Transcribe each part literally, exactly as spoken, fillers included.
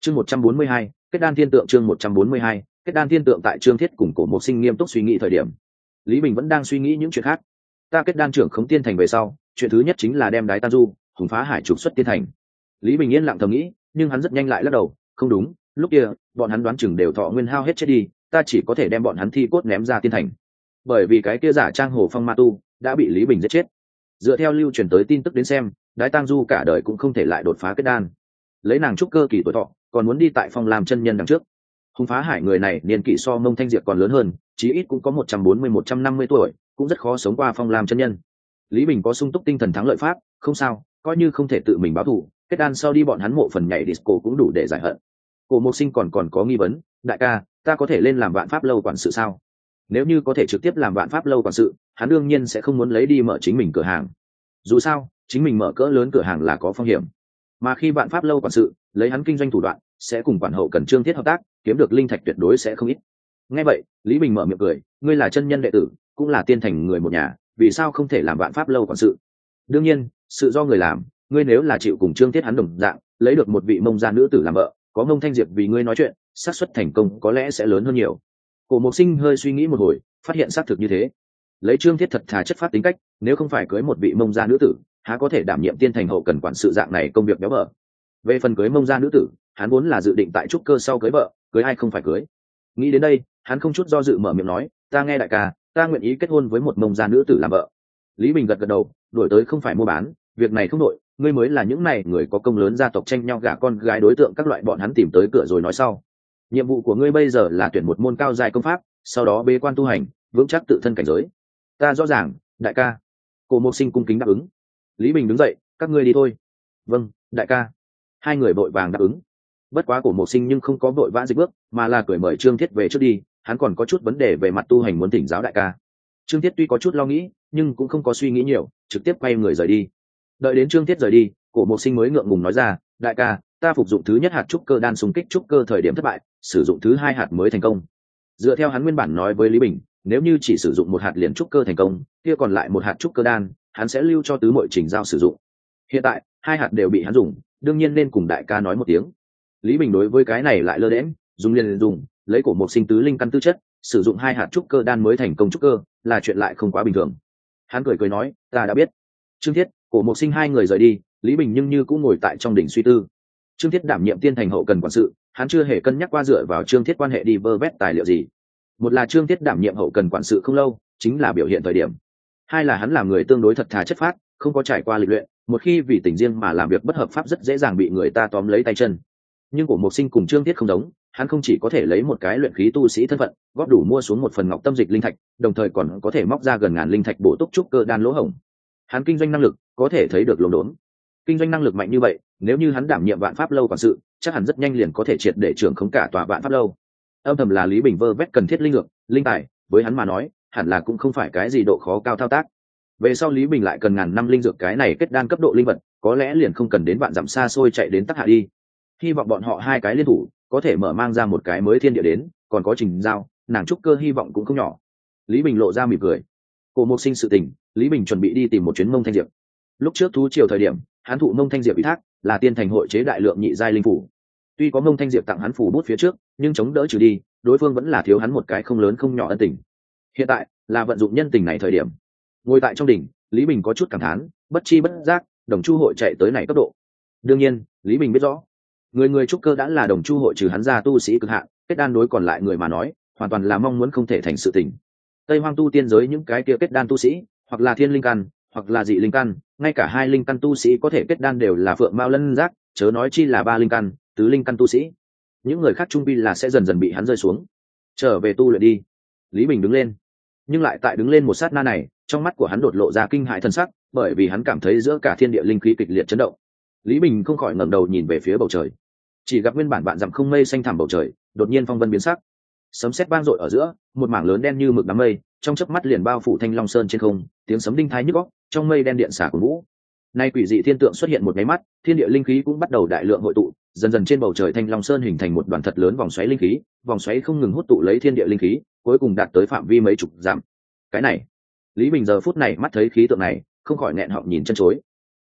chương một trăm bốn mươi hai, kết đan thiên tượng. chương một trăm bốn mươi hai, kết đan thiên tượng. Tại Trương Thiết cùng Cổ Mộc Sinh nghiêm túc suy nghĩ thời điểm, Lý Bình vẫn đang suy nghĩ những chuyện khác. Ta kết đan trưởng khống tiên thành về sau, chuyện thứ nhất chính là đem Đái Tam Du, Hùng Phá Hải trục xuất tiên thành. Lý Bình yên lặng thầm nghĩ, nhưng hắn rất nhanh lại lắc đầu, không đúng, lúc kia bọn hắn đoán chừng đều thọ nguyên hao hết chết đi, ta chỉ có thể đem bọn hắn thi cốt ném ra tiên thành. Bởi vì cái kia giả trang Hồ Phong ma tu đã bị Lý Bình giết chết. Dựa theo lưu truyền tới tin tức đến xem, Đái Tam Du cả đời cũng không thể lại đột phá kết đan. Lấy nàng trúc cơ kỳ tuổi thọ, còn muốn đi tại Phong làm chân nhân đằng trước. Hùng Phá Hải người này niên kỷ so Mông Thanh Diệp còn lớn hơn, chí ít cũng có một trăm bốn mươi một trăm năm mươi tuổi, cũng rất khó sống qua Phong làm chân nhân. Lý Bình có sung túc tinh thần thắng lợi pháp, không sao, coi như không thể tự mình báo thù, kết đan sau đi bọn hắn mộ phần nhảy disco cũng đủ để giải hận. Cổ Mộc Sinh còn còn có nghi vấn, đại ca, ta có thể lên làm Vạn Pháp lâu quản sự sao? Nếu như có thể trực tiếp làm Vạn Pháp lâu quản sự, hắn đương nhiên sẽ không muốn lấy đi mở chính mình cửa hàng. Dù sao, chính mình mở cỡ lớn cửa hàng là có phong hiểm, mà khi Vạn Pháp lâu quản sự lấy hắn kinh doanh thủ đoạn, sẽ cùng quản hậu cần Trương Thiết hợp tác, kiếm được linh thạch tuyệt đối sẽ không ít. Nghe vậy, Lý Bình mở miệng cười, ngươi là chân nhân đệ tử, cũng là tiên thành người một nhà, vì sao không thể làm Vạn Pháp lâu quản sự? Đương nhiên, sự do người làm, ngươi nếu là chịu cùng Trương Thiết hắn đồng dạng, lấy được một vị Mông gia nữ tử làm vợ, có Mông Thanh Diệp vì ngươi nói chuyện, xác suất thành công có lẽ sẽ lớn hơn nhiều. Cổ Mộc Sinh hơi suy nghĩ một hồi, phát hiện xác thực như thế. Lấy Trương Thiết thật thà chất phát tính cách, nếu không phải cưới một vị Mông gia nữ tử, há có thể đảm nhiệm tiên thành hậu cần quản sự dạng này công việc béo bở. Về phần cưới Mông gia nữ tử, hắn vốn là dự định tại trúc cơ sau cưới vợ, cưới ai không phải cưới. Nghĩ đến đây, hắn không chút do dự mở miệng nói, ta nghe đại ca, ta nguyện ý kết hôn với một Mông gia nữ tử làm vợ. Lý Bình gật gật đầu, đổi tới không phải mua bán, việc này không đổi, ngươi mới là những này người có công lớn gia tộc tranh nhau gả con gái đối tượng các loại bọn hắn tìm tới cửa rồi nói sau. Nhiệm vụ của ngươi bây giờ là tuyển một môn cao dài công pháp, sau đó bế quan tu hành, vững chắc tự thân cảnh giới. Ta rõ ràng, đại ca. Cổ Mộc Sinh cung kính đáp ứng. Lý Bình đứng dậy, các ngươi đi thôi. Vâng, đại ca. Hai người vội vàng đáp ứng. Bất quá Cổ Mộc Sinh nhưng không có vội vã dịch bước, mà là cởi mời Trương Thiết về trước đi, hắn còn có chút vấn đề về mặt tu hành muốn thỉnh giáo đại ca. Trương Thiết tuy có chút lo nghĩ, nhưng cũng không có suy nghĩ nhiều, trực tiếp quay người rời đi. Đợi đến Trương Thiết rời đi, Cổ Mộc Sinh mới ngượng ngùng nói ra, đại ca, ta phục dụng thứ nhất hạt trúc cơ đan xung kích trúc cơ thời điểm thất bại, sử dụng thứ hai hạt mới thành công. Dựa theo hắn nguyên bản nói với Lý Bình, nếu như chỉ sử dụng một hạt liền trúc cơ thành công, kia còn lại một hạt trúc cơ đan, hắn sẽ lưu cho tứ muội Trình Giao sử dụng. Hiện tại, hai hạt đều bị hắn dùng, đương nhiên nên cùng đại ca nói một tiếng. Lý Bình đối với cái này lại lơ đễnh, dùng liền dùng, lấy Cổ Mộc Sinh tứ linh căn tư chất, sử dụng hai hạt trúc cơ đan mới thành công trúc cơ, là chuyện lại không quá bình thường. Hắn cười cười nói, ta đã biết. Trương Thiết, Cổ Mộc Sinh hai người rời đi, Lý Bình nhưng như cũng ngồi tại trong đỉnh suy tư. Trương Thiết đảm nhiệm tiên thành hậu cần quản sự, hắn chưa hề cân nhắc qua dựa vào Trương Thiết quan hệ đi vơ vét tài liệu gì. Một là Trương Thiết đảm nhiệm hậu cần quản sự không lâu, chính là biểu hiện thời điểm. Hai là hắn là người tương đối thật thà chất phác, không có trải qua lịch luyện, một khi vì tình riêng mà làm việc bất hợp pháp rất dễ dàng bị người ta tóm lấy tay chân. Nhưng Cổ Mộc Sinh cùng Trương Thiết không giống, hắn không chỉ có thể lấy một cái luyện khí tu sĩ thân phận góp đủ mua xuống một phần ngọc tâm dịch linh thạch, đồng thời còn có thể móc ra gần ngàn linh thạch bổ túc trúc cơ đan lỗ hổng. Hắn kinh doanh năng lực có thể thấy được lồn đốn. Kinh doanh năng lực mạnh như vậy, nếu như hắn đảm nhiệm Vạn Pháp lâu quản sự, chắc hẳn rất nhanh liền có thể triệt để trưởng khống cả tòa Vạn Pháp lâu. Âm thầm là Lý Bình vơ vét cần thiết linh lực, linh tài, với hắn mà nói, hẳn là cũng không phải cái gì độ khó cao thao tác. Về sau Lý Bình lại cần ngàn năm linh dược cái này kết đan cấp độ linh vật, có lẽ liền không cần đến vạn dặm xa xôi chạy đến Tắc Hạ đi. Hy vọng bọn họ hai cái liên thủ, có thể mở mang ra một cái mới thiên địa đến, còn có Trình Giao, nàng trúc cơ hy vọng cũng không nhỏ. Lý Bình lộ ra mỉm cười. Cổ Mộc Sinh sự tình, Lý Bình chuẩn bị đi tìm một chuyến Mông Thanh Diệp. Lúc trước thú triều thời điểm, hắn thụ Mông Thanh Diệp ủy thác, là tiên thành hội chế đại lượng nhị giai linh phủ. Tuy có Mông Thanh Diệp tặng hắn phủ bút phía trước, nhưng chống đỡ trừ đi, đối phương vẫn là thiếu hắn một cái không lớn không nhỏ ân tình. Hiện tại là vận dụng nhân tình này thời điểm. Ngồi tại trong đỉnh, Lý Bình có chút cảm thán, bất chi bất giác, đồng chu hội chạy tới này cấp độ. Đương nhiên, Lý Bình biết rõ, người người trúc cơ đã là đồng chu hội trừ hắn ra tu sĩ cực hạn, kết đan đối còn lại người mà nói, hoàn toàn là mong muốn không thể thành sự tình. Tây Hoang tu tiên giới những cái kia kết đan tu sĩ, hoặc là thiên linh căn, hoặc là dị linh căn, ngay cả hai linh căn tu sĩ có thể kết đan đều là phượng mao lân giác, chớ nói chi là ba linh căn, tứ linh căn tu sĩ. Những người khác trung quy là sẽ dần dần bị hắn rơi xuống. Trở về tu luyện đi. Lý Bình đứng lên, nhưng lại tại đứng lên một sát na này, trong mắt của hắn đột lộ ra kinh hãi thân sắc, bởi vì hắn cảm thấy giữa cả thiên địa linh khí kịch liệt chấn động. Lý Bình không khỏi ngẩng đầu nhìn về phía bầu trời, chỉ gặp nguyên bản vạn dặm không mây xanh thẳm bầu trời, đột nhiên phong vân biến sắc, sấm sét vang dội ở giữa, một mảng lớn đen như mực đám mây, trong chớp mắt liền bao phủ Thanh Long Sơn trên không, tiếng sấm đinh thái nhức óc, trong mây đen điện xả của vũ. Nay quỷ dị thiên tượng xuất hiện một cái mắt, thiên địa linh khí cũng bắt đầu đại lượng hội tụ, dần dần trên bầu trời Thanh Long Sơn hình thành một đoàn thật lớn vòng xoáy linh khí, vòng xoáy không ngừng hút tụ lấy thiên địa linh khí, cuối cùng đạt tới phạm vi mấy chục dặm. Cái này, Lý Bình giờ phút này mắt thấy khí tượng này, không khỏi nghẹn họng nhìn chân chối.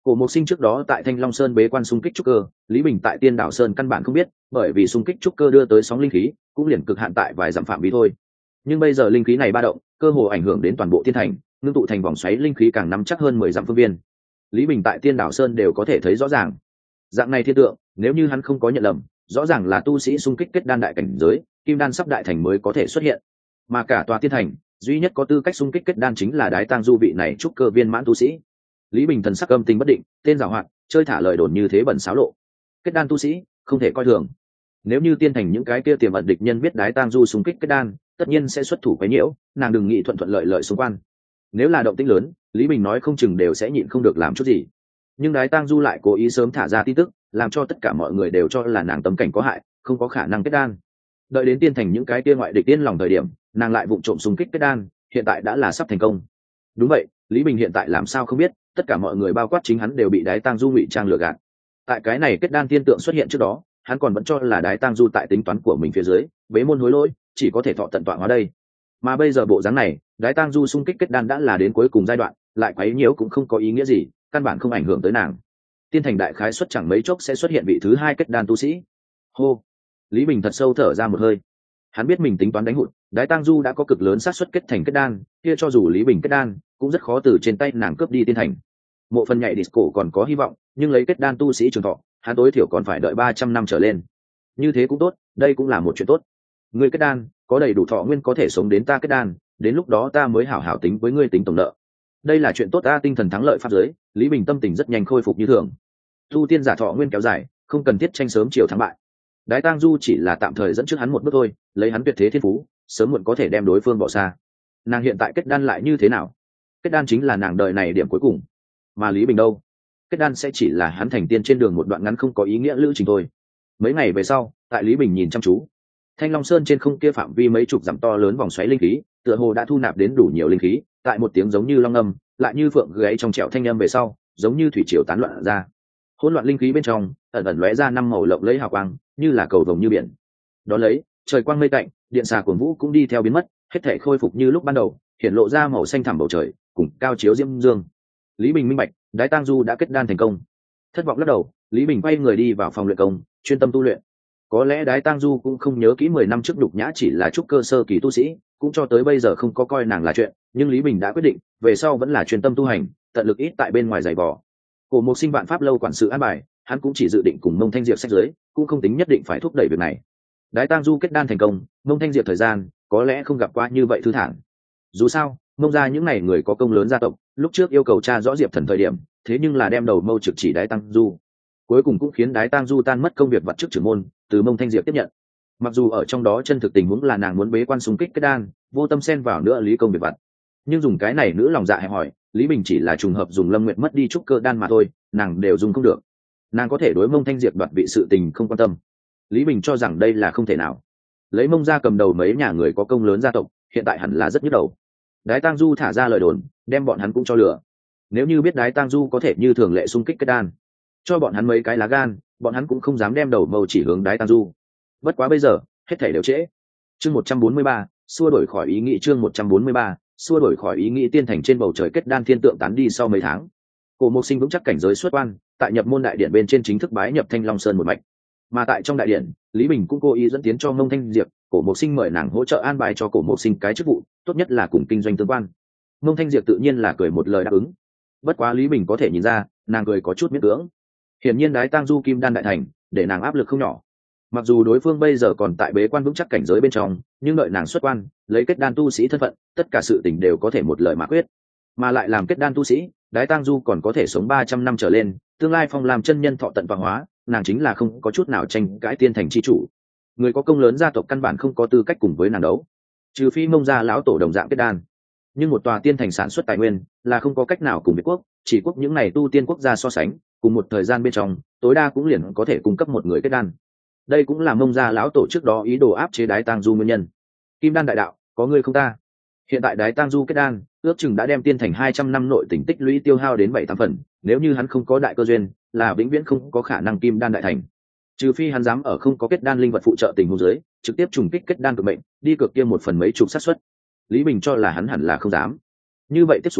Cổ Mộc Sinh trước đó tại Thanh Long Sơn bế quan xung kích trúc cơ, Lý Bình tại Tiên Đảo Sơn căn bản không biết, bởi vì xung kích trúc cơ đưa tới sóng linh khí, cũng liền cực hạn tại vài dặm phạm vi thôi. Nhưng bây giờ linh khí này ba động, cơ hồ ảnh hưởng đến toàn bộ thiên thành, ngưng tụ thành vòng xoáy linh khí càng nắm chắc hơn mười dặm phương viên. Lý Bình tại Tiên Đảo Sơn đều có thể thấy rõ ràng. Dạng này thiên tượng, nếu như hắn không có nhận lầm, rõ ràng là tu sĩ xung kích kết đan đại cảnh giới, kim đan sắp đại thành mới có thể xuất hiện. Mà cả tòa thiên thành, duy nhất có tư cách xung kích kết đan chính là Đái Tang Du vị này trúc cơ viên mãn tu sĩ. Lý Bình thần sắc âm tình bất định, tên giàu hoạt, chơi thả lời đồn như thế bẩn xáo lộ. Kết đan tu sĩ, không thể coi thường. Nếu như tiên thành những cái kia tiềm ẩn địch nhân biết Đái Tang Du xung kích kết đan, tất nhiên sẽ xuất thủ quấy nhiễu, nàng đừng nghĩ thuận thuận lợi lợi xung quanh. Nếu là động tĩnh lớn, Lý Bình nói không chừng đều sẽ nhịn không được làm chút gì. Nhưng Đái Tang Du lại cố ý sớm thả ra tin tức, làm cho tất cả mọi người đều cho là nàng tâm cảnh có hại, không có khả năng kết đan. Đợi đến tiên thành những cái kia ngoại địch tiên lòng thời điểm, nàng lại vụng trộm xung kích kết đan, hiện tại đã là sắp thành công. Đúng vậy, Lý Bình hiện tại làm sao không biết, tất cả mọi người bao quát chính hắn đều bị Đái Tang Du ngụy trang lừa gạt. Tại cái này kết đan tiên tượng xuất hiện trước đó, hắn còn vẫn cho là Đái Tang Du tại tính toán của mình phía dưới, bế môn hối lỗi, chỉ có thể thọ tận tọa hóa đây. Mà bây giờ bộ dáng này, Đái Tang Du xung kích kết đan đã là đến cuối cùng giai đoạn, lại quấy nhiễu cũng không có ý nghĩa gì, căn bản không ảnh hưởng tới nàng. Tiên thành đại khái xuất chẳng mấy chốc sẽ xuất hiện vị thứ hai kết đan tu sĩ. Hô, Lý Bình thật sâu thở ra một hơi. Hắn biết mình tính toán đánh hụt, Đái Tang Du đã có cực lớn xác suất kết thành kết đan, kia cho dù Lý Bình kết đan, cũng rất khó từ trên tay nàng cướp đi tiên thành. Mộ phần nhảy disco còn có hy vọng, nhưng lấy kết đan tu sĩ trường thọ, hắn tối thiểu còn phải đợi ba trăm năm trở lên. Như thế cũng tốt, đây cũng là một chuyện tốt. Ngươi kết đan, có đầy đủ thọ nguyên có thể sống đến ta kết đan, đến lúc đó ta mới hảo hảo tính với ngươi tính tổng nợ. Đây là chuyện tốt ta, tinh thần thắng lợi pháp giới, Lý Bình tâm tình rất nhanh khôi phục như thường. Tu tiên giả thọ nguyên kéo dài, không cần thiết tranh sớm chiều thắng bại. Đái Tang Du chỉ là tạm thời dẫn trước hắn một bước thôi, lấy hắn tuyệt thế thiên phú, sớm muộn có thể đem đối phương bỏ xa. Nàng hiện tại kết đan lại như thế nào? Kết đan chính là nàng đời này điểm cuối cùng. Mà Lý Bình đâu? Kết đan sẽ chỉ là hắn thành tiên trên đường một đoạn ngắn không có ý nghĩa lữ trình thôi. Mấy ngày về sau, tại Lý Bình nhìn chăm chú, Thanh Long Sơn trên không kia phạm vi mấy chục dặm to lớn vòng xoáy linh khí, tựa hồ đã thu nạp đến đủ nhiều linh khí, tại một tiếng giống như long âm, lại như phượng gáy trong trẻo thanh âm về sau, giống như thủy triều tán loạn ra. Hỗn loạn linh khí bên trong, ẩn ẩn lóe ra năm màu lộng lẫy hào quang, như là cầu vồng như biển. Đó lấy, trời quang mây tạnh, điện xà cuồng vũ cũng đi theo biến mất, hết thảy khôi phục như lúc ban đầu, hiện lộ ra màu xanh thẳm bầu trời, cùng cao chiếu diêm dương. Lý Bình minh bạch, Đái Tang Du đã kết đan thành công. Thất vọng lắc đầu, Lý Bình quay người đi vào phòng luyện công, chuyên tâm tu luyện. Có lẽ Đái Tang Du cũng không nhớ kỹ mười năm trước Đục Nhã chỉ là trúc cơ sơ kỳ tu sĩ, cũng cho tới bây giờ không có coi nàng là chuyện, nhưng Lý Bình đã quyết định, về sau vẫn là chuyên tâm tu hành, tận lực ít tại bên ngoài giày vò. Cổ Mộc Sinh vạn pháp lâu quản sự an bài, hắn cũng chỉ dự định cùng Mông Thanh Diệp sách dưới, cũng không tính nhất định phải thúc đẩy việc này. Đái Tang Du kết đan thành công, Mông Thanh Diệp thời gian có lẽ không gặp qua như vậy thư thản. Dù sao, Mông gia những này người có công lớn gia tộc, lúc trước yêu cầu tra rõ Diệp Thần thời điểm, thế nhưng là đem đầu mâu trực chỉ Đái Tang Du. Cuối cùng cũng khiến Đái Tang Du tan mất công việc vặt chức trưởng môn, từ Mông Thanh Diệp tiếp nhận. Mặc dù ở trong đó chân thực tình huống là nàng muốn bế quan xung kích kết đan, vô tâm xen vào nữa lý công việc vặt. Nhưng dùng cái này nữ lòng dạ hẹp hỏi, Lý Bình chỉ là trùng hợp dùng Lâm Nguyệt mất đi trúc cơ đan mà thôi, nàng đều dùng không được. Nàng có thể đối Mông Thanh Diệp đoạt vị sự tình không quan tâm. Lý Bình cho rằng đây là không thể nào. Lấy Mông gia cầm đầu mấy nhà người có công lớn gia tộc, hiện tại hẳn là rất nhức đầu. Đái Tang Du thả ra lời đồn, đem bọn hắn cũng cho lừa. Nếu như biết Đái Tang Du có thể như thường lệ xung kích kết đan, cho bọn hắn mấy cái lá gan, bọn hắn cũng không dám đem đầu mâu chỉ hướng Đái Tang Du. Bất quá bây giờ, hết thảy đều trễ. Chương một trăm bốn mươi ba, xua đổi khỏi ý nghĩ chương một trăm bốn mươi ba, xua đổi khỏi ý nghĩ tiên thành trên bầu trời kết đan thiên tượng tán đi sau mấy tháng. Cổ Mộc Sinh vững chắc cảnh giới xuất quan, tại nhập môn đại điện bên trên chính thức bái nhập Thanh Long Sơn một mạch. Mà tại trong đại điện, Lý Bình cũng cố ý dẫn tiến cho Mông Thanh Diệp, Cổ Mộc Sinh mời nàng hỗ trợ an bài cho Cổ Mộc Sinh cái chức vụ, tốt nhất là cùng kinh doanh tương quan. Mông Thanh Diệp tự nhiên là cười một lời đáp ứng. Bất quá Lý Bình có thể nhìn ra, nàng cười có chút miễn cưỡng. Hiển nhiên Đái Tang Du kim đan đại thành, để nàng áp lực không nhỏ. Mặc dù đối phương bây giờ còn tại bế quan vững chắc cảnh giới bên trong, nhưng đợi nàng xuất quan, lấy kết đan tu sĩ thân phận, tất cả sự tình đều có thể một lời mà quyết. Mà lại làm kết đan tu sĩ, Đái Tang Du còn có thể sống ba trăm năm trở lên, tương lai phong làm chân nhân thọ tận vạn hóa, nàng chính là không có chút nào tranh cãi tiên thành chi chủ. Người có công lớn gia tộc căn bản không có tư cách cùng với nàng đấu, trừ phi Mông gia lão tổ đồng dạng kết đan. Nhưng một tòa tiên thành sản xuất tài nguyên là không có cách nào cùng Việt quốc, chỉ quốc những này tu tiên quốc gia so sánh, cùng một thời gian bên trong, tối đa cũng liền có thể cung cấp một người kết đan. Đây cũng là Mông gia lão tổ trước đó ý đồ áp chế Đái Tang Du nguyên nhân. Kim đan đại đạo, có người không ta. Hiện tại Đái Tang Du kết đan, ước chừng đã đem tiên thành hai trăm năm nội tình tích lũy tiêu hao đến bảy tám phần, nếu như hắn không có đại cơ duyên, là vĩnh viễn không có khả năng kim đan đại thành. Trừ phi hắn dám ở không có kết đan linh vật phụ trợ tình huống dưới, trực tiếp trùng kích kết đan cực mệnh, đi cực kia một phần mấy chục xác suất. Lý Bình cho là hắn hẳn là không dám. Như vậy tiếp xuống,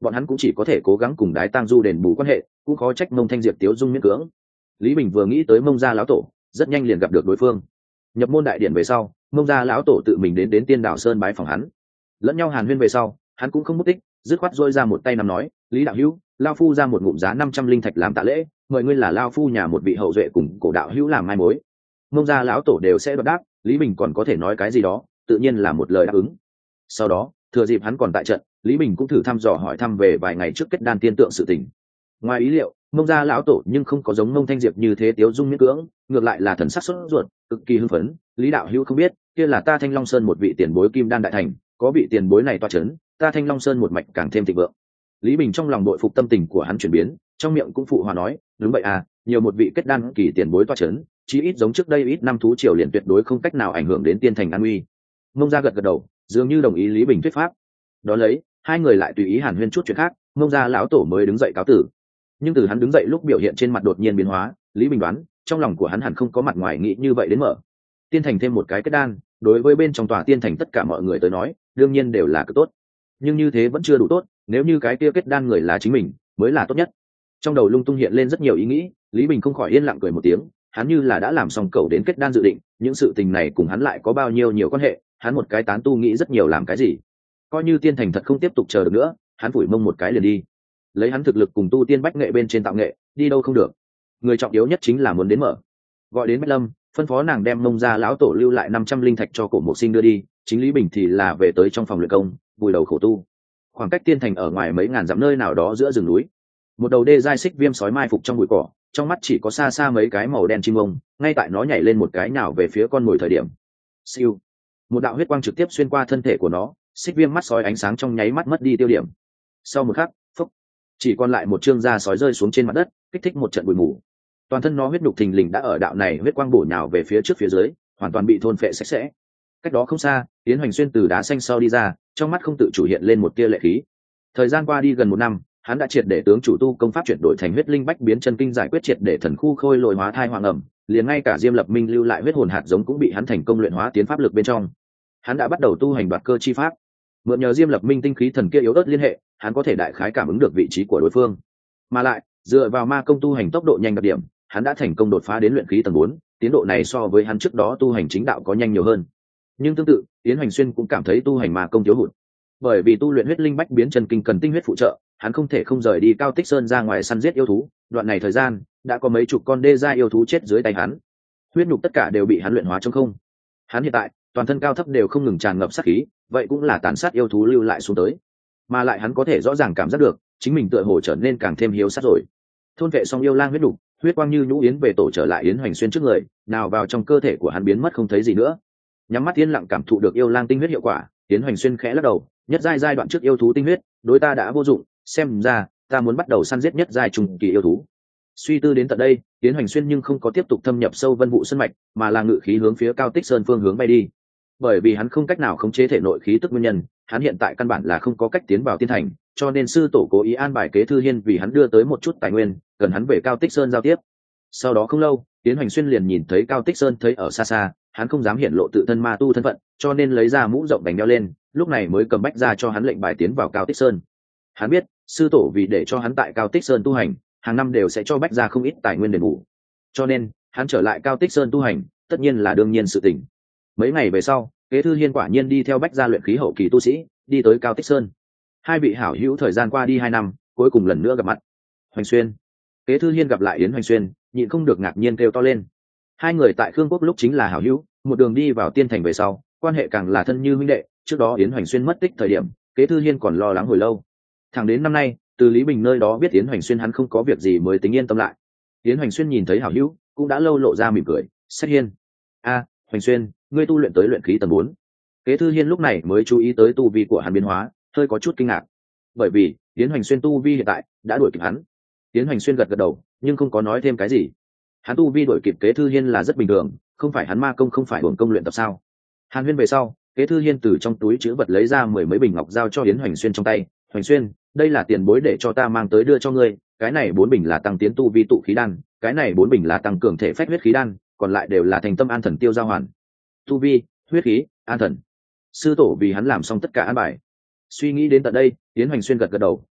bọn hắn cũng chỉ có thể cố gắng cùng đái tang du đền bù quan hệ, cũng khó trách mông thanh diệp tiếu dung miễn cưỡng. Lý Bình vừa nghĩ tới mông gia lão tổ, rất nhanh liền gặp được đối phương. Nhập môn đại điện về sau, mông gia lão tổ tự mình đến đến Tiên Đảo Sơn bái phòng hắn. Lẫn nhau hàn huyên về sau, hắn cũng không mất tích, dứt khoát dôi ra một tay nằm nói: Lý đạo hữu, lao phu ra một ngụm giá năm trăm linh thạch làm tạ lễ, mời ngươi là lao phu nhà một vị hậu duệ cùng cổ đạo hữu làm mai mối. Mông gia lão tổ đều sẽ đáp đáp, Lý Bình còn có thể nói cái gì đó, tự nhiên là một lời đáp ứng. Sau đó, thừa dịp hắn còn tại trận, Lý Bình cũng thử thăm dò hỏi thăm về vài ngày trước kết đan tiên tượng sự tình. Ngoài ý liệu, mông gia lão tổ nhưng không có giống mông thanh diệp như thế tiếu dung miễn cưỡng, ngược lại là thần sắc sốt ruột, cực kỳ hưng phấn. Lý đạo hữu không biết, kia là ta Thanh Long Sơn một vị tiền bối kim đan đại thành, có vị tiền bối này toa chấn, ta Thanh Long Sơn một mạch càng thêm thịnh vượng. Lý Bình trong lòng đội phục tâm tình của hắn chuyển biến, trong miệng cũng phụ hòa nói: đúng vậy à, nhiều một vị kết đan kỳ tiền bối toa chấn, chí ít giống trước đây ít năm thú triều liền tuyệt đối không cách nào ảnh hưởng đến tiên thành an uy. Mông gia gật gật đầu, dường như đồng ý Lý Bình thuyết pháp. Đó lấy, hai người lại tùy ý hàn huyên chút chuyện khác, Mông gia lão tổ mới đứng dậy cáo tử. Nhưng từ hắn đứng dậy lúc biểu hiện trên mặt đột nhiên biến hóa, Lý Bình đoán trong lòng của hắn hẳn không có mặt ngoài nghĩ như vậy đến mở. Tiên thành thêm một cái kết đan, đối với bên trong tòa tiên thành tất cả mọi người tới nói, đương nhiên đều là cực tốt. Nhưng như thế vẫn chưa đủ tốt, nếu như cái kia kết đan người là chính mình, mới là tốt nhất. Trong đầu lung tung hiện lên rất nhiều ý nghĩ, Lý Bình không khỏi yên lặng cười một tiếng, hắn như là đã làm xong cầu đến kết đan dự định, những sự tình này cùng hắn lại có bao nhiêu nhiều quan hệ, hắn một cái tán tu nghĩ rất nhiều làm cái gì. Coi như tiên thành thật không tiếp tục chờ được nữa, hắn phủi mông một cái liền đi. Lấy hắn thực lực cùng tu tiên bách nghệ bên trên tạo nghệ, đi đâu không được. Người trọng yếu nhất chính là muốn đến mở. Gọi đến Bách Lâm, phân phó nàng đem mông gia lão tổ lưu lại năm trăm linh thạch cho cổ Mộc Sinh đưa đi, chính Lý Bình thì là về tới trong phòng luyện công, vùi đầu khổ tu. Khoảng cách tiên thành ở ngoài mấy ngàn dặm nơi nào đó giữa rừng núi, một đầu đê giai xích viêm sói mai phục trong bụi cỏ, trong mắt chỉ có xa xa mấy cái màu đen chim ông, ngay tại nó nhảy lên một cái nào về phía con mồi thời điểm. Siêu, một đạo huyết quang trực tiếp xuyên qua thân thể của nó, xích viêm mắt sói ánh sáng trong nháy mắt mất đi tiêu điểm. Sau một khắc, phốc, chỉ còn lại một trương da sói rơi xuống trên mặt đất, kích thích một trận bụi mù. Toàn thân nó huyết nhục thình lình đã ở đạo này huyết quang bổ nhào về phía trước phía dưới, hoàn toàn bị thôn phệ sạch sẽ. Cách đó không xa, Tiến Hoành Xuyên từ đá xanh sau đi ra, trong mắt không tự chủ hiện lên một tia lệ khí. Thời gian qua đi gần một năm, hắn đã triệt để tướng chủ tu công pháp chuyển đổi thành huyết linh bách biến chân kinh, giải quyết triệt để thần khu khôi lồi hóa thai hoàng ẩm, liền ngay cả Diêm Lập Minh lưu lại huyết hồn hạt giống cũng bị hắn thành công luyện hóa tiến pháp lực bên trong. Hắn đã bắt đầu tu hành đoạt cơ chi pháp. Mượn nhờ Diêm Lập Minh tinh khí thần kia yếu ớt liên hệ, hắn có thể đại khái cảm ứng được vị trí của đối phương. Mà lại, dựa vào ma công tu hành tốc độ nhanh đặc điểm, hắn đã thành công đột phá đến luyện khí tầng bốn, tiến độ này so với hắn trước đó tu hành chính đạo có nhanh nhiều hơn. Nhưng tương tự, Tiến Hoành Xuyên cũng cảm thấy tu hành ma công thiếu hụt. Bởi vì tu luyện huyết linh bách biến chân kinh cần tinh huyết phụ trợ, hắn không thể không rời đi Cao Tích Sơn ra ngoài săn giết yêu thú, đoạn này thời gian, đã có mấy chục con đê gia yêu thú chết dưới tay hắn. Huyết nhục tất cả đều bị hắn luyện hóa trong không. Hắn hiện tại, toàn thân cao thấp đều không ngừng tràn ngập sát khí, vậy cũng là tàn sát yêu thú lưu lại xuống tới. Mà lại hắn có thể rõ ràng cảm giác được, chính mình tựa hồ trở nên càng thêm hiếu sát rồi. Thôn vệ xong yêu lang huyết nhục, huyết quang như nhũ yến về tổ trở lại Yến Hoành Xuyên trước người, nào vào trong cơ thể của hắn biến mất không thấy gì nữa. Nhắm mắt yên lặng cảm thụ được yêu lang tinh huyết hiệu quả, Yến Hoành Xuyên khẽ lắc đầu, nhất giai giai đoạn trước yêu thú tinh huyết, đối ta đã vô dụng, xem ra ta muốn bắt đầu săn giết nhất giai trùng kỳ yêu thú. Suy tư đến tận đây, Yến Hoành Xuyên nhưng không có tiếp tục thâm nhập sâu Vân Vũ Sơn mạch, mà là ngự khí hướng phía Cao Tích Sơn phương hướng bay đi. Bởi vì hắn không cách nào khống chế thể nội khí tức nguyên nhân, hắn hiện tại căn bản là không có cách tiến vào tiên thành, cho nên sư tổ cố ý an bài Kế Thư Hiên vì hắn đưa tới một chút tài nguyên, cần hắn về Cao Tích Sơn giao tiếp. Sau đó không lâu, Yến Hoành Xuyên liền nhìn thấy Cao Tích Sơn thấy ở xa xa, hắn không dám hiển lộ tự thân ma tu thân phận, cho nên lấy ra mũ rộng đành đeo lên, lúc này mới cầm bách ra cho hắn lệnh bài tiến vào Cao Tích Sơn. Hắn biết, sư tổ vì để cho hắn tại Cao Tích Sơn tu hành, hàng năm đều sẽ cho bách ra không ít tài nguyên đền bù. Cho nên, hắn trở lại Cao Tích Sơn tu hành, tất nhiên là đương nhiên sự tình. Mấy ngày về sau, Kế Thư Hiên quả nhiên đi theo bách gia luyện khí hậu kỳ tu sĩ, đi tới Cao Tích Sơn. Hai vị hảo hữu thời gian qua đi hai năm, cuối cùng lần nữa gặp mặt. Hoành Xuyên. Kế Thư Hiên gặp lại Yến Hoành Xuyên, nhịn không được ngạc nhiên kêu to lên. Hai người tại Khương Quốc lúc chính là hảo hữu, một đường đi vào tiên thành về sau, quan hệ càng là thân như huynh đệ. Trước đó Yến Hoành Xuyên mất tích thời điểm, Kế Thư Hiên còn lo lắng hồi lâu. Thẳng đến năm nay, từ Lý Bình nơi đó biết Yến Hoành Xuyên hắn không có việc gì mới tính yên tâm lại. Yến Hoành Xuyên nhìn thấy hảo hữu, cũng đã lâu lộ ra mỉm cười, "Sách Hiên, a, Hoành Xuyên, ngươi tu luyện tới luyện khí tầng bốn." Kế Thư Hiên lúc này mới chú ý tới tu vi của hắn biến hóa, hơi có chút kinh ngạc. Bởi vì, Yến Hoành Xuyên tu vi hiện tại đã đuổi kịp hắn. Yến Hoành Xuyên gật gật đầu, nhưng không có nói thêm cái gì. Hắn tu vi đuổi kịp Kế Thư Hiên là rất bình thường, không phải hắn ma công không phải hưởng công luyện tập sao? Hàn Huyên về sau, Kế Thư Hiên từ trong túi trữ vật lấy ra mười mấy bình ngọc giao cho Yến Hoành Xuyên trong tay. "Hoành Xuyên, đây là tiền bối để cho ta mang tới đưa cho ngươi, cái này bốn bình là tăng tiến tu vi tụ khí đan, cái này bốn bình là tăng cường thể phách huyết khí đan, còn lại đều là thành tâm an thần tiêu giao hoàn." Tu vi, huyết khí, an thần. Sư tổ vì hắn làm xong tất cả an bài. Suy nghĩ đến tận đây, Yến Hoành Xuyên gật gật đầu,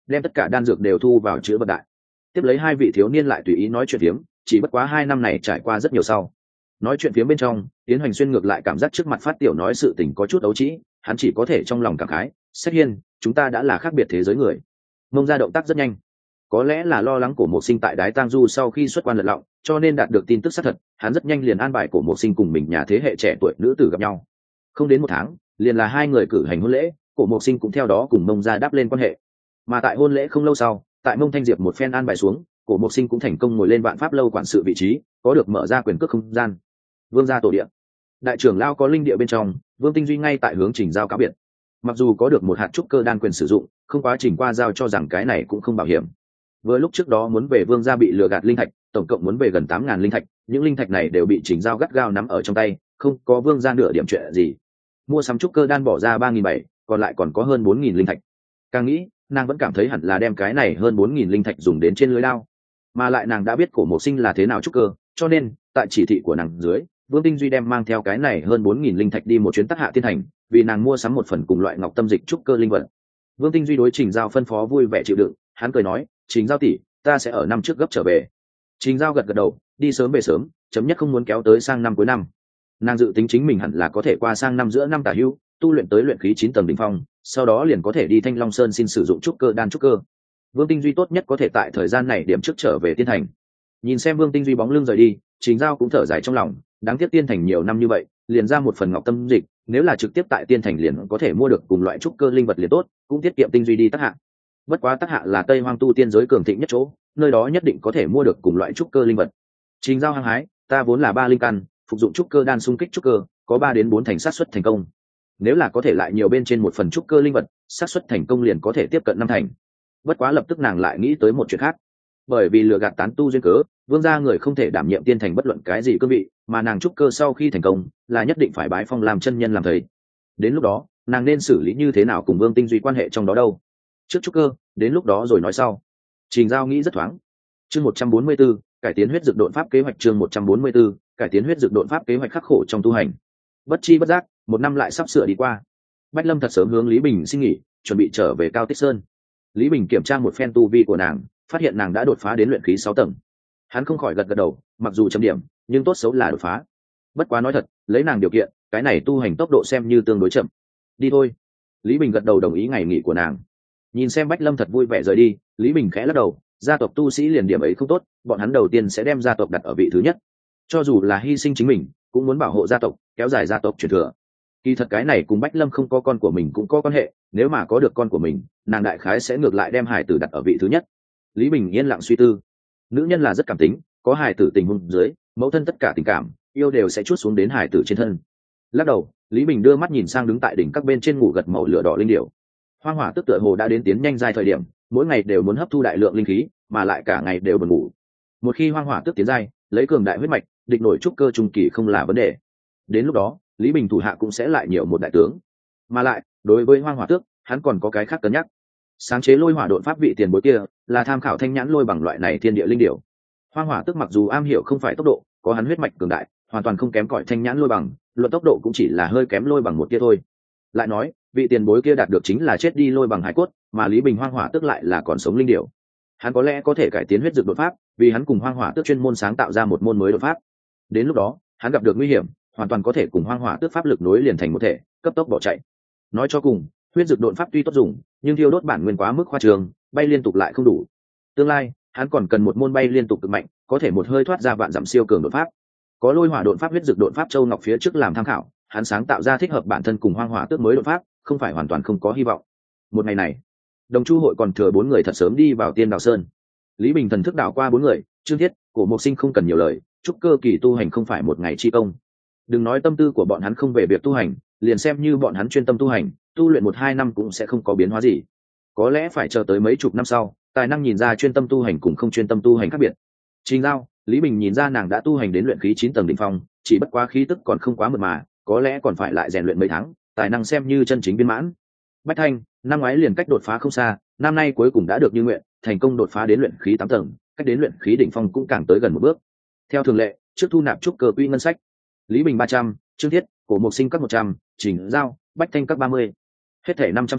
đem tất cả đan dược đều thu vào chứa vật đại. Tiếp lấy hai vị thiếu niên lại tùy ý nói chuyện phiếm, chỉ bất quá hai năm này trải qua rất nhiều sau. Nói chuyện phiếm bên trong, Tiến Hoành Xuyên ngược lại cảm giác trước mặt phát tiểu nói sự tình có chút ấu trĩ, hắn chỉ có thể trong lòng cảm khái, "Sách Hiên, chúng ta đã là khác biệt thế giới người." Mông ra động tác rất nhanh, có lẽ là lo lắng Cổ Mộc Sinh tại Đái Tang Du sau khi xuất quan lật lọng, cho nên đạt được tin tức xác thật, hắn rất nhanh liền an bài Cổ Mộc Sinh cùng mình nhà thế hệ trẻ tuổi nữ tử gặp nhau. Không đến một tháng, liền là hai người cử hành hôn lễ, Cổ Mộc Sinh cũng theo đó cùng Mông gia đáp lên quan hệ. Mà tại hôn lễ không lâu sau, tại Mông Thanh Diệp một phen an bài xuống, Cổ Mộc Sinh cũng thành công ngồi lên Vạn Pháp lâu quản sự vị trí, có được mở ra quyền cước không gian. Vương gia tổ địa, đại trưởng lao có linh địa bên trong, Vương Tinh Duy ngay tại hướng Trình Giao cáo biệt. Mặc dù có được một hạt trúc cơ đan quyền sử dụng, không quá trình qua giao cho rằng cái này cũng không bảo hiểm. Vừa lúc trước đó muốn về Vương gia bị lừa gạt linh thạch, tổng cộng muốn về gần tám ngàn linh thạch, những linh thạch này đều bị Trình Giao gắt gao nắm ở trong tay, không có Vương gia nửa điểm chuyện gì. Mua sắm trúc cơ đan bỏ ra ba nghìn bảy, còn lại còn có hơn bốn nghìn linh thạch. Càng nghĩ, nàng vẫn cảm thấy hẳn là đem cái này hơn bốn nghìn linh thạch dùng đến trên lưới lao. Mà lại nàng đã biết Cổ Mộc Sinh là thế nào trúc cơ, cho nên, tại chỉ thị của nàng dưới, Vương Tinh Duy đem mang theo cái này hơn bốn nghìn linh thạch đi một chuyến Tắc Hạ Tiên Thành, vì nàng mua sắm một phần cùng loại ngọc tâm dịch trúc cơ linh vật. Vương Tinh Duy đối Trình Giao phân phó vui vẻ chịu đựng, hắn cười nói, "Trình Giao tỷ, ta sẽ ở năm trước gấp trở về." Trình Giao gật gật đầu, đi sớm về sớm, chấm nhất không muốn kéo tới sang năm cuối năm. Nàng dự tính chính mình hẳn là có thể qua sang năm giữa năm tả hữu, tu luyện tới luyện khí chín tầng đỉnh phong, sau đó liền có thể đi Thanh Long Sơn xin sử dụng trúc cơ đan trúc cơ. Vương Tinh Duy tốt nhất có thể tại thời gian này điểm trước trở về Tiên Thành. Nhìn xem Vương Tinh Duy bóng lưng rời đi, Trình Giao cũng thở dài trong lòng, đáng tiếc Tiên Thành nhiều năm như vậy, liền ra một phần ngọc tâm dịch, nếu là trực tiếp tại Tiên Thành liền có thể mua được cùng loại trúc cơ linh vật liền tốt, cũng tiết kiệm Tinh Duy đi Tắc Hạ. Bất quá Tắc Hạ là Tây Hoang tu tiên giới cường thịnh nhất chỗ, nơi đó nhất định có thể mua được cùng loại trúc cơ linh vật. Trình Giao hăng hái, ta vốn là ba linh căn, phục dụng trúc cơ đan xung kích trúc cơ, có ba đến bốn thành xác suất thành công. Nếu là có thể lại nhiều bên trên một phần trúc cơ linh vật, xác suất thành công liền có thể tiếp cận năm thành. Bất quá lập tức nàng lại nghĩ tới một chuyện khác, bởi vì lừa gạt tán tu duyên cớ, Vương gia người không thể đảm nhiệm Tiên Thành bất luận cái gì cương vị, mà nàng trúc cơ sau khi thành công, là nhất định phải bái phong làm chân nhân làm thầy. Đến lúc đó, nàng nên xử lý như thế nào cùng Vương Tinh Duy quan hệ trong đó đâu? Trước trúc cơ, đến lúc đó rồi nói sau. Trình Giao nghĩ rất thoáng. Chương một trăm bốn mươi 144, cải tiến huyết dược độn pháp kế hoạch chương một trăm bốn mươi 144, cải tiến huyết dược độn pháp kế hoạch khắc khổ trong tu hành. Bất chi bất giác, một năm lại sắp sửa đi qua. Bách Lâm thật sớm hướng Lý Bình xin nghỉ, chuẩn bị trở về Cao Tích Sơn. Lý Bình kiểm tra một phen tu vi của nàng, phát hiện nàng đã đột phá đến luyện khí sáu tầng. Hắn không khỏi gật gật đầu, mặc dù chấm điểm, nhưng tốt xấu là đột phá. Bất quá nói thật, lấy nàng điều kiện, cái này tu hành tốc độ xem như tương đối chậm. Đi thôi. Lý Bình gật đầu đồng ý ngày nghỉ của nàng. Nhìn xem Bách Lâm thật vui vẻ rời đi, Lý Bình khẽ lắc đầu, gia tộc tu sĩ liền điểm ấy không tốt, bọn hắn đầu tiên sẽ đem gia tộc đặt ở vị thứ nhất. Cho dù là hy sinh chính mình, cũng muốn bảo hộ gia tộc, kéo dài gia tộc truyền thừa. Kỳ thật cái này cùng Bách Lâm không có con của mình cũng có quan hệ, nếu mà có được con của mình, nàng đại khái sẽ ngược lại đem hải tử đặt ở vị thứ nhất. Lý Bình yên lặng suy tư. Nữ nhân là rất cảm tính, có hải tử tình huống dưới, mẫu thân tất cả tình cảm, yêu đều sẽ chuốt xuống đến hải tử trên thân. Lắc đầu, Lý Bình đưa mắt nhìn sang đứng tại đỉnh các bên trên ngủ gật màu lửa đỏ linh điểu. Hoang hỏa tức tựa hồ đã đến tiến nhanh giai thời điểm, mỗi ngày đều muốn hấp thu đại lượng linh khí, mà lại cả ngày đều buồn ngủ. Một khi hoang hỏa tức tiến giai, lấy cường đại huyết mạch, địch nổi trúc cơ trung kỳ không là vấn đề. Đến lúc đó, Lý Bình thủ hạ cũng sẽ lại nhiều một đại tướng. Mà lại, đối với hoang hỏa tước, hắn còn có cái khác cân nhắc. Sáng chế lôi hỏa độn pháp vị tiền bối kia, là tham khảo thanh nhãn lôi bằng loại này thiên địa linh điểu. Hoang hỏa tước mặc dù am hiểu không phải tốc độ, có hắn huyết mạch cường đại, hoàn toàn không kém cỏi thanh nhãn lôi bằng, luận tốc độ cũng chỉ là hơi kém lôi bằng một tia thôi. Lại nói, vị tiền bối kia đạt được chính là chết đi lôi bằng hải cốt, mà Lý Bình hoang hỏa tước lại là còn sống linh điểu. Hắn có lẽ có thể cải tiến huyết dược đột pháp, vì hắn cùng hoang hỏa tước chuyên môn sáng tạo ra một môn mới đột pháp. Đến lúc đó, hắn gặp được nguy hiểm, hoàn toàn có thể cùng hoang hỏa tước pháp lực nối liền thành một thể, cấp tốc bỏ chạy. Nói cho cùng, huyết dược độn pháp tuy tốt dùng, nhưng thiêu đốt bản nguyên quá mức khoa trường, bay liên tục lại không đủ. Tương lai, hắn còn cần một môn bay liên tục cực mạnh, có thể một hơi thoát ra vạn dặm siêu cường đột pháp. Có lôi hỏa độn pháp huyết dược độn pháp châu ngọc phía trước làm tham khảo, hắn sáng tạo ra thích hợp bản thân cùng hoang hỏa tước mới đột pháp, không phải hoàn toàn không có hy vọng. Một ngày này, Đồng Chu hội còn thừa bốn người thật sớm đi vào Tiên Đào Sơn. Lý Bình thần thức đảo qua bốn người, Trương Thiết, Cổ Mộc Sinh không cần nhiều lời, chúc cơ kỳ tu hành không phải một ngày chi công. Đừng nói tâm tư của bọn hắn không về việc tu hành, liền xem như bọn hắn chuyên tâm tu hành, tu luyện một hai năm cũng sẽ không có biến hóa gì. Có lẽ phải chờ tới mấy chục năm sau, tài năng nhìn ra chuyên tâm tu hành cùng không chuyên tâm tu hành khác biệt. Trình Giao, Lý Bình nhìn ra nàng đã tu hành đến luyện khí chín tầng đỉnh phong, chỉ bất quá khí tức còn không quá mượt mà, có lẽ còn phải lại rèn luyện mấy tháng, tài năng xem như chân chính viên mãn. Bách Thanh, năm ngoái liền cách đột phá không xa, năm nay cuối cùng đã được như nguyện, thành công đột phá đến luyện khí tám tầng, cách đến luyện khí đỉnh phong cũng càng tới gần một bước. Theo thường lệ, trước thu nạp trúc cơ quy ngân sách. Lý Bình ba trăm, Trương Thiết, Cổ Mộc Sinh các một trăm, Trình Giao, Bách Thanh các ba mươi. Hết thể năm trăm sáu,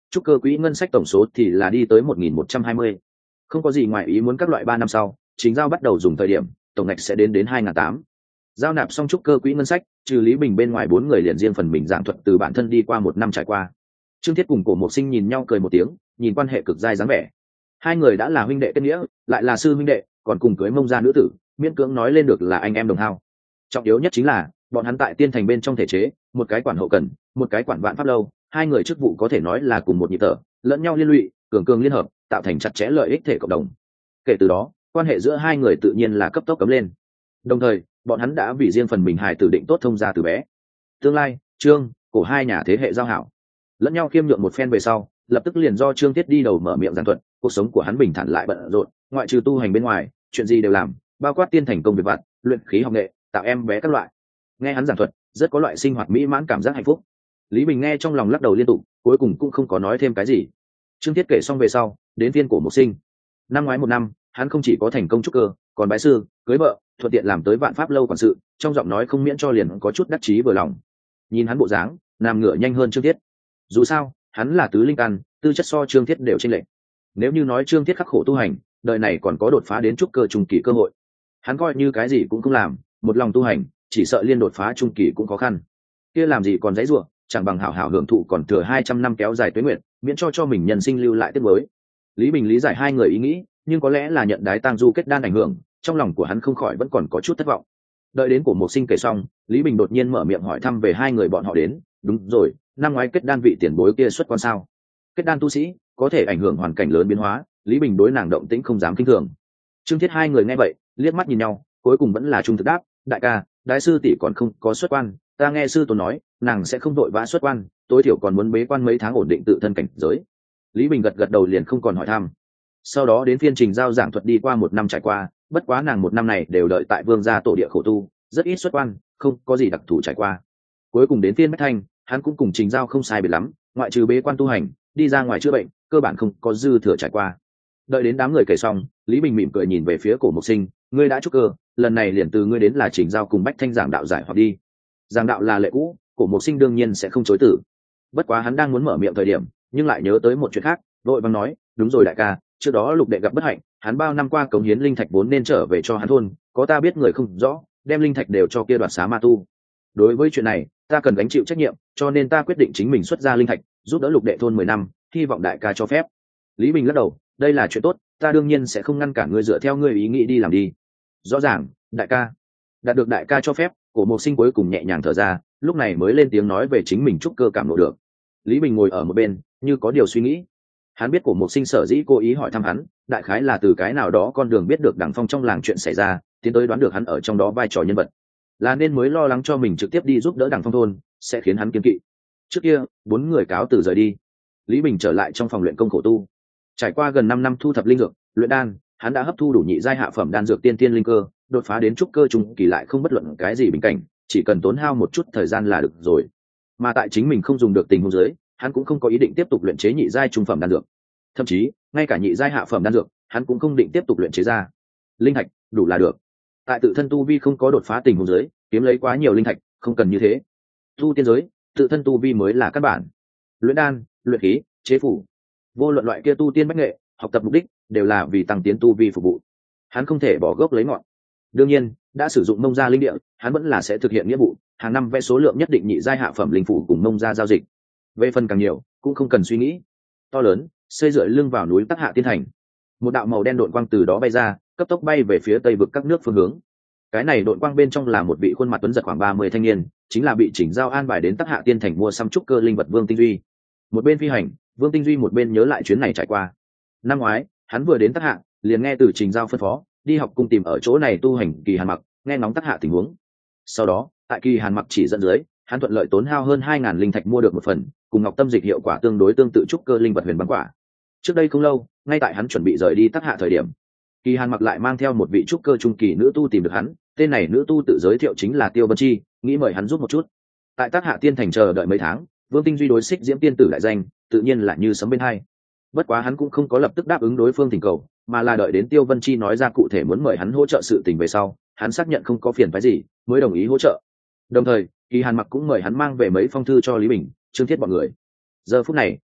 trúc cơ quỹ ngân sách tổng số thì là đi tới một nghìn một trăm hai mươi. Không có gì ngoài ý muốn, các loại ba năm sau chính giao bắt đầu dùng thời điểm tổng ngạch sẽ đến đến hai nghìn tám. Giao nạp xong trúc cơ quỹ ngân sách, trừ Lý Bình bên ngoài bốn người liền riêng phần mình giảng thuật từ bản thân đi qua một năm trải qua. Trương Thiết cùng Cổ Mộc Sinh nhìn nhau cười một tiếng, nhìn quan hệ cực dai dáng vẻ. Hai người đã là huynh đệ kết nghĩa, lại là sư huynh đệ, còn cùng cưới mông gia nữ tử, miễn cưỡng nói lên được là anh em đồng hao. Trọng yếu nhất chính là bọn hắn tại tiên thành bên trong thể chế, một cái quản hậu cần, một cái quản vạn pháp lâu, hai người chức vụ có thể nói là cùng một nhịp thở, lẫn nhau liên lụy, cường cường liên hợp, tạo thành chặt chẽ lợi ích thể cộng đồng. Kể từ đó, quan hệ giữa hai người tự nhiên là cấp tốc cấm lên. Đồng thời, bọn hắn đã vì riêng phần mình hài tử định tốt thông gia từ bé. Tương lai, Trương, Cổ hai nhà thế hệ giao hảo, lẫn nhau khiêm nhượng một phen về sau, lập tức liền do Trương Tiết đi đầu mở miệng giảng thuật, cuộc sống của hắn bình thản lại bận rộn, ngoại trừ tu hành bên ngoài, chuyện gì đều làm, bao quát tiên thành công việc vặt, luyện khí học nghệ, tạo em bé các loại. Nghe hắn giảng thuật, rất có loại sinh hoạt mỹ mãn cảm giác hạnh phúc. Lý Bình nghe trong lòng lắc đầu liên tục, cuối cùng cũng không có nói thêm cái gì. Trương Tiết kể xong về sau, đến phiên Cổ Mộc Sinh. Năm ngoái một năm, hắn không chỉ có thành công trúc cơ, còn bái sư, cưới vợ, thuận tiện làm tới vạn pháp lâu quản sự, trong giọng nói không miễn cho liền có chút đắc chí vừa lòng. Nhìn hắn bộ dáng, nằm ngửa nhanh hơn Trương Tiết. Dù sao, hắn là tứ linh căn, tư chất so Trương Tiết đều chênh lệch. Nếu như nói Trương Tiết khắc khổ tu hành, đời này còn có đột phá đến trúc cơ trung kỳ cơ hội. Hắn coi như cái gì cũng không làm, một lòng tu hành, chỉ sợ liên đột phá trung kỳ cũng khó khăn. Kia làm gì còn dãy rủa, chẳng bằng hảo hảo hưởng thụ còn thừa hai trăm năm kéo dài tuế nguyệt, miễn cho cho mình nhân sinh lưu lại tiếc nuối. Lý Bình lý giải hai người ý nghĩ, nhưng có lẽ là nhận đái tang du kết đan ảnh hưởng, trong lòng của hắn không khỏi vẫn còn có chút thất vọng. Đợi đến Cổ Mộc Sinh kể xong, Lý Bình đột nhiên mở miệng hỏi thăm về hai người bọn họ đến. Đúng rồi, năm ngoái kết đan vị tiền bối kia xuất quan sao? Kết đan tu sĩ có thể ảnh hưởng hoàn cảnh lớn biến hóa, Lý Bình đối nàng động tĩnh không dám kinh thường. Trương Thiết hai người nghe vậy, liếc mắt nhìn nhau, cuối cùng vẫn là trung thực đáp, đại ca, đại sư tỷ còn không có xuất quan, ta nghe sư tổ nói, nàng sẽ không vội vã xuất quan, tối thiểu còn muốn bế quan mấy tháng ổn định tự thân cảnh giới. Lý Bình gật gật đầu liền không còn hỏi thăm. Sau đó đến phiên Trình Giao giảng thuật đi qua một năm trải qua, bất quá nàng một năm này đều đợi tại Vương gia tổ địa khổ tu, rất ít xuất quan, không có gì đặc thù trải qua. Cuối cùng đến phiên Bách Thanh, hắn cũng cùng Trình Giao không sai biệt lắm, ngoại trừ bế quan tu hành, đi ra ngoài chữa bệnh, cơ bản không có dư thừa trải qua. Đợi đến đám người kể xong, Lý Bình mỉm cười nhìn về phía Cổ Mộc Sinh, ngươi đã trúc cơ, lần này liền từ ngươi đến là Trình Giao cùng Bách Thanh giảng đạo giải hoặc đi. Giảng đạo là lệ cũ, Cổ Mộc Sinh đương nhiên sẽ không chối từ. Bất quá hắn đang muốn mở miệng thời điểm, nhưng lại nhớ tới một chuyện khác, vội vàng nói, đúng rồi đại ca, trước đó Lục đệ gặp bất hạnh, hắn bao năm qua cống hiến linh thạch vốn nên trở về cho hắn thôn, có ta biết người không rõ, đem linh thạch đều cho kia đoạt xá ma tu. Đối với chuyện này, ta cần gánh chịu trách nhiệm, cho nên ta quyết định chính mình xuất ra linh thạch, giúp đỡ Lục đệ thôn mười năm, hy vọng đại ca cho phép. Lý Bình lắc đầu, đây là chuyện tốt, ta đương nhiên sẽ không ngăn cản ngươi dựa theo ngươi ý nghĩ đi làm đi. Rõ ràng, đại ca. Đạt được đại ca cho phép, Cổ Mộc Sinh cuối cùng nhẹ nhàng thở ra, lúc này mới lên tiếng nói về chính mình trúc cơ cảm ngộ được. Lý Bình ngồi ở một bên, như có điều suy nghĩ. Hắn biết Cổ Mộc Sinh sở dĩ cố ý hỏi thăm hắn, đại khái là từ cái nào đó con đường biết được Đằng Phong trong làng chuyện xảy ra, tiến tới đoán được hắn ở trong đó vai trò nhân vật, là nên mới lo lắng cho mình trực tiếp đi giúp đỡ Đằng Phong thôn sẽ khiến hắn kiêng kỵ. Trước kia, bốn người cáo từ rời đi. Lý Bình trở lại trong phòng luyện công khổ tu. Trải qua gần năm năm thu thập linh dược, luyện đan, hắn đã hấp thu đủ nhị giai hạ phẩm đan dược tiên tiên linh cơ, đột phá đến trúc cơ trung kỳ lại không bất luận cái gì bình cảnh, chỉ cần tốn hao một chút thời gian là được rồi. Mà tại chính mình không dùng được tình huống dưới, hắn cũng không có ý định tiếp tục luyện chế nhị giai trung phẩm đan dược. Thậm chí, ngay cả nhị giai hạ phẩm đan dược, hắn cũng không định tiếp tục luyện chế ra. Linh thạch, đủ là được. Tại tự thân tu vi không có đột phá tình huống dưới, kiếm lấy quá nhiều linh thạch, không cần như thế. Tu tiên giới, tự thân tu vi mới là căn bản. Luyện đan, luyện khí, chế phủ, vô luận loại kia tu tiên bách nghệ, học tập mục đích đều là vì tăng tiến tu vi phục vụ. Hắn không thể bỏ gốc lấy ngọn. Đương nhiên, đã sử dụng mông gia linh địa, hắn vẫn là sẽ thực hiện nghĩa vụ, hàng năm vẽ số lượng nhất định nhị giai hạ phẩm linh phủ cùng mông gia giao dịch. Về phần càng nhiều, cũng không cần suy nghĩ. To lớn, xây dựa lưng vào núi Tắc Hạ Tiên Thành. Một đạo màu đen độn quang từ đó bay ra, cấp tốc bay về phía tây vực các nước phương hướng. Cái này độn quang bên trong là một vị khuôn mặt tuấn giật khoảng ba mươi thanh niên, chính là bị Chỉnh Giao an bài đến Tắc Hạ Tiên Thành mua xăm trúc cơ linh vật Vương Tinh Duy. Một bên phi hành, Vương Tinh Duy một bên nhớ lại chuyến này trải qua. Năm ngoái, hắn vừa đến Tắc Hạ, liền nghe từ Trình Giao phân phó, đi học cung tìm ở chỗ này tu hành Kỳ Hàn Mặc, nghe ngóng Tắc Hạ tình huống. Sau đó, tại Kỳ Hàn Mặc chỉ dẫn dưới, hắn thuận lợi tốn hao hơn hai ngàn linh thạch mua được một phần, cùng Ngọc Tâm Dịch hiệu quả tương đối tương tự trúc cơ linh vật Huyền Băng Quả. Trước đây không lâu, ngay tại hắn chuẩn bị rời đi Tắc Hạ thời điểm, Kỳ Hàn Mặc lại mang theo một vị trúc cơ trung kỳ nữ tu tìm được hắn, tên này nữ tu tự giới thiệu chính là Tiêu Vân Chi, nghĩ mời hắn giúp một chút. Tại Tắc Hạ Tiên Thành chờ đợi mấy tháng, Vương Tinh Duy đối Xích Diễm Tiên tử đại danh, tự nhiên là như sấm bên hai. Bất quá hắn cũng không có lập tức đáp ứng đối phương thỉnh cầu, mà là đợi đến Tiêu Vân Chi nói ra cụ thể muốn mời hắn hỗ trợ sự tình về sau, hắn xác nhận không có phiền phức gì, mới đồng ý hỗ trợ. Đồng thời, Kỳ Hàn Mặc cũng mời hắn mang về mấy phong thư cho Lý Bình, Trương Thiết bọn người. Giờ phút này,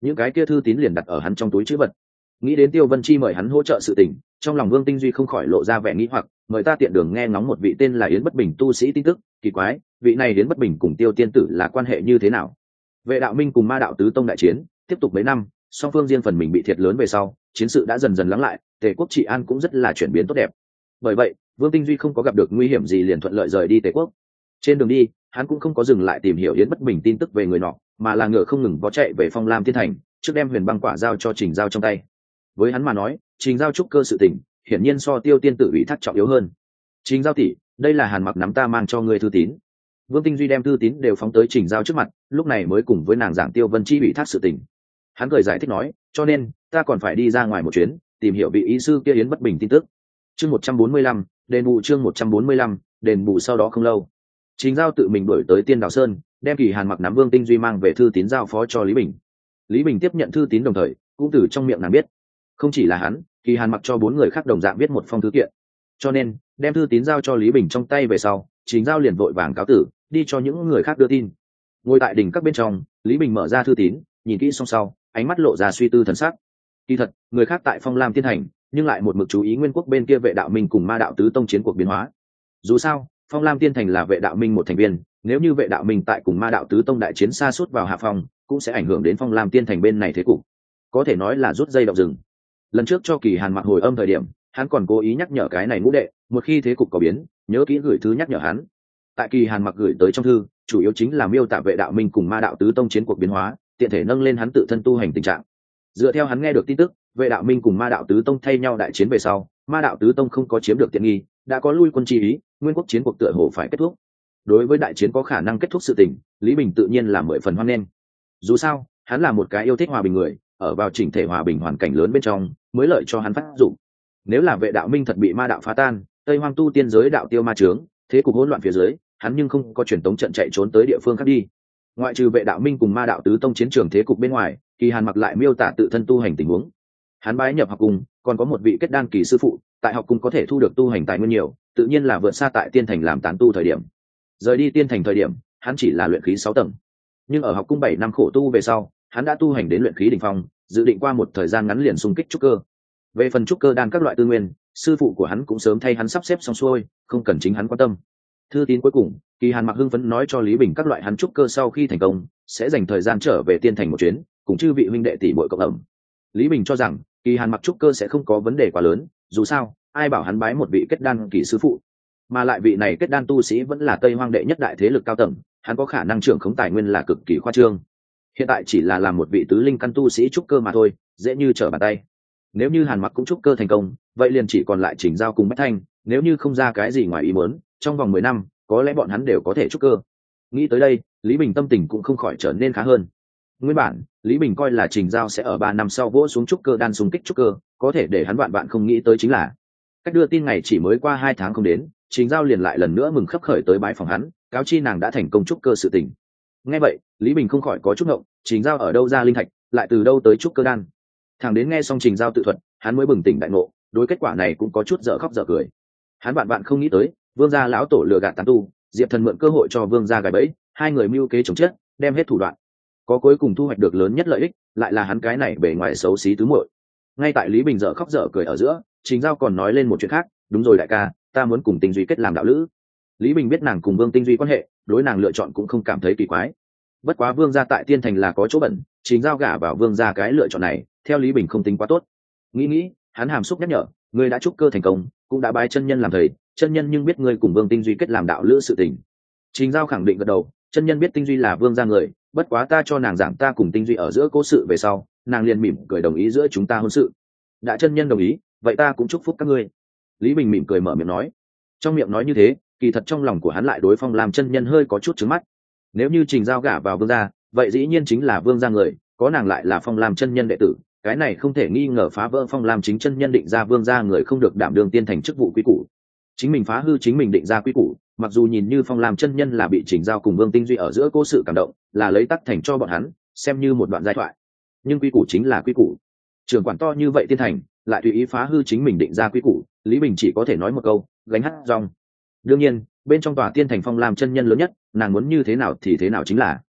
những cái kia thư tín liền đặt ở hắn trong túi chữ vật. Nghĩ đến Tiêu Vân Chi mời hắn hỗ trợ sự tình, trong lòng Vương Tinh Duy không khỏi lộ ra vẻ nghĩ hoặc, mời ta tiện đường nghe ngóng một vị tên là Yến Bất Bình tu sĩ tin tức, kỳ quái, vị này Yến Bất Bình cùng Tiêu tiên tử là quan hệ như thế nào? Vệ đạo minh cùng Ma đạo tứ tông đại chiến, tiếp tục mấy năm, song phương riêng phần mình bị thiệt lớn về sau, chiến sự đã dần dần lắng lại, Tề quốc trị an cũng rất là chuyển biến tốt đẹp. Bởi vậy, Vương Tinh Duy không có gặp được nguy hiểm gì liền thuận lợi rời đi Tề quốc. Trên đường đi, hắn cũng không có dừng lại tìm hiểu Yến Bất Bình tin tức về người nọ, mà là ngựa không ngừng vó chạy về Phong Lam Thiên Thành, trước đem Huyền Băng Quả giao cho Trình Giao trong tay. Với hắn mà nói, Trình Giao trúc cơ sự tình, hiển nhiên so Tiêu tiên tử ủy thác trọng yếu hơn. Trình Giao tỷ, đây là Hàn Mặc nắm ta mang cho ngươi thư tín. Vương Tinh Duy đem thư tín đều phóng tới Trình Giao trước mặt, lúc này mới cùng với nàng giảng Tiêu Vân Chi ủy thác sự tình. Hắn cười giải thích nói, cho nên ta còn phải đi ra ngoài một chuyến, tìm hiểu vị ý sư kia Yến Bất Bình tin tức. Chương một trăm bốn mươi lăm, đền bù chương một trăm bốn mươi lăm, đền bù sau đó không lâu, Trình Giao tự mình đuổi tới Tiên Đào Sơn, đem Kỳ Hàn Mặc nắm Vương Tinh Duy mang về thư tín giao phó cho Lý Bình. Lý Bình tiếp nhận thư tín đồng thời, cũng từ trong miệng nàng biết, không chỉ là hắn, Kỳ Hàn Mặc cho bốn người khác đồng dạng viết một phong thư kiện. Cho nên, đem thư tín giao cho Lý Bình trong tay về sau, Trình Giao liền vội vàng cáo tử, đi cho những người khác đưa tin. Ngồi tại đỉnh các bên trong, Lý Bình mở ra thư tín, nhìn kỹ xong sau, ánh mắt lộ ra suy tư thần sắc. Kỳ thật, người khác tại Phong Lam Thiên Thành, nhưng lại một mực chú ý Nguyên Quốc bên kia Vệ đạo minh cùng Ma đạo tứ tông chiến cuộc biến hóa. Dù sao, Phong Lam Thiên Thành là Vệ đạo minh một thành viên, nếu như Vệ đạo minh tại cùng Ma đạo tứ tông đại chiến xa suốt vào hạ phong, cũng sẽ ảnh hưởng đến Phong Lam Thiên Thành bên này thế cục. Có thể nói là rút dây động rừng. Lần trước cho Kỳ Hàn Mặc hồi âm thời điểm, hắn còn cố ý nhắc nhở cái này ngũ đệ, một khi thế cục có biến, nhớ kỹ gửi thư nhắc nhở hắn. Tại Kỳ Hàn Mặc gửi tới trong thư, chủ yếu chính là miêu tả Vệ đạo minh cùng Ma đạo tứ tông chiến cuộc biến hóa, tiện thể nâng lên hắn tự thân tu hành tình trạng. Dựa theo hắn nghe được tin tức, Vệ đạo minh cùng Ma đạo tứ tông thay nhau đại chiến về sau, Ma đạo tứ tông không có chiếm được tiện nghi, đã có lui quân chi ý, Nguyên Quốc chiến cuộc tựa hồ phải kết thúc. Đối với đại chiến có khả năng kết thúc sự tình, Lý Bình tự nhiên là mười phần hoan nghênh. Dù sao, hắn là một cái yêu thích hòa bình người, ở vào chỉnh thể hòa bình hoàn cảnh lớn bên trong, mới lợi cho hắn phát dụng. Nếu là Vệ đạo minh thật bị Ma đạo phá tan, Tây Hoang tu tiên giới đạo tiêu ma chướng, thế cục hỗn loạn phía dưới, hắn nhưng không có truyền tống trận chạy trốn tới địa phương khác đi. Ngoại trừ Vệ đạo minh cùng Ma đạo tứ tông chiến trường thế cục bên ngoài, Kỳ Hàn Mặc lại miêu tả tự thân tu hành tình huống. Hắn bái nhập học cung, còn có một vị kết đan kỳ sư phụ, tại học cung có thể thu được tu hành tài nguyên nhiều, tự nhiên là vượt xa tại tiên thành làm tán tu thời điểm. Rời đi tiên thành thời điểm, hắn chỉ là luyện khí sáu tầng, nhưng ở học cung bảy năm khổ tu về sau, hắn đã tu hành đến luyện khí đỉnh phong, dự định qua một thời gian ngắn liền xung kích trúc cơ. Về phần trúc cơ đan các loại tư nguyên, sư phụ của hắn cũng sớm thay hắn sắp xếp xong xuôi, không cần chính hắn quan tâm. Thư tín cuối cùng, Kỳ Hàn Mặc hưng phấn nói cho Lý Bình các loại hắn trúc cơ sau khi thành công, sẽ dành thời gian trở về tiên thành một chuyến, cùng chư vị huynh đệ tỷ muội cộng ẩm. Lý Bình cho rằng Kỳ Hàn Mặc trúc cơ sẽ không có vấn đề quá lớn, dù sao ai bảo hắn bái một vị kết đan kỳ sư phụ, mà lại vị này kết đan tu sĩ vẫn là Tây Hoang đệ nhất đại thế lực cao tầng, hắn có khả năng trưởng khống tài nguyên là cực kỳ khoa trương. Hiện tại chỉ là làm một vị tứ linh căn tu sĩ trúc cơ mà thôi, dễ như trở bàn tay. Nếu như Hàn Mặc cũng trúc cơ thành công, vậy liền chỉ còn lại Trình Giao cùng Bách Thanh, nếu như không ra cái gì ngoài ý muốn, trong vòng mười năm, có lẽ bọn hắn đều có thể trúc cơ. Nghĩ tới đây, Lý Bình tâm tình cũng không khỏi trở nên khá hơn. Nguyên bản, Lý Bình coi là Trình Giao sẽ ở ba năm sau vỗ xuống trúc cơ đan xung kích trúc cơ, có thể để hắn vạn vạn không nghĩ tới chính là, cách đưa tin ngày chỉ mới qua hai tháng không đến, Trình Giao liền lại lần nữa mừng khấp khởi tới bái phòng hắn, cáo chi nàng đã thành công trúc cơ sự tình. Nghe vậy, Lý Bình không khỏi có chút ngộng, Trình Giao ở đâu ra linh thạch, lại từ đâu tới trúc cơ đan? Thằng đến nghe xong Trình Giao tự thuật, hắn mới bừng tỉnh đại ngộ, đối kết quả này cũng có chút dở khóc dở cười. Hắn vạn vạn không nghĩ tới, Vương gia lão tổ lừa gạt tán tu, Diệp Thần mượn cơ hội cho Vương gia gài bẫy, hai người mưu kế chống chết, đem hết thủ đoạn, có cuối cùng thu hoạch được lớn nhất lợi ích, lại là hắn cái này bề ngoài xấu xí tứ muội. Ngay tại Lý Bình dở khóc dở cười ở giữa, Trình Giao còn nói lên một chuyện khác, đúng rồi đại ca, ta muốn cùng Tinh Duy kết làm đạo lữ. Lý Bình biết nàng cùng Vương Tinh Duy quan hệ, đối nàng lựa chọn cũng không cảm thấy kỳ quái. Bất quá Vương gia tại Tiên Thành là có chỗ bẩn, Trình Giao gả vào Vương gia cái lựa chọn này, theo Lý Bình không tính quá tốt. Nghĩ nghĩ, hắn hàm xúc nhắc nhở, ngươi đã trúc cơ thành công, cũng đã bái chân nhân làm thầy, chân nhân nhưng biết ngươi cùng Vương Tinh Duy kết làm đạo lữ sự tình. Trình Giao khẳng định gật đầu, chân nhân biết Tinh Duy là Vương gia người, bất quá ta cho nàng giảng ta cùng Tinh Duy ở giữa cố sự về sau, nàng liền mỉm cười đồng ý giữa chúng ta hôn sự. Đã chân nhân đồng ý, vậy ta cũng chúc phúc các ngươi. Lý Bình mỉm cười mở miệng nói. Trong miệng nói như thế, kỳ thật trong lòng của hắn lại đối Phong Lam chân nhân hơi có chút trứng mắt. Nếu như Trình Giao gả vào Vương gia, vậy dĩ nhiên chính là Vương gia người, có nàng lại là Phong Lam chân nhân đệ tử, cái này không thể nghi ngờ phá vỡ Phong Lam chính chân nhân định ra Vương gia người không được đảm đương tiên thành chức vụ quý củ. Chính mình phá hư chính mình định ra quý củ, mặc dù nhìn như Phong Lam chân nhân là bị Trình Giao cùng Vương Tinh Duy ở giữa cố sự cảm động, là lấy tắc thành cho bọn hắn, xem như một đoạn giai thoại. Nhưng quý củ chính là quý củ. Trưởng quản to như vậy tiên thành, lại tùy ý phá hư chính mình định ra quý củ, Lý Bình chỉ có thể nói một câu, gánh hát rong. Đương nhiên, bên trong tòa tiên thành Phong Lam chân nhân lớn nhất, nàng muốn như thế nào thì thế nào chính là.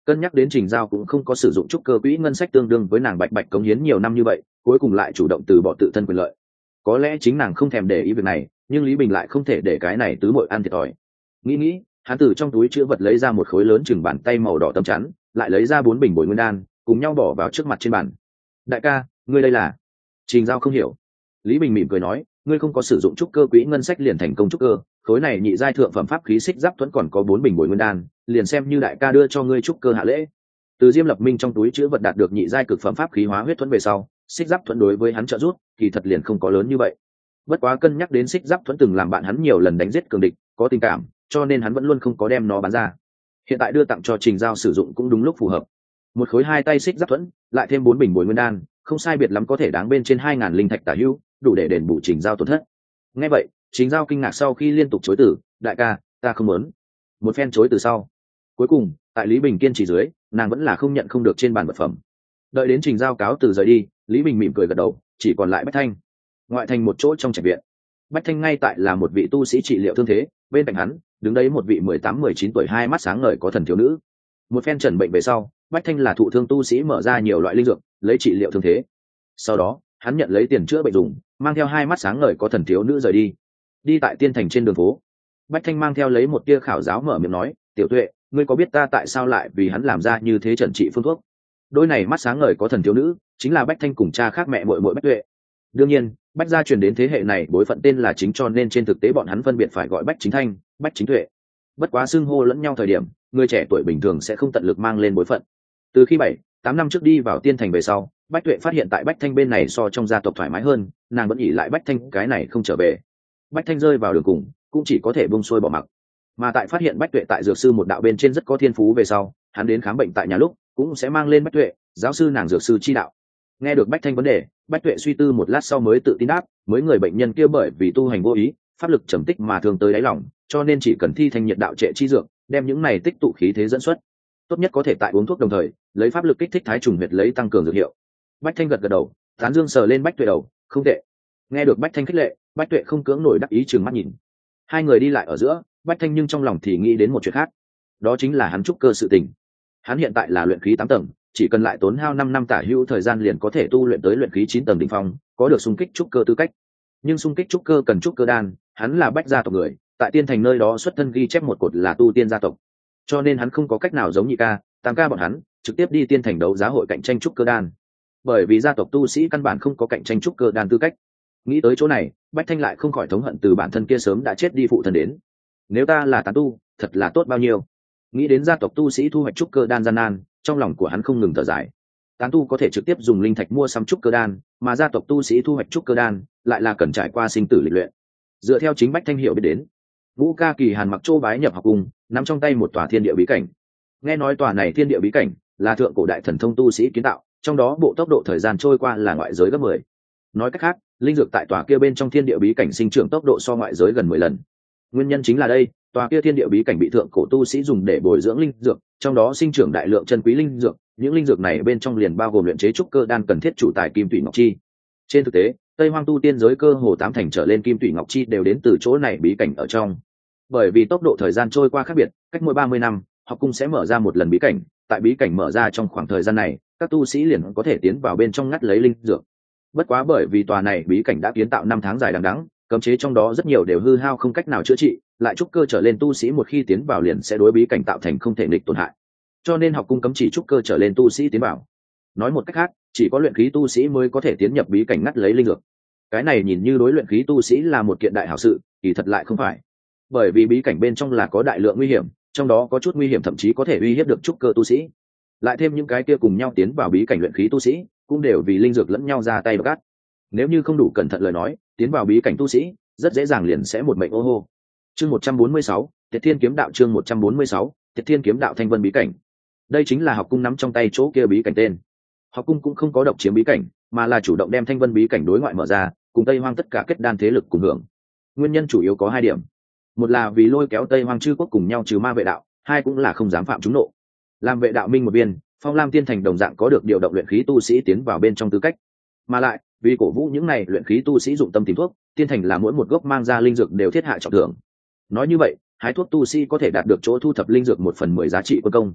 Cân nhắc đến Trình Giao cũng không có sử dụng trúc cơ quỹ ngân sách tương đương với nàng bạch bạch cống hiến nhiều năm như vậy, cuối cùng lại chủ động từ bỏ tự thân quyền lợi. Có lẽ chính nàng không thèm để ý việc này, nhưng Lý Bình lại không thể để cái này tứ muội ăn thiệt thòi. Nghĩ nghĩ, hắn từ trong túi chứa vật lấy ra một khối lớn chừng bàn tay màu đỏ tấm chắn, lại lấy ra bốn bình bồi nguyên đan, cùng nhau bỏ vào trước mặt trên bàn. Đại ca, ngươi đây là? Trình Giao không hiểu. Lý Bình mỉm cười nói, ngươi không có sử dụng trúc cơ quỹ ngân sách liền thành công trúc cơ, khối này nhị giai thượng phẩm pháp khí xích giáp thuẫn còn có bốn bình bồi nguyên đan, liền xem như đại ca đưa cho ngươi trúc cơ hạ lễ. Từ Diêm Lập Minh trong túi chứa vật đạt được nhị giai cực phẩm pháp khí hóa huyết thuẫn về sau, xích giáp thuẫn đối với hắn trợ giúp, thì thật liền không có lớn như vậy. Bất quá cân nhắc đến xích giáp thuẫn từng làm bạn hắn nhiều lần đánh giết cường địch, có tình cảm, cho nên hắn vẫn luôn không có đem nó bán ra. Hiện tại đưa tặng cho Trình Giao sử dụng cũng đúng lúc phù hợp. Một khối hai tay xích giáp thuẫn, lại thêm bốn bình bồi nguyên đan, không sai biệt lắm có thể đáng bên trên hai ngàn linh thạch tả hữu, đủ để đền bù Trình Giao tổn thất. Nghe vậy, Trình Giao kinh ngạc sau khi liên tục chối từ, đại ca, ta không muốn. Một phen chối từ sau, cuối cùng, tại Lý Bình kiên trì dưới, nàng vẫn là không nhận không được trên bàn vật phẩm. Đợi đến Trình Giao cáo từ rời đi, Lý Bình mỉm cười gật đầu, chỉ còn lại Bách Thanh. Ngoại thành một chỗ trong trạch viện, Bách Thanh ngay tại là một vị tu sĩ trị liệu thương thế, bên cạnh hắn đứng đấy một vị mười tám mười chín tuổi hai mắt sáng ngời có thần thiếu nữ. Một phen trần bệnh về sau, Bách Thanh là thụ thương tu sĩ mở ra nhiều loại linh dược lấy trị liệu thương thế. Sau đó hắn nhận lấy tiền chữa bệnh dùng, mang theo hai mắt sáng ngời có thần thiếu nữ rời đi. Đi tại tiên thành trên đường phố, Bách Thanh mang theo lấy một tia khảo giáo mở miệng nói, tiểu Tuệ, ngươi có biết ta tại sao lại vì hắn làm ra như thế trần trị phương thuốc? Đôi này mắt sáng ngời có thần thiếu nữ chính là Bách Thanh cùng cha khác mẹ muội muội Bách Tuệ. Đương nhiên, Bách gia truyền đến thế hệ này bối phận tên là chính, cho nên trên thực tế bọn hắn phân biệt phải gọi Bách Chính Thanh, Bách Chính Tuệ. Bất quá xưng hô lẫn nhau thời điểm, người trẻ tuổi bình thường sẽ không tận lực mang lên bối phận. Từ khi bảy, tám năm trước đi vào tiên thành về sau, Bách Tuệ phát hiện tại Bách Thanh bên này so trong gia tộc thoải mái hơn, nàng vẫn ỉ lại Bách Thanh cái này không trở về. Bách Thanh rơi vào đường cùng, cũng chỉ có thể buông xuôi bỏ mặc. Mà tại phát hiện Bách Tuệ tại dược sư một đạo bên trên rất có thiên phú về sau, hắn đến khám bệnh tại nhà lúc, cũng sẽ mang lên Bách Tuệ, giáo sư nàng dược sư chi đạo. Nghe được Bách Thanh vấn đề, Bách Tuệ suy tư một lát sau mới tự tin đáp, mới người bệnh nhân kia bởi vì tu hành vô ý, pháp lực trầm tích mà thường tới đáy lòng, cho nên chỉ cần thi thành nhiệt đạo trệ chi dược, đem những này tích tụ khí thế dẫn xuất. Tốt nhất có thể tại uống thuốc đồng thời, lấy pháp lực kích thích thái trùng huyệt lấy tăng cường dược hiệu. Bách Thanh gật gật đầu, tán dương sờ lên Bách Tuệ đầu, không tệ. Nghe được Bách Thanh khích lệ, Bách Tuệ không cưỡng nổi đắc ý trừng mắt nhìn. Hai người đi lại ở giữa, Bách Thanh nhưng trong lòng thì nghĩ đến một chuyện khác, đó chính là hắn trúc cơ sự tình. Hắn hiện tại là luyện khí tám tầng, chỉ cần lại tốn hao năm năm tả hữu thời gian liền có thể tu luyện tới luyện khí chín tầng đỉnh phong, có được xung kích trúc cơ tư cách. Nhưng xung kích trúc cơ cần trúc cơ đan, hắn là Bách gia tộc người, tại tiên thành nơi đó xuất thân ghi chép một cột là tu tiên gia tộc, cho nên hắn không có cách nào giống nhị ca, tam ca bọn hắn trực tiếp đi tiên thành đấu giá hội cạnh tranh trúc cơ đan, bởi vì gia tộc tu sĩ căn bản không có cạnh tranh trúc cơ đan tư cách. Nghĩ tới chỗ này, Bách Thanh lại không khỏi thống hận từ bản thân kia sớm đã chết đi phụ thân đến. Nếu ta là tán tu, thật là tốt bao nhiêu. Nghĩ đến gia tộc tu sĩ thu hoạch trúc cơ đan gian nan, trong lòng của hắn không ngừng thở dài. Tán tu có thể trực tiếp dùng linh thạch mua sắm trúc cơ đan, mà gia tộc tu sĩ thu hoạch trúc cơ đan lại là cần trải qua sinh tử lịch luyện. Dựa theo chính Bách Thanh hiểu biết đến, Vũ Ca Kỳ Hàn mặc châu bái nhập học cung, nắm trong tay một tòa thiên địa bí cảnh. Nghe nói tòa này thiên địa bí cảnh là thượng cổ đại thần thông tu sĩ kiến tạo, trong đó bộ tốc độ thời gian trôi qua là ngoại giới gấp mười. Nói cách khác, linh dược tại tòa kia bên trong thiên địa bí cảnh sinh trưởng tốc độ so ngoại giới gần mười lần. Nguyên nhân chính là đây, tòa kia thiên địa bí cảnh bị thượng cổ tu sĩ dùng để bồi dưỡng linh dược, trong đó sinh trưởng đại lượng chân quý linh dược, những linh dược này bên trong liền bao gồm luyện chế trúc cơ đan cần thiết chủ tài kim tủy ngọc chi. Trên thực tế, Tây Hoang tu tiên giới cơ hồ tám thành trở lên kim tủy ngọc chi đều đến từ chỗ này bí cảnh ở trong. Bởi vì tốc độ thời gian trôi qua khác biệt, cách mỗi ba mươi năm, học cung sẽ mở ra một lần bí cảnh, tại bí cảnh mở ra trong khoảng thời gian này, các tu sĩ liền có thể tiến vào bên trong ngắt lấy linh dược. Bất quá bởi vì tòa này bí cảnh đã kiến tạo năm tháng dài đằng đẵng, cấm chế trong đó rất nhiều đều hư hao không cách nào chữa trị, lại trúc cơ trở lên tu sĩ một khi tiến vào liền sẽ đối bí cảnh tạo thành không thể nghịch tổn hại. Cho nên học cung cấm chỉ trúc cơ trở lên tu sĩ tiến vào. Nói một cách khác, chỉ có luyện khí tu sĩ mới có thể tiến nhập bí cảnh ngắt lấy linh dược. Cái này nhìn như đối luyện khí tu sĩ là một kiện đại hảo sự, kỳ thật lại không phải. Bởi vì bí cảnh bên trong là có đại lượng nguy hiểm, trong đó có chút nguy hiểm thậm chí có thể uy hiếp được trúc cơ tu sĩ. Lại thêm những cái kia cùng nhau tiến vào bí cảnh luyện khí tu sĩ, cũng đều vì linh dược lẫn nhau ra tay gắt. Nếu như không đủ cẩn thận lời nói, tiến vào bí cảnh tu sĩ, rất dễ dàng liền sẽ một mệnh ô hô. Chương một trăm bốn mươi sáu, Tiệt Thiên Kiếm Đạo chương một trăm bốn mươi sáu, Tiệt Thiên Kiếm Đạo Thanh Vân bí cảnh. Đây chính là học cung nắm trong tay chỗ kia bí cảnh tên. Học cung cũng không có độc chiếm bí cảnh, mà là chủ động đem Thanh Vân bí cảnh đối ngoại mở ra, cùng Tây Hoang tất cả kết đan thế lực cùng hưởng. Nguyên nhân chủ yếu có hai điểm. Một là vì lôi kéo Tây Hoang chư quốc cùng nhau trừ ma vệ đạo, hai cũng là không dám phạm chúng nộ. Làm vệ đạo minh một viên, Phong Lam Tiên Thành đồng dạng có được điều động luyện khí tu sĩ tiến vào bên trong tư cách. Mà lại, vì cổ vũ những này luyện khí tu sĩ dụng tâm tìm thuốc, Tiên Thành là mỗi một gốc mang ra linh dược đều thiết hạ trọng thưởng. Nói như vậy, hái thuốc tu sĩ có thể đạt được chỗ thu thập linh dược một phần mười giá trị quân công.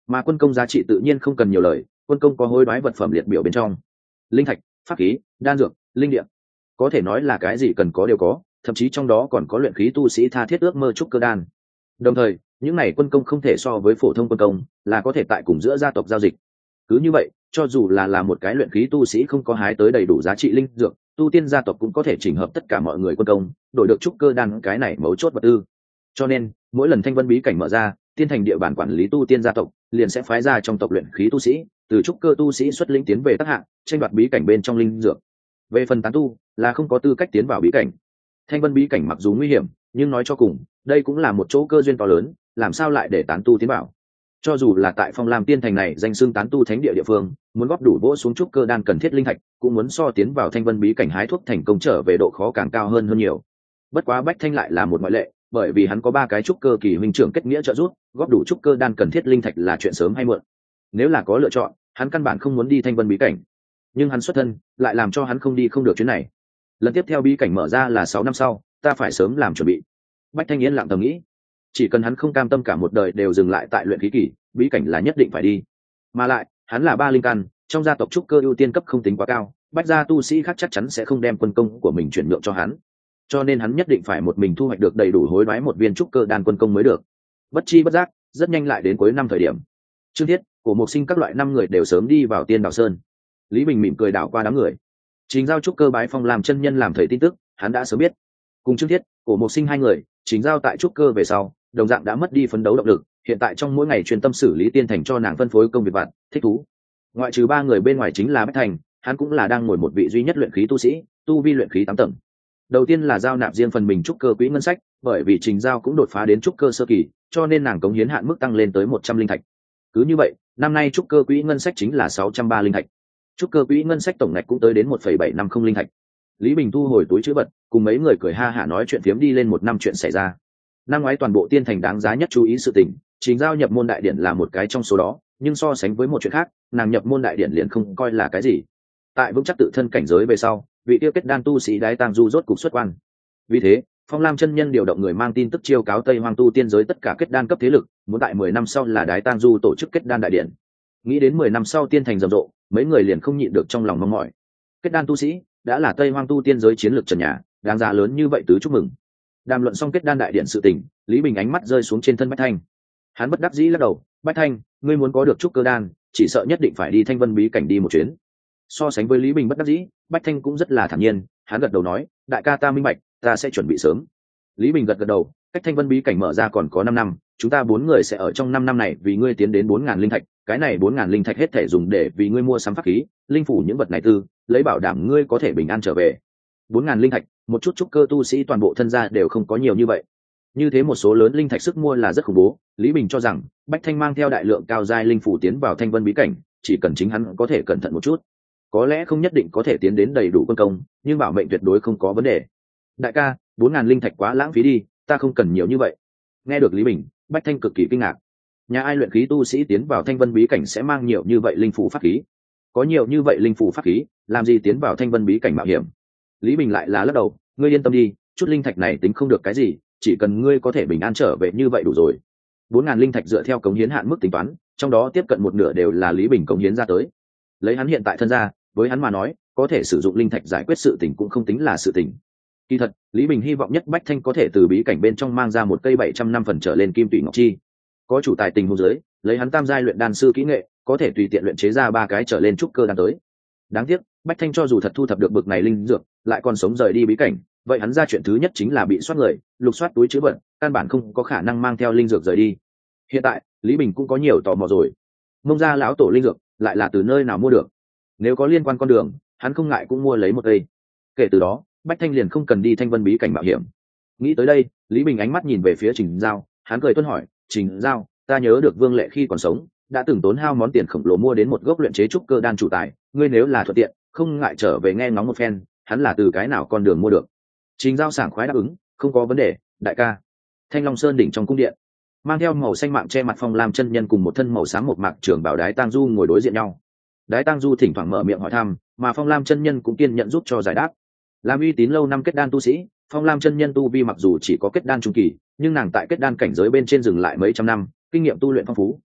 mà quân công giá trị tự nhiên không cần nhiều lời, quân công có hối đoái vật phẩm liệt biểu bên trong: linh thạch, pháp khí, đan dược, linh địa, có thể nói là cái gì cần có đều có, thậm chí trong đó còn có luyện khí tu sĩ tha thiết ước mơ trúc cơ đan. Đồng thời những này quân công không thể so với phổ thông quân công, là có thể tại cùng giữa gia tộc giao dịch. Cứ như vậy, cho dù là là một cái luyện khí tu sĩ không có hái tới đầy đủ giá trị linh dược, tu tiên gia tộc cũng có thể chỉnh hợp tất cả mọi người quân công, đổi được trúc cơ đan cái này mấu chốt vật tư. Cho nên mỗi lần thanh vân bí cảnh mở ra, tiên thành địa bàn quản lý tu tiên gia tộc liền sẽ phái ra trong tộc luyện khí tu sĩ, từ trúc cơ tu sĩ xuất lĩnh tiến về tác hạng, tranh đoạt bí cảnh bên trong linh dược. Về phần tán tu là không có tư cách tiến vào bí cảnh. Thanh vân bí cảnh mặc dù nguy hiểm, nhưng nói cho cùng đây cũng là một chỗ cơ duyên to lớn, làm sao lại để tán tu tiến vào. Cho dù là tại Phong Lam Tiên thành này danh xưng tán tu thánh địa địa phương, muốn góp đủ vỗ xuống trúc cơ đan cần thiết linh thạch, cũng muốn so tiến vào thanh vân bí cảnh hái thuốc thành công trở về độ khó càng cao hơn hơn nhiều. Bất quá Bách Thanh lại là một ngoại lệ, bởi vì hắn có ba cái trúc cơ kỳ huynh trưởng kết nghĩa trợ giúp, góp đủ trúc cơ đan cần thiết linh thạch là chuyện sớm hay muộn. Nếu là có lựa chọn, hắn căn bản không muốn đi thanh vân bí cảnh, nhưng hắn xuất thân lại làm cho hắn không đi không được chuyến này. Lần tiếp theo bí cảnh mở ra là sáu năm sau, ta phải sớm làm chuẩn bị. Bách Thanh yên lặng thầm nghĩ, chỉ cần hắn không cam tâm cả một đời đều dừng lại tại luyện khí kỳ, bí cảnh là nhất định phải đi. Mà lại hắn là ba linh căn, trong gia tộc trúc cơ ưu tiên cấp không tính quá cao, bách gia tu sĩ khác chắc chắn sẽ không đem quân công của mình chuyển nhượng cho hắn, cho nên hắn nhất định phải một mình thu hoạch được đầy đủ hối đoái một viên trúc cơ đan quân công mới được. Bất chi bất giác rất nhanh lại đến cuối năm thời điểm, Trương Thiết, Cổ Mộc Sinh các loại năm người đều sớm đi vào Tiên Đào Sơn. Lý Bình mỉm cười đảo qua đám người, chính giao trúc cơ bái phong làm chân nhân làm thầy tin tức hắn đã sớm biết. Cùng Trương Thiết, Cổ Mộc Sinh hai người chính giao tại trúc cơ về sau đồng dạng đã mất đi phấn đấu động lực, hiện tại trong mỗi ngày truyền tâm xử lý tiên thành cho nàng phân phối công việc vặt thích thú. Ngoại trừ ba người bên ngoài chính là Bách Thành, hắn cũng là đang ngồi một vị duy nhất luyện khí tu sĩ, tu vi luyện khí tám tầng. Đầu tiên là giao nạp riêng phần mình trúc cơ quỹ ngân sách, bởi vì Trình Giao cũng đột phá đến trúc cơ sơ kỳ, cho nên nàng cống hiến hạn mức tăng lên tới một trăm linh thạch. Cứ như vậy, năm nay trúc cơ quỹ ngân sách chính là sáu trăm ba linh thạch. Trúc cơ quỹ ngân sách tổng ngạch cũng tới đến một phẩy bảy năm không linh thạch. Lý Bình thu hồi túi trữ vật, cùng mấy người cười ha hả nói chuyện phiếm đi lên một năm chuyện xảy ra. Năm ngoái toàn bộ tiên thành đáng giá nhất chú ý sự tình, Trình Giao nhập môn đại điển là một cái trong số đó, nhưng so sánh với một chuyện khác, nàng nhập môn đại điển liền không coi là cái gì. Tại vững chắc tự thân cảnh giới về sau, vị tiêu kết đan tu sĩ Đái Tang Du rốt cục xuất quan. Vì thế, Phong Lam chân nhân điều động người mang tin tức chiêu cáo Tây Hoang tu tiên giới tất cả kết đan cấp thế lực, muốn tại mười năm sau là Đái Tang Du tổ chức kết đan đại điển. Nghĩ đến mười năm sau tiên thành rầm rộ, mấy người liền không nhịn được trong lòng mong mỏi. Kết đan tu sĩ đã là Tây Hoang tu tiên giới chiến lược trần nhà, đáng giá lớn như vậy tứ chúc mừng. Đàm luận xong kết đan đại điện sự tình, Lý Bình ánh mắt rơi xuống trên thân Bách Thanh. Hắn bất đắc dĩ lắc đầu, Bách Thanh, ngươi muốn có được trúc cơ đan, chỉ sợ nhất định phải đi thanh vân bí cảnh đi một chuyến. So sánh với Lý Bình bất đắc dĩ, Bách Thanh cũng rất là thản nhiên, hắn gật đầu nói, đại ca ta minh bạch, ta sẽ chuẩn bị sớm. Lý Bình gật gật đầu, cách thanh vân bí cảnh mở ra còn có năm năm, chúng ta bốn người sẽ ở trong năm năm này vì ngươi tiến đến bốn ngàn linh thạch, cái này bốn ngàn linh thạch hết thể dùng để vì ngươi mua sắm pháp khí, linh phủ những vật này tư, lấy bảo đảm ngươi có thể bình an trở về. Bốn ngàn linh thạch, một chút trúc cơ tu sĩ toàn bộ thân gia đều không có nhiều như vậy. Như thế một số lớn linh thạch sức mua là rất khủng bố, Lý Bình cho rằng Bách Thanh mang theo đại lượng cao giai linh phủ tiến vào thanh vân bí cảnh, chỉ cần chính hắn có thể cẩn thận một chút, có lẽ không nhất định có thể tiến đến đầy đủ quân công, nhưng bảo mệnh tuyệt đối không có vấn đề. Đại ca, bốn ngàn linh thạch quá lãng phí đi, ta không cần nhiều như vậy. Nghe được Lý Bình, Bách Thanh cực kỳ kinh ngạc. Nhà ai luyện khí tu sĩ tiến vào thanh vân bí cảnh sẽ mang nhiều như vậy linh phủ pháp khí? Có nhiều như vậy linh phủ pháp khí, làm gì tiến vào thanh vân bí cảnh mạo hiểm? Lý Bình lại là lắc đầu, ngươi yên tâm đi, chút linh thạch này tính không được cái gì, chỉ cần ngươi có thể bình an trở về như vậy đủ rồi. Bốn ngàn linh thạch dựa theo cống hiến hạn mức tính toán, trong đó tiếp cận một nửa đều là Lý Bình cống hiến ra tới. Lấy hắn hiện tại thân ra, với hắn mà nói, có thể sử dụng linh thạch giải quyết sự tình cũng không tính là sự tình. Kỳ thật, Lý Bình hy vọng nhất Bách Thanh có thể từ bí cảnh bên trong mang ra một cây bảy trăm năm phần trở lên kim tụy ngọc chi. Có chủ tài tình huống dưới, lấy hắn tam giai luyện đan sư kỹ nghệ, có thể tùy tiện luyện chế ra ba cái trở lên trúc cơ đan tới. Đáng tiếc, Bách Thanh cho dù thật thu thập được bực này linh dược, lại còn sống rời đi bí cảnh, vậy hắn ra chuyện thứ nhất chính là bị soát người, lục soát túi trữ vật, căn bản không có khả năng mang theo linh dược rời đi. Hiện tại, Lý Bình cũng có nhiều tò mò rồi. Mông ra lão tổ linh dược, lại là từ nơi nào mua được? Nếu có liên quan con đường, hắn không ngại cũng mua lấy một cây. Kể từ đó, Bách Thanh liền không cần đi thanh vân bí cảnh mạo hiểm. Nghĩ tới đây, Lý Bình ánh mắt nhìn về phía Trình Giao, hắn cười tuân hỏi, Trình Giao, ta nhớ được Vương Lệ khi còn sống đã từng tốn hao món tiền khổng lồ mua đến một gốc luyện chế trúc cơ đan chủ tài, ngươi nếu là thuận tiện, không ngại trở về nghe ngóng một phen, hắn là từ cái nào con đường mua được. Trình Giao sảng khoái đáp ứng, không có vấn đề, đại ca. Thanh Long Sơn đỉnh trong cung điện, mang theo màu xanh mạng che mặt Phong Lam chân nhân cùng một thân màu xám một mạc trưởng bảo Đái Tang Du ngồi đối diện nhau. Đái Tang Du thỉnh thoảng mở miệng hỏi thăm, mà Phong Lam chân nhân cũng kiên nhận giúp cho giải đáp. Làm uy tín lâu năm kết đan tu sĩ, Phong Lam chân nhân tu vi mặc dù chỉ có kết đan trung kỳ, nhưng nàng tại kết đan cảnh giới bên trên dừng lại mấy trăm năm, kinh nghiệm tu luyện phong phú,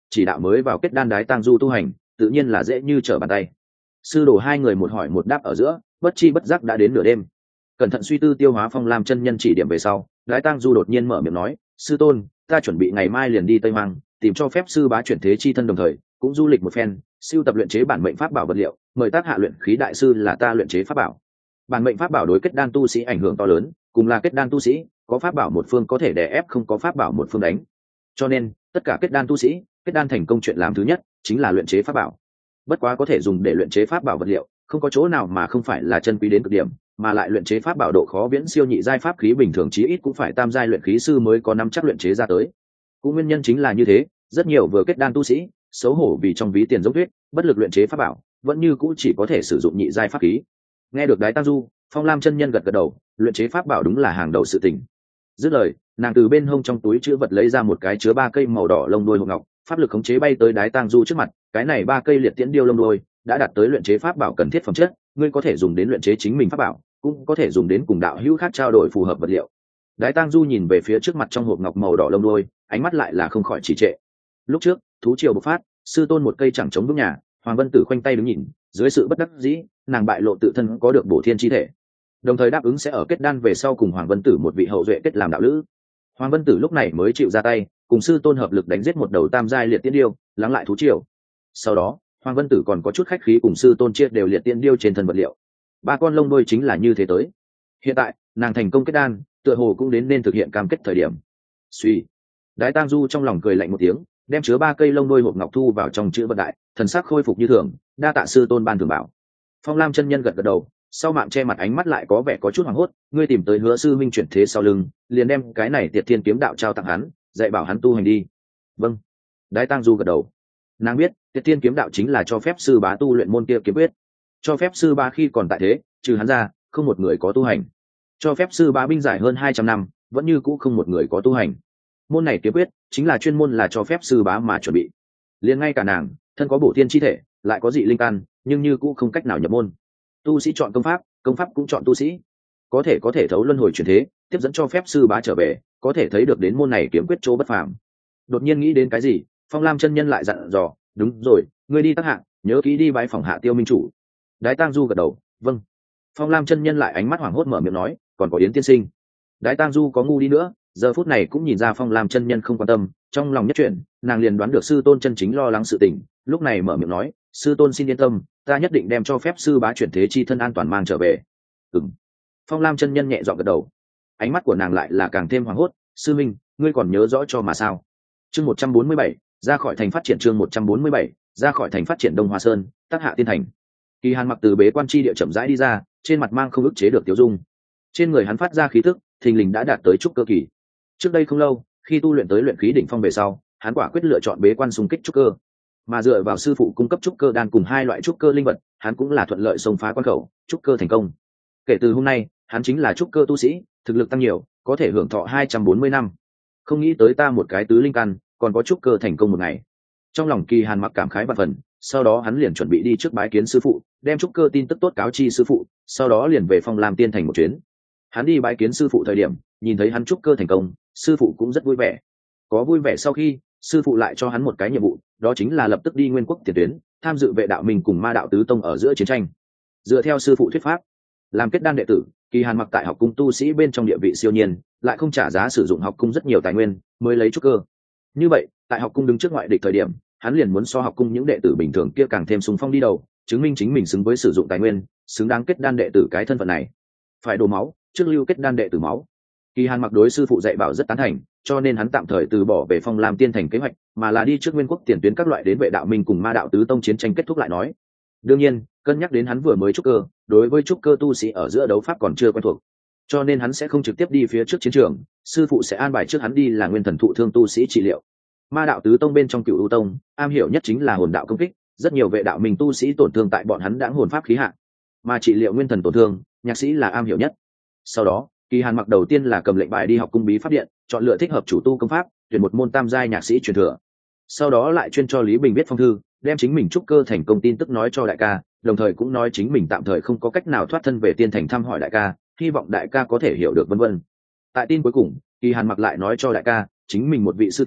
chỉ đạo mới vào kết đan đái tang du tu hành tự nhiên là dễ như trở bàn tay. Sư đồ hai người một hỏi một đáp ở giữa, bất chi bất giác đã đến nửa đêm. Cẩn thận suy tư tiêu hóa Phong Lam chân nhân chỉ điểm về sau, đái tang du đột nhiên mở miệng nói: sư tôn, ta chuẩn bị ngày mai liền đi Tây Hoang, tìm cho phép sư bá chuyển thế chi thân, đồng thời cũng du lịch một phen, siêu tập luyện chế bản mệnh pháp bảo vật liệu, mời tác hạ luyện khí đại sư là ta luyện chế pháp bảo. Bản mệnh pháp bảo đối kết đan tu sĩ ảnh hưởng to lớn, cùng là kết đan tu sĩ, có pháp bảo một phương có thể đè ép không có pháp bảo một phương đánh. Cho nên, tất cả kết đan tu sĩ, kết đan thành công chuyện làm thứ nhất chính là luyện chế pháp bảo. Bất quá có thể dùng để luyện chế pháp bảo vật liệu, không có chỗ nào mà không phải là chân quý đến cực điểm, mà lại luyện chế pháp bảo độ khó viễn siêu nhị giai pháp khí bình thường, chí ít cũng phải tam giai luyện khí sư mới có nắm chắc luyện chế ra tới. Cũng nguyên nhân chính là như thế, rất nhiều vừa kết đan tu sĩ xấu hổ vì trong ví tiền dốc tuyết, bất lực luyện chế pháp bảo, vẫn như cũ chỉ có thể sử dụng nhị giai pháp khí. Nghe được đái tang du, Phong Lam chân nhân gật gật đầu, luyện chế pháp bảo đúng là hàng đầu sự tình. Dứt lời, nàng từ bên hông trong túi chứa vật lấy ra một cái chứa ba cây màu đỏ lông đuôi hộp ngọc, pháp lực khống chế bay tới đái tang du trước mặt. Cái này ba cây liệt tiễn điêu lông đuôi đã đạt tới luyện chế pháp bảo cần thiết phẩm chất, ngươi có thể dùng đến luyện chế chính mình pháp bảo, cũng có thể dùng đến cùng đạo hữu khác trao đổi phù hợp vật liệu. Đái tang du nhìn về phía trước mặt trong hộp ngọc màu đỏ lông đuôi, ánh mắt lại là không khỏi trì trệ. Lúc trước thú triều bộc phát, sư tôn một cây chẳng chống vững nhà, Hoàng Vân Tử khoanh tay đứng nhìn, dưới sự bất đắc dĩ, nàng bại lộ tự thân có được bổ thiên chi thể, đồng thời đáp ứng sẽ ở kết đan về sau cùng Hoàng Vân Tử một vị hậu duệ kết làm đạo lữ. Hoàng Vân Tử lúc này mới chịu ra tay, cùng sư tôn hợp lực đánh giết một đầu tam giai liệt tiên điêu, lắng lại thú triều. Sau đó, Hoàng Vân Tử còn có chút khách khí cùng sư tôn chia đều liệt tiên điêu trên thân vật liệu. Ba con lông đuôi chính là như thế tới. Hiện tại, nàng thành công kết đan, tựa hồ cũng đến nên thực hiện cam kết thời điểm. Suy, đái tang du trong lòng cười lạnh một tiếng, đem chứa ba cây lông đuôi hộp ngọc thu vào trong chữ vật đại, thần sắc khôi phục như thường, đa tạ sư tôn ban thường bảo. Phong Lam chân nhân gật gật đầu, sau mạng che mặt ánh mắt lại có vẻ có chút hoảng hốt, ngươi tìm tới Hứa sư minh chuyển thế sau lưng, liền đem cái này Tiệt Thiên kiếm đạo trao tặng hắn, dạy bảo hắn tu hành đi. Vâng. Đái tang du gật đầu. Nàng biết Tiệt Thiên kiếm đạo chính là cho phép sư bá tu luyện môn kia kiếm quyết, cho phép sư bá khi còn tại thế, trừ hắn ra không một người có tu hành, cho phép sư bá binh giải hơn hai trăm năm, vẫn như cũ không một người có tu hành. Môn này kiếm quyết chính là chuyên môn là cho phép sư bá mà chuẩn bị. Liền ngay cả nàng thân có bổ thiên chi thể, lại có dị linh căn, nhưng như cũ không cách nào nhập môn. Tu sĩ chọn công pháp, công pháp cũng chọn tu sĩ, có thể có thể thấu luân hồi chuyển thế, tiếp dẫn cho phép sư bá trở về, có thể thấy được đến môn này kiếm quyết chỗ bất phàm. Đột nhiên nghĩ đến cái gì, Phong Lam chân nhân lại dặn dò, đúng rồi, ngươi đi tác hạng, nhớ kỹ đi bái phòng Hạ Tiêu minh chủ. Đái tang du gật đầu, vâng. Phong Lam chân nhân lại ánh mắt hoảng hốt mở miệng nói, còn có Yến tiên sinh. Đái tang du có ngu đi nữa, giờ phút này cũng nhìn ra Phong Lam chân nhân không quan tâm, trong lòng nhất chuyện, nàng liền đoán được sư tôn chân chính lo lắng sự tình, lúc này mở miệng nói, sư tôn xin yên tâm, ta nhất định đem cho phép sư bá chuyển thế chi thân an toàn mang trở về. Ừm. Phong Lam chân nhân nhẹ dọn gật đầu, ánh mắt của nàng lại là càng thêm hoảng hốt, sư minh, ngươi còn nhớ rõ cho mà sao? Chương một trăm bốn mươi bảy, ra khỏi thành phát triển. Chương một trăm bốn mươi bảy, ra khỏi thành phát triển. Đông Hoa Sơn, Tác Hạ Tiên Thành. Kỳ Hàn mặc từ bế quan chi địa chậm rãi đi ra, trên mặt mang không ức chế được tiêu dung. Trên người hắn phát ra khí tức, thình lình đã đạt tới trúc cơ kỳ. Trước đây không lâu, khi tu luyện tới luyện khí đỉnh phong về sau, hắn quả quyết lựa chọn bế quan xung kích trúc cơ. Mà dựa vào sư phụ cung cấp trúc cơ đan cùng hai loại trúc cơ linh vật, hắn cũng là thuận lợi xông phá quan khẩu, trúc cơ thành công. Kể từ hôm nay, hắn chính là trúc cơ tu sĩ, thực lực tăng nhiều, có thể hưởng thọ hai trăm bốn mươi năm. Không nghĩ tới ta một cái tứ linh căn, còn có trúc cơ thành công một ngày. Trong lòng Kỳ Hàn mặc cảm khái vạn phần, sau đó hắn liền chuẩn bị đi trước bái kiến sư phụ, đem trúc cơ tin tức tốt cáo chi sư phụ, sau đó liền về Phong Lam Tiên Thành một chuyến. Hắn đi bái kiến sư phụ thời điểm, nhìn thấy hắn trúc cơ thành công, sư phụ cũng rất vui vẻ. Có vui vẻ sau khi, sư phụ lại cho hắn một cái nhiệm vụ, đó chính là lập tức đi Nguyên Quốc tiền tuyến, tham dự vệ đạo mình cùng Ma đạo tứ tông ở giữa chiến tranh. Dựa theo sư phụ thuyết pháp, làm kết đan đệ tử, Kỳ Hàn mặc tại học cung tu sĩ bên trong địa vị siêu nhiên, lại không trả giá sử dụng học cung rất nhiều tài nguyên, mới lấy trúc cơ. Như vậy, tại học cung đứng trước ngoại địch thời điểm, hắn liền muốn so học cung những đệ tử bình thường kia càng thêm sùng phong đi đầu, chứng minh chính mình xứng với sử dụng tài nguyên, xứng đáng kết đan đệ tử cái thân phận này. Phải đổ máu, trước lưu kết đan đệ tử máu. Kỳ Hàn mặc đối sư phụ dạy bảo rất tán thành, cho nên hắn tạm thời từ bỏ về Phong Lam Tiên Thành kế hoạch, mà là đi trước Nguyên Quốc tiền tuyến các loại đến vệ đạo minh cùng Ma đạo tứ tông chiến tranh kết thúc lại nói. Đương nhiên, cân nhắc đến hắn vừa mới trúc cơ, đối với trúc cơ tu sĩ ở giữa đấu pháp còn chưa quen thuộc, cho nên hắn sẽ không trực tiếp đi phía trước chiến trường, sư phụ sẽ an bài trước hắn đi là nguyên thần thụ thương tu sĩ trị liệu. Ma đạo tứ tông bên trong Cựu U tông, am hiểu nhất chính là hồn đạo công kích, rất nhiều vệ đạo minh tu sĩ tổn thương tại bọn hắn đã hồn pháp khí hạ, mà trị liệu nguyên thần tổn thương, nhạc sĩ là am hiểu nhất. Sau đó, Kỳ Hàn mặc đầu tiên là cầm lệnh bài đi học cung bí pháp điện, chọn lựa thích hợp chủ tu công pháp, tuyển một môn tam giai nhạc sĩ truyền thừa. Sau đó lại chuyên cho Lý Bình viết phong thư, đem chính mình trúc cơ thành công tin tức nói cho đại ca, đồng thời cũng nói chính mình tạm thời không có cách nào thoát thân về Tiên Thành thăm hỏi đại ca, hy vọng đại ca có thể hiểu được vân vân. Tại tin cuối cùng, Kỳ Hàn mặc lại nói cho đại ca, chính mình một vị sư tỷ,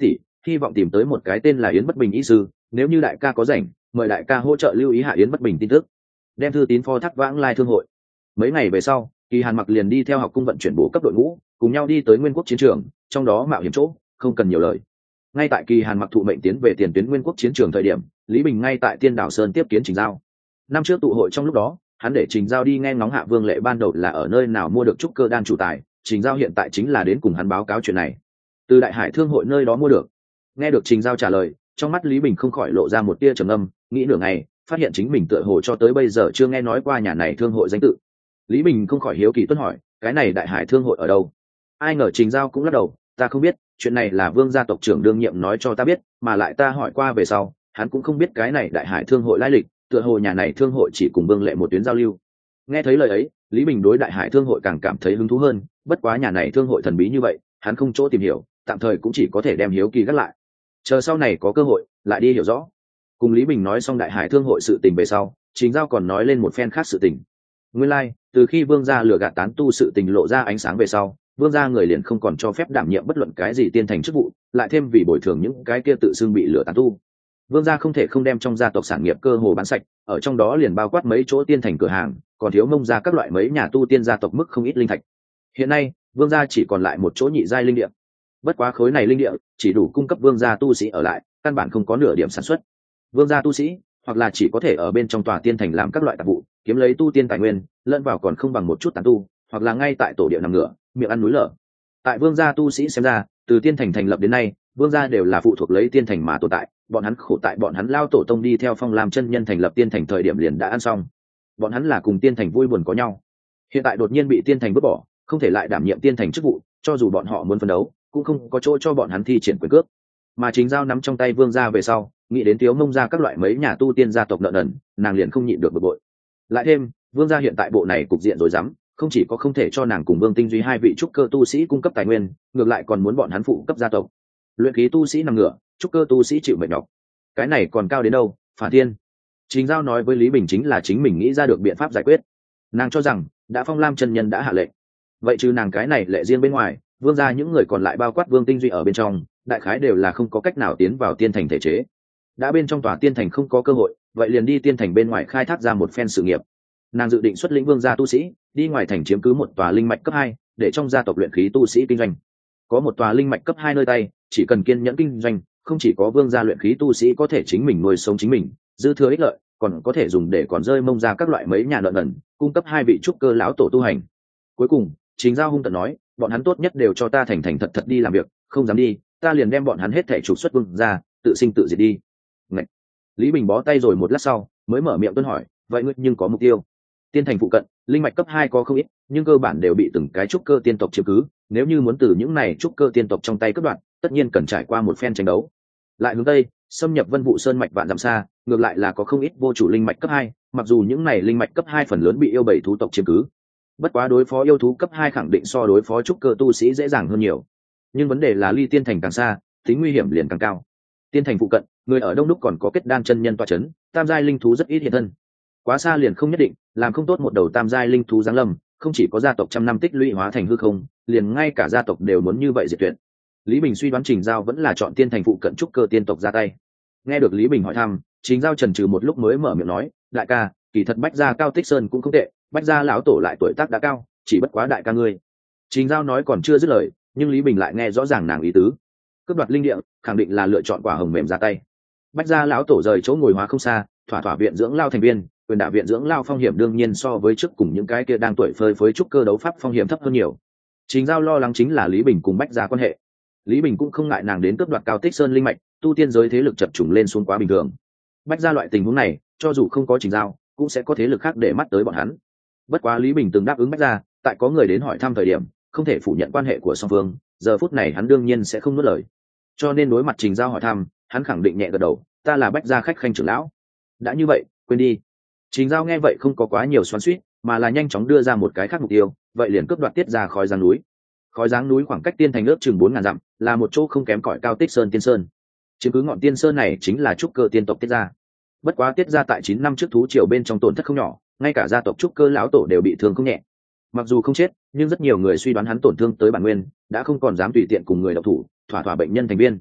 hy vọng tìm tới một cái tên là Yến Bất Bình y sư, nếu như đại ca có rảnh mời đại ca hỗ trợ lưu ý hạ Yến Bất Bình tin tức, đem thư tín phó thác vãng lai thương hội. Mấy ngày về sau, Kỳ Hàn Mặc liền đi theo học cung vận chuyển bổ cấp đội ngũ, cùng nhau đi tới Nguyên Quốc chiến trường, trong đó mạo hiểm chỗ không cần nhiều lời. Ngay tại Kỳ Hàn Mặc thụ mệnh tiến về tiền tuyến Nguyên Quốc chiến trường thời điểm, Lý Bình ngay tại Tiên Đảo Sơn tiếp kiến Trình Giao. Năm trước tụ hội trong lúc đó, hắn để Trình Giao đi nghe ngóng hạ Vương Lệ ban đầu là ở nơi nào mua được trúc cơ đan chủ tài, Trình Giao hiện tại chính là đến cùng hắn báo cáo chuyện này. Từ Đại Hải Thương hội nơi đó mua được. Nghe được Trình Giao trả lời, trong mắt Lý Bình không khỏi lộ ra một tia trầm ngâm, nghĩ nửa ngày, phát hiện chính mình tựa hồ cho tới bây giờ chưa nghe nói qua nhà này thương hội danh tự. Lý Bình không khỏi hiếu kỳ tuân hỏi, cái này Đại Hải Thương hội ở đâu? Ai ngờ Trình Giao cũng lắc đầu, ta không biết, chuyện này là Vương gia tộc trưởng đương nhiệm nói cho ta biết, mà lại ta hỏi qua về sau, hắn cũng không biết cái này Đại Hải Thương hội lai lịch, tựa hồ nhà này thương hội chỉ cùng Vương Lệ một tuyến giao lưu. Nghe thấy lời ấy, Lý Bình đối Đại Hải Thương hội càng cảm thấy hứng thú hơn, bất quá nhà này thương hội thần bí như vậy, hắn không chỗ tìm hiểu, tạm thời cũng chỉ có thể đem hiếu kỳ gác lại. Chờ sau này có cơ hội, lại đi hiểu rõ. Cùng Lý Bình nói xong Đại Hải Thương hội sự tình về sau, Trình Giao còn nói lên một phen khác sự tình. Nguyên lai, like, từ khi Vương gia lừa gạt tán tu sự tình lộ ra ánh sáng về sau, Vương gia người liền không còn cho phép đảm nhiệm bất luận cái gì tiên thành chức vụ, lại thêm vì bồi thường những cái kia tự xưng bị lừa tán tu. Vương gia không thể không đem trong gia tộc sản nghiệp cơ hồ bán sạch, ở trong đó liền bao quát mấy chỗ tiên thành cửa hàng, còn thiếu Mông gia các loại mấy nhà tu tiên gia tộc mức không ít linh thạch. Hiện nay, Vương gia chỉ còn lại một chỗ nhị giai linh địa. Bất quá khối này linh địa chỉ đủ cung cấp Vương gia tu sĩ ở lại, căn bản không có nửa điểm sản xuất. Vương gia tu sĩ hoặc là chỉ có thể ở bên trong tòa tiên thành làm các loại tạp vụ, kiếm lấy tu tiên tài nguyên, lẫn vào còn không bằng một chút tán tu, hoặc là ngay tại tổ địa nằm ngửa, miệng ăn núi lở. Tại Vương gia tu sĩ xem ra, từ tiên thành thành lập đến nay, Vương gia đều là phụ thuộc lấy tiên thành mà tồn tại, bọn hắn khổ tại bọn hắn lao tổ tông đi theo Phong Lam chân nhân thành lập tiên thành thời điểm liền đã ăn xong. Bọn hắn là cùng tiên thành vui buồn có nhau. Hiện tại đột nhiên bị tiên thành vứt bỏ, không thể lại đảm nhiệm tiên thành chức vụ, cho dù bọn họ muốn phấn đấu, cũng không có chỗ cho bọn hắn thi triển quyền cước. Mà Chính Giao nắm trong tay Vương gia về sau, nghĩ đến Tiếu Mông gia các loại mấy nhà tu tiên gia tộc nợ nần, nàng liền không nhịn được bực bội. Lại thêm, Vương gia hiện tại bộ này cục diện rối rắm, không chỉ có không thể cho nàng cùng Vương Tinh Duy hai vị trúc cơ tu sĩ cung cấp tài nguyên, ngược lại còn muốn bọn hắn phụ cấp gia tộc. Luyện khí tu sĩ nằm ngửa, trúc cơ tu sĩ chịu mệt nhọc. Cái này còn cao đến đâu, phản thiên. Trình Giao nói với Lý Bình chính là chính mình nghĩ ra được biện pháp giải quyết. Nàng cho rằng, đã Phong Lam chân nhân đã hạ lệnh. Vậy trừ nàng cái này lệ riêng bên ngoài, Vương gia những người còn lại bao quát Vương Tinh Duy ở bên trong, đại khái đều là không có cách nào tiến vào tiên thành thể chế. Đã bên trong tòa tiên thành không có cơ hội, vậy liền đi tiên thành bên ngoài khai thác ra một phen sự nghiệp. Nàng dự định xuất lĩnh Vương gia tu sĩ, đi ngoài thành chiếm cứ một tòa linh mạch cấp hai, để trong gia tộc luyện khí tu sĩ kinh doanh. Có một tòa linh mạch cấp hai nơi tay, chỉ cần kiên nhẫn kinh doanh, không chỉ có Vương gia luyện khí tu sĩ có thể chính mình nuôi sống chính mình, dư thừa ích lợi, còn có thể dùng để còn rơi Mông ra các loại mấy nhà nợ nần, cung cấp hai vị trúc cơ lão tổ tu hành. Cuối cùng, Trình Giao hung tợn nói, bọn hắn tốt nhất đều cho ta thành thành thật thật đi làm việc, không dám đi, ta liền đem bọn hắn hết thảy trục xuất Vương gia, tự sinh tự diệt đi. Ngậy. Lý Bình bó tay rồi một lát sau, mới mở miệng tuân hỏi, vậy ngươi nhưng có mục tiêu? Tiên thành phụ cận, linh mạch cấp hai có không ít, nhưng cơ bản đều bị từng cái trúc cơ tiên tộc chiếm cứ, nếu như muốn từ những này trúc cơ tiên tộc trong tay cướp đoạt, tất nhiên cần trải qua một phen tranh đấu. Lại hướng tây, xâm nhập Vân Vũ Sơn mạch vạn dặm xa, ngược lại là có không ít vô chủ linh mạch cấp hai, mặc dù những này linh mạch cấp hai phần lớn bị yêu bảy thú tộc chiếm cứ. Bất quá đối phó yêu thú cấp hai khẳng định so đối phó trúc cơ tu sĩ dễ dàng hơn nhiều. Nhưng vấn đề là ly tiên thành càng xa, tính nguy hiểm liền càng cao. Tiên thành phụ cận, người ở đông đúc còn có kết đan chân nhân tọa chấn, tam giai linh thú rất ít hiện thân. Quá xa liền không nhất định, làm không tốt một đầu tam giai linh thú giáng lâm, không chỉ có gia tộc trăm năm tích lũy hóa thành hư không, liền ngay cả gia tộc đều muốn như vậy diệt tuyệt. Lý Bình suy đoán Trình Giao vẫn là chọn tiên thành phụ cận trúc cơ tiên tộc ra tay. Nghe được Lý Bình hỏi thăm, Trình Giao chần chừ một lúc mới mở miệng nói, đại ca, kỳ thật Bách gia Cao Tích Sơn cũng không tệ, Bách gia lão tổ lại tuổi tác đã cao, chỉ bất quá đại ca ngươi. Trình Giao nói còn chưa dứt lời, nhưng Lý Bình lại nghe rõ ràng nàng ý tứ. Cướp đoạt linh địa, khẳng định là lựa chọn quả hồng mềm ra tay. Bách gia lão tổ rời chỗ ngồi hóa không xa, thỏa thỏa viện dưỡng lao thành viên, quyền đạo viện dưỡng lao phong hiểm đương nhiên so với trước cùng những cái kia đang tuổi phơi phới trúc cơ đấu pháp phong hiểm thấp hơn nhiều. Trình Giao lo lắng chính là Lý Bình cùng Bách gia quan hệ. Lý Bình cũng không ngại nàng đến cướp đoạt Cao Tích Sơn linh mạch, tu tiên giới thế lực chập trùng lên xuống quá bình thường. Bách gia loại tình huống này, cho dù không có Trình Giao, cũng sẽ có thế lực khác để mắt tới bọn hắn. Bất quá Lý Bình từng đáp ứng Bách gia, tại có người đến hỏi thăm thời điểm, không thể phủ nhận quan hệ của song phương, giờ phút này hắn đương nhiên sẽ không nuốt lời. Cho nên đối mặt Trình Giao hỏi thăm, hắn khẳng định nhẹ gật đầu, ta là Bách gia khách khanh trưởng lão. Đã như vậy, quên đi. Trình Giao nghe vậy không có quá nhiều xoắn xuýt, mà là nhanh chóng đưa ra một cái khác mục tiêu, vậy liền cướp đoạt Tiết gia khói giáng núi. Khói giáng núi khoảng cách tiên thành ước chừng bốn ngàn dặm, là một chỗ không kém cỏi Cao Tích Sơn Tiên Sơn. Chứng cứ ngọn Tiên Sơn này chính là trúc cơ tiên tộc Tiết gia. Bất quá Tiết gia tại chín năm trước thú triều bên trong tổn thất không nhỏ, ngay cả gia tộc trúc cơ lão tổ đều bị thương không nhẹ. Mặc dù không chết, nhưng rất nhiều người suy đoán hắn tổn thương tới bản nguyên, đã không còn dám tùy tiện cùng người độc thủ, thỏa thỏa bệnh nhân thành viên.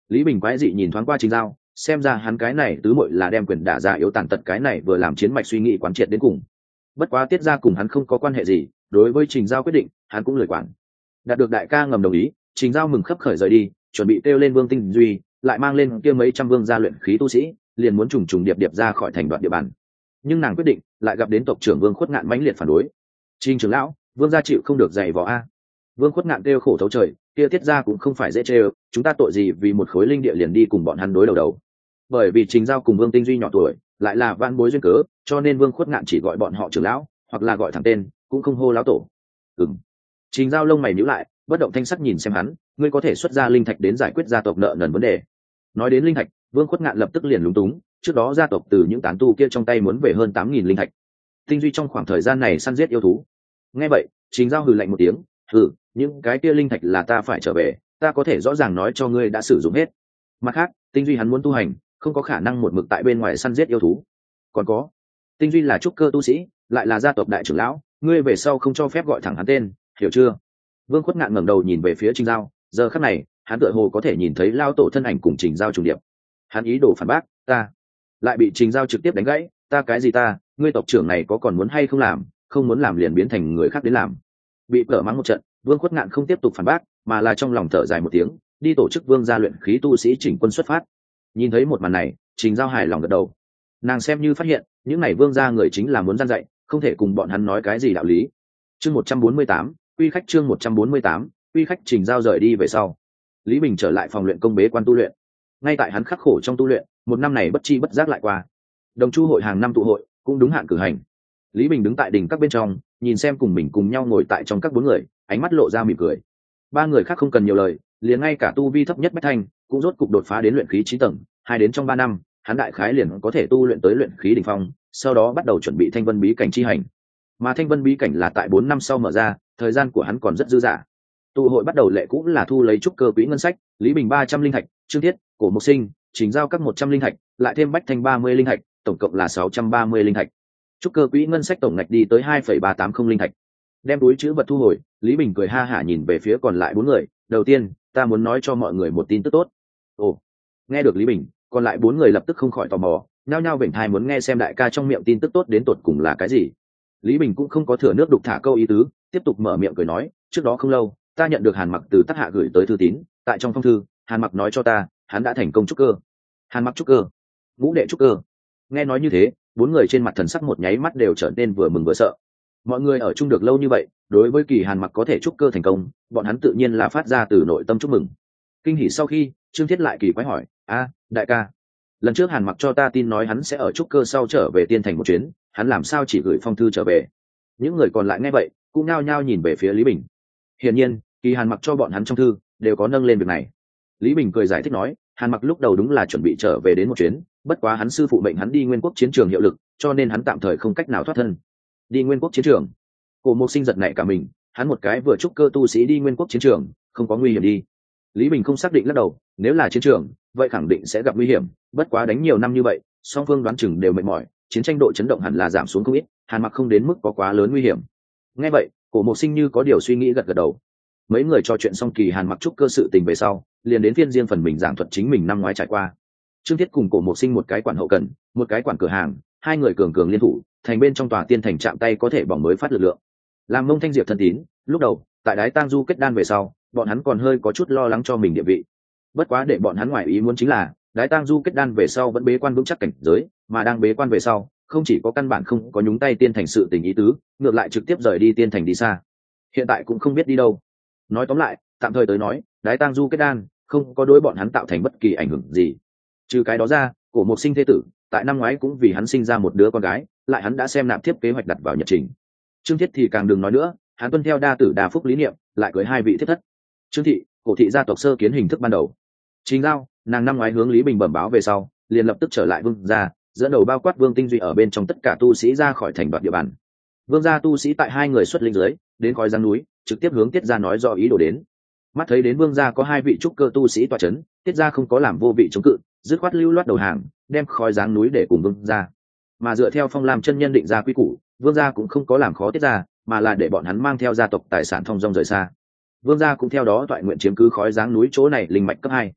Lý Bình quái dị nhìn thoáng qua Trình Giao, xem ra hắn cái này tứ muội là đem quyền đả ra yếu tàn tật cái này vừa làm chiến mạch suy nghĩ quán triệt đến cùng. Bất quá tiết ra cùng hắn không có quan hệ gì, đối với Trình Giao quyết định hắn cũng lười quản. Đạt được đại ca ngầm đồng ý, Trình Giao mừng khấp khởi rời đi, chuẩn bị kêu lên Vương Tinh Duy, lại mang lên kia mấy trăm vương gia luyện khí tu sĩ, liền muốn trùng trùng điệp điệp ra khỏi thành đoạn địa bàn. Nhưng nàng quyết định lại gặp đến tộc trưởng Vương Khuất Ngạn mãnh liệt phản đối. Trình trưởng lão, Vương gia chịu không được dày vò a. Vương Khuất Ngạn kêu khổ thấu trời, kia tiết ra cũng không phải dễ chơi, chúng ta tội gì vì một khối linh địa liền đi cùng bọn hắn đối đầu đầu. Bởi vì Trình Giao cùng Vương Tinh Duy nhỏ tuổi, lại là van bối duyên cớ, cho nên Vương Khuất Ngạn chỉ gọi bọn họ trưởng lão, hoặc là gọi thẳng tên, cũng không hô lão tổ. Ừm. Trình Giao lông mày nhíu lại, bất động thanh sắc nhìn xem hắn, ngươi có thể xuất ra linh thạch đến giải quyết gia tộc nợ nần vấn đề. Nói đến linh thạch, Vương Khuất Ngạn lập tức liền lúng túng, trước đó gia tộc từ những tán tu kia trong tay muốn về hơn tám nghìn linh thạch. Tinh Duy trong khoảng thời gian này săn giết yêu thú. Nghe vậy, Trình Giao hừ lạnh một tiếng, hừ, những cái kia linh thạch là ta phải trở về, ta có thể rõ ràng nói cho ngươi đã sử dụng hết. Mặt khác, Tinh Duy hắn muốn tu hành, không có khả năng một mực tại bên ngoài săn giết yêu thú. Còn có, Tinh Duy là trúc cơ tu sĩ, lại là gia tộc đại trưởng lão, ngươi về sau không cho phép gọi thẳng hắn tên, hiểu chưa? Vương Khuất Ngạn ngẩng đầu nhìn về phía Trình Giao, giờ khắc này, hắn tựa hồ có thể nhìn thấy lao tổ thân ảnh cùng Trình Giao trùng điệp. Hắn ý đồ phản bác, ta lại bị Trình Giao trực tiếp đánh gãy, ta cái gì ta, ngươi tộc trưởng này có còn muốn hay không làm, không muốn làm liền biến thành người khác đến làm. Bị cở mắng một trận, Vương Khuất Ngạn không tiếp tục phản bác, mà là trong lòng thở dài một tiếng, đi tổ chức vương gia luyện khí tu sĩ chỉnh quân xuất phát. Nhìn thấy một màn này, Trình Giao hài lòng gật đầu. Nàng xem như phát hiện, những này vương gia người chính là muốn gian dạy, không thể cùng bọn hắn nói cái gì đạo lý. Chương một trăm bốn mươi tám, quy khách chương một trăm bốn mươi tám, quy khách. Trình Giao rời đi về sau, Lý Bình trở lại phòng luyện công bế quan tu luyện. Ngay tại hắn khắc khổ trong tu luyện, một năm này bất chi bất giác lại qua. Đồng Chu hội hàng năm tụ hội cũng đúng hạn cử hành. Lý Bình đứng tại đỉnh các bên trong, nhìn xem cùng mình cùng nhau ngồi tại trong các bốn người, ánh mắt lộ ra mỉm cười. Ba người khác không cần nhiều lời, liền ngay cả tu vi thấp nhất Bách Thanh cũng rốt cục đột phá đến luyện khí chín tầng, hai đến trong ba năm, hắn đại khái liền có thể tu luyện tới luyện khí đỉnh phong, sau đó bắt đầu chuẩn bị Thanh Vân bí cảnh chi hành. Mà Thanh Vân bí cảnh là tại bốn năm sau mở ra, thời gian của hắn còn rất dư dả. Tụ hội bắt đầu lệ cũng là thu lấy trúc cơ quỹ ngân sách, Lý Bình ba trăm linh thạch, Trương Thiết, Cổ Mộc Sinh, Trình Giao các một trăm linh thạch, lại thêm Bách Thanh ba mươi linh thạch, tổng cộng là sáu trăm ba mươi linh thạch. Trúc cơ quỹ ngân sách tổng ngạch đi tới hai phẩy ba tám không linh thạch. Đem túi trữ vật thu hồi, Lý Bình cười ha hả nhìn về phía còn lại bốn người, đầu tiên, ta muốn nói cho mọi người một tin tức tốt. Ồ. Nghe được Lý Bình, còn lại bốn người lập tức không khỏi tò mò, nhao nhao vểnh thai muốn nghe xem đại ca trong miệng tin tức tốt đến tột cùng là cái gì. Lý Bình cũng không có thừa nước đục thả câu ý tứ, tiếp tục mở miệng cười nói, trước đó không lâu, ta nhận được Hàn Mặc từ Tắc Hạ gửi tới thư tín, tại trong phong thư, Hàn Mặc nói cho ta, hắn đã thành công trúc cơ. Hàn Mặc trúc cơ? Ngũ đệ trúc cơ? Nghe nói như thế, bốn người trên mặt thần sắc một nháy mắt đều trở nên vừa mừng vừa sợ. Mọi người ở chung được lâu như vậy, đối với Kỳ Hàn Mặc có thể trúc cơ thành công, bọn hắn tự nhiên là phát ra từ nội tâm chúc mừng. Kinh hỉ sau khi, Trương Thiết lại kỳ quái hỏi, a, đại ca, lần trước Hàn Mặc cho ta tin nói hắn sẽ ở trúc cơ sau trở về Tiên Thành một chuyến, hắn làm sao chỉ gửi phong thư trở về? Những người còn lại nghe vậy, cũng nao nhao nhìn về phía Lý Bình. Hiển nhiên, Kỳ Hàn Mặc cho bọn hắn trong thư đều có nâng lên việc này. Lý Bình cười giải thích nói, Hàn Mặc lúc đầu đúng là chuẩn bị trở về đến một chuyến, bất quá hắn sư phụ mệnh hắn đi Nguyên Quốc chiến trường hiệu lực, cho nên hắn tạm thời không cách nào thoát thân. Đi Nguyên Quốc chiến trường? Cổ Mộc Sinh giật nảy cả mình, hắn một cái vừa trúc cơ tu sĩ đi Nguyên Quốc chiến trường, không có nguy hiểm đi. Lý Bình không xác định lắc đầu, nếu là chiến trường, vậy khẳng định sẽ gặp nguy hiểm, bất quá đánh nhiều năm như vậy, song phương đoán chừng đều mệt mỏi, chiến tranh độ chấn động hẳn là giảm xuống không ít, Hàn Mặc không đến mức có quá lớn nguy hiểm. Nghe vậy, Cổ Mộc Sinh như có điều suy nghĩ gật gật đầu. Mấy người trò chuyện xong Kỳ Hàn Mặc trúc cơ sự tình về sau, liền đến phiên riêng phần mình giảng thuật chính mình năm ngoái trải qua. Trương Thiết cùng Cổ Mộc Sinh một cái quản hậu cần, một cái quản cửa hàng, hai người cường cường liên thủ, thành bên trong tòa tiên thành chạm tay có thể bỏng mới phát lực lượng. Làm Mông Thanh Diệp thân tín, lúc đầu, tại Đái Tang Du kết đan về sau, bọn hắn còn hơi có chút lo lắng cho mình địa vị. Bất quá để bọn hắn ngoài ý muốn chính là, Đái Tang Du kết đan về sau vẫn bế quan vững chắc cảnh giới, mà đang bế quan về sau, không chỉ có căn bản không có nhúng tay tiên thành sự tình ý tứ, ngược lại trực tiếp rời đi tiên thành đi xa. Hiện tại cũng không biết đi đâu. Nói tóm lại, tạm thời tới nói, Đái Tang Du kết đan không có đối bọn hắn tạo thành bất kỳ ảnh hưởng gì. Trừ cái đó ra, Cổ Mộc Sinh thế tử, tại năm ngoái cũng vì hắn sinh ra một đứa con gái, lại hắn đã xem nạp tiếp kế hoạch đặt vào nhật trình. Trương Thiết thì càng đừng nói nữa, hắn tuân theo đa tử đa phúc lý niệm, lại cưới hai vị thiết thất. Trương thị, Cổ thị gia tộc sơ kiến hình thức ban đầu. Trình Giao, nàng năm ngoái hướng Lý Bình bẩm báo về sau, liền lập tức trở lại Vương gia, dẫn đầu bao quát Vương Tinh Duy ở bên trong tất cả tu sĩ ra khỏi thành đoạt địa bàn. Vương gia tu sĩ tại hai người xuất linh dưới, đến khói giang núi, trực tiếp hướng Tiết gia nói rõ ý đồ đến. Mắt thấy đến Vương gia có hai vị trúc cơ tu sĩ tọa chấn, Tiết gia không có làm vô vị chống cự, dứt khoát lưu loát đầu hàng, đem khói giáng núi để cùng Vương gia. Mà dựa theo Phong Lam chân nhân định ra quy củ, Vương gia cũng không có làm khó Tiết gia, mà là để bọn hắn mang theo gia tộc tài sản thông dong rời xa. Vương gia cũng theo đó toại nguyện chiếm cứ khói giáng núi chỗ này linh mạch cấp hai.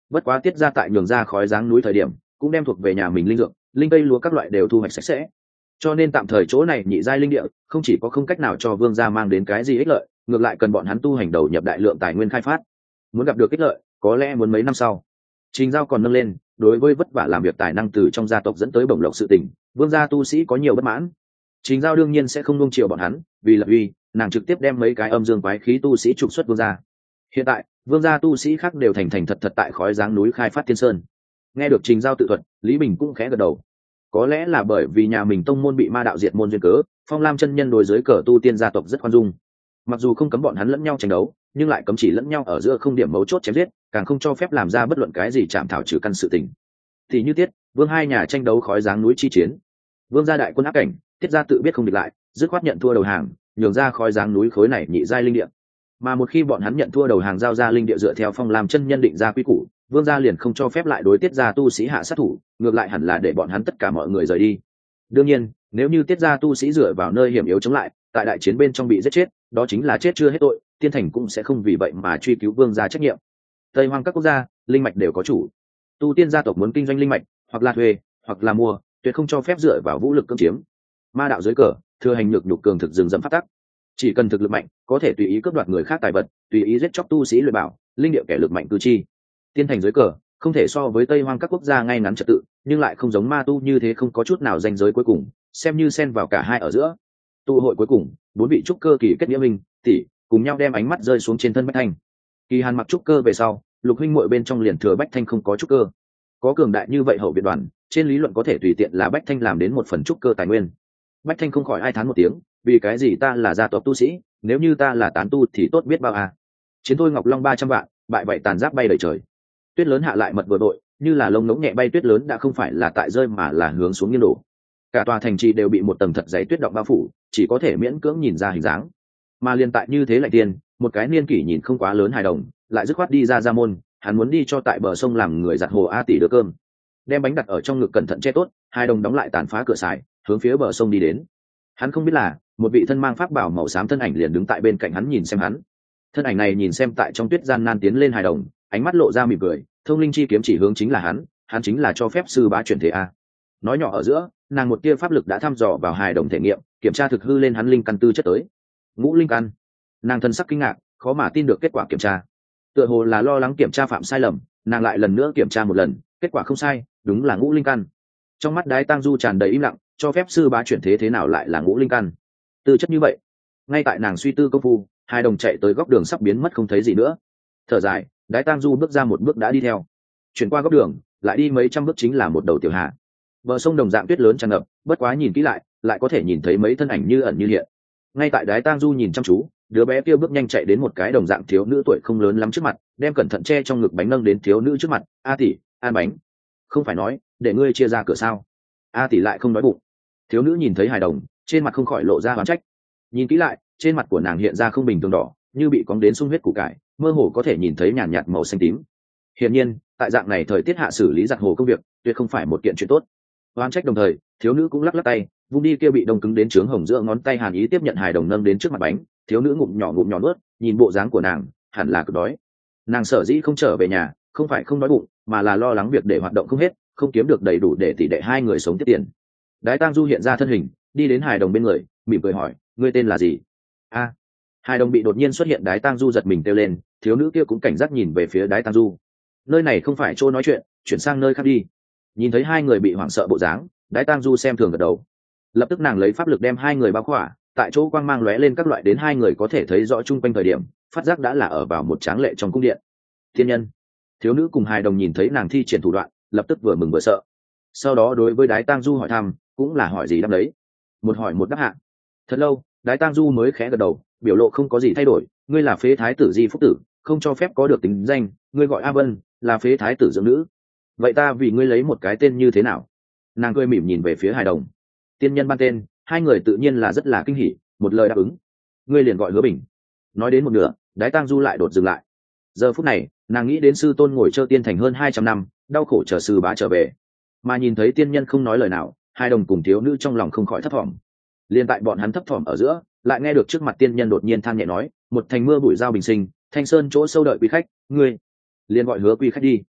Bất quá tiết ra tại nhường ra khói dáng núi thời điểm cũng đem thuộc về nhà mình linh dược, linh cây lúa các loại đều thu hoạch sạch sẽ, cho nên tạm thời chỗ này nhị giai linh địa không chỉ có không cách nào cho vương gia mang đến cái gì ích lợi, ngược lại cần bọn hắn tu hành đầu nhập đại lượng tài nguyên khai phát. Muốn gặp được ích lợi có lẽ muốn mấy năm sau. Trình Giao còn nâng lên đối với vất vả làm việc tài năng từ trong gia tộc dẫn tới bổng lộc sự tình, vương gia tu sĩ có nhiều bất mãn. Trình Giao đương nhiên sẽ không nuông chiều bọn hắn, vì lập uy nàng trực tiếp đem mấy cái âm dương quái khí tu sĩ trục xuất vương gia. Hiện tại vương gia tu sĩ khác đều thành thành thật thật tại khói dáng núi khai phát thiên sơn. Nghe được Trình Giao tự thuật, Lý Bình cũng khẽ gật đầu. Có lẽ là bởi vì nhà mình tông môn bị ma đạo diệt môn duyên cớ, Phong Lam chân nhân đối dưới cờ tu tiên gia tộc rất khoan dung. Mặc dù không cấm bọn hắn lẫn nhau tranh đấu, nhưng lại cấm chỉ lẫn nhau ở giữa không điểm mấu chốt chém giết, càng không cho phép làm ra bất luận cái gì chạm thảo trừ căn sự tình. Thì như tiết, vương hai nhà tranh đấu khói dáng núi chi chiến. Vương gia đại quân áp cảnh, tiết gia tự biết không địch lại, dứt khoát nhận thua đầu hàng, nhường ra khói dáng núi khối này nhị giai linh địa. Mà một khi bọn hắn nhận thua đầu hàng giao ra linh địa dựa theo Phong Lam chân nhân định ra quy củ, vương gia liền không cho phép lại đối tiết gia tu sĩ hạ sát thủ, ngược lại hẳn là để bọn hắn tất cả mọi người rời đi. Đương nhiên, nếu như tiết gia tu sĩ dựa vào nơi hiểm yếu chống lại, tại đại chiến bên trong bị giết chết, đó chính là chết chưa hết tội, tiên thành cũng sẽ không vì vậy mà truy cứu vương gia trách nhiệm. Tây hoang các quốc gia, linh mạch đều có chủ. Tu tiên gia tộc muốn kinh doanh linh mạch, hoặc là thuê, hoặc là mua, tuyệt không cho phép dựa vào vũ lực cưỡng chiếm. Ma đạo dưới cờ, thừa hành nhược nhục cường thực dừng dẫm phát tắc. Chỉ cần thực lực mạnh, có thể tùy ý cướp đoạt người khác tài vật, tùy ý giết chóc tu sĩ luyện bảo, linh địa kẻ lực mạnh cư chi. Tiên thành dưới cờ, không thể so với Tây hoang các quốc gia ngay ngắn trật tự, nhưng lại không giống ma tu như thế không có chút nào ranh giới cuối cùng, xem như xen vào cả hai ở giữa. Tụ hội cuối cùng, bốn vị trúc cơ kỳ kết nghĩa minh tỷ cùng nhau đem ánh mắt rơi xuống trên thân Bách Thanh. Kỳ Hàn mặc trúc cơ về sau, lục huynh muội bên trong liền thừa Bách Thanh không có trúc cơ. Có cường đại như vậy hậu viện đoàn, trên lý luận có thể tùy tiện là Bách Thanh làm đến một phần trúc cơ tài nguyên. Bách Thanh không khỏi ai thán một tiếng, vì cái gì ta là gia tộc tu sĩ, nếu như ta là tán tu thì tốt biết bao à. Chiến thôi Ngọc Long ba trăm vạn, bại vậy tàn giáp bay đầy trời. Tuyết lớn hạ lại mật vừa đội, như là lông ngỗng nhẹ bay, tuyết lớn đã không phải là tại rơi mà là hướng xuống nghiêng đổ. Cả tòa thành trì đều bị một tầng thật dày tuyết động bao phủ, chỉ có thể miễn cưỡng nhìn ra hình dáng. Mà liên tại như thế lại tiền, một cái niên kỷ nhìn không quá lớn hài đồng, lại dứt khoát đi ra ra môn, hắn muốn đi cho tại bờ sông làm người giặt hồ A tỷ đưa cơm. Đem bánh đặt ở trong ngực cẩn thận che tốt, hài đồng đóng lại tàn phá cửa sải, hướng phía bờ sông đi đến. Hắn không biết là, một vị thân mang pháp bảo màu xám thân ảnh liền đứng tại bên cạnh hắn nhìn xem hắn. Thân ảnh này nhìn xem tại trong tuyết gian nan tiến lên hài đồng, ánh mắt lộ ra mỉm cười, thông linh chi kiếm chỉ hướng chính là hắn, hắn chính là cho phép sư bá chuyển thế a. Nói nhỏ ở giữa, nàng một tia pháp lực đã thăm dò vào hài đồng thể nghiệm, kiểm tra thực hư lên hắn linh căn tư chất tới. Ngũ linh căn. Nàng thân sắc kinh ngạc, khó mà tin được kết quả kiểm tra. Tựa hồ là lo lắng kiểm tra phạm sai lầm, nàng lại lần nữa kiểm tra một lần, kết quả không sai, đúng là ngũ linh căn. Trong mắt Đái Tang Du tràn đầy im lặng, cho phép sư bá chuyển thế thế nào lại là ngũ linh căn? Tư chất như vậy. Ngay tại nàng suy tư công phu, hai đồng chạy tới góc đường sắp biến mất không thấy gì nữa. Thở dài, Đái Tang Du bước ra một bước đã đi theo. Chuyển qua góc đường, lại đi mấy trăm bước chính là một đầu tiểu hà. Bờ sông đồng dạng tuyết lớn tràn ngập, bất quá nhìn kỹ lại, lại có thể nhìn thấy mấy thân ảnh như ẩn như hiện. Ngay tại Đái Tang Du nhìn chăm chú, đứa bé kia bước nhanh chạy đến một cái đồng dạng thiếu nữ tuổi không lớn lắm trước mặt, đem cẩn thận che trong ngực bánh nâng đến thiếu nữ trước mặt. A tỷ, ăn bánh. Không phải nói để ngươi chia ra cửa sao? A tỷ lại không nói bụng. Thiếu nữ nhìn thấy hài đồng, trên mặt không khỏi lộ ra oán trách. Nhìn kỹ lại, trên mặt của nàng hiện ra không bình thường đỏ, như bị cóng đến sung huyết củ cải, mơ hồ có thể nhìn thấy nhàn nhạt màu xanh tím. Hiển nhiên, tại dạng này thời tiết hạ xử lý giặt hồ công việc, tuyệt không phải một kiện chuyện tốt. Oán trách đồng thời, thiếu nữ cũng lắc lắc tay, vung đi kia bị đông cứng đến trướng hồng giữa ngón tay hàn ý tiếp nhận hài đồng nâng đến trước mặt bánh. Thiếu nữ ngụm nhỏ ngụm nhỏ nuốt, nhìn bộ dáng của nàng, hẳn là cực đói. Nàng sở dĩ không trở về nhà, không phải không đói bụng, mà là lo lắng việc để hoạt động không hết, không kiếm được đầy đủ để tỷ đệ hai người sống tiếp tiền. Đái Tang Du hiện ra thân hình, đi đến hài đồng bên người, mỉm cười hỏi, ngươi tên là gì? A. À, hài đồng bị đột nhiên xuất hiện Đái Tang Du giật mình kêu lên, thiếu nữ kia cũng cảnh giác nhìn về phía Đái Tang Du. Nơi này không phải chỗ nói chuyện, chuyển sang nơi khác đi. Nhìn thấy hai người bị hoảng sợ bộ dáng, Đái Tang Du xem thường gật đầu. Lập tức nàng lấy pháp lực đem hai người bao khỏa, tại chỗ quang mang lóe lên các loại đến hai người có thể thấy rõ chung quanh thời điểm, phát giác đã là ở vào một tráng lệ trong cung điện. Thiên nhân. Thiếu nữ cùng hài đồng nhìn thấy nàng thi triển thủ đoạn, lập tức vừa mừng vừa sợ. Sau đó đối với Đái Tang Du hỏi thăm, cũng là hỏi gì đáp đấy. Một hỏi một đáp hạ. Thật lâu, Đái Tang Du mới khẽ gật đầu, biểu lộ không có gì thay đổi, ngươi là phế thái tử Di Phúc Tử, không cho phép có được tính danh, ngươi gọi A Vân, là phế thái tử dưỡng nữ. Vậy ta vì ngươi lấy một cái tên như thế nào? Nàng cười mỉm nhìn về phía hài đồng. Tiên nhân ban tên, hai người tự nhiên là rất là kinh hỉ, một lời đáp ứng. Ngươi liền gọi Hứa Bình. Nói đến một nửa, Đái Tang Du lại đột dừng lại. Giờ phút này, nàng nghĩ đến sư tôn ngồi chơi tiên thành hơn hai trăm năm, đau khổ chờ sư bá trở về, mà nhìn thấy tiên nhân không nói lời nào, hai đồng cùng thiếu nữ trong lòng không khỏi thấp thỏm. Liên tại bọn hắn thấp thỏm ở giữa, lại nghe được trước mặt tiên nhân đột nhiên than nhẹ nói, một thành mưa bụi giao bình sinh, thanh sơn chỗ sâu đợi quý khách, ngươi liền gọi Hứa quý khách đi.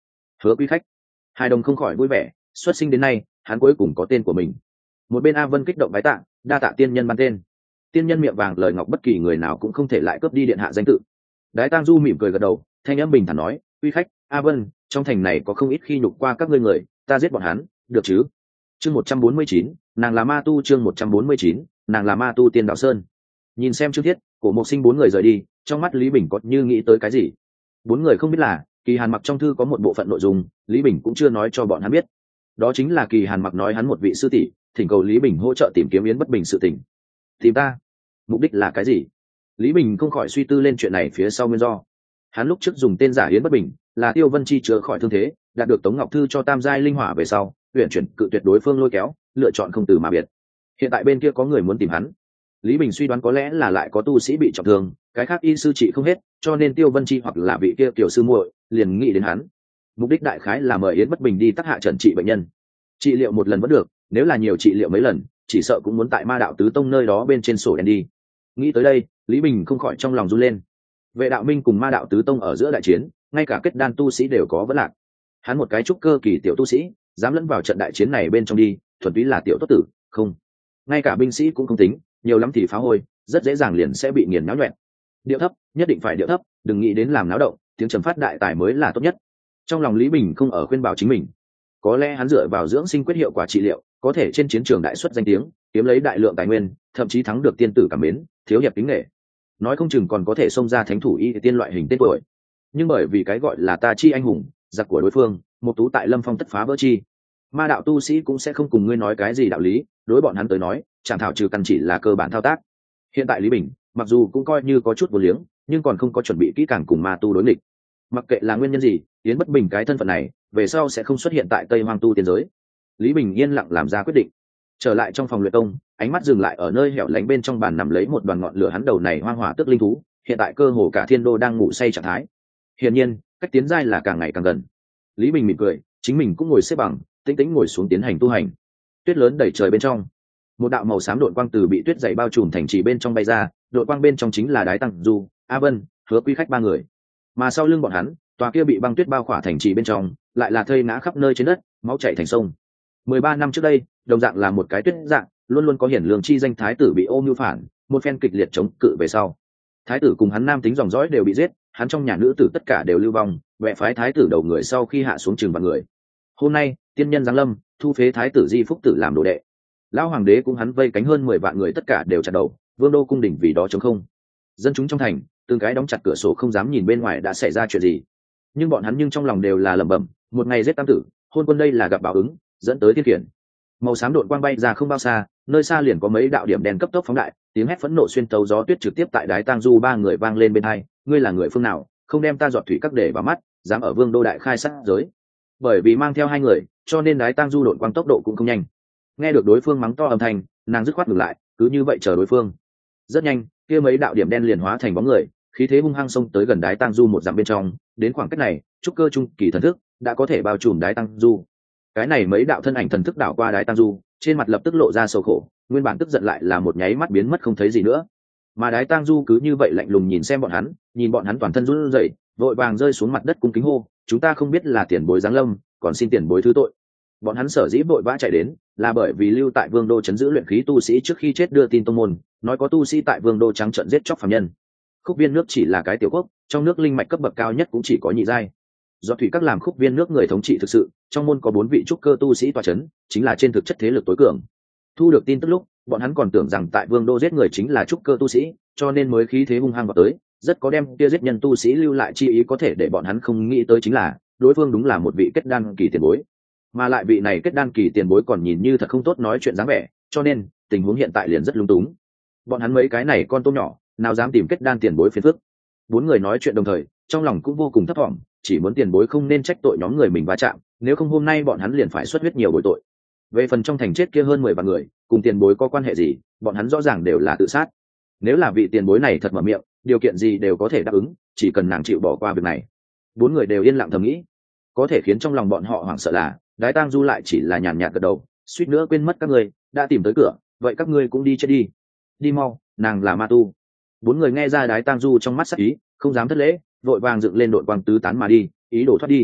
Hứa quý khách. Hai đồng không khỏi vui vẻ, xuất sinh đến nay hắn cuối cùng có tên của mình. Một bên A Vân kích động bái tạ, đa tạ tiên nhân ban tên. Tiên nhân miệng vàng lời ngọc, bất kỳ người nào cũng không thể lại cướp đi điện hạ danh tự. Đái Tang Du mỉm cười gật đầu, thanh âm bình thản nói, quý khách, A Vân, trong thành này có không ít khi nhục qua các ngươi người, ta giết bọn hắn, được chứ? Chương một trăm bốn mươi chín, nàng là ma tu. Chương một trăm bốn mươi chín, nàng là ma tu. Tiên đạo sơn. Nhìn xem Trương Thiết, Cổ Mộc Sinh bốn người rời đi, trong mắt Lý Bình có như nghĩ tới cái gì. Bốn người không biết là Kỳ Hàn Mặc trong thư có một bộ phận nội dung, Lý Bình cũng chưa nói cho bọn hắn biết. Đó chính là Kỳ Hàn Mặc nói hắn một vị sư tỷ, thỉnh cầu Lý Bình hỗ trợ tìm kiếm Yến Bất Bình sự tình. Tìm ta? Mục đích là cái gì? Lý Bình không khỏi suy tư lên chuyện này phía sau nguyên do. Hắn lúc trước dùng tên giả Yến Bất Bình, là Tiêu Vân Chi chữa khỏi thương thế, đạt được Tống Ngọc Thư cho tam giai linh hỏa về sau, luyện chuyển cự tuyệt đối phương lôi kéo, lựa chọn không từ mà biệt. Hiện tại bên kia có người muốn tìm hắn. Lý Bình suy đoán có lẽ là lại có tu sĩ bị trọng thương, cái khác y sư trị không hết, cho nên Tiêu Vân Chi hoặc là vị kia tiểu sư muội liền nghĩ đến hắn. Mục đích đại khái là mời Yến Bất Bình đi tác hạ trần trị bệnh nhân. Trị liệu một lần vẫn được, nếu là nhiều trị liệu mấy lần, chỉ sợ cũng muốn tại Ma đạo tứ tông nơi đó bên trên sổ đen đi. Nghĩ tới đây, Lý Bình không khỏi trong lòng run lên. Vệ đạo minh cùng Ma đạo tứ tông ở giữa đại chiến, ngay cả kết đan tu sĩ đều có vấn lạc. Hắn một cái trúc cơ kỳ tiểu tu sĩ, dám lẫn vào trận đại chiến này bên trong đi, thuần túy là tiểu tốt tử, không. Ngay cả binh sĩ cũng không tính, nhiều lắm thì phá hôi, rất dễ dàng liền sẽ bị nghiền náo nhoẹn. Điệu thấp, nhất định phải điệu thấp, đừng nghĩ đến làm náo động, tiếng trầm phát đại tài mới là tốt nhất. Trong lòng Lý Bình không ở khuyên bảo chính mình. Có lẽ hắn dựa vào dưỡng sinh quyết hiệu quả trị liệu, có thể trên chiến trường đại xuất danh tiếng, kiếm lấy đại lượng tài nguyên, thậm chí thắng được tiên tử cảm mến, thiếu hiệp kính nghệ. Nói không chừng còn có thể xông ra thánh thủ y tiên loại hình tên tuổi. Nhưng bởi vì cái gọi là ta chi anh hùng, giặc của đối phương, một tú tại Lâm Phong tất phá vỡ chi. Ma đạo tu sĩ cũng sẽ không cùng ngươi nói cái gì đạo lý, đối bọn hắn tới nói, chẳng thảo trừ căn chỉ là cơ bản thao tác. Hiện tại Lý Bình, mặc dù cũng coi như có chút vô liếng, nhưng còn không có chuẩn bị kỹ càng cùng ma tu đối nghịch. Mặc kệ là nguyên nhân gì, Yến Bất Bình cái thân phận này, về sau sẽ không xuất hiện tại Tây Hoang tu tiên giới. Lý Bình yên lặng làm ra quyết định. Trở lại trong phòng luyện công, ánh mắt dừng lại ở nơi hẻo lánh bên trong bàn nằm lấy một đoàn ngọn lửa hắn đầu này hoang hỏa tức linh thú, hiện tại cơ hồ cả thiên đô đang ngủ say trạng thái. Hiển nhiên, cách tiến giai là càng ngày càng gần. Lý Bình mỉm cười, chính mình cũng ngồi xếp bằng, tĩnh tĩnh ngồi xuống tiến hành tu hành. Tuyết lớn đầy trời bên trong, một đạo màu xám độn quang từ bị tuyết dày bao trùm thành trì bên trong bay ra, độn quang bên trong chính là Đái Tăng Du, A Vân, Hứa Quý khách ba người. Mà sau lưng bọn hắn, tòa kia bị băng tuyết bao khỏa thành trì bên trong, lại là thây ngã khắp nơi trên đất, máu chảy thành sông. Mười ba năm trước đây, đồng dạng là một cái tuyết dạng, luôn luôn có hiển lương chi danh thái tử bị ô mưu phản, một phen kịch liệt chống cự về sau. Thái tử cùng hắn nam tính dòng dõi đều bị giết, hắn trong nhà nữ tử tất cả đều lưu vong, vệ phái thái tử đầu người sau khi hạ xuống trường vạn người. Hôm nay, tiên nhân giáng lâm, thu phế thái tử Di Phúc Tử làm đồ đệ. Lão hoàng đế cũng hắn vây cánh hơn mười vạn người tất cả đều chặt đầu, vương đô cung đình vì đó trống không. Dân chúng trong thành, từng cái đóng chặt cửa sổ không dám nhìn bên ngoài đã xảy ra chuyện gì. Nhưng bọn hắn nhưng trong lòng đều là lẩm bẩm, một ngày giết tam tử, hôn quân đây là gặp báo ứng, dẫn tới thiên khiển. Màu xám độn quang bay ra không bao xa, nơi xa liền có mấy đạo điểm đen cấp tốc phóng đại, tiếng hét phẫn nộ xuyên tấu gió tuyết trực tiếp tại Đái Tang Du ba người vang lên bên hai, ngươi là người phương nào, không đem ta giọt thủy các để vào mắt, dám ở vương đô đại khai sát giới. Bởi vì mang theo hai người, cho nên Đái Tang Du độn quang tốc độ cũng không nhanh. Nghe được đối phương mắng to âm thanh, nàng dứt khoát ngừng lại, cứ như vậy chờ đối phương. Rất nhanh, kia mấy đạo điểm đen liền hóa thành bóng người, khí thế hung hăng xông tới gần Đái Tang Du một dặm bên trong, đến khoảng cách này, trúc cơ trung kỳ thần thức đã có thể bao trùm Đái Tang Du. Cái này mấy đạo thân ảnh thần thức đảo qua Đái Tang Du, trên mặt lập tức lộ ra sầu khổ, nguyên bản tức giận lại là một nháy mắt biến mất không thấy gì nữa. Mà Đái Tang Du cứ như vậy lạnh lùng nhìn xem bọn hắn, nhìn bọn hắn toàn thân run rẩy, vội vàng rơi xuống mặt đất cung kính hô, chúng ta không biết là tiền bối giáng lâm, còn xin tiền bối thứ tội. Bọn hắn sở dĩ vội vã chạy đến, là bởi vì lưu tại Vương đô trấn giữ luyện khí tu sĩ trước khi chết đưa tin tông môn, nói có tu sĩ tại Vương đô trắng trợn giết chóc phàm nhân. Khúc Viên nước chỉ là cái tiểu quốc, trong nước linh mạch cấp bậc cao nhất cũng chỉ có nhị giai. Do thủy các làm Khúc Viên nước người thống trị thực sự, trong môn có bốn vị trúc cơ tu sĩ tọa trấn, chính là trên thực chất thế lực tối cường. Thu được tin tức lúc, bọn hắn còn tưởng rằng tại Vương đô giết người chính là trúc cơ tu sĩ, cho nên mới khí thế hung hăng vào tới, rất có đem kia giết nhân tu sĩ lưu lại chi ý, có thể để bọn hắn không nghĩ tới chính là đối phương đúng là một vị kết đan kỳ tiền bối. Mà lại vị này kết đan kỳ tiền bối còn nhìn như thật không tốt nói chuyện dáng vẻ, cho nên tình huống hiện tại liền rất lung túng. Bọn hắn mấy cái này con tôm nhỏ, nào dám tìm kết đan tiền bối phiền phức. Bốn người nói chuyện đồng thời, trong lòng cũng vô cùng thấp thỏm, chỉ muốn tiền bối không nên trách tội nhóm người mình va chạm, nếu không hôm nay bọn hắn liền phải xuất huyết nhiều bội tội. Về phần trong thành chết kia hơn mười vạn người, cùng tiền bối có quan hệ gì, bọn hắn rõ ràng đều là tự sát. Nếu là vị tiền bối này thật mở miệng, điều kiện gì đều có thể đáp ứng, chỉ cần nàng chịu bỏ qua việc này. Bốn người đều yên lặng thầm nghĩ. Có thể khiến trong lòng bọn họ hoảng sợ là Đái Tang Du lại chỉ là nhàn nhạt gật đầu, suýt nữa quên mất các ngươi đã tìm tới cửa, vậy các ngươi cũng đi chết đi. Đi mau, nàng là ma tu. Bốn người nghe ra Đái Tang Du trong mắt sắc ý, không dám thất lễ, vội vàng dựng lên đội quang tứ tán mà đi, ý đồ thoát đi.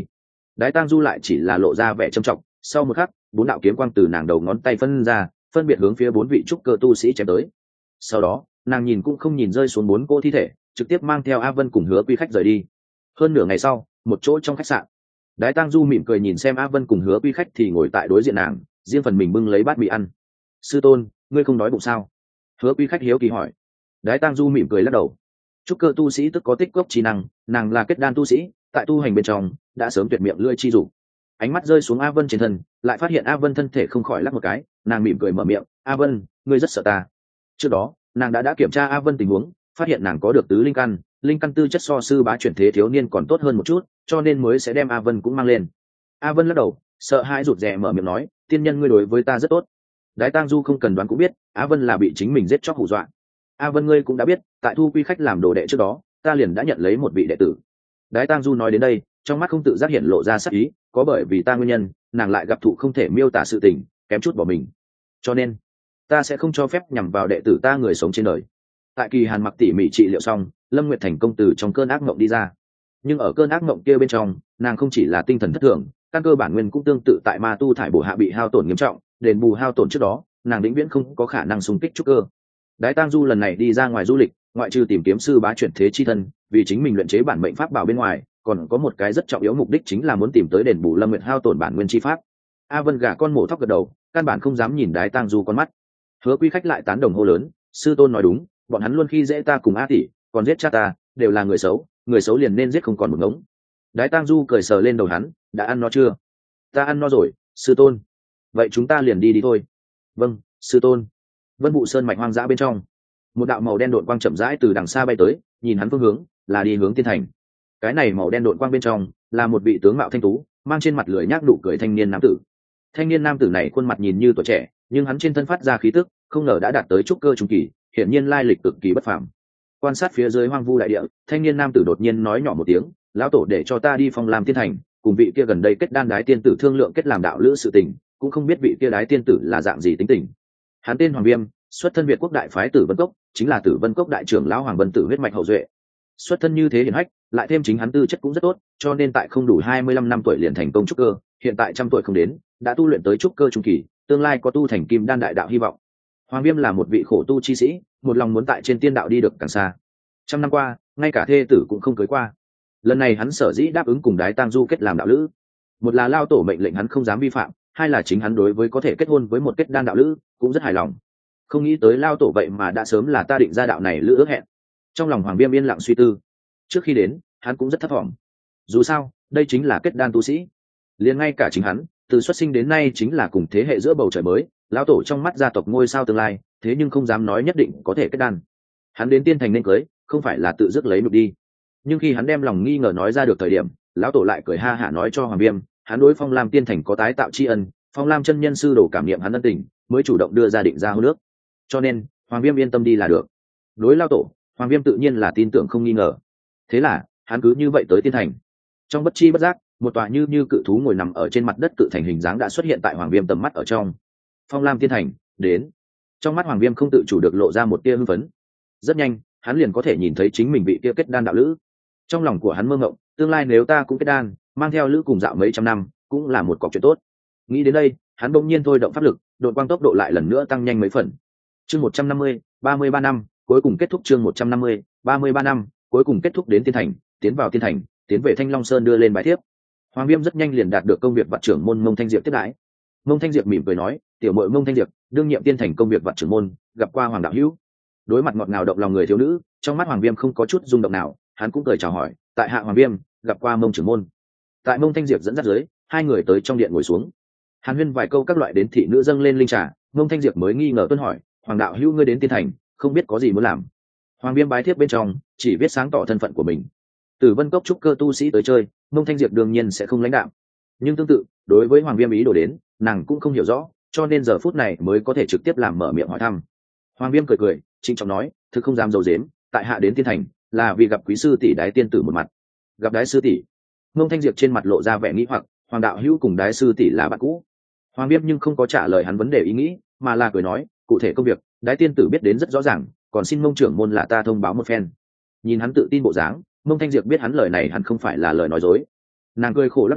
Đái Tang Du lại chỉ là lộ ra vẻ trầm trọng, sau một khắc bốn đạo kiếm quang từ nàng đầu ngón tay phân ra, phân biệt hướng phía bốn vị trúc cơ tu sĩ chém tới. Sau đó nàng nhìn cũng không nhìn rơi xuống bốn cô thi thể, trực tiếp mang theo A Vân cùng Hứa Quy Khách rời đi. Hơn nửa ngày sau, một chỗ trong khách sạn, Đái Tang Du mỉm cười nhìn xem A Vân cùng Hứa Quy Khách thì ngồi tại đối diện nàng, riêng phần mình bưng lấy bát mì ăn. Sư tôn, ngươi không đói bụng sao? Hứa Quy Khách hiếu kỳ hỏi. Đái Tang Du mỉm cười lắc đầu. Trúc cơ tu sĩ tức có tích gốc chi năng, nàng là kết đan tu sĩ, tại tu hành bên trong đã sớm tuyệt miệng lưỡi chi dục. Ánh mắt rơi xuống A Vân trên thân, lại phát hiện A Vân thân thể không khỏi lắc một cái, nàng mỉm cười mở miệng, A Vân, ngươi rất sợ ta. Trước đó nàng đã đã kiểm tra A Vân tình huống, phát hiện nàng có được tứ linh căn, linh căn tư chất so sư bá chuyển thế thiếu niên còn tốt hơn một chút, cho nên mới sẽ đem A Vân cũng mang lên. A Vân lắc đầu, sợ hãi rụt rè mở miệng nói, tiên nhân ngươi đối với ta rất tốt. Đái Tang Du không cần đoán cũng biết, A Vân là bị chính mình giết chóc hù dọa. A Vân ngươi cũng đã biết, tại Thu Quy Khách làm đồ đệ trước đó, ta liền đã nhận lấy một vị đệ tử. Đái Tang Du nói đến đây, trong mắt không tự giác hiện lộ ra sắc ý, có bởi vì ta nguyên nhân, nàng lại gặp thụ không thể miêu tả sự tình, kém chút bỏ mình. Cho nên, ta sẽ không cho phép nhằm vào đệ tử ta người sống trên đời. Tại Kỳ Hàn mặc tỉ mỉ trị liệu xong, Lâm Nguyệt thành công từ trong cơn ác mộng đi ra. Nhưng ở cơn ác mộng kia bên trong, nàng không chỉ là tinh thần thất thường, căn cơ bản nguyên cũng tương tự tại ma tu thải bổ hạ bị hao tổn nghiêm trọng, đền bù hao tổn trước đó, nàng vĩnh viễn không có khả năng xung kích trúc cơ. Đái Tang Du lần này đi ra ngoài du lịch, ngoại trừ tìm kiếm sư bá chuyển thế chi thân, vì chính mình luyện chế bản mệnh pháp bảo bên ngoài, còn có một cái rất trọng yếu mục đích chính là muốn tìm tới đền bù Lâm Nguyệt hao tổn bản nguyên chi pháp. A Vân gả con mổ thóc gật đầu, căn bản không dám nhìn Đái Tang Du con mắt. Hứa Quy Khách lại tán đồng hô lớn, sư tôn nói đúng, bọn hắn luôn khi dễ ta cùng A tỷ, còn giết cha ta, đều là người xấu, người xấu liền nên giết không còn một ngống. Đái Tang Du cười sờ lên đầu hắn, đã ăn no chưa? Ta ăn no rồi, sư tôn. Vậy chúng ta liền đi đi thôi. Vâng, sư tôn. Vân Vụ Sơn mạch hoang dã bên trong, một đạo màu đen độn quang chậm rãi từ đằng xa bay tới, nhìn hắn phương hướng là đi hướng tiên thành. Cái này màu đen độn quang bên trong là một vị tướng mạo thanh tú, mang trên mặt lưỡi nhác nụ cười thanh niên nam tử. Thanh niên nam tử này khuôn mặt nhìn như tuổi trẻ, nhưng hắn trên thân phát ra khí tức, không ngờ đã đạt tới trúc cơ trung kỳ, hiển nhiên lai lịch cực kỳ bất phàm. Quan sát phía dưới hoang vu đại địa, thanh niên nam tử đột nhiên nói nhỏ một tiếng, lão tổ để cho ta đi Phong Lam tiên thành, cùng vị kia gần đây kết đan đái tiên tử thương lượng kết làm đạo lữ sự tình, cũng không biết vị kia đái tiên tử là dạng gì tính tình. Hắn tên Hoàng Viêm, xuất thân Việt quốc đại phái Tử Vân Cốc, chính là Tử Vân Cốc đại trưởng lão Hoàng Vân Tử huyết mạch hậu duệ. Xuất thân như thế hiển hách, lại thêm chính hắn tư chất cũng rất tốt, cho nên tại không đủ hai mươi lăm năm tuổi liền thành công trúc cơ, hiện tại trăm tuổi không đến, đã tu luyện tới trúc cơ trung kỳ, tương lai có tu thành kim đan đại đạo hy vọng. Hoàng Viêm là một vị khổ tu chi sĩ, một lòng muốn tại trên tiên đạo đi được càng xa. Trăm năm qua, ngay cả thê tử cũng không cưới qua. Lần này hắn sở dĩ đáp ứng cùng Đái Tang Du kết làm đạo lữ, một là lao tổ mệnh lệnh hắn không dám vi phạm, hai là chính hắn đối với có thể kết hôn với một kết đan đạo lữ cũng rất hài lòng. Không nghĩ tới lao tổ vậy mà đã sớm là ta định ra đạo này lữ ước hẹn. Trong lòng Hoàng Viêm yên lặng suy tư. Trước khi đến, hắn cũng rất thấp thỏm. Dù sao, đây chính là kết đan tu sĩ. Liền ngay cả chính hắn, từ xuất sinh đến nay chính là cùng thế hệ giữa bầu trời mới, lão tổ trong mắt gia tộc ngôi sao tương lai, thế nhưng không dám nói nhất định có thể kết đan. Hắn đến tiên thành nên cưới, không phải là tự dứt lấy nhục đi. Nhưng khi hắn đem lòng nghi ngờ nói ra được thời điểm, lão tổ lại cười ha hả nói cho Hoàng Viêm, hắn đối Phong Lam tiên thành có tái tạo tri ân, Phong Lam chân nhân sư đồ cảm niệm hắn ân tình, mới chủ động đưa ra định ra hôn nước. Cho nên, Hoàng Viêm yên tâm đi là được. Đối lão tổ, Hoàng Viêm tự nhiên là tin tưởng không nghi ngờ. Thế là, hắn cứ như vậy tới tiên thành. Trong bất chi bất giác, một tòa như như cự thú ngồi nằm ở trên mặt đất cự thành hình dáng đã xuất hiện tại Hoàng Viêm tầm mắt ở trong. Phong Lam tiên thành, đến. Trong mắt Hoàng Viêm không tự chủ được lộ ra một tia hưng phấn. Rất nhanh, hắn liền có thể nhìn thấy chính mình vị kia kết đan đạo lữ. Trong lòng của hắn mơ ngộng, tương lai nếu ta cũng kết đan, mang theo lữ cùng dạo mấy trăm năm, cũng là một cọc chuyện tốt. Nghĩ đến đây, hắn bỗng nhiên thôi động pháp lực, đột quang tốc độ lại lần nữa tăng nhanh mấy phần. Chương một trăm năm mươi, ba mươi ba năm, cuối cùng kết thúc chương một trăm năm mươi, ba mươi ba năm, cuối cùng kết thúc đến tiên thành, tiến vào tiên thành, tiến về Thanh Long Sơn đưa lên bài thiếp. Hoàng Viêm rất nhanh liền đạt được công việc vặt trưởng môn Mông Thanh Diệp tiếp đãi. Mông Thanh Diệp mỉm cười nói, tiểu muội Mông Thanh Diệp, đương nhiệm tiên thành công việc vặt trưởng môn, gặp qua Hoàng đạo hữu. Đối mặt ngọt ngào động lòng người thiếu nữ, trong mắt Hoàng Viêm không có chút rung động nào, hắn cũng cười chào hỏi, tại hạ Hoàng Viêm, gặp qua Mông trưởng môn. Tại Mông Thanh Diệp dẫn dắt dưới, hai người tới trong điện ngồi xuống. Hàn huyên vài câu các loại đến thị nữ dâng lên linh trà, Mông Thanh Diệp mới nghi ngờ tuân hỏi, Hoàng đạo hữu ngươi đến tiên thành, không biết có gì muốn làm. Hoàng Viêm bái thiếp bên trong chỉ viết sáng tỏ thân phận của mình. Từ Vân Cốc trúc cơ tu sĩ tới chơi, Mông Thanh Diệp đương nhiên sẽ không lãnh đạm. Nhưng tương tự, đối với Hoàng Viêm ý đồ đến, nàng cũng không hiểu rõ, cho nên giờ phút này mới có thể trực tiếp làm mở miệng hỏi thăm. Hoàng Viêm cười cười, trịnh trọng nói, thực không dám giấu giếm, tại hạ đến tiên thành là vì gặp quý sư tỷ Đái tiên tử một mặt. Gặp Đái sư tỷ? Mông Thanh Diệp trên mặt lộ ra vẻ nghĩ hoặc, Hoàng đạo hữu cùng Đái sư tỷ là bạn cũ. Hoàng Viêm nhưng không có trả lời hắn vấn đề ý nghĩ, mà là cười nói, cụ thể công việc, Đái tiên tử biết đến rất rõ ràng, còn xin Mông trưởng môn là ta thông báo một phen. Nhìn hắn tự tin bộ dáng, Mông Thanh Diệp biết hắn lời này hắn không phải là lời nói dối. Nàng cười khổ lắc đầu,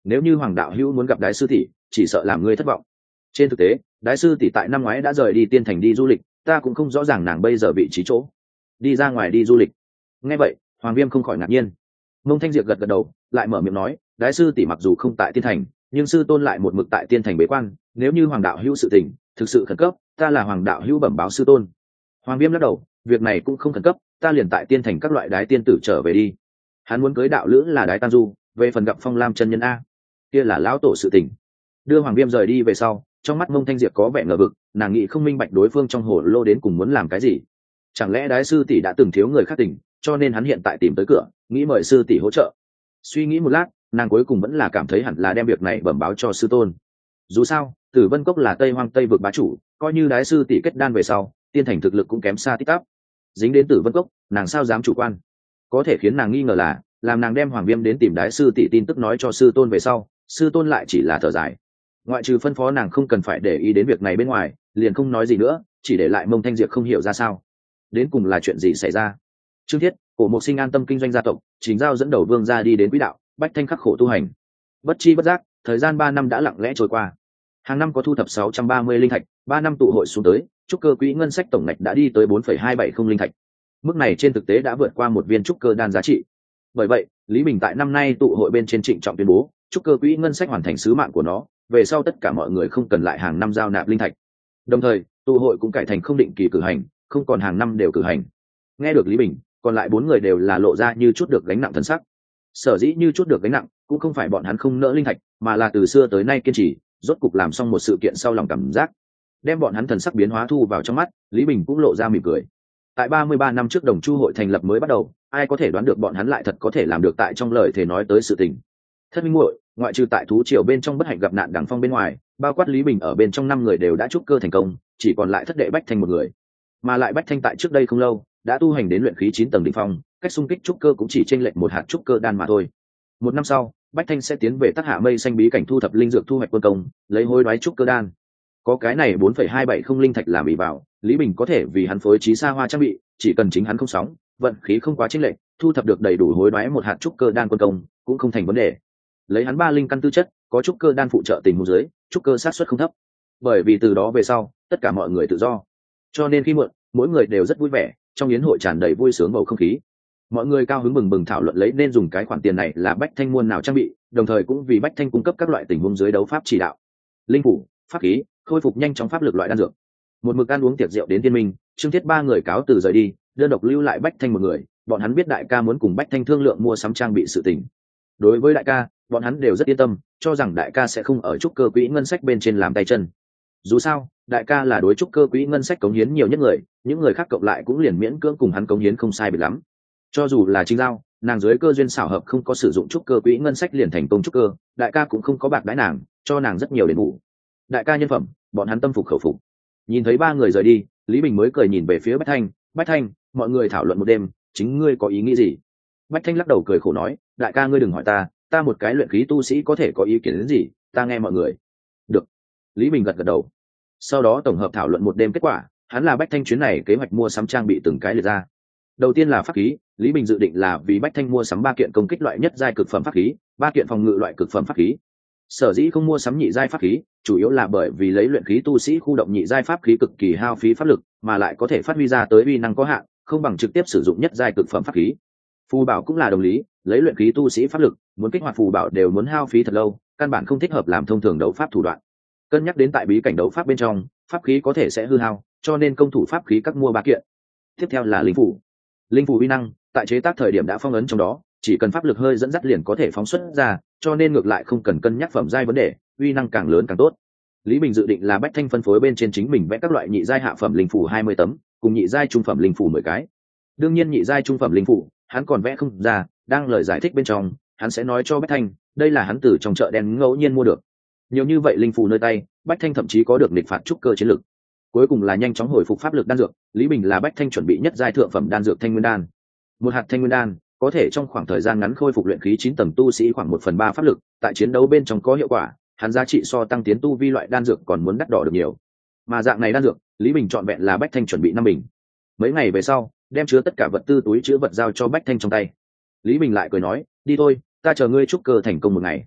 nếu như Hoàng đạo hữu muốn gặp Đái sư tỷ, chỉ sợ làm ngươi thất vọng. Trên thực tế, Đái sư tỷ tại năm ngoái đã rời đi Tiên Thành đi du lịch, ta cũng không rõ ràng nàng bây giờ vị trí chỗ. Đi ra ngoài đi du lịch. Nghe vậy, Hoàng Viêm không khỏi ngạc nhiên. Mông Thanh Diệp gật gật đầu, lại mở miệng nói, Đái sư tỷ mặc dù không tại Tiên Thành, nhưng sư tôn lại một mực tại Tiên Thành bế quan, nếu như Hoàng đạo hữu sự tình thực sự khẩn cấp, ta là Hoàng đạo hữu bẩm báo sư tôn. Hoàng Viêm lắc đầu, việc này cũng không khẩn cấp, ta liền tại Tiên Thành các loại đái tiên tử trở về đi. Hắn muốn cưới đạo lữ là Đái Tam Du, về phần gặp Phong Lam chân nhân a, kia là lão tổ sự tình. Đưa Hoàng Viêm rời đi về sau, trong mắt Mông Thanh Diệp có vẻ ngờ vực, nàng nghĩ không minh bạch đối phương trong hồ lô đến cùng muốn làm cái gì. Chẳng lẽ Đái sư tỷ đã từng thiếu người khác tình, cho nên hắn hiện tại tìm tới cửa, nghĩ mời sư tỷ hỗ trợ. Suy nghĩ một lát, nàng cuối cùng vẫn là cảm thấy hẳn là đem việc này bẩm báo cho sư tôn. Dù sao, Tử Vân Cốc là Tây Hoang Tây vực bá chủ, coi như Đái sư tỷ kết đan về sau, Tiên Thành thực lực cũng kém xa tít tắp. Dính đến Tử Vân Cốc, nàng sao dám chủ quan? Có thể khiến nàng nghi ngờ là, làm nàng đem Hoàng Viêm đến tìm Đái sư tỷ tin tức nói cho sư tôn về sau, sư tôn lại chỉ là thở dài. Ngoại trừ phân phó nàng không cần phải để ý đến việc này bên ngoài, liền không nói gì nữa, chỉ để lại Mông Thanh Diệp không hiểu ra sao. Đến cùng là chuyện gì xảy ra? Trương Thiết, Cổ Mộc Sinh an tâm kinh doanh gia tộc, chính giao dẫn đầu vương gia đi đến quỹ đạo, Bách Thanh khắc khổ tu hành. Bất chi bất giác, thời gian ba năm đã lặng lẽ trôi qua. Hàng năm có thu thập sáu trăm ba mươi linh thạch, ba năm tụ hội xuống tới, trúc cơ quỹ ngân sách tổng ngạch đã đi tới bốn phẩy hai bảy không linh thạch. Mức này trên thực tế đã vượt qua một viên trúc cơ đan giá trị. Bởi vậy, Lý Bình tại năm nay tụ hội bên trên trịnh trọng tuyên bố, trúc cơ quỹ ngân sách hoàn thành sứ mạng của nó, về sau tất cả mọi người không cần lại hàng năm giao nạp linh thạch. Đồng thời, tụ hội cũng cải thành không định kỳ cử hành, không còn hàng năm đều cử hành. Nghe được Lý Bình, còn lại bốn người đều là lộ ra như chút được gánh nặng thần sắc. Sở dĩ như chút được gánh nặng, cũng không phải bọn hắn không nỡ linh thạch, mà là từ xưa tới nay kiên trì, rốt cục làm xong một sự kiện sau lòng cảm giác. Đem bọn hắn thần sắc biến hóa thu vào trong mắt, Lý Bình cũng lộ ra mỉm cười. Tại ba mươi ba năm trước Đồng Chu hội thành lập mới bắt đầu, ai có thể đoán được bọn hắn lại thật có thể làm được tại trong lời thề nói tới sự tình. Thất minh muội, ngoại trừ tại thú triều bên trong bất hạnh gặp nạn Đằng Phong bên ngoài, bao quát Lý Bình ở bên trong năm người đều đã trúc cơ thành công, chỉ còn lại thất đệ Bách Thanh một người. Mà lại Bách Thanh tại trước đây không lâu đã tu hành đến luyện khí chín tầng đỉnh phong, cách xung kích trúc cơ cũng chỉ chênh lệch một hạt trúc cơ đan mà thôi. Một năm sau, Bách Thanh sẽ tiến về Tắc Hạ Mây Xanh bí cảnh thu thập linh dược thu hoạch quân công, lấy hối đoái trúc cơ đan. Có cái này bốn phẩy hai bảy không linh thạch làm bị vào, Lý Bình có thể vì hắn phối trí xa hoa trang bị, chỉ cần chính hắn không sóng, vận khí không quá chênh lệch, thu thập được đầy đủ hối đoái một hạt trúc cơ đan quân công, cũng không thành vấn đề. Lấy hắn ba linh căn tư chất, có trúc cơ đan phụ trợ tình huống dưới, trúc cơ sát suất không thấp. Bởi vì từ đó về sau, tất cả mọi người tự do. Cho nên khi mượn, mỗi người đều rất vui vẻ, trong yến hội tràn đầy vui sướng bầu không khí. Mọi người cao hứng bừng bừng thảo luận lấy nên dùng cái khoản tiền này là Bách Thanh muôn nào trang bị, đồng thời cũng vì Bách Thanh cung cấp các loại tình huống dưới đấu pháp chỉ đạo. Linh phủ, pháp khí, khôi phục nhanh chóng pháp lực loại đan dược. Một mực ăn uống tiệc rượu đến tiên minh, Trương Thiết ba người cáo từ rời đi, đơn độc lưu lại Bách Thanh một người, bọn hắn biết đại ca muốn cùng Bách Thanh thương lượng mua sắm trang bị sự tình. Đối với đại ca, bọn hắn đều rất yên tâm, cho rằng đại ca sẽ không ở trúc cơ quỹ ngân sách bên trên làm tay chân. Dù sao, đại ca là đối trúc cơ quỹ ngân sách cống hiến nhiều nhất người, những người khác cộng lại cũng liền miễn cưỡng cùng hắn cống hiến không sai biệt lắm. Cho dù là Trinh Giao, nàng dưới cơ duyên xảo hợp không có sử dụng trúc cơ quỹ ngân sách liền thành công trúc cơ, đại ca cũng không có bạc đãi nàng, cho nàng rất nhiều đền bù. Đại ca nhân phẩm, bọn hắn tâm phục khẩu phục. Nhìn thấy ba người rời đi, Lý Bình mới cười nhìn về phía Bách Thanh, Bách Thanh, mọi người thảo luận một đêm, chính ngươi có ý nghĩ gì? Bách Thanh lắc đầu cười khổ nói, đại ca ngươi đừng hỏi ta, ta một cái luyện khí tu sĩ có thể có ý kiến đến gì, ta nghe mọi người. Được. Lý Bình gật gật đầu. Sau đó tổng hợp thảo luận một đêm kết quả, hắn là Bách Thanh chuyến này kế hoạch mua sắm trang bị từng cái liệt ra. Đầu tiên là pháp khí, Lý Bình dự định là vì Bách Thanh mua sắm ba kiện công kích loại nhất giai cực phẩm pháp khí, ba kiện phòng ngự loại cực phẩm pháp khí. Sở dĩ không mua sắm nhị giai pháp khí, chủ yếu là bởi vì lấy luyện khí tu sĩ khu động nhị giai pháp khí cực kỳ hao phí pháp lực, mà lại có thể phát huy ra tới uy năng có hạn, không bằng trực tiếp sử dụng nhất giai cực phẩm pháp khí. Phù bảo cũng là đồng lý, lấy luyện khí tu sĩ pháp lực, muốn kích hoạt phù bảo đều muốn hao phí thật lâu, căn bản không thích hợp làm thông thường đấu pháp thủ đoạn. Cân nhắc đến tại bí cảnh đấu pháp bên trong, pháp khí có thể sẽ hư hao, cho nên công thủ pháp khí các mua ba kiện. Tiếp theo là linh phủ. Linh phủ uy năng, tại chế tác thời điểm đã phong ấn trong đó, chỉ cần pháp lực hơi dẫn dắt liền có thể phóng xuất ra, cho nên ngược lại không cần cân nhắc phẩm giai vấn đề, uy năng càng lớn càng tốt. Lý Bình dự định là Bách Thanh phân phối bên trên chính mình vẽ các loại nhị giai hạ phẩm linh phủ hai mươi tấm, cùng nhị giai trung phẩm linh phủ mười cái. Đương nhiên nhị giai trung phẩm linh phủ, hắn còn vẽ không ra, đang lời giải thích bên trong, hắn sẽ nói cho Bách Thanh, đây là hắn từ trong chợ đen ngẫu nhiên mua được. Nhiều như vậy linh phủ nơi tay, Bách Thanh thậm chí có được nghịch phạt trúc cơ chiến lực. Cuối cùng là nhanh chóng hồi phục pháp lực đan dược, Lý Bình là Bách Thanh chuẩn bị nhất giai thượng phẩm đan dược Thanh Nguyên đan. Một hạt Thanh Nguyên đan có thể trong khoảng thời gian ngắn khôi phục luyện khí chín tầng tu sĩ khoảng một phần ba pháp lực, tại chiến đấu bên trong có hiệu quả, hắn giá trị so tăng tiến tu vi loại đan dược còn muốn đắt đỏ được nhiều. Mà dạng này đan dược, Lý Bình chọn vẹn là Bách Thanh chuẩn bị năm bình. Mấy ngày về sau, đem chứa tất cả vật tư túi chứa vật giao cho Bách Thanh trong tay. Lý Bình lại cười nói, đi thôi, ta chờ ngươi trúc cơ thành công một ngày.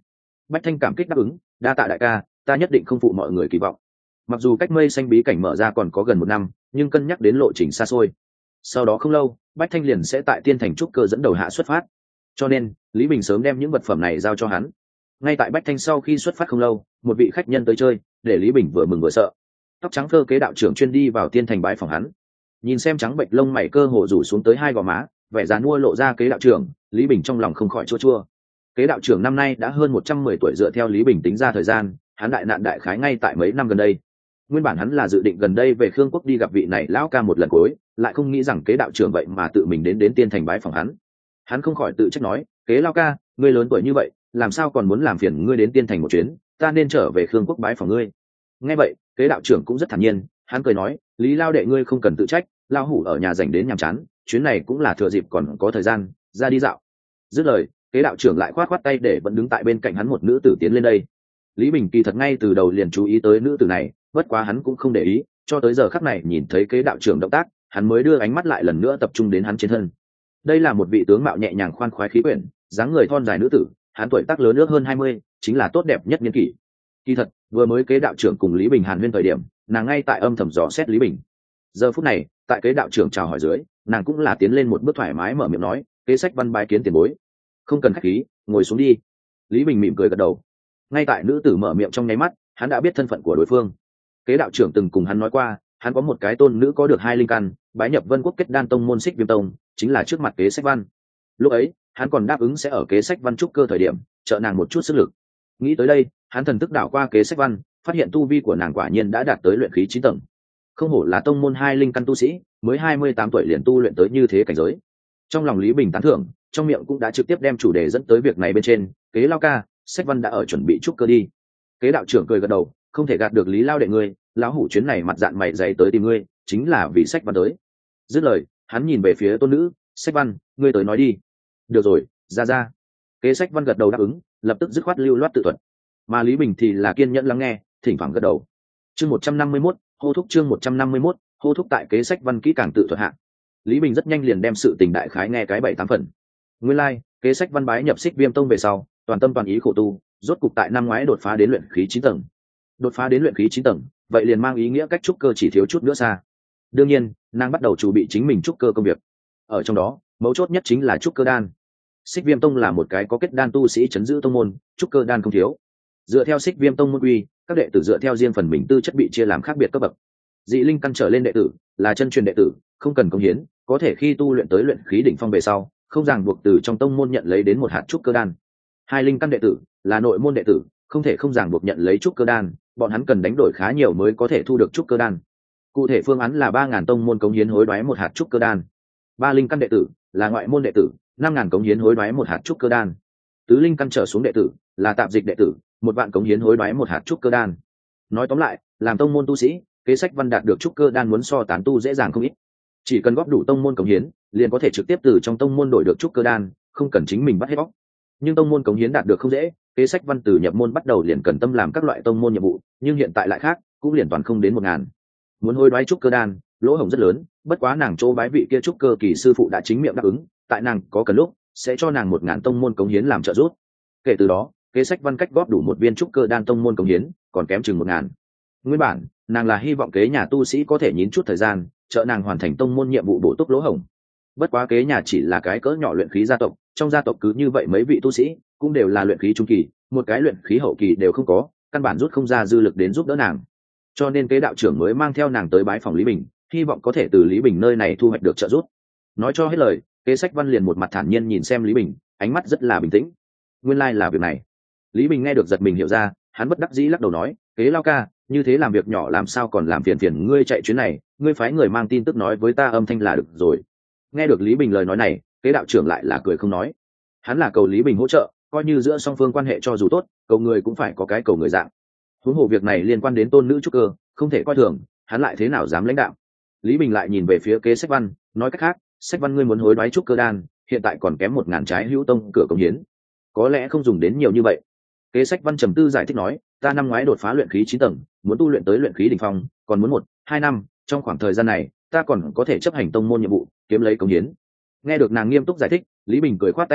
Bách Thanh cảm kích đáp ứng, đa tạ đại ca, ta nhất định không phụ mọi người kỳ vọng. Mặc dù cách mây xanh bí cảnh mở ra còn có gần một năm, nhưng cân nhắc đến lộ trình xa xôi, sau đó không lâu Bách Thanh liền sẽ tại Tiên Thành trúc cơ dẫn đầu hạ xuất phát, cho nên Lý Bình sớm đem những vật phẩm này giao cho hắn. Ngay tại Bách Thanh sau khi xuất phát không lâu, một vị khách nhân tới chơi, để Lý Bình vừa mừng vừa sợ. Tóc trắng phơ kế đạo trưởng chuyên đi vào Tiên Thành bái phòng hắn, nhìn xem trắng bệnh lông mày cơ hồ rủ xuống tới hai gò má, vẻ dàn mua lộ ra kế đạo trưởng, Lý Bình trong lòng không khỏi chua chua. Kế đạo trưởng năm nay đã hơn một trăm mười tuổi, dựa theo Lý Bình tính ra thời gian, hắn đại nạn đại khái ngay tại mấy năm gần đây. Nguyên bản hắn là dự định gần đây về Khương Quốc đi gặp vị này lão ca một lần cuối, lại không nghĩ rằng kế đạo trưởng vậy mà tự mình đến đến Tiên Thành bái phòng hắn. Hắn không khỏi tự trách nói, kế lão ca, ngươi lớn tuổi như vậy, làm sao còn muốn làm phiền ngươi đến Tiên Thành một chuyến, ta nên trở về Khương Quốc bái phòng ngươi. Nghe vậy, kế đạo trưởng cũng rất thản nhiên, hắn cười nói, Lý lao đệ ngươi không cần tự trách, lao hủ ở nhà dành đến nhàm chán, chuyến này cũng là thừa dịp còn có thời gian, ra đi dạo. Dứt lời, kế đạo trưởng lại khoát khoát tay để vẫn đứng tại bên cạnh hắn một nữ tử tiến lên đây. Lý Bình kỳ thật ngay từ đầu liền chú ý tới nữ tử này, bất quá hắn cũng không để ý, cho tới giờ khắc này nhìn thấy kế đạo trưởng động tác, hắn mới đưa ánh mắt lại lần nữa tập trung đến hắn trên thân. Đây là một vị tướng mạo nhẹ nhàng khoan khoái khí quyển, dáng người thon dài nữ tử, hắn tuổi tác lớn ước hơn hai mươi, chính là tốt đẹp nhất niên kỷ. Kỳ thật, vừa mới kế đạo trưởng cùng Lý Bình hàn huyên thời điểm, nàng ngay tại âm thầm dò xét Lý Bình. Giờ phút này, tại kế đạo trưởng chào hỏi dưới, nàng cũng là tiến lên một bước thoải mái mở miệng nói, kế sách văn bái kiến tiền bối. Không cần khách khí, ngồi xuống đi. Lý Bình mỉm cười gật đầu. Ngay tại nữ tử mở miệng trong nháy mắt, hắn đã biết thân phận của đối phương. Kế đạo trưởng từng cùng hắn nói qua, hắn có một cái tôn nữ có được hai linh căn, bái nhập Vân Quốc kết đan tông môn Xích Viêm tông, chính là trước mặt kế sách văn. Lúc ấy, hắn còn đáp ứng sẽ ở kế sách văn trúc cơ thời điểm trợ nàng một chút sức lực. Nghĩ tới đây, hắn thần thức đảo qua kế sách văn, phát hiện tu vi của nàng quả nhiên đã đạt tới luyện khí chín tầng. Không hổ là tông môn hai linh căn tu sĩ, mới hai mươi tám tuổi liền tu luyện tới như thế cảnh giới. Trong lòng Lý Bình tán thưởng, trong miệng cũng đã trực tiếp đem chủ đề dẫn tới việc này bên trên, kế lao ca, sách văn đã ở chuẩn bị trúc cơ đi. Kế đạo trưởng cười gật đầu, không thể gạt được Lý lao đệ ngươi, lão hủ chuyến này mặt dạng mày dày tới tìm ngươi, chính là vì sách văn tới. Dứt lời, hắn nhìn về phía tôn nữ, sách văn, ngươi tới nói đi. Được rồi, ra ra. Kế sách văn gật đầu đáp ứng, lập tức dứt khoát lưu loát tự thuật. Mà Lý Bình thì là kiên nhẫn lắng nghe, thỉnh thoảng gật đầu. Chương một trăm năm mươi mốt, hô thúc chương một trăm năm mươi mốt, hô thúc tại kế sách văn kỹ càng tự thuật hạng. Lý Bình rất nhanh liền đem sự tình đại khái nghe cái bảy tám phần. Nguyên lai, like, kế sách văn bái nhập Xích Viêm tông về sau, toàn tâm toàn ý khổ tu, rốt cục tại năm ngoái đột phá đến luyện khí chín tầng. Đột phá đến luyện khí chín tầng, vậy liền mang ý nghĩa cách trúc cơ chỉ thiếu chút nữa xa. Đương nhiên, nàng bắt đầu chuẩn bị chính mình trúc cơ công việc. Ở trong đó, mấu chốt nhất chính là trúc cơ đan. Xích Viêm tông là một cái có kết đan tu sĩ trấn giữ tông môn, trúc cơ đan không thiếu. Dựa theo Xích Viêm tông môn quy, các đệ tử dựa theo riêng phần mình tư chất bị chia làm khác biệt cấp bậc. Dị linh căn trở lên đệ tử là chân truyền đệ tử, không cần công hiến, có thể khi tu luyện tới luyện khí đỉnh phong về sau, không ràng buộc từ trong tông môn nhận lấy đến một hạt trúc cơ đan. Hai linh căn đệ tử là nội môn đệ tử, không thể không ràng buộc nhận lấy trúc cơ đan, bọn hắn cần đánh đổi khá nhiều mới có thể thu được trúc cơ đan. Cụ thể phương án là ba ngàn tông môn cống hiến hối đoái một hạt trúc cơ đan. Ba linh căn đệ tử là ngoại môn đệ tử, năm ngàn cống hiến hối đoái một hạt trúc cơ đan. Tứ linh căn trở xuống đệ tử là tạp dịch đệ tử, một vạn cống hiến hối đoái một hạt trúc cơ đan. Nói tóm lại, làm tông môn tu sĩ, kế sách văn đạt được trúc cơ đan muốn so tán tu dễ dàng không ít. Chỉ cần góp đủ tông môn cống hiến, liền có thể trực tiếp từ trong tông môn đổi được trúc cơ đan, không cần chính mình bắt hết bóc. Nhưng tông môn cống hiến đạt được không dễ, kế sách văn từ nhập môn bắt đầu liền cần tâm làm các loại tông môn nhiệm vụ, nhưng hiện tại lại khác, cũng liền toàn không đến một ngàn. Muốn hối đoái trúc cơ đan, lỗ hổng rất lớn, bất quá nàng chỗ bái vị kia trúc cơ kỳ sư phụ đã chính miệng đáp ứng, tại nàng có cần lúc sẽ cho nàng một ngàn tông môn cống hiến làm trợ giúp. Kể từ đó, kế sách văn cách góp đủ một viên trúc cơ đan tông môn cống hiến, còn kém chừng một ngàn. Nguyên bản, nàng là hy vọng kế nhà tu sĩ có thể nhín chút thời gian, trợ nàng hoàn thành tông môn nhiệm vụ bổ túc lỗ hổng. Bất quá kế nhà chỉ là cái cỡ nhỏ luyện khí gia tộc, trong gia tộc cứ như vậy mấy vị tu sĩ cũng đều là luyện khí trung kỳ, một cái luyện khí hậu kỳ đều không có, căn bản rút không ra dư lực đến giúp đỡ nàng. Cho nên kế đạo trưởng mới mang theo nàng tới bái phòng Lý Bình, hy vọng có thể từ Lý Bình nơi này thu hoạch được trợ giúp. Nói cho hết lời, kế sách văn liền một mặt thản nhiên nhìn xem Lý Bình, ánh mắt rất là bình tĩnh. Nguyên lai là việc này. Lý Bình nghe được giật mình hiểu ra, hắn bất đắc dĩ lắc đầu nói, kế lao ca, như thế làm việc nhỏ làm sao còn làm phiền phiền ngươi chạy chuyến này, ngươi phái người mang tin tức nói với ta âm thanh là được rồi. Nghe được Lý Bình lời nói này, kế đạo trưởng lại là cười không nói. Hắn là cầu Lý Bình hỗ trợ, coi như giữa song phương quan hệ cho dù tốt, cầu người cũng phải có cái cầu người dạng. Huống hồ việc này liên quan đến tôn nữ trúc cơ, không thể coi thường, hắn lại thế nào dám lãnh đạo. Lý Bình lại nhìn về phía kế sách văn, nói cách khác, sách văn ngươi muốn hối đoái trúc cơ đan, hiện tại còn kém một ngàn trái hữu tông cửa công hiến, có lẽ không dùng đến nhiều như vậy. Kế sách văn trầm tư giải thích nói, ta năm ngoái đột phá luyện khí chín tầng, muốn tu luyện tới luyện khí đỉnh phong, còn muốn một, hai năm, trong khoảng thời gian này, ta còn có thể chấp hành tông môn nhiệm vụ, kiếm lấy công hiến. Nghe được nàng nghiêm túc giải thích, Lý Bình cười khoát tay áo,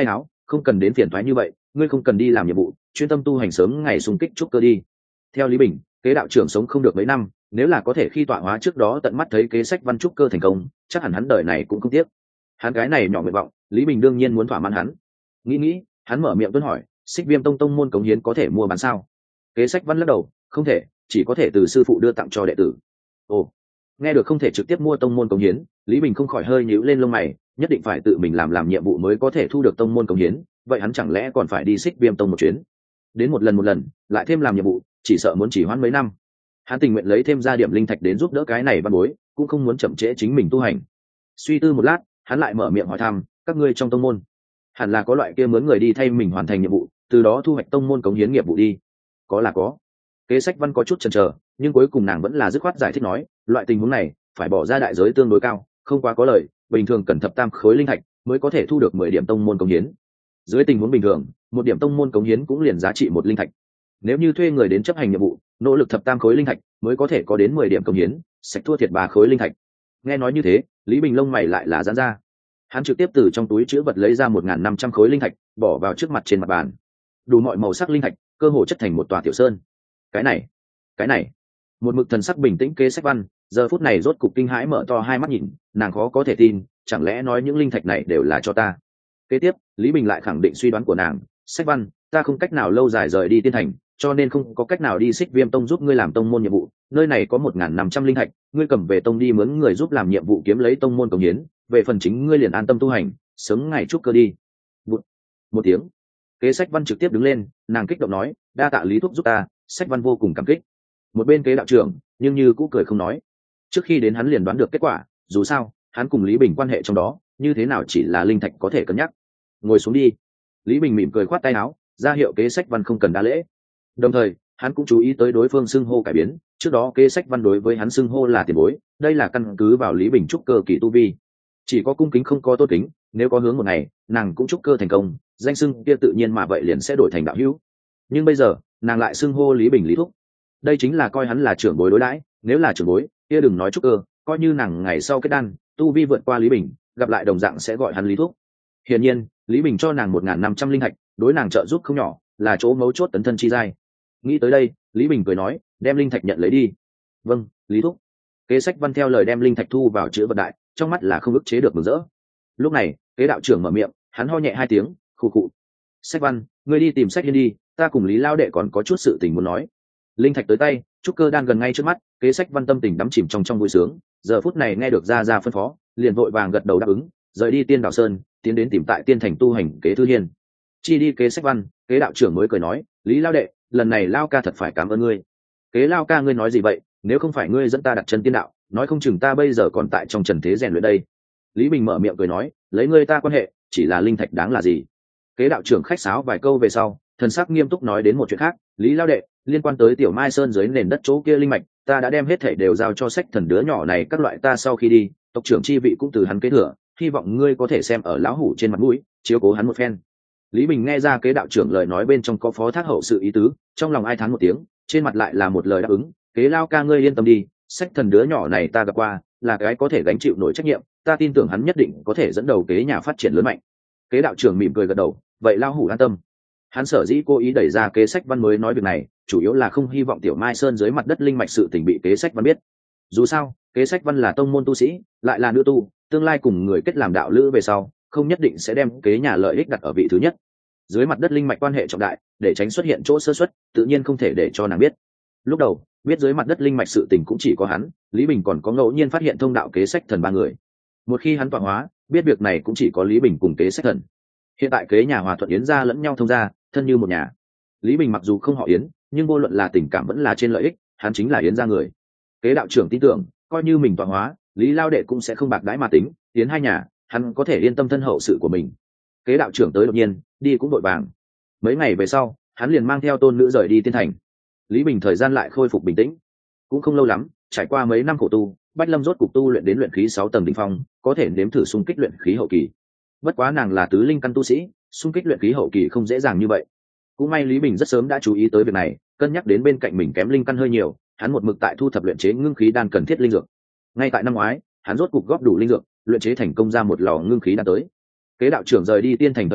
không cần đến phiền thoái như vậy, ngươi không cần đi làm nhiệm vụ, chuyên tâm tu hành sớm ngày xung kích trúc cơ đi. Theo Lý Bình, kế đạo trưởng sống không được mấy năm, nếu là có thể khi tọa hóa trước đó tận mắt thấy kế sách văn trúc cơ thành công, chắc hẳn hắn đời này cũng không tiếc. Hắn cái này nhỏ nguyện vọng, Lý Bình đương nhiên muốn thỏa mãn hắn. Nghĩ nghĩ, hắn mở miệng tuân hỏi, Xích Viêm Tông tông môn cống hiến có thể mua bán sao? Kế sách văn lắc đầu, không thể, chỉ có thể từ sư phụ đưa tặng cho đệ tử. Ồ, nghe được không thể trực tiếp mua tông môn cống hiến, Lý Bình không khỏi hơi nhíu lên lông mày, nhất định phải tự mình làm làm nhiệm vụ mới có thể thu được tông môn cống hiến, vậy hắn chẳng lẽ còn phải đi Xích Viêm Tông một chuyến? Đến một lần một lần, lại thêm làm nhiệm vụ, chỉ sợ muốn chỉ hoãn mấy năm. Hắn tình nguyện lấy thêm ra điểm linh thạch đến giúp đỡ cái này văn bối, cũng không muốn chậm trễ chính mình tu hành. Suy tư một lát, hắn lại mở miệng hỏi thăm, các ngươi trong tông môn hẳn là có loại kia mướn người đi thay mình hoàn thành nhiệm vụ, từ đó thu hoạch tông môn cống hiến nghiệp vụ đi. Có là có. Kế sách văn có chút chần chờ, nhưng cuối cùng nàng vẫn là dứt khoát giải thích nói, loại tình huống này phải bỏ ra đại giới tương đối cao, không quá có lợi, bình thường cần thập tam khối linh thạch mới có thể thu được mười điểm tông môn cống hiến. Dưới tình huống bình thường, một điểm tông môn cống hiến cũng liền giá trị một linh thạch. Nếu như thuê người đến chấp hành nhiệm vụ, nỗ lực thập tam khối linh thạch mới có thể có đến mười điểm cống hiến, sạch thua thiệt ba khối linh thạch. Nghe nói như thế, Lý Bình lông mày lại là giãn ra. Hắn trực tiếp từ trong túi chứa vật lấy ra một nghìn năm trăm khối linh thạch, bỏ vào trước mặt trên mặt bàn. Đủ mọi màu sắc linh thạch, cơ hồ chất thành một tòa tiểu sơn. Cái này, cái này. Một mực thần sắc bình tĩnh kế sách văn, giờ phút này rốt cục kinh hãi mở to hai mắt nhìn, nàng khó có thể tin, chẳng lẽ nói những linh thạch này đều là cho ta? Kế tiếp, Lý Bình lại khẳng định suy đoán của nàng, sách văn, ta không cách nào lâu dài rời đi tiên thành, cho nên không có cách nào đi Xích Viêm Tông giúp ngươi làm tông môn nhiệm vụ, nơi này có một nghìn năm trăm linh thạch, ngươi cầm về tông đi mướn người giúp làm nhiệm vụ kiếm lấy tông môn cống hiến, về phần chính ngươi liền an tâm tu hành, sớm ngày trúc cơ đi. Một, một tiếng. Kế sách văn trực tiếp đứng lên, nàng kích động nói, đa tạ Lý thúc giúp ta, sách văn vô cùng cảm kích. Một bên kế đạo trưởng, nhưng như cũ cười không nói. Trước khi đến hắn liền đoán được kết quả, dù sao, hắn cùng Lý Bình quan hệ trong đó, như thế nào chỉ là linh thạch có thể cân nhắc. Ngồi xuống đi. Lý Bình mỉm cười khoát tay áo, ra hiệu kế sách văn không cần đa lễ. Đồng thời, hắn cũng chú ý tới đối phương xưng hô cải biến, trước đó kế sách văn đối với hắn xưng hô là tiền bối, đây là căn cứ vào Lý Bình trúc cơ kỳ tu vi. Chỉ có cung kính không có tôn kính, nếu có hướng một ngày, nàng cũng trúc cơ thành công, danh xưng kia tự nhiên mà vậy liền sẽ đổi thành đạo hữu. Nhưng bây giờ, nàng lại xưng hô Lý Bình Lý thúc. Đây chính là coi hắn là trưởng bối đối đãi, nếu là trưởng bối, kia đừng nói trúc cơ, coi như nàng ngày sau kết đan, tu vi vượt qua Lý Bình, gặp lại đồng dạng sẽ gọi hắn Lý thúc. Hiển nhiên, Lý Bình cho nàng một nghìn năm trăm linh thạch, đối nàng trợ giúp không nhỏ, là chỗ mấu chốt tấn thân chi giai. Nghĩ tới đây, Lý Bình cười nói, đem linh thạch nhận lấy đi. Vâng, Lý thúc. Kế sách văn theo lời đem linh thạch thu vào chữ vật đại, trong mắt là không ức chế được mừng rỡ. Lúc này, kế đạo trưởng mở miệng, hắn ho nhẹ hai tiếng, khụ khụ. Sách văn, ngươi đi tìm sách hiên đi, ta cùng Lý lao đệ còn có chút sự tình muốn nói. Linh thạch tới tay, trúc cơ đan gần ngay trước mắt, kế sách văn tâm tình đắm chìm trong trong vui sướng, giờ phút này nghe được ra ra phân phó, liền vội vàng gật đầu đáp ứng, rời đi Tiên Đào Sơn, tiến đến tìm tại tiên thành tu hành kế thư hiên. Chi đi kế sách văn, kế đạo trưởng mới cười nói, Lý lao đệ, lần này lao ca thật phải cảm ơn ngươi. Kế lao ca ngươi nói gì vậy, nếu không phải ngươi dẫn ta đặt chân tiên đạo, nói không chừng ta bây giờ còn tại trong trần thế rèn luyện đây. Lý Bình mở miệng cười nói, lấy ngươi ta quan hệ, chỉ là linh thạch đáng là gì. Kế đạo trưởng khách sáo vài câu về sau, thần sắc nghiêm túc nói đến một chuyện khác, Lý lao đệ, liên quan tới Tiểu Mai Sơn dưới nền đất chỗ kia linh mạch, ta đã đem hết thảy đều giao cho sách thần đứa nhỏ này các loại ta sau khi đi, tộc trưởng chi vị cũng từ hắn kế thừa, hy vọng ngươi có thể xem ở lão hủ trên mặt mũi, chiếu cố hắn một phen. Lý Bình nghe ra kế đạo trưởng lời nói bên trong có phó thác hậu sự ý tứ, trong lòng ai thán một tiếng, trên mặt lại là một lời đáp ứng, kế lao ca ngươi yên tâm đi, sách thần đứa nhỏ này ta gặp qua, là cái có thể gánh chịu nổi trách nhiệm, ta tin tưởng hắn nhất định có thể dẫn đầu kế nhà phát triển lớn mạnh. Kế đạo trưởng mỉm cười gật đầu, vậy lão hủ an tâm. Hắn sở dĩ cố ý đẩy ra kế sách văn mới nói việc này, chủ yếu là không hy vọng Tiểu Mai Sơn dưới mặt đất linh mạch sự tình bị kế sách văn biết. Dù sao, kế sách văn là tông môn tu sĩ, lại là nữ tu, tương lai cùng người kết làm đạo lữ về sau, không nhất định sẽ đem kế nhà lợi ích đặt ở vị thứ nhất. Dưới mặt đất linh mạch quan hệ trọng đại, để tránh xuất hiện chỗ sơ suất, tự nhiên không thể để cho nàng biết. Lúc đầu, biết dưới mặt đất linh mạch sự tình cũng chỉ có hắn, Lý Bình còn có ngẫu nhiên phát hiện thông đạo kế sách thần ba người. Một khi hắn tọa hóa, biết việc này cũng chỉ có Lý Bình cùng kế sách thần. Hiện tại kế nhà Hòa Thuận Yến gia lẫn nhau thông gia, thân như một nhà. Lý Bình mặc dù không họ Yến, nhưng vô luận là tình cảm vẫn là trên lợi ích, hắn chính là Yến gia người. Kế đạo trưởng tin tưởng, coi như mình tọa hóa, Lý lao đệ cũng sẽ không bạc đãi mà tính, Yến hai nhà, hắn có thể yên tâm thân hậu sự của mình. Kế đạo trưởng tới đột nhiên, đi cũng đội vàng. Mấy ngày về sau, hắn liền mang theo tôn nữ rời đi tiên thành. Lý Bình thời gian lại khôi phục bình tĩnh, cũng không lâu lắm, trải qua mấy năm khổ tu, Bách Lâm rốt cục tu luyện đến luyện khí sáu tầng đỉnh phong, có thể nếm thử xung kích luyện khí hậu kỳ. Bất quá nàng là tứ linh căn tu sĩ, xung kích luyện khí hậu kỳ không dễ dàng như vậy. Cũng may Lý Bình rất sớm đã chú ý tới việc này, cân nhắc đến bên cạnh mình kém linh căn hơi nhiều, hắn một mực tại thu thập luyện chế ngưng khí đan cần thiết linh dược. Ngay tại năm ngoái, hắn rốt cục góp đủ linh dược, luyện chế thành công ra một lò ngưng khí đan tới. Kế đạo trưởng rời đi tiên thành thời điểm,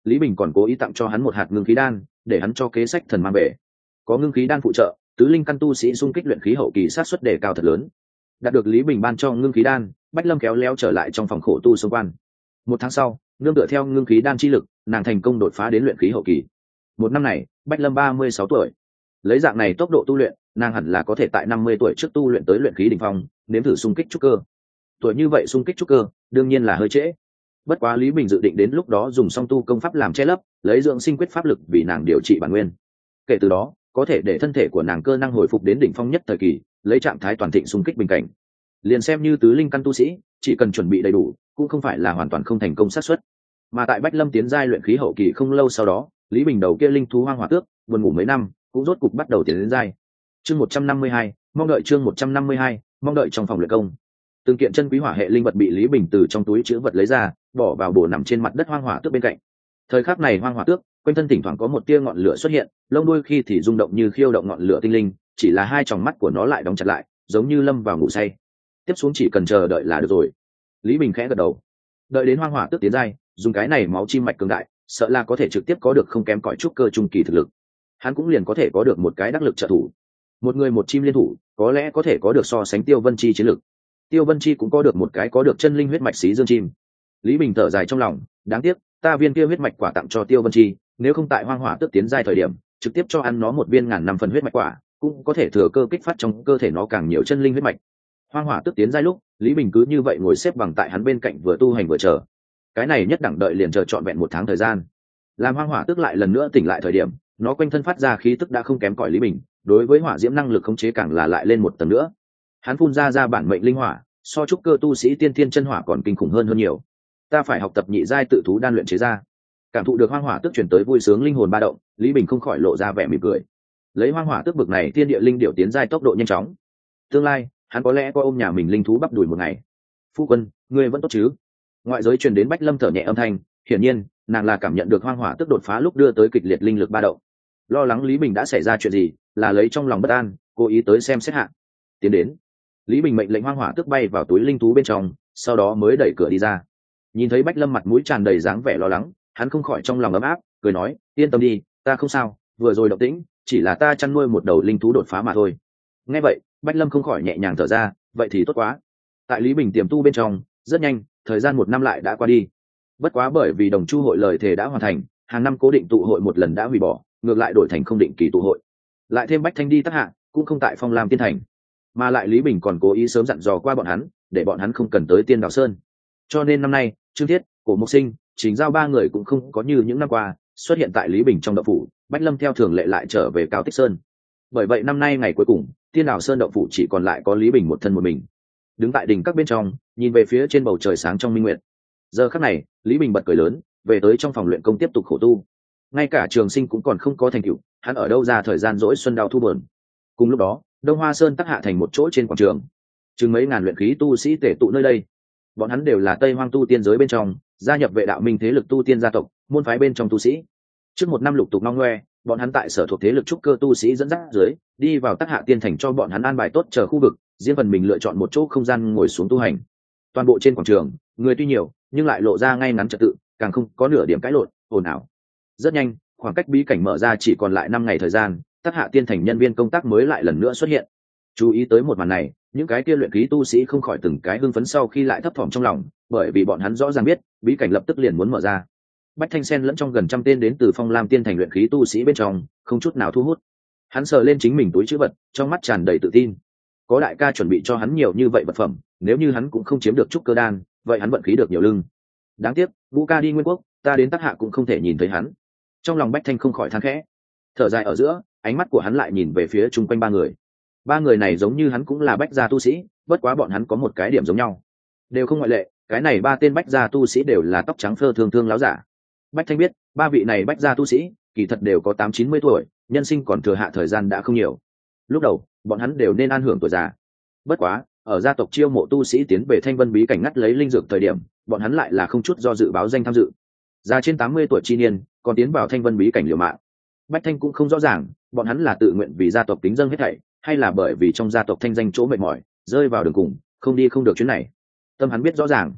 Lý Bình còn cố ý tặng cho hắn một hạt ngưng khí đan để hắn cho kế sách thần mang về. Có ngưng khí đan phụ trợ, tứ linh căn tu sĩ xung kích luyện khí hậu kỳ sát suất đề cao thật lớn. Đạt được Lý Bình ban cho ngưng khí đan, Bách Lâm kéo léo trở lại trong phòng khổ tu xung quan. Một tháng sau, nương tựa theo ngưng khí đan chi lực, nàng thành công đột phá đến luyện khí hậu kỳ. Một năm này, Bách Lâm ba mươi sáu tuổi. Lấy dạng này tốc độ tu luyện, nàng hẳn là có thể tại năm mươi tuổi trước tu luyện tới luyện khí đỉnh phong, nếm thử xung kích trúc cơ. Tuổi như vậy xung kích trúc cơ, đương nhiên là hơi trễ. Bất quá Lý Bình dự định đến lúc đó dùng song tu công pháp làm che lấp, lấy dưỡng sinh quyết pháp lực vì nàng điều trị bản nguyên. Kể từ đó, có thể để thân thể của nàng cơ năng hồi phục đến đỉnh phong nhất thời kỳ, lấy trạng thái toàn thịnh xung kích bình cảnh. Liền xem như tứ linh căn tu sĩ, chỉ cần chuẩn bị đầy đủ, cũng không phải là hoàn toàn không thành công xác suất. Mà tại Bách Lâm tiến giai luyện khí hậu kỳ không lâu sau đó, Lý Bình đầu kia linh thú hoang hỏa tước, buồn ngủ mấy năm, cũng rốt cục bắt đầu tiến đến giai. Chương một trăm năm mươi hai, mong đợi chương một trăm năm mươi hai, mong đợi trong phòng luyện công. Từng kiện chân quý hỏa hệ linh vật bị Lý Bình từ trong túi trữ vật lấy ra, bỏ vào bổ nằm trên mặt đất hoang hỏa tước bên cạnh. Thời khắc này hoang hỏa tước, quanh thân thỉnh thoảng có một tia ngọn lửa xuất hiện, lông đuôi khi thì rung động như khiêu động ngọn lửa tinh linh, chỉ là hai tròng mắt của nó lại đóng chặt lại, giống như lâm vào ngủ say. Tiếp xuống chỉ cần chờ đợi là được rồi. Lý Bình khẽ gật đầu. Đợi đến hoang hỏa tước tiến giai, dùng cái này máu chim mạch cường đại, sợ là có thể trực tiếp có được không kém cỏi trúc cơ trung kỳ thực lực. Hắn cũng liền có thể có được một cái đắc lực trợ thủ. Một người một chim liên thủ, có lẽ có thể có được so sánh Tiêu Vân Chi chiến lực. Tiêu Vân Chi cũng có được một cái có được chân linh huyết mạch xí dương chim. Lý Bình thở dài trong lòng, đáng tiếc, ta viên kia huyết mạch quả tặng cho Tiêu Vân Chi, nếu không tại hoang hỏa tước tiến giai thời điểm, trực tiếp cho ăn nó một viên ngàn năm phần huyết mạch quả, cũng có thể thừa cơ kích phát trong cơ thể nó càng nhiều chân linh huyết mạch. Hoang hỏa tước tiến giai lúc, Lý Bình cứ như vậy ngồi xếp bằng tại hắn bên cạnh vừa tu hành vừa chờ. Cái này nhất đẳng đợi liền chờ trọn vẹn một tháng thời gian. Làm hoang hỏa tước lại lần nữa tỉnh lại thời điểm, nó quanh thân phát ra khí tức đã không kém cỏi Lý Bình, đối với hỏa diễm năng lực khống chế càng là lại lên một tầng nữa. Hắn phun ra ra bản mệnh linh hỏa, so trúc cơ tu sĩ tiên thiên chân hỏa còn kinh khủng hơn hơn nhiều. Ta phải học tập nhị giai tự thú đan luyện chế ra. Cảm thụ được hoang hỏa tước chuyển tới vui sướng linh hồn ba động, Lý Bình không khỏi lộ ra vẻ mỉm cười. Lấy hoang hỏa tước bực này thiên địa linh điểu tiến giai tốc độ nhanh chóng. Tương lai, hắn có lẽ có ôm nhà mình linh thú bắp đùi một ngày. Phu quân, ngươi vẫn tốt chứ? Ngoại giới truyền đến Bách Lâm thở nhẹ âm thanh, hiển nhiên, nàng là cảm nhận được hoang hỏa tước đột phá lúc đưa tới kịch liệt linh lực ba động. Lo lắng Lý Bình đã xảy ra chuyện gì, là lấy trong lòng bất an, cố ý tới xem xét hạ. Tiến đến. Lý Bình mệnh lệnh hoang hỏa tước bay vào túi linh thú bên trong, sau đó mới đẩy cửa đi ra. Nhìn thấy Bách Lâm mặt mũi tràn đầy dáng vẻ lo lắng, hắn không khỏi trong lòng ấm áp, cười nói, yên tâm đi, ta không sao, vừa rồi động tĩnh, chỉ là ta chăn nuôi một đầu linh thú đột phá mà thôi. Nghe vậy, Bách Lâm không khỏi nhẹ nhàng thở ra, vậy thì tốt quá. Tại Lý Bình tiềm tu bên trong, rất nhanh, thời gian một năm lại đã qua đi. Bất quá bởi vì đồng chu hội lời thề đã hoàn thành, hàng năm cố định tụ hội một lần đã hủy bỏ, ngược lại đổi thành không định kỳ tụ hội. Lại thêm Bách Thanh đi tác hạ, cũng không tại Phong Lam Tiên Thành, mà lại Lý Bình còn cố ý sớm dặn dò qua bọn hắn, để bọn hắn không cần tới Tiên Đào Sơn. Cho nên năm nay, Trương Thiết, Cổ Mộc Sinh, Trình Giao ba người cũng không có như những năm qua xuất hiện tại Lý Bình trong động phủ. Bách Lâm theo thường lệ lại trở về Cao Tích Sơn. Bởi vậy năm nay ngày cuối cùng, Tiên Đào Sơn động phủ chỉ còn lại có Lý Bình một thân một mình, đứng tại đỉnh các bên trong, nhìn về phía trên bầu trời sáng trong minh nguyệt. Giờ khắc này, Lý Bình bật cười lớn, về tới trong phòng luyện công tiếp tục khổ tu. Ngay cả Trường Sinh cũng còn không có thành tựu, hắn ở đâu ra thời gian dỗi xuân đau thu buồn. Cùng lúc đó, Đông Hoa Sơn tác hạ thành một chỗ trên quảng trường, chừng mấy ngàn luyện khí tu sĩ tề tụ nơi đây. Bọn hắn đều là Tây Hoang tu tiên giới bên trong, gia nhập vệ đạo minh thế lực tu tiên gia tộc, môn phái bên trong tu sĩ. Trước một năm lục tục ngong ngoe, bọn hắn tại sở thuộc thế lực trúc cơ tu sĩ dẫn dắt dưới, đi vào tác hạ tiên thành cho bọn hắn an bài tốt chờ khu vực, riêng phần mình lựa chọn một chỗ không gian ngồi xuống tu hành. Toàn bộ trên quảng trường, người tuy nhiều, nhưng lại lộ ra ngay ngắn trật tự, càng không có nửa điểm cãi lộn, ồn ào. Rất nhanh, khoảng cách bí cảnh mở ra chỉ còn lại năm ngày thời gian, tác hạ tiên thành nhân viên công tác mới lại lần nữa xuất hiện. Chú ý tới một màn này, những cái kia luyện khí tu sĩ không khỏi từng cái hưng phấn sau khi lại thấp thỏm trong lòng, bởi vì bọn hắn rõ ràng biết, bí cảnh lập tức liền muốn mở ra. Bách Thanh Sen lẫn trong gần trăm tên đến từ Phong Lam Tiên thành luyện khí tu sĩ bên trong, không chút nào thu hút. Hắn sờ lên chính mình túi trữ vật, trong mắt tràn đầy tự tin. Có đại ca chuẩn bị cho hắn nhiều như vậy vật phẩm, nếu như hắn cũng không chiếm được trúc cơ đan, vậy hắn vận khí được nhiều lưng. Đáng tiếc, Vũ ca đi Nguyên Quốc, ta đến tác hạ cũng không thể nhìn thấy hắn. Trong lòng Bách Thanh không khỏi than khẽ. Thở dài ở giữa, ánh mắt của hắn lại nhìn về phía chung quanh ba người. Ba người này giống như hắn cũng là Bách gia tu sĩ, bất quá bọn hắn có một cái điểm giống nhau, đều không ngoại lệ, cái này ba tên Bách gia tu sĩ đều là tóc trắng phơ thương thương láo giả. Bách Thanh biết, ba vị này Bách gia tu sĩ, kỳ thật đều có tám chín mươi tuổi, nhân sinh còn thừa hạ thời gian đã không nhiều. Lúc đầu, bọn hắn đều nên an hưởng tuổi già. Bất quá, ở gia tộc chiêu mộ tu sĩ tiến về Thanh Vân bí cảnh ngắt lấy linh dược thời điểm, bọn hắn lại là không chút do dự báo danh tham dự. Già trên tám mươi tuổi chi niên, còn tiến vào Thanh Vân bí cảnh liều mạng. Bách Thanh cũng không rõ ràng, bọn hắn là tự nguyện vì gia tộc kính dâng hết thảy, hay là bởi vì trong gia tộc thanh danh chỗ mệt mỏi, rơi vào đường cùng, không đi không được chuyến này. Tâm hắn biết rõ ràng.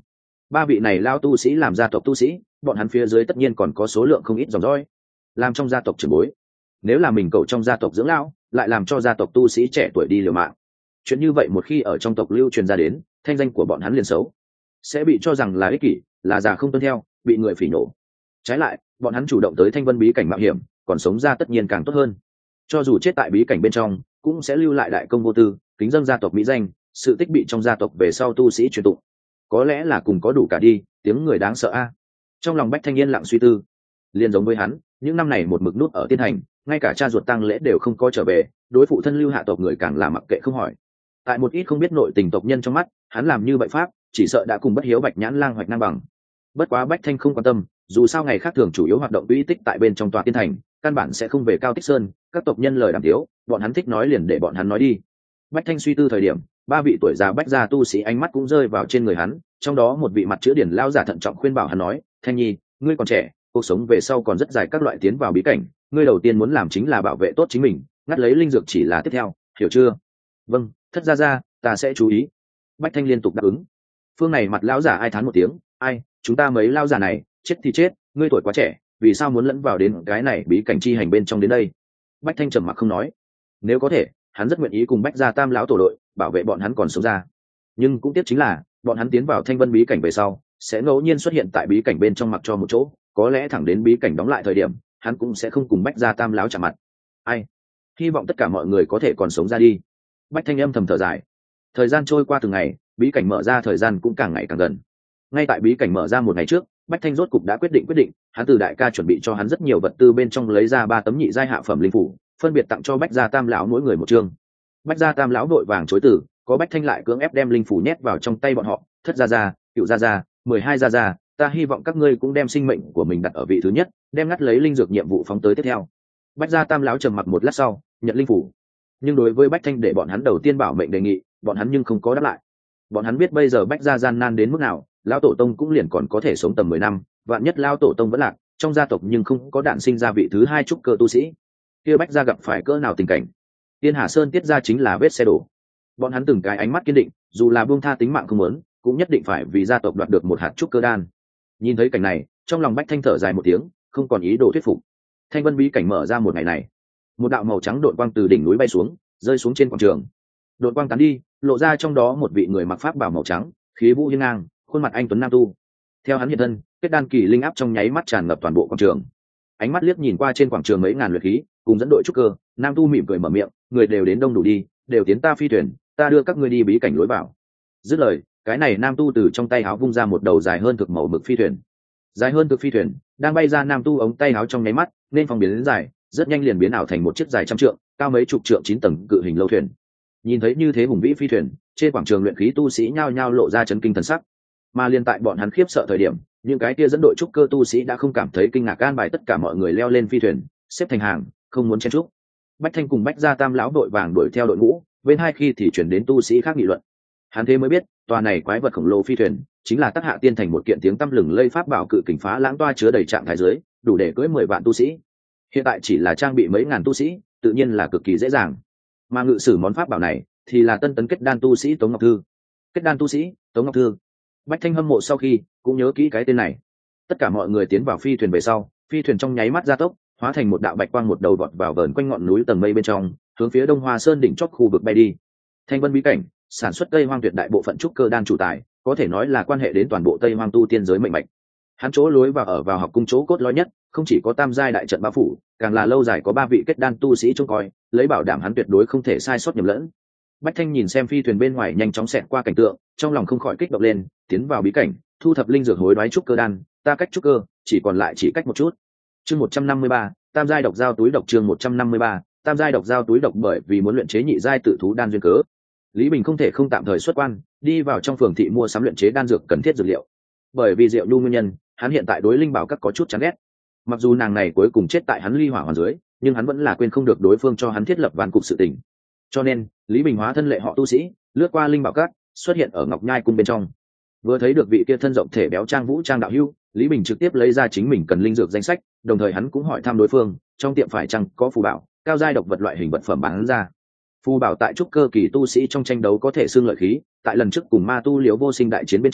Ba vị này lao tu sĩ làm gia tộc tu sĩ, bọn hắn phía dưới tất nhiên còn có số lượng không ít dòng dõi làm trong gia tộc trưởng bối. Nếu là mình cậu trong gia tộc dưỡng lão, lại làm cho gia tộc tu sĩ trẻ tuổi đi liều mạng, chuyện như vậy một khi ở trong tộc lưu truyền ra đến, thanh danh của bọn hắn liền xấu, sẽ bị cho rằng là ích kỷ, là già không tuân theo, bị người phỉ nổ. Trái lại, bọn hắn chủ động tới Thanh Vân bí cảnh mạo hiểm, còn sống ra tất nhiên càng tốt hơn. Cho dù chết tại bí cảnh bên trong, cũng sẽ lưu lại đại công vô tư, kính dâng gia tộc mỹ danh, sự tích bị trong gia tộc về sau tu sĩ truyền tụng. Có lẽ là cùng có đủ cả đi, tiếng người đáng sợ a. Trong lòng Bách Thanh yên lặng suy tư, liền giống với hắn, những năm này một mực nút ở tiên thành, ngay cả cha ruột tang lễ đều không có trở về, đối phụ thân lưu hạ tộc người càng là mặc kệ không hỏi. Tại một ít không biết nội tình tộc nhân trong mắt, hắn làm như vậy pháp, chỉ sợ đã cùng bất hiếu Bạch Nhãn Lang hoạch ngang bằng. Bất quá Bách Thanh không quan tâm, dù sao ngày khác thường chủ yếu hoạt động uy tích tại bên trong tòa tiên thành, căn bản sẽ không về Cao Tích Sơn, các tộc nhân lời đàm tiếu, bọn hắn thích nói liền để bọn hắn nói đi. Bách Thanh suy tư thời điểm, ba vị tuổi già Bách gia tu sĩ ánh mắt cũng rơi vào trên người hắn, trong đó một vị mặt chữ điển lao giả thận trọng khuyên bảo hắn nói: "Thanh Nhi, ngươi còn trẻ, cuộc sống về sau còn rất dài, các loại tiến vào bí cảnh, ngươi đầu tiên muốn làm chính là bảo vệ tốt chính mình, ngắt lấy linh dược chỉ là tiếp theo, hiểu chưa?" "Vâng, thất gia gia, ta sẽ chú ý." Bách Thanh liên tục đáp ứng. Phương này mặt lão giả ai thán một tiếng: "Ai, chúng ta mấy lao giả này, chết thì chết, ngươi tuổi quá trẻ, vì sao muốn lẫn vào đến cái này bí cảnh chi hành bên trong đến đây?" Bách Thanh trầm mặc không nói. Nếu có thể, hắn rất nguyện ý cùng Bách gia tam lão tổ đội, bảo vệ bọn hắn còn sống ra. Nhưng cũng tiếc chính là, bọn hắn tiến vào Thanh Vân bí cảnh về sau, sẽ ngẫu nhiên xuất hiện tại bí cảnh bên trong mặc cho một chỗ, có lẽ thẳng đến bí cảnh đóng lại thời điểm, hắn cũng sẽ không cùng Bách gia tam lão chạm mặt. Ai, hy vọng tất cả mọi người có thể còn sống ra đi. Bách Thanh âm thầm thở dài. Thời gian trôi qua từng ngày, bí cảnh mở ra thời gian cũng càng ngày càng gần. Ngay tại bí cảnh mở ra một ngày trước, Bách Thanh rốt cục đã quyết định quyết định, hắn từ đại ca chuẩn bị cho hắn rất nhiều vật tư bên trong lấy ra ba tấm nhị giai hạ phẩm linh phủ, phân biệt tặng cho Bách gia tam lão mỗi người một chương. Bách gia tam lão vội vàng chối từ, có Bách Thanh lại cưỡng ép đem linh phủ nhét vào trong tay bọn họ: "Thất gia gia, cựu gia gia, mười hai gia gia, ta hy vọng các ngươi cũng đem sinh mệnh của mình đặt ở vị thứ nhất, đem ngắt lấy linh dược nhiệm vụ phóng tới tiếp theo." Bách gia tam lão trầm mặc một lát sau, nhận linh phủ. Nhưng đối với Bách Thanh để bọn hắn đầu tiên bảo mệnh đề nghị, bọn hắn nhưng không có đáp lại. Bọn hắn biết bây giờ Bách gia gian nan đến mức nào, lão tổ tông cũng liền còn có thể sống tầm mười năm, vạn nhất lão tổ tông vẫn lạc, trong gia tộc nhưng không có đạn sinh ra vị thứ hai trúc cơ tu sĩ, kia Bách gia gặp phải cỡ nào tình cảnh. Tiên Hà Sơn tiết ra chính là vết xe đổ. Bọn hắn từng cái ánh mắt kiên định, dù là buông tha tính mạng không muốn, cũng nhất định phải vì gia tộc đoạt được một hạt trúc cơ đan. Nhìn thấy cảnh này, trong lòng Bách Thanh thở dài một tiếng, không còn ý đồ thuyết phục. Thanh Vân bí cảnh mở ra một ngày này, một đạo màu trắng độn quang từ đỉnh núi bay xuống, rơi xuống trên quảng trường. Độn quang tán đi, lộ ra trong đó một vị người mặc pháp bào màu trắng, khí vũ hiên ngang, khuôn mặt anh tuấn nam tu. Theo hắn hiện thân, kết đan kỳ linh áp trong nháy mắt tràn ngập toàn bộ quảng trường. Ánh mắt liếc nhìn qua trên quảng trường mấy ngàn luyện khí, cùng dẫn đội trúc cơ, nam tu mỉm cười mở miệng: "Người đều đến đông đủ đi, đều tiến ta phi thuyền, ta đưa các ngươi đi bí cảnh lối vào." Dứt lời, cái này nam tu từ trong tay áo vung ra một đầu dài hơn thực màu mực phi thuyền. Dài hơn thực phi thuyền đang bay ra, nam tu ống tay áo trong nháy mắt nên phong biến đến dài, rất nhanh liền biến ảo thành một chiếc dài trăm trượng, cao mấy chục trượng chín tầng cự hình lâu thuyền. Nhìn thấy như thế hùng vĩ phi thuyền, trên quảng trường luyện khí tu sĩ nhao nhao lộ ra chấn kinh thần sắc. Mà liên tại bọn hắn khiếp sợ thời điểm, những cái kia dẫn đội trúc cơ tu sĩ đã không cảm thấy kinh ngạc, an bài tất cả mọi người leo lên phi thuyền, xếp thành hàng, không muốn chen chúc. Bách Thanh cùng Bách gia tam lão đội vàng đuổi theo đội ngũ, bên hai khi thì chuyển đến tu sĩ khác nghị luận. Hắn thế mới biết, tòa này quái vật khổng lồ phi thuyền chính là Tắc Hạ Tiên thành một kiện tiếng tăm lừng lây pháp bảo cự kình phá lãng toa chứa đầy trạng thái dưới, đủ để cưỡi mười vạn tu sĩ. Hiện tại chỉ là trang bị mấy ngàn tu sĩ, tự nhiên là cực kỳ dễ dàng. Mà ngự sử món pháp bảo này thì là tân tấn kết đan tu sĩ Tống Ngọc Thư. Kết đan tu sĩ Tống Ngọc Thư. Bách Thanh hâm mộ sau khi cũng nhớ kỹ cái tên này. Tất cả mọi người tiến vào phi thuyền về sau, phi thuyền trong nháy mắt gia tốc, hóa thành một đạo bạch quang, một đầu vọt vào vờn quanh ngọn núi tầng mây bên trong, hướng phía Đông Hoa Sơn đỉnh chót khu vực bay đi. Thanh Vân bí cảnh sản xuất Tây Hoang tuyệt đại bộ phận trúc cơ đan chủ tài, có thể nói là quan hệ đến toàn bộ Tây Hoang tu tiên giới mệnh mạch. Hắn chỗ lối vào ở vào học cung chỗ cốt lõi nhất, không chỉ có tam giai đại trận bao phủ, càng là lâu dài có ba vị kết đan tu sĩ trông coi, lấy bảo đảm hắn tuyệt đối không thể sai sót nhầm lẫn. Bách Thanh nhìn xem phi thuyền bên ngoài nhanh chóng xẹt qua cảnh tượng, trong lòng không khỏi kích động lên, tiến vào bí cảnh, thu thập linh dược hối đoái trúc cơ đan, ta cách trúc cơ chỉ còn lại chỉ cách một chút. Chương một trăm năm mươi ba, tam giai độc giao túi độc. Chương một trăm năm mươi ba, tam giai độc giao túi độc. Bởi vì muốn luyện chế nhị giai tự thú đan duyên cớ, Lý Bình không thể không tạm thời xuất quan, đi vào trong phường thị mua sắm luyện chế đan dược cần thiết dược liệu. Bởi vì Diệu Nhu nguyên nhân, hắn hiện tại đối Linh Bảo Các có chút chán ghét. Mặc dù nàng này cuối cùng chết tại hắn ly hỏa hoàn dưới, nhưng hắn vẫn là quên không được đối phương cho hắn thiết lập vạn cục sự tình. Cho nên, Lý Bình hóa thân lệ họ tu sĩ, lướt qua Linh Bảo Các, xuất hiện ở Ngọc Nhai cung bên trong. Vừa thấy được vị kia thân rộng thể béo trang vũ trang đạo hữu, Lý Bình trực tiếp lấy ra chính mình cần linh dược danh sách, đồng thời hắn cũng hỏi thăm đối phương, trong tiệm phải chăng có phù bảo, cao giai độc vật loại hình vật phẩm bán ra. Phù bảo tại trúc cơ kỳ tu sĩ trong tranh đấu có thể xương lợi khí, tại lần trước cùng ma tu Liễu Vô Sinh đại chiến bên trong,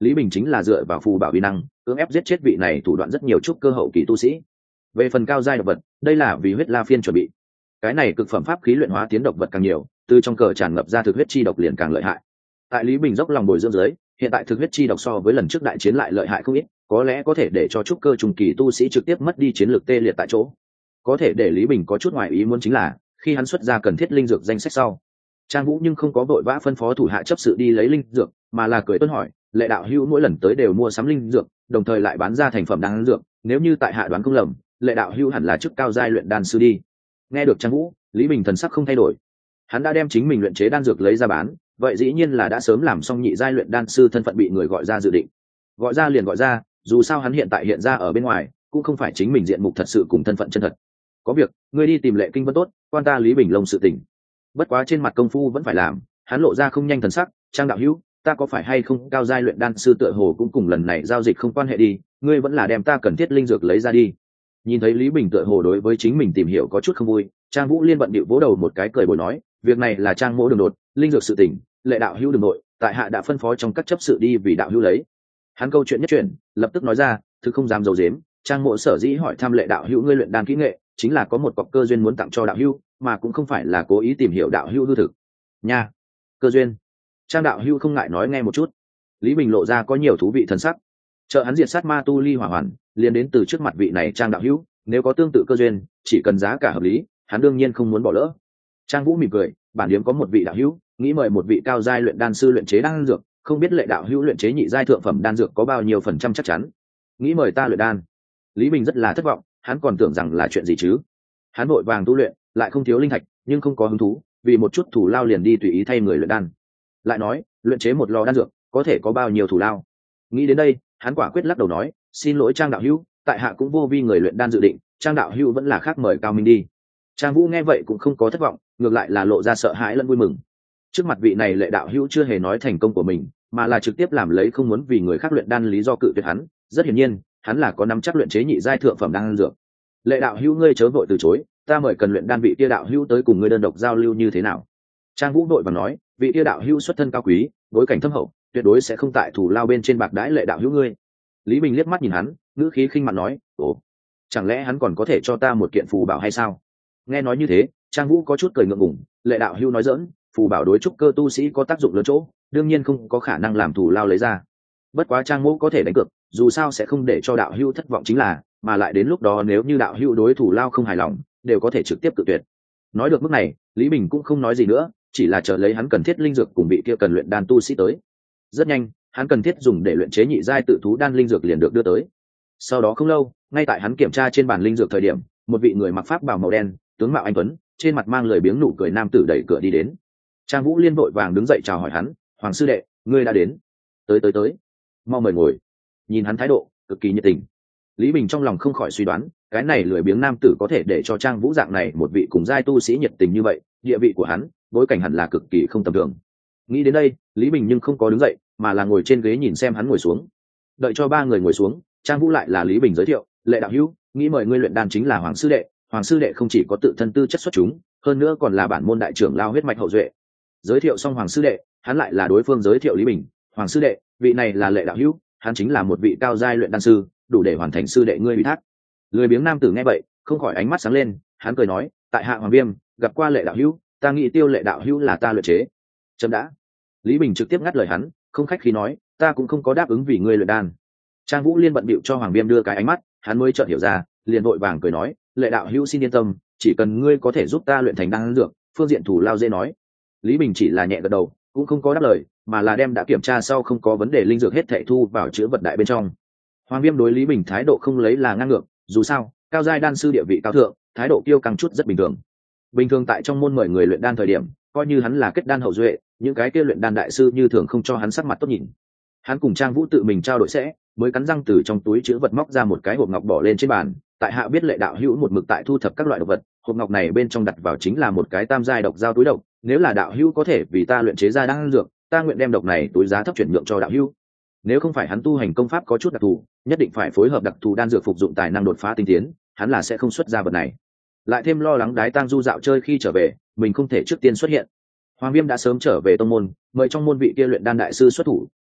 Lý Bình chính là dựa vào phù bảo uy năng cưỡng ép giết chết vị này thủ đoạn rất nhiều chút cơ hậu kỳ tu sĩ. Về phần cao giai độc vật, đây là vì huyết la phiên chuẩn bị. Cái này cực phẩm pháp khí luyện hóa tiến độc vật càng nhiều, từ trong cờ tràn ngập ra thực huyết chi độc liền càng lợi hại. Tại Lý Bình dốc lòng bồi dưỡng dưới, hiện tại thực huyết chi độc so với lần trước đại chiến lại lợi hại không ít, có lẽ có thể để cho trúc cơ trùng kỳ tu sĩ trực tiếp mất đi chiến lược tê liệt tại chỗ. Có thể để Lý Bình có chút ngoài ý muốn chính là, khi hắn xuất ra cần thiết linh dược danh sách sau, Trang Vũ nhưng không có vội vã phân phó thủ hạ chấp sự đi lấy linh dược, mà là cười tuân hỏi, Lệ đạo hữu mỗi lần tới đều mua sắm linh dược, đồng thời lại bán ra thành phẩm đan dược, nếu như tại hạ đoán không lầm, Lệ đạo hữu hẳn là chức cao giai luyện đan sư đi. Nghe được Trang Vũ, Lý Bình thần sắc không thay đổi. Hắn đã đem chính mình luyện chế đan dược lấy ra bán, vậy dĩ nhiên là đã sớm làm xong nhị giai luyện đan sư thân phận bị người gọi ra dự định. Gọi ra liền gọi ra, dù sao hắn hiện tại hiện ra ở bên ngoài, cũng không phải chính mình diện mục thật sự cùng thân phận chân thật. Có việc, ngươi đi tìm Lệ Kinh Vân tốt, quan ta Lý Bình Long sự tình. Bất quá trên mặt công phu vẫn phải làm, hắn lộ ra không nhanh thần sắc, Trang đạo hữu, ta có phải hay không cao giai luyện đan sư tựa hồ cũng cùng lần này giao dịch không quan hệ đi, ngươi vẫn là đem ta cần thiết linh dược lấy ra đi. Nhìn thấy Lý Bình tựa hồ đối với chính mình tìm hiểu có chút không vui, Trang Vũ liên bận điệu vỗ đầu một cái cười bồi nói, việc này là Trang mỗ đường đột, linh dược sự tình, Lệ đạo hữu đường nội, tại hạ đã phân phó trong các chấp sự đi vì đạo hữu lấy. Hắn câu chuyện nhất chuyển, lập tức nói ra, thứ không dám giấu giếm, Trang mỗ sở dĩ hỏi thăm Lệ đạo hữu ngươi luyện đan kỹ nghệ, chính là có một cọc cơ duyên muốn tặng cho đạo hữu, mà cũng không phải là cố ý tìm hiểu đạo hữu hư thực. Nha, cơ duyên. Trang đạo hữu không ngại nói nghe một chút. Lý Bình lộ ra có nhiều thú vị thần sắc. Trợ hắn diệt sát ma tu ly hỏa hoàn, liền đến từ trước mặt vị này Trang đạo hữu, nếu có tương tự cơ duyên, chỉ cần giá cả hợp lý, hắn đương nhiên không muốn bỏ lỡ. Trang Vũ mỉm cười, bản điếm có một vị đạo hữu, nghĩ mời một vị cao giai luyện đan sư luyện chế đan dược, không biết Lệ đạo hữu luyện chế nhị giai thượng phẩm đan dược có bao nhiêu phần trăm chắc chắn. Nghĩ mời ta luyện đan. Lý Bình rất là thất vọng, hắn còn tưởng rằng là chuyện gì chứ. Hắn vội vàng tu luyện, lại không thiếu linh thạch, nhưng không có hứng thú, vì một chút thủ lao liền đi tùy ý thay người luyện đan. Lại nói, luyện chế một lò đan dược, có thể có bao nhiêu thủ lao. Nghĩ đến đây, hắn quả quyết lắc đầu nói, xin lỗi Trang đạo hữu, tại hạ cũng vô vi người luyện đan dự định, Trang đạo hữu vẫn là khác mời cao minh đi. Trang Vũ nghe vậy cũng không có thất vọng, ngược lại là lộ ra sợ hãi lẫn vui mừng. Trước mặt vị này Lệ đạo hữu chưa hề nói thành công của mình, mà là trực tiếp làm lấy không muốn vì người khác luyện đan lý do cự tuyệt hắn, rất hiển nhiên, hắn là có nắm chắc luyện chế nhị giai thượng phẩm đan dược. Lệ đạo hữu ngươi chớ vội từ chối, ta mời cần luyện đan vị kia đạo hữu tới cùng ngươi đơn độc giao lưu như thế nào. Trang Vũ đội và nói, vị kia đạo hữu xuất thân cao quý, bối cảnh thâm hậu, tuyệt đối sẽ không tại thủ lao bên trên bạc đãi Lệ đạo hữu ngươi. Lý Bình liếc mắt nhìn hắn, ngữ khí khinh mặt nói, ồ, chẳng lẽ hắn còn có thể cho ta một kiện phù bảo hay sao? Nghe nói như thế, Trang Vũ có chút cười ngượng ngùng, Lệ đạo hữu nói dỡn, phù bảo đối trúc cơ tu sĩ có tác dụng lớn chỗ, đương nhiên không có khả năng làm thủ lao lấy ra. Bất quá Trang Vũ có thể đánh cược, dù sao sẽ không để cho đạo hữu thất vọng chính là, mà lại đến lúc đó nếu như đạo hữu đối thủ lao không hài lòng, đều có thể trực tiếp cự tuyệt. Nói được mức này, Lý Bình cũng không nói gì nữa, chỉ là chờ lấy hắn cần thiết linh dược cùng vị kia cần luyện đan tu sĩ tới. Rất nhanh, hắn cần thiết dùng để luyện chế nhị giai tự thú đan linh dược liền được đưa tới. Sau đó không lâu, ngay tại hắn kiểm tra trên bàn linh dược thời điểm, một vị người mặc pháp bào màu đen, tướng mạo anh tuấn, trên mặt mang lười biếng nụ cười nam tử đẩy cửa đi đến. Trang Vũ liên vội vàng đứng dậy chào hỏi hắn, "Hoàng sư đệ, ngươi đã đến." "Tới tới tới, mau mời ngồi." Nhìn hắn thái độ cực kỳ nhiệt tình, Lý Bình trong lòng không khỏi suy đoán, cái này lười biếng nam tử có thể để cho Trang Vũ dạng này một vị cùng giai tu sĩ nhiệt tình như vậy, địa vị của hắn, bối cảnh hẳn là cực kỳ không tầm thường. Nghĩ đến đây, Lý Bình nhưng không có đứng dậy, mà là ngồi trên ghế nhìn xem hắn ngồi xuống. Đợi cho ba người ngồi xuống, Trang Vũ lại là Lý Bình giới thiệu, "Lệ đạo hữu, nghĩ mời ngươi luyện đan chính là Hoàng sư đệ, Hoàng sư đệ không chỉ có tự thân tư chất xuất chúng, hơn nữa còn là bản môn đại trưởng lao huyết mạch hậu duệ." Giới thiệu xong Hoàng sư đệ, hắn lại là đối phương giới thiệu Lý Bình, "Hoàng sư đệ, vị này là Lệ đạo hữu, hắn chính là một vị cao giai luyện đan sư, đủ để hoàn thành sư đệ ngươi ủy thác." Lười biếng nam tử nghe vậy, không khỏi ánh mắt sáng lên, hắn cười nói, "Tại hạ Hoàng Viêm, gặp qua Lệ đạo hữu, ta nghĩ Tiêu Lệ đạo hữu là ta luyện chế." Chấm đã. Lý Bình trực tiếp ngắt lời hắn, không khách khí nói, "Ta cũng không có đáp ứng vì ngươi luyện đan." Trang Vũ liên bận bịu cho Hoàng Viêm đưa cái ánh mắt, hắn mới chợt hiểu ra, liền vội vàng cười nói, "Lệ đạo hữu xin yên tâm, chỉ cần ngươi có thể giúp ta luyện thành đan dược, phương diện thủ lao dễ nói." Lý Bình chỉ là nhẹ gật đầu, cũng không có đáp lời, mà là đem đã kiểm tra sau không có vấn đề linh dược hết thảy thu vào chứa vật đại bên trong. Hoàng Viêm đối Lý Bình thái độ không lấy là ngang ngược, dù sao, cao giai đan sư địa vị cao thượng, thái độ kiêu căng chút rất bình thường. Bình thường tại trong môn mời người luyện đan thời điểm, coi như hắn là kết đan hậu duệ, những cái kia luyện đan đại sư như thường không cho hắn sắc mặt tốt nhìn. Hắn cùng Trang Vũ tự mình trao đổi sẽ, mới cắn răng từ trong túi chứa vật móc ra một cái hộp ngọc bỏ lên trên bàn, tại hạ biết Lệ đạo hữu một mực tại thu thập các loại độc vật, hộp ngọc này bên trong đặt vào chính là một cái tam giai độc dao túi độc, nếu là đạo hữu có thể vì ta luyện chế ra đan dược, ta nguyện đem độc này túi giá thấp chuyển nhượng cho đạo hữu. Nếu không phải hắn tu hành công pháp có chút đặc thù, nhất định phải phối hợp đặc thù đan dược phục dụng tài năng đột phá tinh tiến, hắn là sẽ không xuất ra vật này. Lại thêm lo lắng Đái Tang Du dạo chơi khi trở về, mình không thể trước tiên xuất hiện. Hoàng Viêm đã sớm trở về tông môn, mời trong môn vị kia luyện đan đại sư xuất thủ,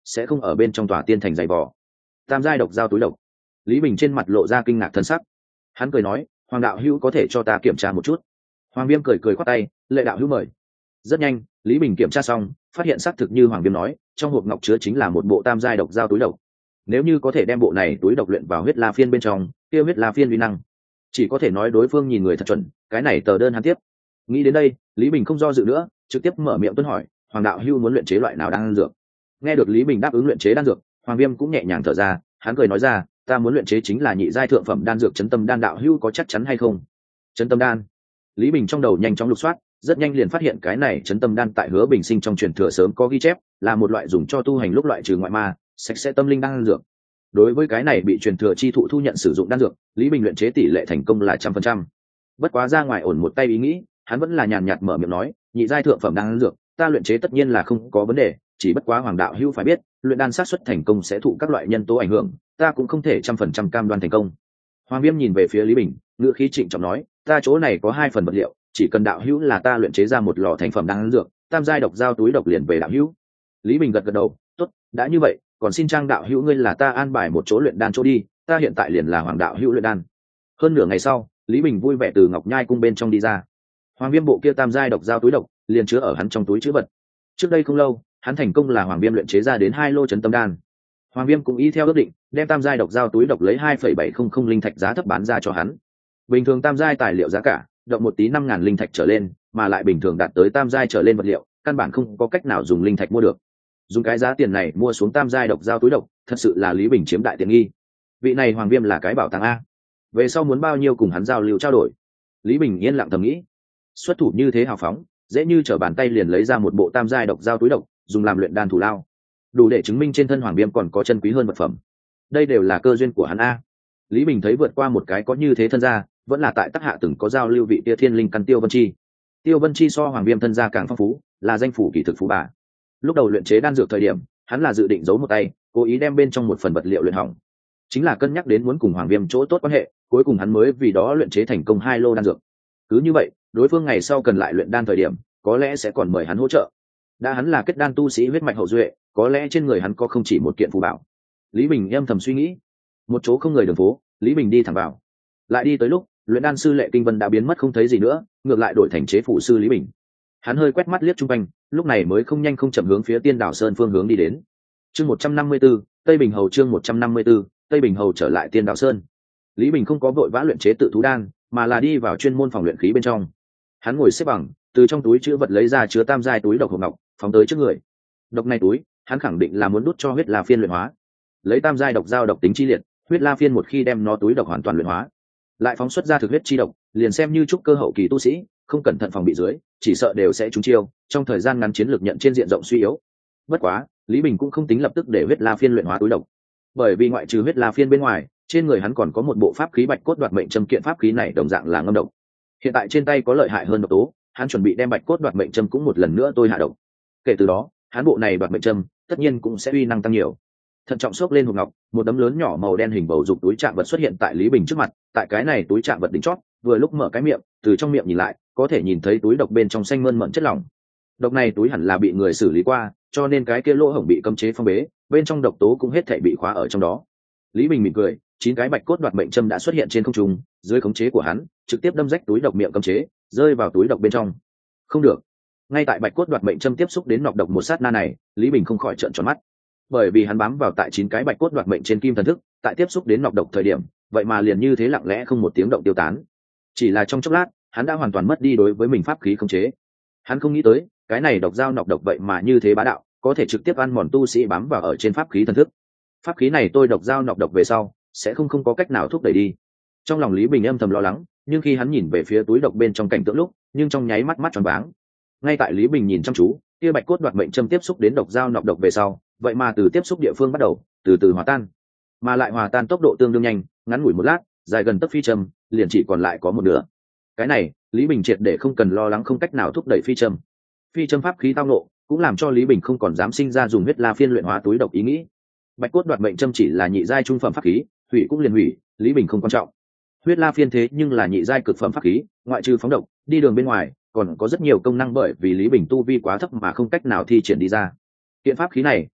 sẽ không ở bên trong tòa tiên thành dày vò. Tam giai độc giao túi độc. Lý Bình trên mặt lộ ra kinh ngạc thân sắc. Hắn cười nói, Hoàng đạo hữu có thể cho ta kiểm tra một chút. Hoàng Viêm cười cười khoát tay, Lệ đạo hữu mời. Rất nhanh, Lý Bình kiểm tra xong, phát hiện xác thực như Hoàng Viêm nói, trong hộp ngọc chứa chính là một bộ tam giai độc giao túi độc. Nếu như có thể đem bộ này túi độc luyện vào huyết la phiên bên trong, kia huyết la phiên uy năng, chỉ có thể nói đối phương nhìn người thật chuẩn, cái này tờ đơn hắn tiếp. Nghĩ đến đây, Lý Bình không do dự nữa, trực tiếp mở miệng tuân hỏi, Hoàng đạo hữu muốn luyện chế loại nào đan dược? Nghe được Lý Bình đáp ứng luyện chế đan dược, Hoàng Viêm cũng nhẹ nhàng thở ra, hắn cười nói ra, ta muốn luyện chế chính là nhị giai thượng phẩm đan dược chấn tâm đan, đạo hữu có chắc chắn hay không? Chấn tâm đan. Lý Bình trong đầu nhanh chóng lục soát, rất nhanh liền phát hiện cái này chấn tâm đan tại Hứa Bình Sinh trong truyền thừa sớm có ghi chép, là một loại dùng cho tu hành lúc loại trừ ngoại ma, sạch sẽ tâm linh đan dược. Đối với cái này bị truyền thừa chi thụ thu nhận sử dụng đan dược, Lý Bình luyện chế tỷ lệ thành công là trăm phần trăm. Bất quá ra ngoài ổn một tay ý nghĩ, hắn vẫn là nhàn nhạt mở miệng nói, nhị giai thượng phẩm đan dược, ta luyện chế tất nhiên là không có vấn đề, chỉ bất quá Hoàng đạo hữu phải biết, luyện đan xác suất thành công sẽ thụ các loại nhân tố ảnh hưởng, ta cũng không thể trăm phần trăm cam đoan thành công. Hoàng Viêm nhìn về phía Lý Bình, ngữ khí trịnh trọng nói, ta chỗ này có hai phần vật liệu, chỉ cần đạo hữu là ta luyện chế ra một lò thành phẩm đan dược, tam giai độc giao túi độc liền về đạo hữu. Lý Bình gật gật đầu, tốt, đã như vậy, còn xin Trang đạo hữu ngươi là ta an bài một chỗ luyện đan chỗ đi, ta hiện tại liền là Hoàng đạo hữu luyện đan. Hơn nửa ngày sau, Lý Bình vui vẻ từ Ngọc Nhai cung bên trong đi ra. Hoàng Viêm bộ kia tam giai độc giao túi độc liền chứa ở hắn trong túi trữ vật. Trước đây không lâu, hắn thành công là Hoàng Viêm luyện chế ra đến hai lô chấn tâm đan. Hoàng Viêm cũng y theo ước định, đem tam giai độc giao túi độc lấy hai phẩy bảy không không linh thạch giá thấp bán ra cho hắn. Bình thường tam giai tài liệu giá cả, động một tí năm ngàn linh thạch trở lên, mà lại bình thường đạt tới tam giai trở lên vật liệu, căn bản không có cách nào dùng linh thạch mua được. Dùng cái giá tiền này mua xuống tam giai độc giao túi độc, thật sự là Lý Bình chiếm đại tiện nghi. Vị này Hoàng Viêm là cái bảo tàng a. Về sau muốn bao nhiêu cùng hắn giao lưu trao đổi. Lý Bình yên lặng thầm nghĩ. Xuất thủ như thế hào phóng, dễ như trở bàn tay liền lấy ra một bộ tam giai độc giao túi độc, dùng làm luyện đan thủ lao, đủ để chứng minh trên thân Hoàng Viêm còn có chân quý hơn vật phẩm. Đây đều là cơ duyên của hắn a. Lý Bình thấy vượt qua một cái có như thế thân gia, vẫn là tại Tắc Hạ từng có giao lưu vị tia thiên linh căn Tiêu Vân Chi. Tiêu Vân Chi so Hoàng Viêm thân gia càng phong phú, là danh phủ kỳ thực phú bà. Lúc đầu luyện chế đan dược thời điểm, hắn là dự định giấu một tay, cố ý đem bên trong một phần vật liệu luyện hỏng, chính là cân nhắc đến muốn cùng Hoàng Viêm chỗ tốt quan hệ, cuối cùng hắn mới vì đó luyện chế thành công hai lô đan dược. Cứ như vậy, đối phương ngày sau cần lại luyện đan thời điểm, có lẽ sẽ còn mời hắn hỗ trợ. Đã hắn là kết đan tu sĩ huyết mạch hậu duệ, có lẽ trên người hắn có không chỉ một kiện phù bảo. Lý Bình âm thầm suy nghĩ. Một chỗ không người đường phố, Lý Bình đi thẳng vào. Lại đi tới lúc, luyện đan sư Lệ Kinh Vân đã biến mất không thấy gì nữa, ngược lại đổi thành chế phủ sư Lý Bình. Hắn hơi quét mắt liếc chung quanh, lúc này mới không nhanh không chậm hướng phía Tiên Đảo Sơn phương hướng đi đến. Chương một trăm năm mươi 154, Tây Bình Hầu chương một trăm năm mươi 154, Tây Bình Hầu trở lại Tiên Đảo Sơn. Lý Bình không có vội vã luyện chế tự thú đan, mà là đi vào chuyên môn phòng luyện khí bên trong. Hắn ngồi xếp bằng, từ trong túi chứa vật lấy ra chứa tam giai túi độc hộp ngọc, phóng tới trước người. Độc này túi, hắn khẳng định là muốn đút cho huyết la phiên luyện hóa. Lấy tam giai độc giao độc tính chi liệt, huyết la phiên một khi đem nó túi độc hoàn toàn luyện hóa, lại phóng xuất ra thực huyết chi độc, liền xem như trúc cơ hậu kỳ tu sĩ, không cẩn thận phòng bị dưới, chỉ sợ đều sẽ trúng chiêu, trong thời gian ngắn chiến lược nhận trên diện rộng suy yếu. Bất quá, Lý Bình cũng không tính lập tức để huyết la phiên luyện hóa túi độc, bởi vì ngoại trừ huyết la phiên bên ngoài, trên người hắn còn có một bộ pháp khí bạch cốt đoạt mệnh châm, kiện pháp khí này đồng dạng là ngâm độc. Hiện tại trên tay có lợi hại hơn độc tố, hắn chuẩn bị đem bạch cốt đoạt mệnh châm cũng một lần nữa tôi hạ độc. Kể từ đó, hắn bộ này đoạt mệnh châm tất nhiên cũng sẽ uy năng tăng nhiều. Thận trọng xốc lên hộp ngọc, một đấm lớn nhỏ màu đen hình bầu dục túi trạng vật xuất hiện tại Lý Bình trước mặt. Tại cái này túi trạng vật đỉnh chót, vừa lúc mở cái miệng, từ trong miệng nhìn lại, có thể nhìn thấy túi độc bên trong xanh mơn mởn chất lỏng. Độc này túi hẳn là bị người xử lý qua, cho nên cái kia lỗ hổng bị cấm chế phong bế, bên trong độc tố cũng hết thảy bị khóa ở trong đó. Lý Bình mỉm cười, chín cái bạch cốt đoạt mệnh châm đã xuất hiện trên không trung, dưới khống chế của hắn, trực tiếp đâm rách túi độc miệng cấm chế, rơi vào túi độc bên trong. Không được. Ngay tại bạch cốt đoạt mệnh châm tiếp xúc đến nọc độc một sát na này, Lý Bình không khỏi trợn tròn mắt, bởi vì hắn bám vào tại chín cái bạch cốt đoạt mệnh trên kim thần thức, tại tiếp xúc đến nọc độc thời điểm, vậy mà liền như thế lặng lẽ không một tiếng động tiêu tán. Chỉ là trong chốc lát, hắn đã hoàn toàn mất đi đối với mình pháp khí khống chế. Hắn không nghĩ tới, cái này độc dao nọc độc vậy mà như thế bá đạo, có thể trực tiếp ăn mòn tu sĩ bám vào ở trên pháp khí thần thức. Pháp khí này tôi độc dao nọc độc về sau, sẽ không không có cách nào thúc đẩy đi. Trong lòng Lý Bình âm thầm lo lắng, nhưng khi hắn nhìn về phía túi độc bên trong cảnh tượng lúc, nhưng trong nháy mắt mắt tròn váng. Ngay tại Lý Bình nhìn chăm chú, kia bạch cốt đoạt mệnh châm tiếp xúc đến độc dao nọc độc về sau, vậy mà từ tiếp xúc địa phương bắt đầu, từ từ hòa tan, mà lại hòa tan tốc độ tương đương nhanh, ngắn ngủi một lát, dài gần tấc phi châm, liền chỉ còn lại có một nửa. Cái này, Lý Bình triệt để không cần lo lắng không cách nào thúc đẩy phi châm. Phi châm pháp khí tao nộ, cũng làm cho Lý Bình không còn dám sinh ra dùng huyết la phiên luyện hóa túi độc ý nghĩ. Bạch cốt đoạt mệnh châm chỉ là nhị giai trung phẩm pháp khí, hủy cũng liền hủy, Lý Bình không quan trọng. Huyết la phiên thế nhưng là nhị giai cực phẩm pháp khí, ngoại trừ phóng độc, đi đường bên ngoài, còn có rất nhiều công năng bởi vì Lý Bình tu vi quá thấp mà không cách nào thi triển đi ra. Kiện pháp khí này,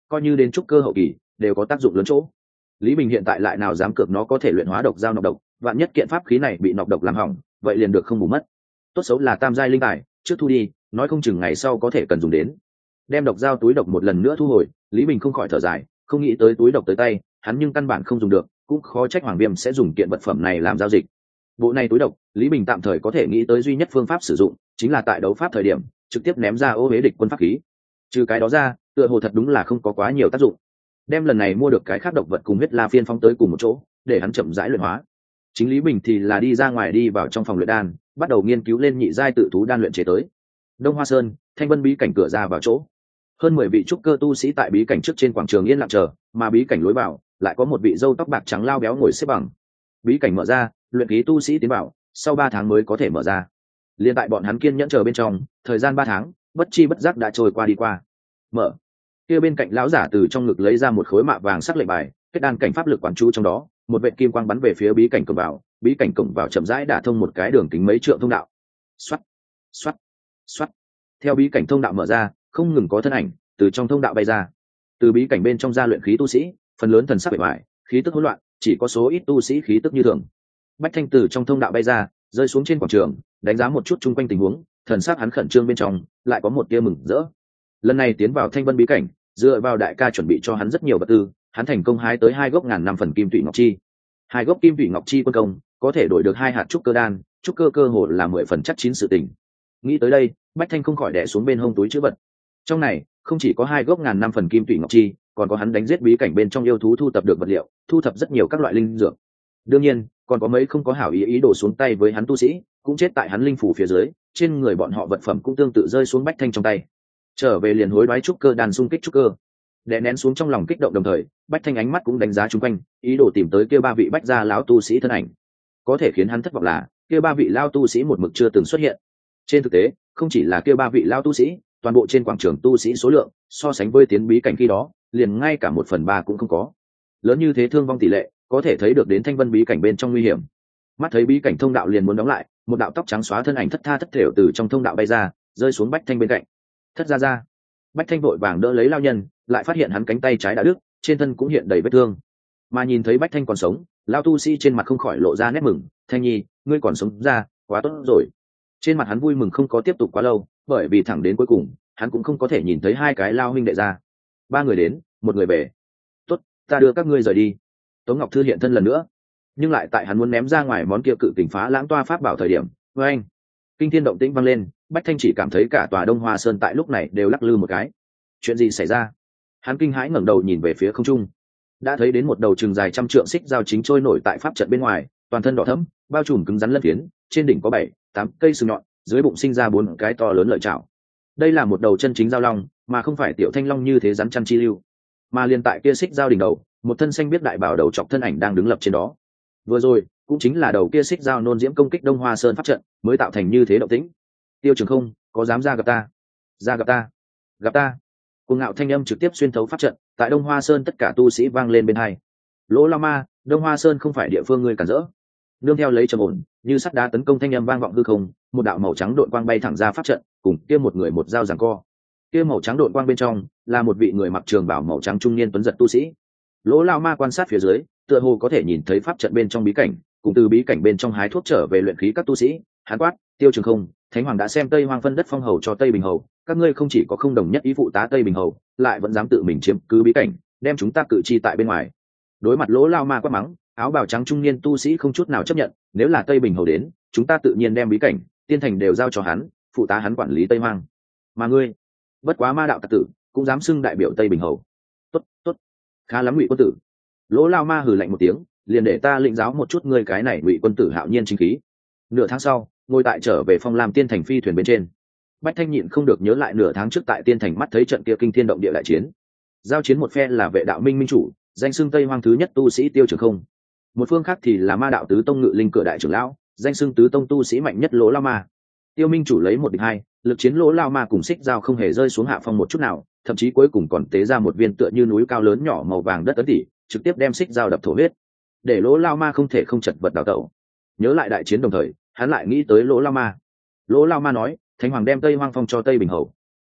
coi như đến trúc cơ hậu kỳ đều có tác dụng lớn chỗ. Lý Bình hiện tại lại nào dám cược nó có thể luyện hóa độc dao nọc độc, vạn nhất kiện pháp khí này bị nọc độc làm hỏng, vậy liền được không bù mất. Tốt xấu là tam giai linh tài, trước thu đi, nói không chừng ngày sau có thể cần dùng đến. Đem độc dao túi độc một lần nữa thu hồi, Lý Bình không khỏi thở dài, không nghĩ tới túi độc tới tay, hắn nhưng căn bản không dùng được, cũng khó trách Hoàng Viêm sẽ dùng kiện vật phẩm này làm giao dịch. Bộ này túi độc, Lý Bình tạm thời có thể nghĩ tới duy nhất phương pháp sử dụng, chính là tại đấu pháp thời điểm, trực tiếp ném ra ô hế địch quân pháp khí. Trừ cái đó ra, tựa hồ thật đúng là không có quá nhiều tác dụng. Đem lần này mua được cái khác độc vật cùng huyết la phiên phóng tới cùng một chỗ, để hắn chậm rãi luyện hóa. Chính Lý Bình thì là đi ra ngoài đi vào trong phòng luyện đan, bắt đầu nghiên cứu lên nhị giai tự thú đan luyện chế tới. Đông Hoa Sơn, Thanh Vân bí cảnh cửa ra vào chỗ. Hơn mười vị trúc cơ tu sĩ tại bí cảnh trước trên quảng trường yên lặng chờ, mà bí cảnh lối vào lại có một vị râu tóc bạc trắng lao béo ngồi xếp bằng. Bí cảnh mở ra, luyện khí tu sĩ tiến vào, sau ba tháng mới có thể mở ra. Liên tại bọn hắn kiên nhẫn chờ bên trong, thời gian ba tháng, bất chi bất giác đã trôi qua đi qua. Mở. Kia bên cạnh lão giả từ trong ngực lấy ra một khối mạ vàng sắc lệnh bài, kết đan cảnh pháp lực quản chú trong đó, một vệt kim quang bắn về phía bí cảnh cổng vào, bí cảnh cổng vào chậm rãi đả thông một cái đường kính mấy trượng thông đạo. Xoát, xoát, xoát. Theo bí cảnh thông đạo mở ra, không ngừng có thân ảnh từ trong thông đạo bay ra. Từ bí cảnh bên trong ra luyện khí tu sĩ, phần lớn thần sắc bề ngoài, khí tức hỗn loạn, chỉ có số ít tu sĩ khí tức như thường. Bách Thanh từ trong thông đạo bay ra, rơi xuống trên quảng trường, đánh giá một chút chung quanh tình huống, thần sắc hắn khẩn trương bên trong, lại có một tia mừng rỡ. Lần này tiến vào Thanh Vân bí cảnh, dựa vào đại ca chuẩn bị cho hắn rất nhiều vật tư, hắn thành công hái tới hai gốc ngàn năm phần kim tụy ngọc chi. Hai gốc kim tụy ngọc chi quân công, có thể đổi được hai hạt trúc cơ đan, trúc cơ cơ hồ là mười phần chắc chín sự tình. Nghĩ tới đây, Bách Thanh không khỏi đè xuống bên hông túi trữ vật. Trong này, không chỉ có hai gốc ngàn năm phần kim tụy ngọc chi, còn có hắn đánh giết bí cảnh bên trong yêu thú thu thập được vật liệu, thu thập rất nhiều các loại linh dược. Đương nhiên, còn có mấy không có hảo ý ý đổ xuống tay với hắn tu sĩ, cũng chết tại hắn linh phủ phía dưới, trên người bọn họ vật phẩm cũng tương tự rơi xuống Bách Thanh trong tay. Trở về liền hối đoái trúc cơ đàn xung kích trúc cơ. Đè nén xuống trong lòng kích động đồng thời, Bách Thanh ánh mắt cũng đánh giá chung quanh, ý đồ tìm tới kia ba vị bách gia lão tu sĩ thân ảnh. Có thể khiến hắn thất vọng là, kia ba vị lão tu sĩ một mực chưa từng xuất hiện. Trên thực tế, không chỉ là kia ba vị lão tu sĩ, toàn bộ trên quảng trường tu sĩ số lượng, so sánh với tiến bí cảnh khi đó, liền ngay cả một phần ba cũng không có. Lớn như thế thương vong tỷ lệ, có thể thấy được đến Thanh Vân bí cảnh bên trong nguy hiểm. Mắt thấy bí cảnh thông đạo liền muốn đóng lại, một đạo tóc trắng xóa thân ảnh thất tha thất thểu từ trong thông đạo bay ra, rơi xuống Bách Thanh bên cạnh. Thất ra ra. Bách Thanh vội vàng đỡ lấy lao nhân, lại phát hiện hắn cánh tay trái đã đứt, trên thân cũng hiện đầy vết thương. Mà nhìn thấy Bách Thanh còn sống, lao tu sĩ trên mặt không khỏi lộ ra nét mừng. Thanh nhi, ngươi còn sống ra, quá tốt rồi. Trên mặt hắn vui mừng không có tiếp tục quá lâu, bởi vì thẳng đến cuối cùng, hắn cũng không có thể nhìn thấy hai cái lao huynh đệ ra. Ba người đến, một người về. Tốt, ta đưa các ngươi rời đi. Tống Ngọc Thư hiện thân lần nữa, nhưng lại tại hắn muốn ném ra ngoài món kia cự kình phá lãng toa pháp bảo thời điểm, với anh, kinh thiên động tĩnh vang lên. Bách Thanh chỉ cảm thấy cả tòa Đông Hoa Sơn tại lúc này đều lắc lư một cái. Chuyện gì xảy ra? Hắn kinh hãi ngẩng đầu nhìn về phía không trung, đã thấy đến một đầu chừng dài trăm trượng xích dao chính trôi nổi tại pháp trận bên ngoài, toàn thân đỏ thẫm, bao trùm cứng rắn lân phiến, trên đỉnh có bảy, tám cây sừng nhọn, dưới bụng sinh ra bốn cái to lớn lợi chảo. Đây là một đầu chân chính dao long, mà không phải tiểu thanh long như thế rắn chăn chi lưu. Mà liền tại kia xích dao đỉnh đầu, một thân xanh biết đại bảo đầu chọc thân ảnh đang đứng lập trên đó. Vừa rồi, cũng chính là đầu kia xích dao nôn diễm công kích Đông Hoa Sơn pháp trận, mới tạo thành như thế động tĩnh. Tiêu Trường Không, có dám ra gặp ta? Ra gặp ta? Gặp ta? Cuồng ngạo thanh âm trực tiếp xuyên thấu pháp trận, tại Đông Hoa Sơn tất cả tu sĩ vang lên bên hai. Lỗ La Ma, Đông Hoa Sơn không phải địa phương ngươi cản rỡ. Nương theo lấy trầm ổn, như sắt đá tấn công thanh âm vang vọng hư không, một đạo màu trắng độn quang bay thẳng ra pháp trận, cùng kia một người một dao giằng co. Kia màu trắng độn quang bên trong là một vị người mặc trường bào màu trắng trung niên tuấn giật tu sĩ. Lỗ La Ma quan sát phía dưới, tựa hồ có thể nhìn thấy pháp trận bên trong bí cảnh, cùng từ bí cảnh bên trong hái thuốc trở về luyện khí các tu sĩ. Hán quát, Tiêu Trường Không, Thánh Hoàng đã xem Tây Hoang phân đất phong hầu cho Tây Bình hầu, các ngươi không chỉ có không đồng nhất ý phụ tá Tây Bình hầu, lại vẫn dám tự mình chiếm cứ bí cảnh, đem chúng ta cự chi tại bên ngoài. Đối mặt Lỗ La Ma quát mắng, áo bào trắng trung niên tu sĩ không chút nào chấp nhận, nếu là Tây Bình hầu đến, chúng ta tự nhiên đem bí cảnh, tiên thành đều giao cho hắn, phụ tá hắn quản lý Tây Hoang. Mà ngươi, bất quá ma đạo tặc tử, cũng dám xưng đại biểu Tây Bình hầu. Tốt, tốt, khá lắm Ngụy quân tử. Lỗ Lao Ma hừ lạnh một tiếng, liền để ta lĩnh giáo một chút ngươi cái này Ngụy quân tử hạo nhiên chính khí. Nửa tháng sau, ngồi tại trở về Phong Lam Tiên thành phi thuyền bên trên, Bách Thanh nhịn không được nhớ lại nửa tháng trước tại Tiên thành mắt thấy trận kia kinh thiên động địa đại chiến. Giao chiến một phe là Vệ đạo minh minh chủ, danh xưng Tây Hoang thứ nhất tu sĩ Tiêu Trường Không. Một phương khác thì là Ma đạo tứ tông Ngự Linh cửa đại trưởng lão, danh xưng tứ tông tu sĩ mạnh nhất Lỗ Lao Ma. Tiêu minh chủ lấy một địch hai, lực chiến Lỗ Lao Ma cùng xích dao không hề rơi xuống hạ phong một chút nào, thậm chí cuối cùng còn tế ra một viên tựa như núi cao lớn nhỏ màu vàng đất ấn tỷ, trực tiếp đem xích dao đập thổ huyết, để Lỗ Lao Ma không thể không chật vật đào tẩu. Nhớ lại đại chiến đồng thời, hắn lại nghĩ tới Lỗ Lao Ma. Lỗ Lao Ma nói, Thánh Hoàng đem Tây Hoang phong cho Tây Bình hầu.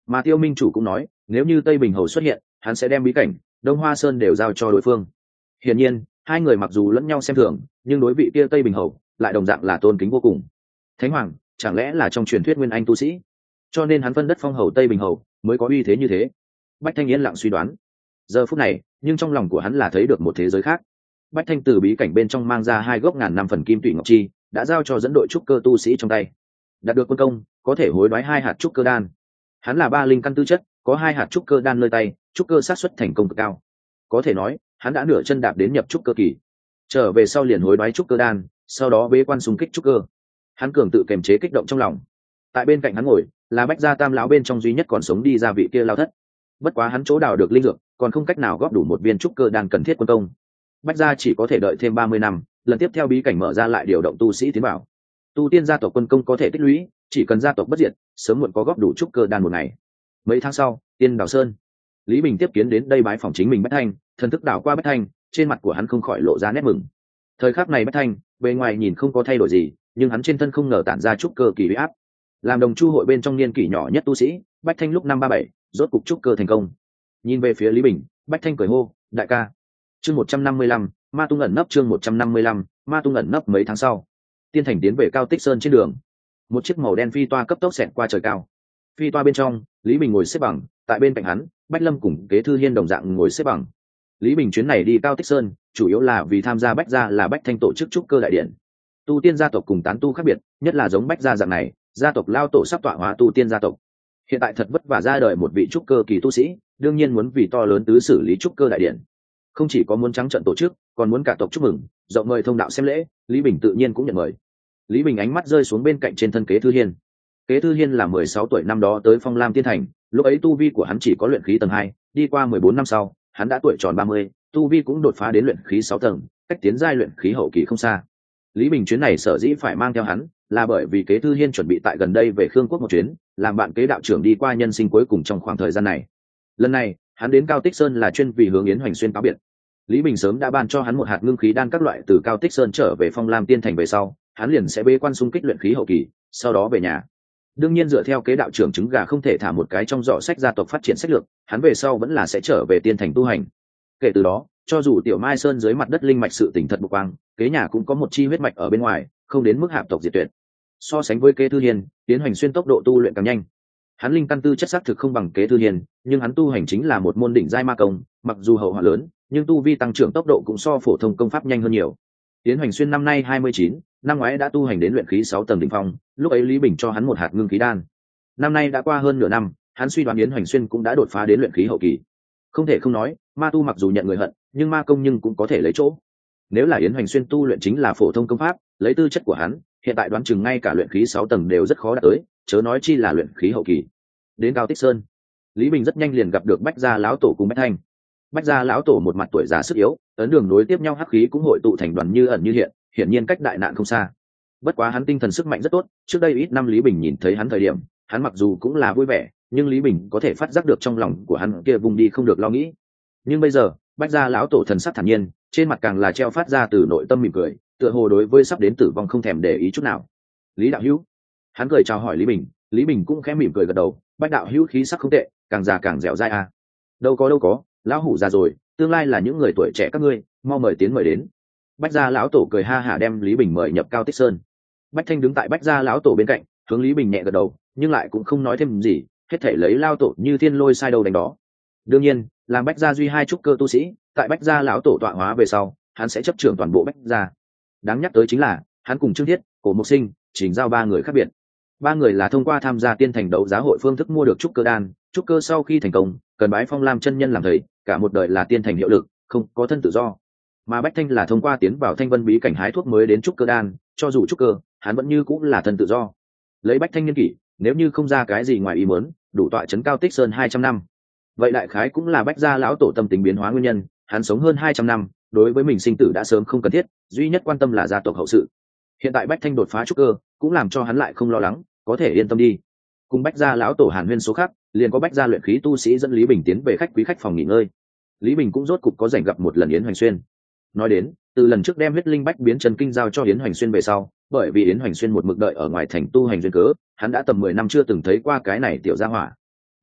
Mà Tiêu Minh chủ cũng nói nếu như Tây Bình Hầu xuất hiện hắn sẽ đem bí cảnh Đông Hoa Sơn đều giao cho đối phương. Hiển nhiên hai người mặc dù lẫn nhau xem thường nhưng đối vị kia Tây Bình Hầu lại đồng dạng là tôn kính vô cùng. Thánh Hoàng chẳng lẽ là trong truyền thuyết nguyên anh tu sĩ, cho nên hắn phân đất phong hầu Tây Bình Hầu mới có uy thế như thế. Bách Thanh yên lặng suy đoán. Giờ phút này nhưng trong lòng của hắn là thấy được một thế giới khác. Bách Thanh từ bí cảnh bên trong mang ra hai gốc ngàn năm phần kim tụy ngọc chi đã giao cho dẫn đội trúc cơ tu sĩ trong tay, đạt được quân công có thể hối đoái hai hạt trúc cơ đan. Hắn là ba linh căn tư chất, có hai hạt trúc cơ đan nơi tay, trúc cơ xác suất thành công cực cao. Có thể nói hắn đã nửa chân đạp đến nhập trúc cơ kỳ. Trở về sau liền hối đoái trúc cơ đan, sau đó bế quan xung kích trúc cơ. Hắn cường tự kiềm chế kích động trong lòng. Tại bên cạnh hắn ngồi là Bách gia tam lão bên trong duy nhất còn sống đi ra vị kia lao thất. Bất quá hắn chỗ đào được linh dược còn không cách nào góp đủ một viên trúc cơ đan cần thiết quân công. Bách gia chỉ có thể đợi thêm ba mươi năm, lần tiếp theo bí cảnh mở ra lại điều động tu sĩ tiến vào. Tu tiên gia tộc quân công có thể tích lũy, chỉ cần gia tộc bất diệt, sớm muộn có góp đủ trúc cơ đan một ngày. Mấy tháng sau, Tiên Đào Sơn, Lý Bình tiếp kiến đến đây bái phòng chính mình Bách Thanh, thần thức đảo qua Bách Thanh, trên mặt của hắn không khỏi lộ ra nét mừng. Thời khắc này Bách Thanh, bề ngoài nhìn không có thay đổi gì, nhưng hắn trên thân không ngờ tản ra trúc cơ kỳ uy áp. Làm đồng chu hội bên trong niên kỷ nhỏ nhất tu sĩ, Bách Thanh lúc năm ba bảy, rốt cục trúc cơ thành công. Nhìn về phía Lý Bình, Bách Thanh cười hô, đại ca. Chương một trăm năm mươi lăm, Ma Tung ẩn nấp. Chương một trăm năm mươi lăm, Ma Tung ẩn nấp. Mấy tháng sau, Tiên Thành tiến về Cao Tích Sơn trên đường, một chiếc màu đen phi toa cấp tốc xẹt qua trời cao. Phi toa bên trong, Lý Bình ngồi xếp bằng, tại bên cạnh hắn, Bách Lâm cùng Kế Thư Hiên đồng dạng ngồi xếp bằng. Lý Bình chuyến này đi Cao Tích Sơn, chủ yếu là vì tham gia Bách gia là Bách Thanh tổ chức trúc cơ đại điện. Tu tiên gia tộc cùng tán tu khác biệt, nhất là giống Bách gia dạng này, gia tộc lao tổ sắp tọa hóa tu tiên gia tộc. Hiện tại thật vất vả ra đời một vị trúc cơ kỳ tu sĩ, đương nhiên muốn vì to lớn tứ xử lý trúc cơ đại điện. Không chỉ có muốn trắng trận tổ chức, còn muốn cả tộc chúc mừng, rộng mời thông đạo xem lễ, Lý Bình tự nhiên cũng nhận mời. Lý Bình ánh mắt rơi xuống bên cạnh trên thân Kế Thư Hiên. Kế Thư Hiên là mười sáu tuổi năm đó tới Phong Lam Tiên Thành, lúc ấy tu vi của hắn chỉ có luyện khí tầng hai, đi qua mười bốn năm sau, hắn đã tuổi tròn ba mươi, tu vi cũng đột phá đến luyện khí sáu tầng, cách tiến giai luyện khí hậu kỳ không xa. Lý Bình chuyến này sở dĩ phải mang theo hắn, là bởi vì Kế Thư Hiên chuẩn bị tại gần đây về Khương Quốc một chuyến, làm bạn kế đạo trưởng đi qua nhân sinh cuối cùng trong khoảng thời gian này. Lần này, hắn đến Cao Tích Sơn là chuyên vì hướng Yến Hoành Xuyên cáo biệt. Lý Bình sớm đã ban cho hắn một hạt ngưng khí đan các loại từ Cao Tích Sơn trở về Phong Lam Tiên Thành về sau, hắn liền sẽ bế quan xung kích luyện khí hậu kỳ, sau đó về nhà. Đương nhiên dựa theo kế đạo trưởng trứng gà không thể thả một cái trong giỏ sách gia tộc phát triển sách lược, hắn về sau vẫn là sẽ trở về Tiên Thành tu hành. Kể từ đó, cho dù Tiểu Mai Sơn dưới mặt đất linh mạch sự tỉnh thật bộc quang, kế nhà cũng có một chi huyết mạch ở bên ngoài, không đến mức hạp tộc diệt tuyệt. So sánh với Kế Thư Hiên, Yến Hoành Xuyên tốc độ tu luyện càng nhanh. Hắn linh căn tư chất xác thực không bằng Kế Thư Hiên, nhưng hắn tu hành chính là một môn đỉnh giai ma công, mặc dù hậu họa lớn, nhưng tu vi tăng trưởng tốc độ cũng so phổ thông công pháp nhanh hơn nhiều. Yến Hoành Xuyên năm nay hai mươi chín, năm ngoái đã tu hành đến luyện khí sáu tầng đỉnh phong, lúc ấy Lý Bình cho hắn một hạt ngưng khí đan. Năm nay đã qua hơn nửa năm, hắn suy đoán Yến Hoành Xuyên cũng đã đột phá đến luyện khí hậu kỳ. Không thể không nói, ma tu mặc dù nhận người hận, nhưng ma công nhưng cũng có thể lấy chỗ. Nếu là Yến Hoành Xuyên tu luyện chính là phổ thông công pháp, lấy tư chất của hắn, hiện tại đoán chừng ngay cả luyện khí sáu tầng đều rất khó đạt tới, chớ nói chi là luyện khí hậu kỳ. Đến Cao Tích Sơn, Lý Bình rất nhanh liền gặp được Bách gia lão tổ cùng Bách Thanh. Bách gia lão tổ một mặt tuổi già sức yếu, ấn đường nối tiếp nhau hắc khí cũng hội tụ thành đoàn như ẩn như hiện, hiển nhiên cách đại nạn không xa. Bất quá hắn tinh thần sức mạnh rất tốt, trước đây ít năm Lý Bình nhìn thấy hắn thời điểm, hắn mặc dù cũng là vui vẻ, nhưng Lý Bình có thể phát giác được trong lòng của hắn kia vùng đi không được lo nghĩ. Nhưng bây giờ, Bách gia lão tổ thần sắc thản nhiên, trên mặt càng là treo phát ra từ nội tâm mỉm cười, tựa hồ đối với sắp đến tử vong không thèm để ý chút nào. Lý đạo hữu, hắn cười chào hỏi Lý Bình, Lý Bình cũng khẽ mỉm cười gật đầu, Bách đạo hữu khí sắc không tệ, càng già càng dẻo dai à. Đâu có đâu có, lão hủ già rồi, tương lai là những người tuổi trẻ các ngươi, mau mời tiến mời đến. Bách gia lão tổ cười ha hả đem Lý Bình mời nhập Cao Tích Sơn. Bách Thanh đứng tại Bách gia lão tổ bên cạnh, hướng Lý Bình nhẹ gật đầu, nhưng lại cũng không nói thêm gì, hết thể lấy lao tổ như thiên lôi sai đầu đánh đó. Đương nhiên, làm Bách gia duy hai trúc cơ tu sĩ, tại Bách gia lão tổ tọa hóa về sau, hắn sẽ chấp trưởng toàn bộ Bách gia. Đáng nhắc tới chính là, hắn cùng Trương Thiết, Cổ Mộc Sinh, Trình Giao ba người khác biệt. Ba người là thông qua tham gia Tiên Thành đấu giá hội phương thức mua được trúc cơ đan, trúc cơ sau khi thành công, cần bái Phong Lam chân nhân làm thầy, cả một đời là Tiên Thành hiệu lực, không có thân tự do. Mà Bách Thanh là thông qua tiến vào Thanh Vân bí cảnh hái thuốc mới đến trúc cơ đan, cho dù trúc cơ, hắn vẫn như cũng là thân tự do. Lấy Bách Thanh niên kỷ, nếu như không ra cái gì ngoài ý muốn, đủ tọa trấn Cao Tích Sơn hai trăm năm. Vậy đại khái cũng là Bách gia lão tổ tâm tính biến hóa nguyên nhân, hắn sống hơn hai trăm năm, đối với mình sinh tử đã sớm không cần thiết, duy nhất quan tâm là gia tộc hậu sự. Hiện tại Bách Thanh đột phá trúc cơ, cũng làm cho hắn lại không lo lắng, có thể yên tâm đi. Cùng Bách gia lão tổ Hàn Huyên số khác, liền có Bách gia luyện khí tu sĩ dẫn Lý Bình tiến về khách quý khách phòng nghỉ ngơi. Lý Bình cũng rốt cục có rảnh gặp một lần Yến Hoành Xuyên. Nói đến, từ lần trước đem huyết linh bách biến chân kinh giao cho Yến Hoành Xuyên về sau, bởi vì Yến Hoành Xuyên một mực đợi ở ngoài thành tu hành duyên cớ, hắn đã tầm mười năm chưa từng thấy qua cái này tiểu gia hỏa.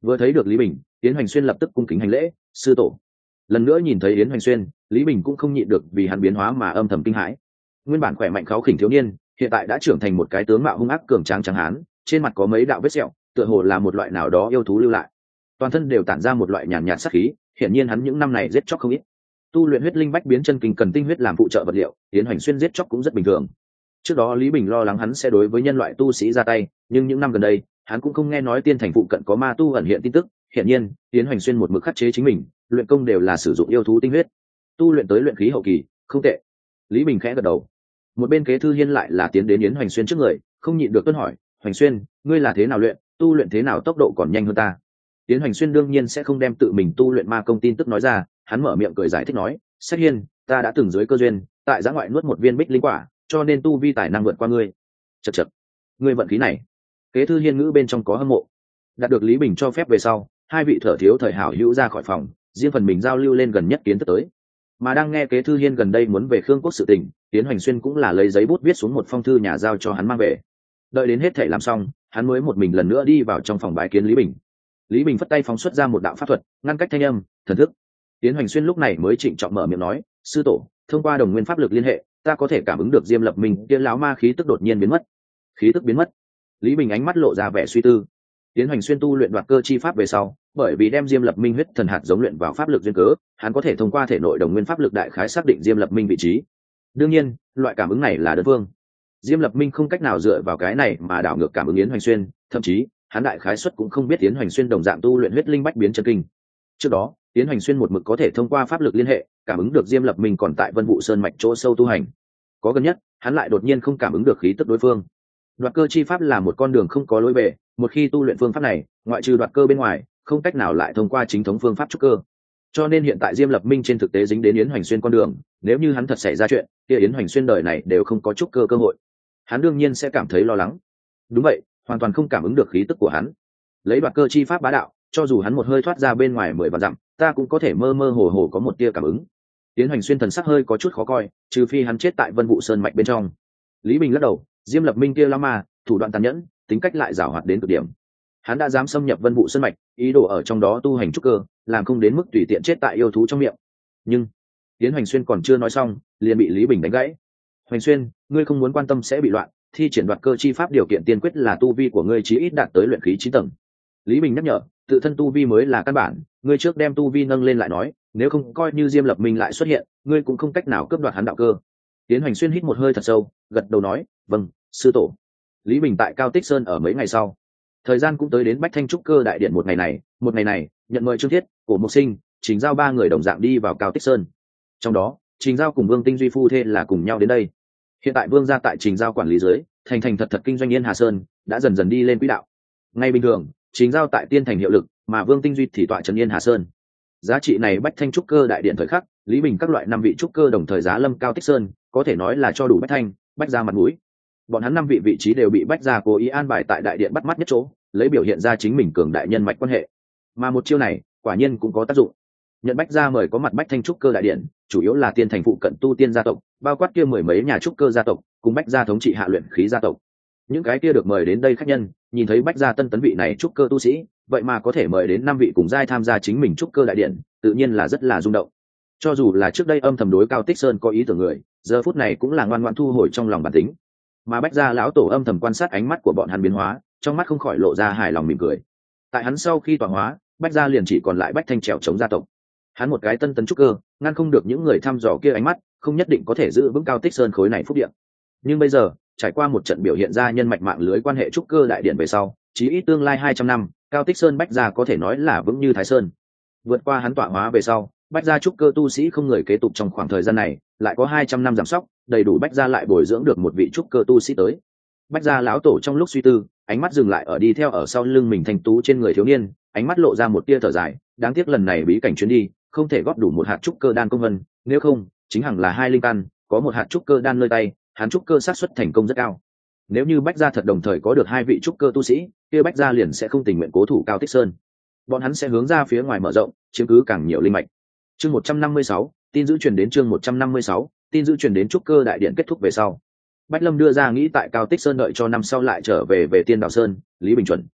Vừa thấy được Lý Bình, Yến Hoành Xuyên lập tức cung kính hành lễ, sư tổ. Lần nữa nhìn thấy Yến Hoành Xuyên, Lý Bình cũng không nhịn được vì hắn biến hóa mà âm thầm kinh hãi. Nguyên bản khỏe mạnh kháu khỉnh thiếu niên, hiện tại đã trưởng thành một cái tướng mạo hung ác cường tráng trắng hán, trên mặt có mấy đạo vết sẹo, tựa hồ là một loại nào đó yêu thú lưu lại. Toàn thân đều tản ra một loại nhàn nhạt sát khí, hiển nhiên hắn những năm này giết chóc không ít. Tu luyện huyết linh bách biến chân kinh cần tinh huyết làm phụ trợ vật liệu, Yến Hoành Xuyên giết chóc cũng rất bình thường. Trước đó Lý Bình lo lắng hắn sẽ đối với nhân loại tu sĩ ra tay, nhưng những năm gần đây, hắn cũng không nghe nói tiên thành phụ cận có ma tu ẩn hiện tin tức. Hiển nhiên, Yến Hoành Xuyên một mực khắc chế chính mình, luyện công đều là sử dụng yêu thú tinh huyết, tu luyện tới luyện khí hậu kỳ, không tệ. Lý Bình khẽ gật đầu. Một bên Kế Thư Hiên lại là tiến đến Yến Hoành Xuyên trước người, không nhịn được tuân hỏi, Hoành Xuyên, ngươi là thế nào luyện, tu luyện thế nào tốc độ còn nhanh hơn ta? Yến Hoành Xuyên đương nhiên sẽ không đem tự mình tu luyện ma công tin tức nói ra, hắn mở miệng cười giải thích nói, Sách Hiên, ta đã từng dưới cơ duyên, tại giã ngoại nuốt một viên bích linh quả, cho nên tu vi tài năng vượt qua ngươi. Chậc chậc, ngươi vận khí này. Kế Thư Hiên ngữ bên trong có hâm mộ. Đạt được Lý Bình cho phép về sau, hai vị thở thiếu thời hảo hữu ra khỏi phòng, riêng phần mình giao lưu lên gần nhất kiến thức tới. Mà đang nghe Kế Thư Hiên gần đây muốn về Khương Quốc sự tình, Yến Hoành Xuyên cũng là lấy giấy bút viết xuống một phong thư nhà giao cho hắn mang về. Đợi đến hết thể làm xong, hắn mới một mình lần nữa đi vào trong phòng bái kiến Lý Bình. Lý Bình phất tay phóng xuất ra một đạo pháp thuật, ngăn cách thanh âm, thần thức. Yến Hoành Xuyên lúc này mới trịnh trọng mở miệng nói, sư tổ, thông qua đồng nguyên pháp lực liên hệ, ta có thể cảm ứng được Diêm Lập Minh kia lão ma khí tức đột nhiên biến mất. Khí tức biến mất. Lý Bình ánh mắt lộ ra vẻ suy tư. Yến Hoành Xuyên tu luyện đoạt cơ chi pháp về sau, bởi vì đem Diêm Lập Minh huyết thần hạt giống luyện vào pháp lực duyên cớ, hắn có thể thông qua thể nội đồng nguyên pháp lực đại khái xác định Diêm Lập Minh vị trí. Đương nhiên, loại cảm ứng này là đơn phương. Diêm Lập Minh không cách nào dựa vào cái này mà đảo ngược cảm ứng Yến Hoành Xuyên, thậm chí, hắn đại khái suất cũng không biết Yến Hoành Xuyên đồng dạng tu luyện huyết linh bách biến chân kinh. Trước đó, Yến Hoành Xuyên một mực có thể thông qua pháp lực liên hệ, cảm ứng được Diêm Lập Minh còn tại Vân Vũ Sơn mạch chỗ sâu tu hành. Có gần nhất, hắn lại đột nhiên không cảm ứng được khí tức đối phương. Đoạt cơ chi pháp là một con đường không có lối về, một khi tu luyện phương pháp này, ngoại trừ đoạt cơ bên ngoài, không cách nào lại thông qua chính thống phương pháp trúc cơ. Cho nên hiện tại Diêm Lập Minh trên thực tế dính đến Yến Hoành Xuyên con đường, nếu như hắn thật xảy ra chuyện, kia Yến Hoành Xuyên đời này đều không có trúc cơ cơ hội. Hắn đương nhiên sẽ cảm thấy lo lắng. Đúng vậy, hoàn toàn không cảm ứng được khí tức của hắn. Lấy đoạt cơ chi pháp bá đạo, cho dù hắn một hơi thoát ra bên ngoài mười vạn dặm, ta cũng có thể mơ mơ hồ hồ có một tia cảm ứng. Yến Hoành Xuyên thần sắc hơi có chút khó coi, trừ phi hắn chết tại Vân Vũ Sơn mạch bên trong. Lý Bình lắc đầu, Diêm Lập Minh kia lão ma, thủ đoạn tàn nhẫn, tính cách lại giàu hoạt đến cực điểm. Hắn đã dám xâm nhập Vân Vũ Sơn mạch, ý đồ ở trong đó tu hành trúc cơ, làm không đến mức tùy tiện chết tại yêu thú trong miệng. Nhưng Yến Hoành Xuyên còn chưa nói xong, liền bị Lý Bình đánh gãy. Hoành Xuyên, ngươi không muốn quan tâm sẽ bị loạn, thi triển đoạt cơ chi pháp điều kiện tiên quyết là tu vi của ngươi chí ít đạt tới luyện khí chín tầng. Lý Bình nhắc nhở, tự thân tu vi mới là căn bản, ngươi trước đem tu vi nâng lên lại nói, nếu không coi như Diêm Lập Minh lại xuất hiện, ngươi cũng không cách nào cướp đoạt hắn đạo cơ. Yến Hoành Xuyên hít một hơi thật sâu, gật đầu nói, vâng, sư tổ. Lý Bình tại Cao Tích Sơn ở mấy ngày sau, thời gian cũng tới đến Bách Thanh trúc cơ đại điện một ngày này, một ngày này, nhận mời Trương Thiết, Cổ Mộc Sinh, Trình Giao ba người đồng dạng đi vào Cao Tích Sơn. Trong đó, Trình Giao cùng Vương Tinh Duy phu thê là cùng nhau đến đây. Hiện tại Vương gia tại Trình Giao quản lý dưới, thành thành thật thật kinh doanh Yên Hà Sơn, đã dần dần đi lên quỹ đạo. Ngay bình thường, Trình Giao tại Tiên thành hiệu lực, mà Vương Tinh Duy thì tọa trấn Yên Hà Sơn. Giá trị này Bách Thanh trúc cơ đại điện thời khắc, Lý Bình các loại năm vị trúc cơ đồng thời giá lâm Cao Tích Sơn, có thể nói là cho đủ Bách Thanh, Bách gia mặt mũi. Bọn hắn năm vị vị trí đều bị Bách gia cố ý an bài tại đại điện bắt mắt nhất chỗ, lấy biểu hiện ra chính mình cường đại nhân mạch quan hệ. Mà một chiêu này, quả nhiên cũng có tác dụng. Nhận Bách gia mời có mặt Bách Thanh trúc cơ đại điện, chủ yếu là Tiên thành phụ cận tu tiên gia tộc, bao quát kia mười mấy nhà trúc cơ gia tộc, cùng Bách gia thống trị hạ luyện khí gia tộc. Những cái kia được mời đến đây khách nhân, nhìn thấy Bách gia tân tấn vị này trúc cơ tu sĩ, vậy mà có thể mời đến năm vị cùng giai tham gia chính mình trúc cơ đại điện, tự nhiên là rất là rung động. Cho dù là trước đây âm thầm đối Cao Tích Sơn có ý tưởng người, giờ phút này cũng là ngoan ngoãn thu hồi trong lòng bản tính. Mà Bách gia lão tổ âm thầm quan sát ánh mắt của bọn hắn biến hóa, trong mắt không khỏi lộ ra hài lòng mỉm cười. Tại hắn sau khi tọa hóa, Bách gia liền chỉ còn lại Bách Thanh trèo chống gia tộc. Hắn một cái tân tấn trúc cơ, ngăn không được những người thăm dò kia ánh mắt, không nhất định có thể giữ vững Cao Tích Sơn khối này phúc điện. Nhưng bây giờ, trải qua một trận biểu hiện ra nhân mạch mạng lưới quan hệ trúc cơ đại điện về sau, chí ít tương lai hai trăm năm, Cao Tích Sơn Bách gia có thể nói là vững như Thái Sơn. Vượt qua hắn tọa hóa về sau, Bách gia trúc cơ tu sĩ không người kế tục trong khoảng thời gian này, lại có hai trăm năm giảm sóc, đầy đủ Bách gia lại bồi dưỡng được một vị trúc cơ tu sĩ tới. Bách gia lão tổ trong lúc suy tư, ánh mắt dừng lại ở đi theo ở sau lưng mình thanh tú trên người thiếu niên, ánh mắt lộ ra một tia thở dài, đáng tiếc lần này bí cảnh chuyến đi, không thể góp đủ một hạt trúc cơ đan công vân, nếu không, chính hẳn là hai linh căn, có một hạt trúc cơ đan nơi tay, hắn trúc cơ xác suất thành công rất cao. Nếu như Bách gia thật đồng thời có được hai vị trúc cơ tu sĩ, kia Bách gia liền sẽ không tình nguyện cố thủ Cao Tích Sơn. Bọn hắn sẽ hướng ra phía ngoài mở rộng, chiếm cứ càng nhiều linh mạch. Chương một trăm năm mươi sáu, tin giữ truyền đến chương một trăm năm mươi sáu, tin giữ truyền đến trúc cơ đại điện kết thúc về sau. Bách Lâm đưa ra nghĩ tại Cao Tích Sơn đợi cho năm sau lại trở về về Tiên Đào Sơn, Lý Bình chuẩn.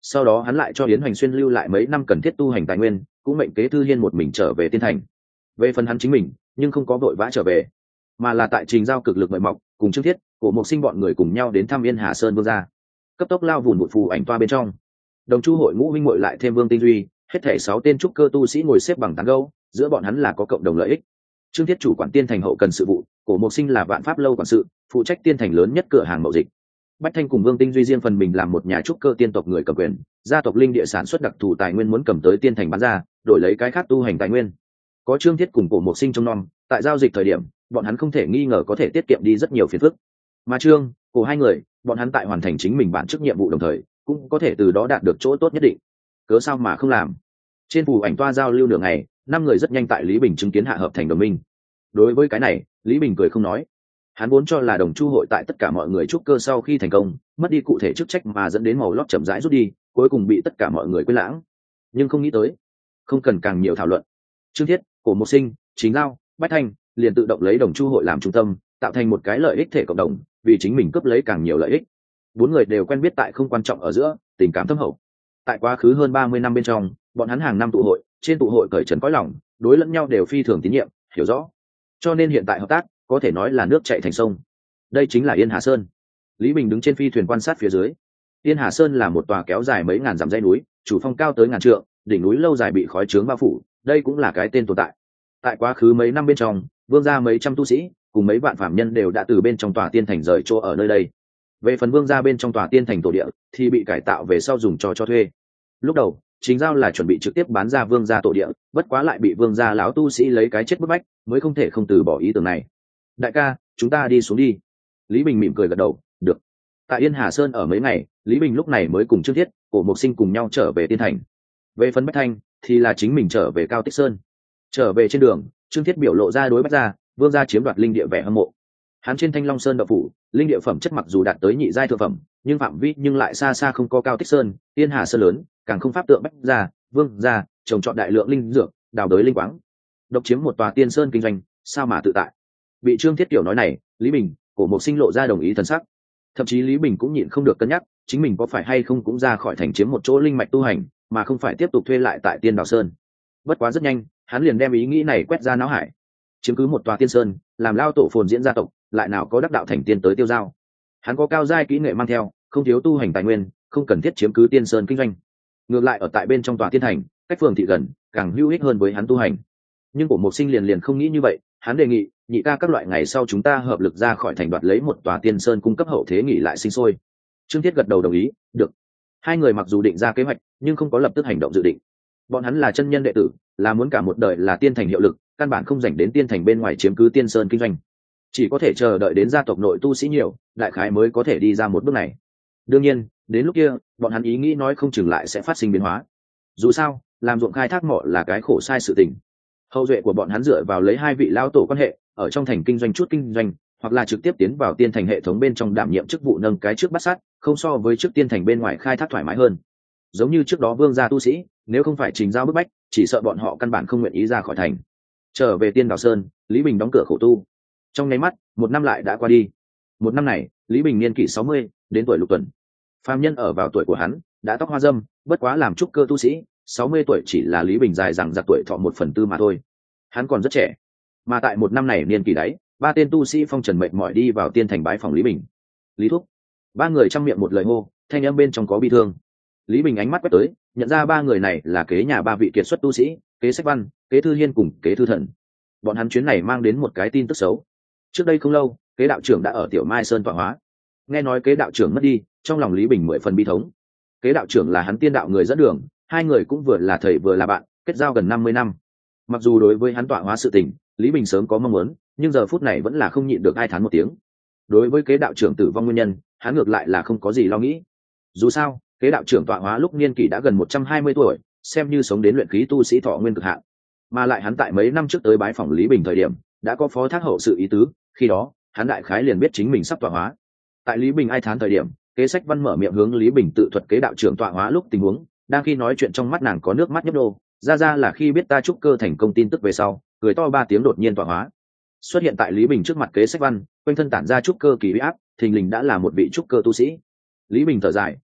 sau đó hắn lại cho Yến Hoành Xuyên lưu lại mấy năm cần thiết tu hành tài nguyên, cũng mệnh kế Thư Hiên một mình trở về tiên thành. Về phần hắn chính mình nhưng không có vội vã trở về, mà là tại Trình Giao cực lực mời mọc, cùng Trương Thiết, Cổ Mộc Sinh bọn người cùng nhau đến thăm Yên Hà Sơn Vương gia. Cấp tốc lao vùn vụt phù ảnh toa bên trong, Đồng Chu hội ngũ huynh muội lại thêm Vương Tinh Duy, hết thảy sáu tên trúc cơ tu sĩ ngồi xếp bằng tán gẫu, giữa bọn hắn là có cộng đồng lợi ích. Trương Thiết chủ quản tiên thành hậu cần sự vụ, Cổ Mộc Sinh là vạn pháp lâu quản sự, phụ trách tiên thành lớn nhất cửa hàng mậu dịch. Bách Thanh cùng Vương Tinh Duy riêng phần mình làm một nhà trúc cơ tiên tộc người cầm quyền, gia tộc linh địa sản xuất đặc thù tài nguyên muốn cầm tới tiên thành bán ra, đổi lấy cái khác tu hành tài nguyên. Có Trương Thiết cùng Cổ Mộc Sinh trong nom, tại giao dịch thời điểm, bọn hắn không thể nghi ngờ có thể tiết kiệm đi rất nhiều phiền phức. Mà Trương, Cổ hai người, bọn hắn tại hoàn thành chính mình bản chức nhiệm vụ đồng thời, cũng có thể từ đó đạt được chỗ tốt nhất định. Cớ sao mà không làm? Trên phù ảnh toa giao lưu nửa ngày, năm người rất nhanh tại Lý Bình chứng kiến hạ hợp thành đồng minh. Đối với cái này, Lý Bình cười không nói. Hắn vốn cho là Đồng Chu hội tại tất cả mọi người trúc cơ sau khi thành công, mất đi cụ thể chức trách mà dẫn đến màu lót chậm rãi rút đi, cuối cùng bị tất cả mọi người quên lãng. Nhưng không nghĩ tới, không cần càng nhiều thảo luận. Trương Thiết, Cổ Mộc Sinh, Chính Giao, Bách Thanh liền tự động lấy Đồng Chu hội làm trung tâm, tạo thành một cái lợi ích thể cộng đồng, vì chính mình cướp lấy càng nhiều lợi ích. Bốn người đều quen biết tại không quan trọng ở giữa, tình cảm thâm hậu. Tại quá khứ hơn ba mươi năm bên trong, bọn hắn hàng năm tụ hội, trên tụ hội cởi trần cõi lòng, đối lẫn nhau đều phi thường tín nhiệm, hiểu rõ. Cho nên hiện tại hợp tác, có thể nói là nước chảy thành sông. Đây chính là Yên Hà Sơn. Lý Bình đứng trên phi thuyền quan sát phía dưới. Yên Hà Sơn là một tòa kéo dài mấy ngàn dặm dãy núi, chủ phong cao tới ngàn trượng, đỉnh núi lâu dài bị khói trướng bao phủ, đây cũng là cái tên tồn tại. Tại quá khứ mấy năm bên trong, vương gia mấy trăm tu sĩ cùng mấy vạn phạm nhân đều đã từ bên trong tòa tiên thành rời chỗ ở nơi đây. Về phần vương gia bên trong tòa tiên thành tổ địa thì bị cải tạo về sau dùng cho cho thuê. Lúc đầu Chính Giao là chuẩn bị trực tiếp bán ra vương gia tổ địa, bất quá lại bị vương gia lão tu sĩ lấy cái chết bức bách, mới không thể không từ bỏ ý tưởng này. Đại ca, chúng ta đi xuống đi. Lý Bình mỉm cười gật đầu, được. Tại Yên Hà Sơn ở mấy ngày, Lý Bình lúc này mới cùng Trương Thiết, Cổ Mộc Sinh cùng nhau trở về tiên thành. Về phần Bách Thanh thì là chính mình trở về Cao Tích Sơn. Trở về trên đường, Trương Thiết biểu lộ ra đối Bách gia, vương gia chiếm đoạt linh địa vẻ hâm mộ. Hắn trên Thanh Long Sơn đậu phủ, linh địa phẩm chất mặc dù đạt tới nhị giai thượng phẩm, nhưng phạm vi nhưng lại xa xa không có Cao Tích Sơn, Yên Hà Sơn lớn, càng không pháp tượng Bách gia, vương gia trồng trọt đại lượng linh dược, đào đới linh quáng, độc chiếm một tòa tiên sơn kinh doanh, sao mà tự tại. Bị Trương Thiết tiểu nói này, Lý Bình, Cổ Mộc Sinh lộ ra đồng ý thần sắc. Thậm chí Lý Bình cũng nhịn không được cân nhắc, chính mình có phải hay không cũng ra khỏi thành chiếm một chỗ linh mạch tu hành, mà không phải tiếp tục thuê lại tại Tiên Đào Sơn. Bất quá rất nhanh, hắn liền đem ý nghĩ này quét ra não hải. Chiếm cứ một tòa tiên sơn, làm lao tổ phồn diễn gia tộc, lại nào có đắc đạo thành tiên tới tiêu giao. Hắn có cao giai kỹ nghệ mang theo, không thiếu tu hành tài nguyên, không cần thiết chiếm cứ tiên sơn kinh doanh. Ngược lại ở tại bên trong tòa tiên thành, cách phường thị gần, càng hữu ích hơn với hắn tu hành. Nhưng Cổ Mộc Sinh liền liền không nghĩ như vậy, hắn đề nghị nhị ca các loại ngày sau chúng ta hợp lực ra khỏi thành đoạt lấy một tòa tiên sơn cung cấp hậu thế nghỉ lại sinh sôi. Trương Thiết gật đầu đồng ý, được. Hai người mặc dù định ra kế hoạch, nhưng không có lập tức hành động dự định. Bọn hắn là chân nhân đệ tử, là muốn cả một đời là tiên thành hiệu lực, căn bản không dành đến tiên thành bên ngoài chiếm cứ tiên sơn kinh doanh, chỉ có thể chờ đợi đến gia tộc nội tu sĩ nhiều, đại khái mới có thể đi ra một bước này. Đương nhiên, đến lúc kia, bọn hắn ý nghĩ nói không chừng lại sẽ phát sinh biến hóa. Dù sao, làm ruộng khai thác mỏ là cái khổ sai sự tình. Hậu duệ của bọn hắn dựa vào lấy hai vị lão tổ quan hệ, ở trong thành kinh doanh chút kinh doanh, hoặc là trực tiếp tiến vào tiên thành hệ thống bên trong đảm nhiệm chức vụ nâng cái trước bắt sát, không so với trước tiên thành bên ngoài khai thác thoải mái hơn. Giống như trước đó vương gia tu sĩ, nếu không phải Trình Giao bức bách, chỉ sợ bọn họ căn bản không nguyện ý ra khỏi thành. Trở về Tiên Đào Sơn, Lý Bình đóng cửa khổ tu. Trong nháy mắt, một năm lại đã qua đi. Một năm này, Lý Bình niên kỷ sáu mươi, đến tuổi lục tuần. Phàm nhân ở vào tuổi của hắn, đã tóc hoa dâm, bất quá làm trúc cơ tu sĩ, sáu mươi tuổi chỉ là Lý Bình dài rằng giặc tuổi thọ một phần tư mà thôi. Hắn còn rất trẻ. Mà tại một năm này niên kỷ đấy, ba tên tu sĩ phong trần mệt mỏi đi vào tiên thành bái phòng Lý Bình. Lý thúc. Ba người trong miệng một lời hô, thanh âm bên trong có bi thương. Lý Bình ánh mắt quét tới, nhận ra ba người này là kế nhà ba vị kiệt xuất tu sĩ, kế Sách Văn, kế Thư Hiên cùng kế Thư Thần. Bọn hắn chuyến này mang đến một cái tin tức xấu. Trước đây không lâu, kế đạo trưởng đã ở Tiểu Mai Sơn tọa hóa. Nghe nói kế đạo trưởng mất đi, trong lòng Lý Bình mười phần bi thống. Kế đạo trưởng là hắn tiên đạo người dẫn đường, hai người cũng vừa là thầy vừa là bạn, kết giao gần năm mươi năm. Mặc dù đối với hắn tọa hóa sự tình, Lý Bình sớm có mong muốn, nhưng giờ phút này vẫn là không nhịn được ai thán một tiếng. Đối với kế đạo trưởng tử vong nguyên nhân, hắn ngược lại là không có gì lo nghĩ. Dù sao, kế đạo trưởng tọa hóa lúc niên kỷ đã gần một trăm hai mươi tuổi, xem như sống đến luyện khí tu sĩ thọ nguyên cực hạn. Mà lại hắn tại mấy năm trước tới bái phỏng Lý Bình thời điểm, đã có phó thác hậu sự ý tứ, khi đó, hắn đại khái liền biết chính mình sắp tọa hóa. Tại Lý Bình ai thán thời điểm, kế Sách Văn mở miệng hướng Lý Bình tự thuật kế đạo trưởng tọa hóa lúc tình huống, đang khi nói chuyện trong mắt nàng có nước mắt nhấp đô, ra ra là khi biết ta trúc cơ thành công tin tức về sau, cười to ba tiếng đột nhiên tọa hóa. Xuất hiện tại Lý Bình trước mặt kế Sách Văn, quanh thân tản ra trúc cơ kỳ uy áp, thình lình đã là một vị trúc cơ tu sĩ. Lý Bình thở dài,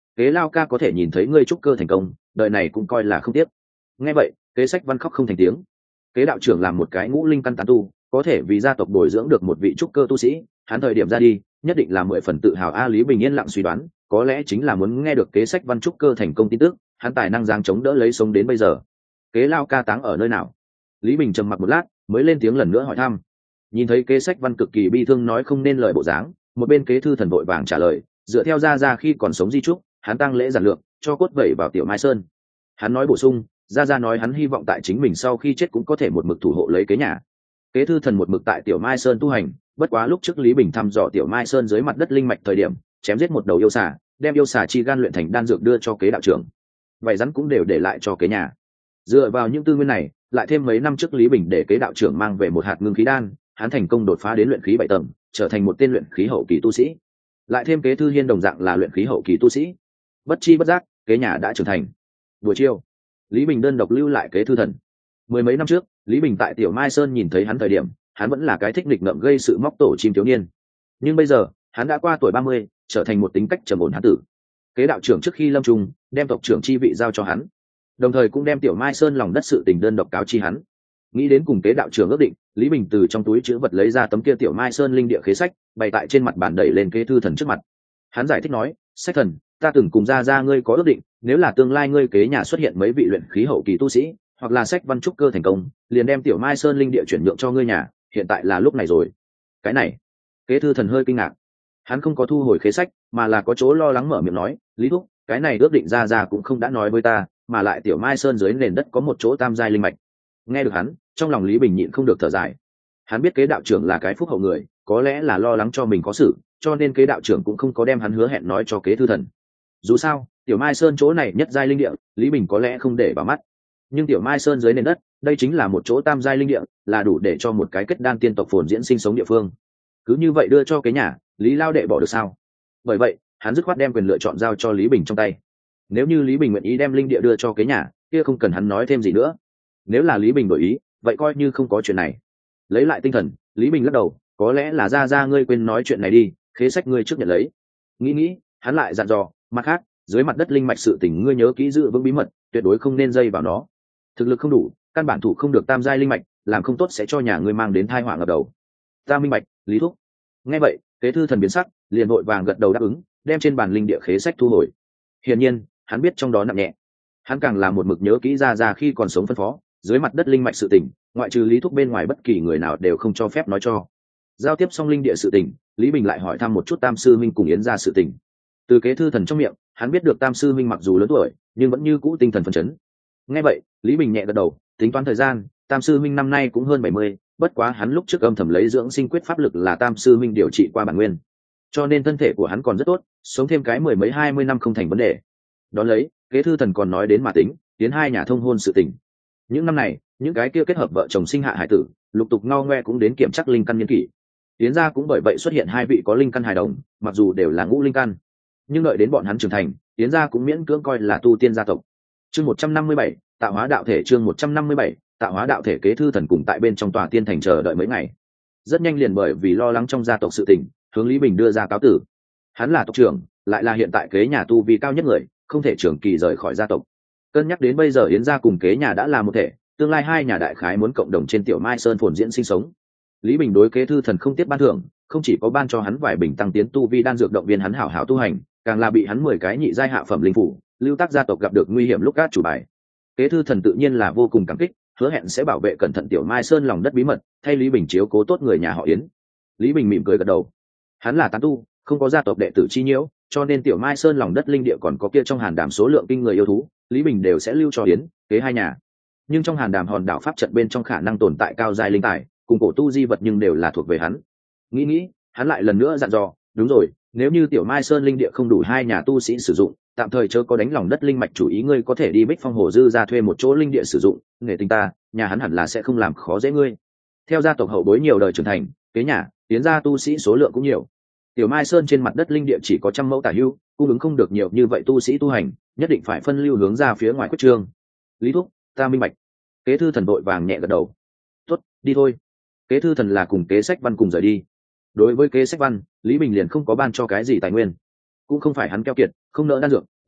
kế lao ca có thể nhìn thấy ngươi trúc cơ thành công, đời này cũng coi là không tiếc. Nghe vậy, kế sách văn khóc không thành tiếng. Kế đạo trưởng làm một cái ngũ linh căn tán tu, có thể vì gia tộc bồi dưỡng được một vị trúc cơ tu sĩ, hắn thời điểm ra đi nhất định là mười phần tự hào. A Lý Bình yên lặng suy đoán, có lẽ chính là muốn nghe được kế sách văn trúc cơ thành công tin tức, hắn tài năng giang chống đỡ lấy sống đến bây giờ. Kế lao ca táng ở nơi nào? Lý Bình trầm mặc một lát mới lên tiếng lần nữa hỏi thăm. Nhìn thấy kế sách văn cực kỳ bi thương nói không nên lời bộ dáng, một bên kế thư thần vội vàng trả lời, dựa theo gia gia khi còn sống di trúc, hắn tang lễ giản lược, cho cốt vẩy vào tiểu Mai Sơn. Hắn nói bổ sung, gia gia nói hắn hy vọng tại chính mình sau khi chết cũng có thể một mực thủ hộ lấy kế nhà. Kế thư thần một mực tại tiểu Mai Sơn tu hành, bất quá lúc trước Lý Bình thăm dò tiểu Mai Sơn dưới mặt đất linh mạch thời điểm, chém giết một đầu yêu xà, đem yêu xà chi gan luyện thành đan dược đưa cho kế đạo trưởng. Vậy rắn cũng đều để lại cho kế nhà. Dựa vào những tư nguyên này, lại thêm mấy năm trước Lý Bình để kế đạo trưởng mang về một hạt ngưng khí đan, hắn thành công đột phá đến luyện khí bảy tầng, trở thành một tên luyện khí hậu kỳ tu sĩ. Lại thêm kế thư hiên đồng dạng là luyện khí hậu kỳ tu sĩ. Bất chi bất giác, kế nhà đã trưởng thành. Buổi chiều, Lý Bình đơn độc lưu lại kế thư thần. Mười mấy năm trước, Lý Bình tại tiểu Mai Sơn nhìn thấy hắn thời điểm, hắn vẫn là cái thích nghịch ngợm gây sự móc tổ chim thiếu niên. Nhưng bây giờ, hắn đã qua tuổi ba mươi, trở thành một tính cách trầm ổn hán tử. Kế đạo trưởng trước khi lâm chung, đem tộc trưởng chi vị giao cho hắn, đồng thời cũng đem tiểu Mai Sơn lòng đất sự tình đơn độc cáo chi hắn. Nghĩ đến cùng kế đạo trưởng ước định, Lý Bình từ trong túi chữ vật lấy ra tấm kia tiểu Mai Sơn linh địa khế sách, bày tại trên mặt bàn đẩy lên kế thư thần trước mặt. Hắn giải thích nói, sách thần, ta từng cùng gia gia ngươi có ước định, nếu là tương lai ngươi kế nhà xuất hiện mấy vị luyện khí hậu kỳ tu sĩ, hoặc là sách văn trúc cơ thành công, liền đem tiểu Mai Sơn linh địa chuyển nhượng cho ngươi nhà, hiện tại là lúc này rồi. Cái này, kế thư thần hơi kinh ngạc. Hắn không có thu hồi khế sách, mà là có chỗ lo lắng mở miệng nói, Lý thúc, cái này ước định gia gia cũng không đã nói với ta, mà lại tiểu Mai Sơn dưới nền đất có một chỗ tam giai linh mạch. Nghe được hắn, trong lòng Lý Bình nhịn không được thở dài. Hắn biết kế đạo trưởng là cái phúc hậu người, có lẽ là lo lắng cho mình có sự, cho nên kế đạo trưởng cũng không có đem hắn hứa hẹn nói cho kế thư thần. Dù sao, tiểu Mai Sơn chỗ này nhất giai linh địa, Lý Bình có lẽ không để vào mắt. Nhưng tiểu Mai Sơn dưới nền đất, đây chính là một chỗ tam giai linh địa, là đủ để cho một cái kết đan tiên tộc phồn diễn sinh sống địa phương. Cứ như vậy đưa cho kế nhà, Lý lao đệ bỏ được sao? Bởi vậy, hắn dứt khoát đem quyền lựa chọn giao cho Lý Bình trong tay. Nếu như Lý Bình nguyện ý đem linh địa đưa cho kế nhà, kia không cần hắn nói thêm gì nữa. Nếu là Lý Bình đổi ý, vậy coi như không có chuyện này. Lấy lại tinh thần, Lý Bình lắc đầu, có lẽ là ra ra ngươi quên nói chuyện này đi, khế sách ngươi trước nhận lấy. Nghĩ nghĩ, hắn lại dặn dò, mặt khác, dưới mặt đất linh mạch sự tình ngươi nhớ kỹ giữ vững bí mật, tuyệt đối không nên dây vào nó. Thực lực không đủ, căn bản thủ không được tam giai linh mạch, làm không tốt sẽ cho nhà ngươi mang đến tai họa ngập đầu. Ta minh bạch, Lý thúc. Nghe vậy, kế thư thần biến sắc, liền vội vàng gật đầu đáp ứng, đem trên bàn linh địa khế sách thu hồi. Hiển nhiên, hắn biết trong đó nặng nhẹ. Hắn càng là một mực nhớ kỹ ra ra khi còn sống phân phó, dưới mặt đất linh mạch sự tình, ngoại trừ Lý thúc bên ngoài bất kỳ người nào đều không cho phép nói cho. Giao tiếp xong linh địa sự tình, Lý Bình lại hỏi thăm một chút Tam sư minh cùng Yến gia sự tình. Từ kế thư thần trong miệng, hắn biết được Tam sư minh mặc dù lớn tuổi, nhưng vẫn như cũ tinh thần phấn chấn. Nghe vậy, Lý Bình nhẹ gật đầu, tính toán thời gian, Tam sư minh năm nay cũng hơn bảy mươi, bất quá hắn lúc trước âm thầm lấy dưỡng sinh quyết pháp lực là Tam sư minh điều trị qua bản nguyên, cho nên thân thể của hắn còn rất tốt, sống thêm cái mười mấy hai mươi năm không thành vấn đề. Đón lấy, kế thư thần còn nói đến mà tính, Yến hai nhà thông hôn sự tình. Những năm này, những cái kia kết hợp vợ chồng sinh hạ hải tử, lục tục ngao ngoe cũng đến kiểm chắc linh căn niên kỷ. Yến gia cũng bởi vậy xuất hiện hai vị có linh căn hài đồng, mặc dù đều là ngũ linh căn, nhưng đợi đến bọn hắn trưởng thành, Yến gia cũng miễn cưỡng coi là tu tiên gia tộc. Chương một trăm năm mươi bảy, tạo hóa đạo thể. Chương một trăm năm mươi bảy, tạo hóa đạo thể. Kế thư thần cùng tại bên trong tòa tiên thành chờ đợi mấy ngày. Rất nhanh liền bởi vì lo lắng trong gia tộc sự tình, hướng Lý Bình đưa ra cáo tử. Hắn là tộc trưởng, lại là hiện tại kế nhà tu vi cao nhất người, không thể trưởng kỳ rời khỏi gia tộc. Cân nhắc đến bây giờ Yến gia cùng kế nhà đã là một thể, tương lai hai nhà đại khái muốn cộng đồng trên tiểu Mai Sơn phồn diễn sinh sống. Lý Bình đối kế thư thần không tiếc ban thưởng, không chỉ có ban cho hắn vài bình tăng tiến tu vi đan dược động viên hắn hảo hảo tu hành, càng là bị hắn mười cái nhị giai hạ phẩm linh phủ, lưu tác gia tộc gặp được nguy hiểm lúc cát chủ bài. Kế thư thần tự nhiên là vô cùng cảm kích, hứa hẹn sẽ bảo vệ cẩn thận tiểu Mai Sơn lòng đất bí mật, thay Lý Bình chiếu cố tốt người nhà họ Yến. Lý Bình mỉm cười gật đầu. Hắn là tán tu, không có gia tộc đệ tử chi nhiễu, cho nên tiểu Mai Sơn lòng đất linh địa còn có kia trong hàn đàm số lượng kinh người yêu thú, Lý Bình đều sẽ lưu cho Yến, kế hai nhà. Nhưng trong hàn đàm hòn đảo pháp trận bên trong khả năng tồn tại cao giai linh tài, cùng cổ tu di vật nhưng đều là thuộc về hắn. Nghĩ nghĩ, hắn lại lần nữa dặn dò, đúng rồi, nếu như tiểu Mai Sơn linh địa không đủ hai nhà tu sĩ sử dụng, tạm thời chớ có đánh lòng đất linh mạch chủ ý, ngươi có thể đi Bích Phong Hồ Dư ra thuê một chỗ linh địa sử dụng, nghề tình ta, nhà hắn hẳn là sẽ không làm khó dễ ngươi. Theo gia tộc hậu bối nhiều đời trưởng thành, kế nhà, Yến gia tu sĩ số lượng cũng nhiều. Tiểu Mai Sơn trên mặt đất linh địa chỉ có trăm mẫu tả hữu, cung ứng không được nhiều như vậy tu sĩ tu hành, nhất định phải phân lưu hướng ra phía ngoài quyết trương. Lý thúc, ta minh bạch. Kế thư thần đội vàng nhẹ gật đầu. Tốt, đi thôi. Kế thư thần là cùng kế sách văn cùng rời đi. Đối với kế sách văn, Lý Bình liền không có ban cho cái gì tài nguyên, cũng không phải hắn keo kiệt không nỡ đan dược,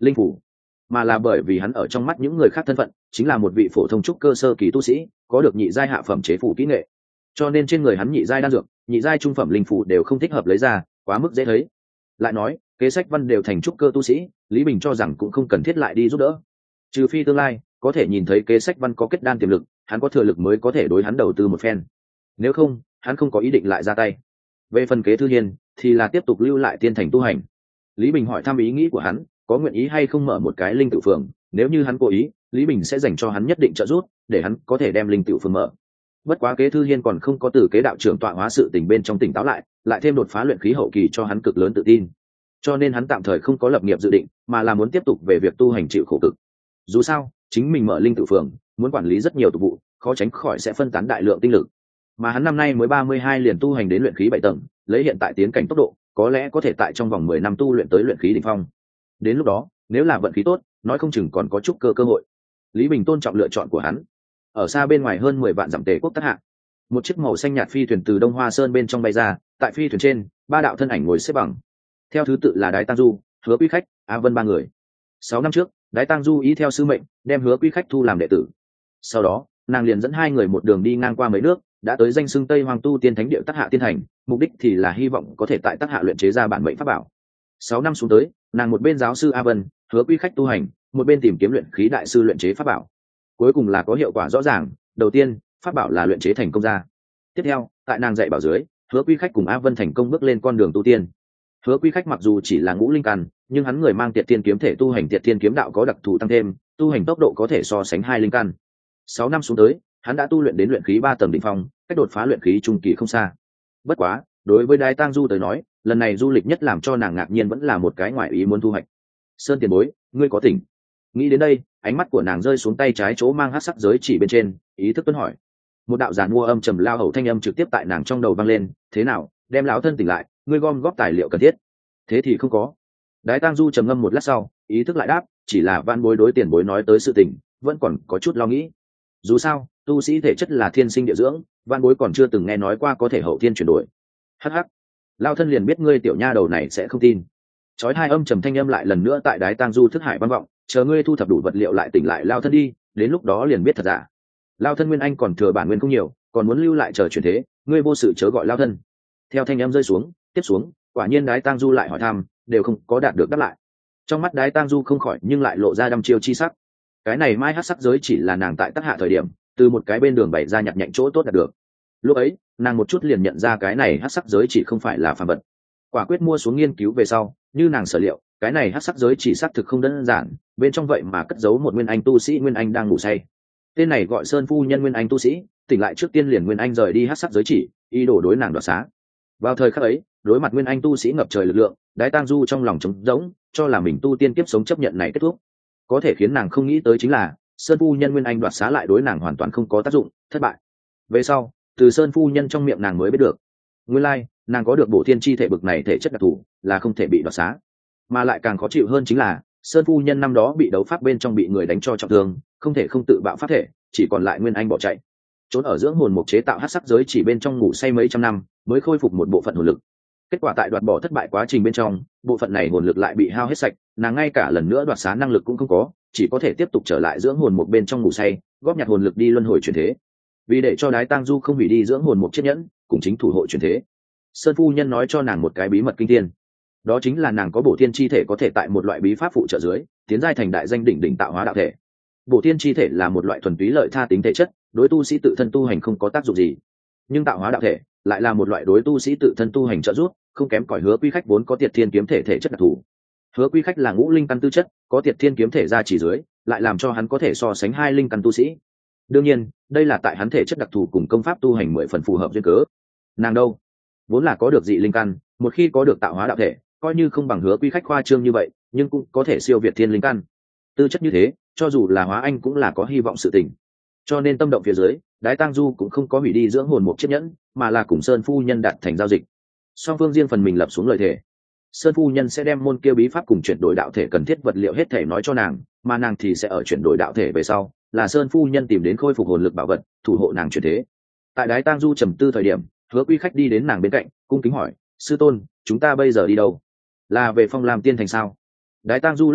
linh phủ, mà là bởi vì hắn ở trong mắt những người khác thân phận chính là một vị phổ thông trúc cơ sơ kỳ tu sĩ, có được nhị giai hạ phẩm chế phủ kỹ nghệ, cho nên trên người hắn nhị giai đan dược, nhị giai trung phẩm linh phủ đều không thích hợp lấy ra, quá mức dễ thấy. Lại nói kế sách văn đều thành trúc cơ tu sĩ, Lý Bình cho rằng cũng không cần thiết lại đi giúp đỡ, trừ phi tương lai có thể nhìn thấy kế sách văn có kết đan tiềm lực, hắn có thừa lực mới có thể đối hắn đầu tư một phen, nếu không hắn không có ý định lại ra tay. Về phần kế thư hiên thì là tiếp tục lưu lại tiên thành tu hành. Lý Bình hỏi thăm ý nghĩ của hắn, có nguyện ý hay không mở một cái linh tự phường, nếu như hắn cố ý, Lý Bình sẽ dành cho hắn nhất định trợ giúp để hắn có thể đem linh tự phường mở. Bất quá kế thư hiên còn không có từ kế đạo trưởng tọa hóa sự tình bên trong tỉnh táo lại, lại thêm đột phá luyện khí hậu kỳ cho hắn cực lớn tự tin, cho nên hắn tạm thời không có lập nghiệp dự định, mà là muốn tiếp tục về việc tu hành chịu khổ cực. Dù sao chính mình mở linh tự phường, muốn quản lý rất nhiều tục vụ, khó tránh khỏi sẽ phân tán đại lượng tinh lực, mà hắn năm nay mới ba mươi hai liền tu hành đến luyện khí bảy tầng, lấy hiện tại tiến cảnh tốc độ có lẽ có thể tại trong vòng mười năm tu luyện tới luyện khí đỉnh phong. Đến lúc đó nếu là vận khí tốt, nói không chừng còn có chút cơ cơ hội. Lý Bình tôn trọng lựa chọn của hắn. Ở xa bên ngoài hơn mười vạn dặm Tề quốc Tắc Hạ, một chiếc màu xanh nhạt phi thuyền từ Đông Hoa Sơn bên trong bay ra, tại phi thuyền trên ba đạo thân ảnh ngồi xếp bằng, theo thứ tự là Đái Tăng Du, Hứa Quý Khách, A Vân ba người. Sáu năm trước Đái Tăng Du ý theo sư mệnh đem Hứa Quý Khách thu làm đệ tử, sau đó nàng liền dẫn hai người một đường đi ngang qua mấy nước, đã tới danh xưng Tây Hoàng tu tiên thánh địa Tắc Hạ tiên thành, mục đích thì là hy vọng có thể tại Tắc Hạ luyện chế ra bản mệnh pháp bảo. Sáu năm xuống tới, nàng một bên giáo sư A Vân, Hứa Quý Khách tu hành, một bên tìm kiếm luyện khí đại sư luyện chế pháp bảo, cuối cùng là có hiệu quả rõ ràng. Đầu tiên pháp bảo là luyện chế thành công ra, tiếp theo tại nàng dạy bảo dưới, Hứa Quý Khách cùng A Vân thành công bước lên con đường tu tiên. Hứa Quý Khách mặc dù chỉ là ngũ linh căn, nhưng hắn người mang Tiệt Thiên kiếm thể tu hành Tiệt Thiên kiếm đạo có đặc thù tăng thêm, tu hành tốc độ có thể so sánh hai linh căn. Sáu năm xuống tới, hắn đã tu luyện đến luyện khí ba tầng đỉnh phong, cách đột phá luyện khí trung kỳ không xa. Bất quá đối với Đái Tang Du tới nói, lần này du lịch nhất làm cho nàng ngạc nhiên vẫn là một cái ngoại ý muốn thu hoạch. Sơn tiền bối, ngươi có tỉnh? Nghĩ đến đây, ánh mắt của nàng rơi xuống tay trái chỗ mang hắc sắc giới chỉ bên trên, ý thức tuân hỏi. Một đạo giàn mua âm trầm lao hầu thanh âm trực tiếp tại nàng trong đầu vang lên, thế nào, đem lão thân tỉnh lại, ngươi gom góp tài liệu cần thiết. Thế thì không có. Đái Tang Du trầm ngâm một lát sau, ý thức lại đáp, chỉ là van bối đối tiền bối nói tới sự tình, vẫn còn có chút lo nghĩ. Dù sao tu sĩ thể chất là thiên sinh địa dưỡng, van bối còn chưa từng nghe nói qua có thể hậu thiên chuyển đổi. Hắc hắc, lao thân liền biết ngươi tiểu nha đầu này sẽ không tin. Chói hai âm trầm thanh âm lại lần nữa tại Đái Tang Du thức hải vang vọng, chờ ngươi thu thập đủ vật liệu lại tỉnh lại lao thân đi, đến lúc đó liền biết thật giả. Lao thân nguyên anh còn thừa bản nguyên không nhiều, còn muốn lưu lại chờ chuyển thế, ngươi vô sự chớ gọi lao thân. Theo thanh âm rơi xuống, tiếp xuống quả nhiên Đái Tang Du lại hỏi thăm, đều không có đạt được đáp lại. Trong mắt Đái Tang Du không khỏi nhưng lại lộ ra đăm chiêu chi sắc. Cái này mai hắc sắc giới chỉ là nàng tại Tắc Hạ thời điểm từ một cái bên đường bày ra nhặt nhạnh chỗ tốt đạt được. Lúc ấy nàng một chút liền nhận ra cái này hắc sắc giới chỉ không phải là phàm vật, quả quyết mua xuống nghiên cứu về sau, như nàng sở liệu, cái này hắc sắc giới chỉ xác thực không đơn giản, bên trong vậy mà cất giấu một nguyên anh tu sĩ nguyên anh đang ngủ say. Tên này gọi Sơn phu nhân nguyên anh tu sĩ, tỉnh lại trước tiên liền nguyên anh rời đi hắc sắc giới chỉ, ý đồ đối nàng đoạt xá. Vào thời khắc ấy, đối mặt nguyên anh tu sĩ ngập trời lực lượng, Đái Tang Du trong lòng trống rỗng, cho là mình tu tiên kiếp sống chấp nhận này kết thúc. Có thể khiến nàng không nghĩ tới chính là Sơn phu nhân nguyên anh đoạt xá lại đối nàng hoàn toàn không có tác dụng, thất bại. Về sau từ Sơn phu nhân trong miệng nàng mới biết được, nguyên lai nàng có được bổ thiên chi thể bực này thể chất đặc thù, là không thể bị đoạt xá. Mà lại càng khó chịu hơn chính là Sơn phu nhân năm đó bị đấu pháp bên trong bị người đánh cho trọng thương, không thể không tự bạo pháp thể, chỉ còn lại nguyên anh bỏ chạy, trốn ở dưỡng hồn mục chế tạo hắc sắc giới chỉ bên trong ngủ say mấy trăm năm mới khôi phục một bộ phận hồn lực. Kết quả tại đoạt bỏ thất bại quá trình bên trong, bộ phận này hồn lực lại bị hao hết sạch, nàng ngay cả lần nữa đoạt xá năng lực cũng không có, chỉ có thể tiếp tục trở lại dưỡng hồn mục bên trong ngủ say, góp nhặt hồn lực đi luân hồi chuyển thế. Vì để cho Đái Tang Du không hủy đi dưỡng hồn mục chiếc nhẫn cùng chính thủ hộ chuyển thế, Sơn phu nhân nói cho nàng một cái bí mật kinh thiên, đó chính là nàng có bổ thiên chi thể có thể tại một loại bí pháp phụ trợ dưới tiến giai thành đại danh đỉnh đỉnh tạo hóa đạo thể. Bổ thiên chi thể là một loại thuần túy lợi tha tính thể chất, đối tu sĩ tự thân tu hành không có tác dụng gì, nhưng tạo hóa đạo thể lại là một loại đối tu sĩ tự thân tu hành trợ giúp, không kém cỏi Hứa Quý Khách vốn có Tiệt Thiên kiếm thể thể chất đặc thù. Hứa Quý Khách là ngũ linh căn tư chất, có Tiệt Thiên kiếm thể ra chỉ dưới, lại làm cho hắn có thể so sánh hai linh căn tu sĩ. Đương nhiên, đây là tại hắn thể chất đặc thù cùng công pháp tu hành mười phần phù hợp duyên cớ. Nàng đâu, vốn là có được dị linh căn, một khi có được tạo hóa đạo thể, coi như không bằng Hứa Quý Khách khoa trương như vậy, nhưng cũng có thể siêu việt thiên linh căn. Tư chất như thế, cho dù là hóa anh cũng là có hy vọng sự tình. Cho nên tâm động phía dưới, Đái Tang Du cũng không có hủy đi dưỡng hồn một chiếc nhẫn, mà là cùng Sơn phu nhân đạt thành giao dịch. Song phương riêng phần mình lập xuống lời thề. Sơn phu nhân sẽ đem môn kia bí pháp cùng chuyển đổi đạo thể cần thiết vật liệu hết thể nói cho nàng, mà nàng thì sẽ ở chuyển đổi đạo thể về sau, là Sơn phu nhân tìm đến khôi phục hồn lực bảo vật, thủ hộ nàng chuyển thế. Tại Đái Tang Du trầm tư thời điểm, Hứa Quý Khách đi đến nàng bên cạnh, cung kính hỏi, sư tôn, chúng ta bây giờ đi đâu? Là về Phong Lam tiên thành sao? Đái Tang Du lắc đầu,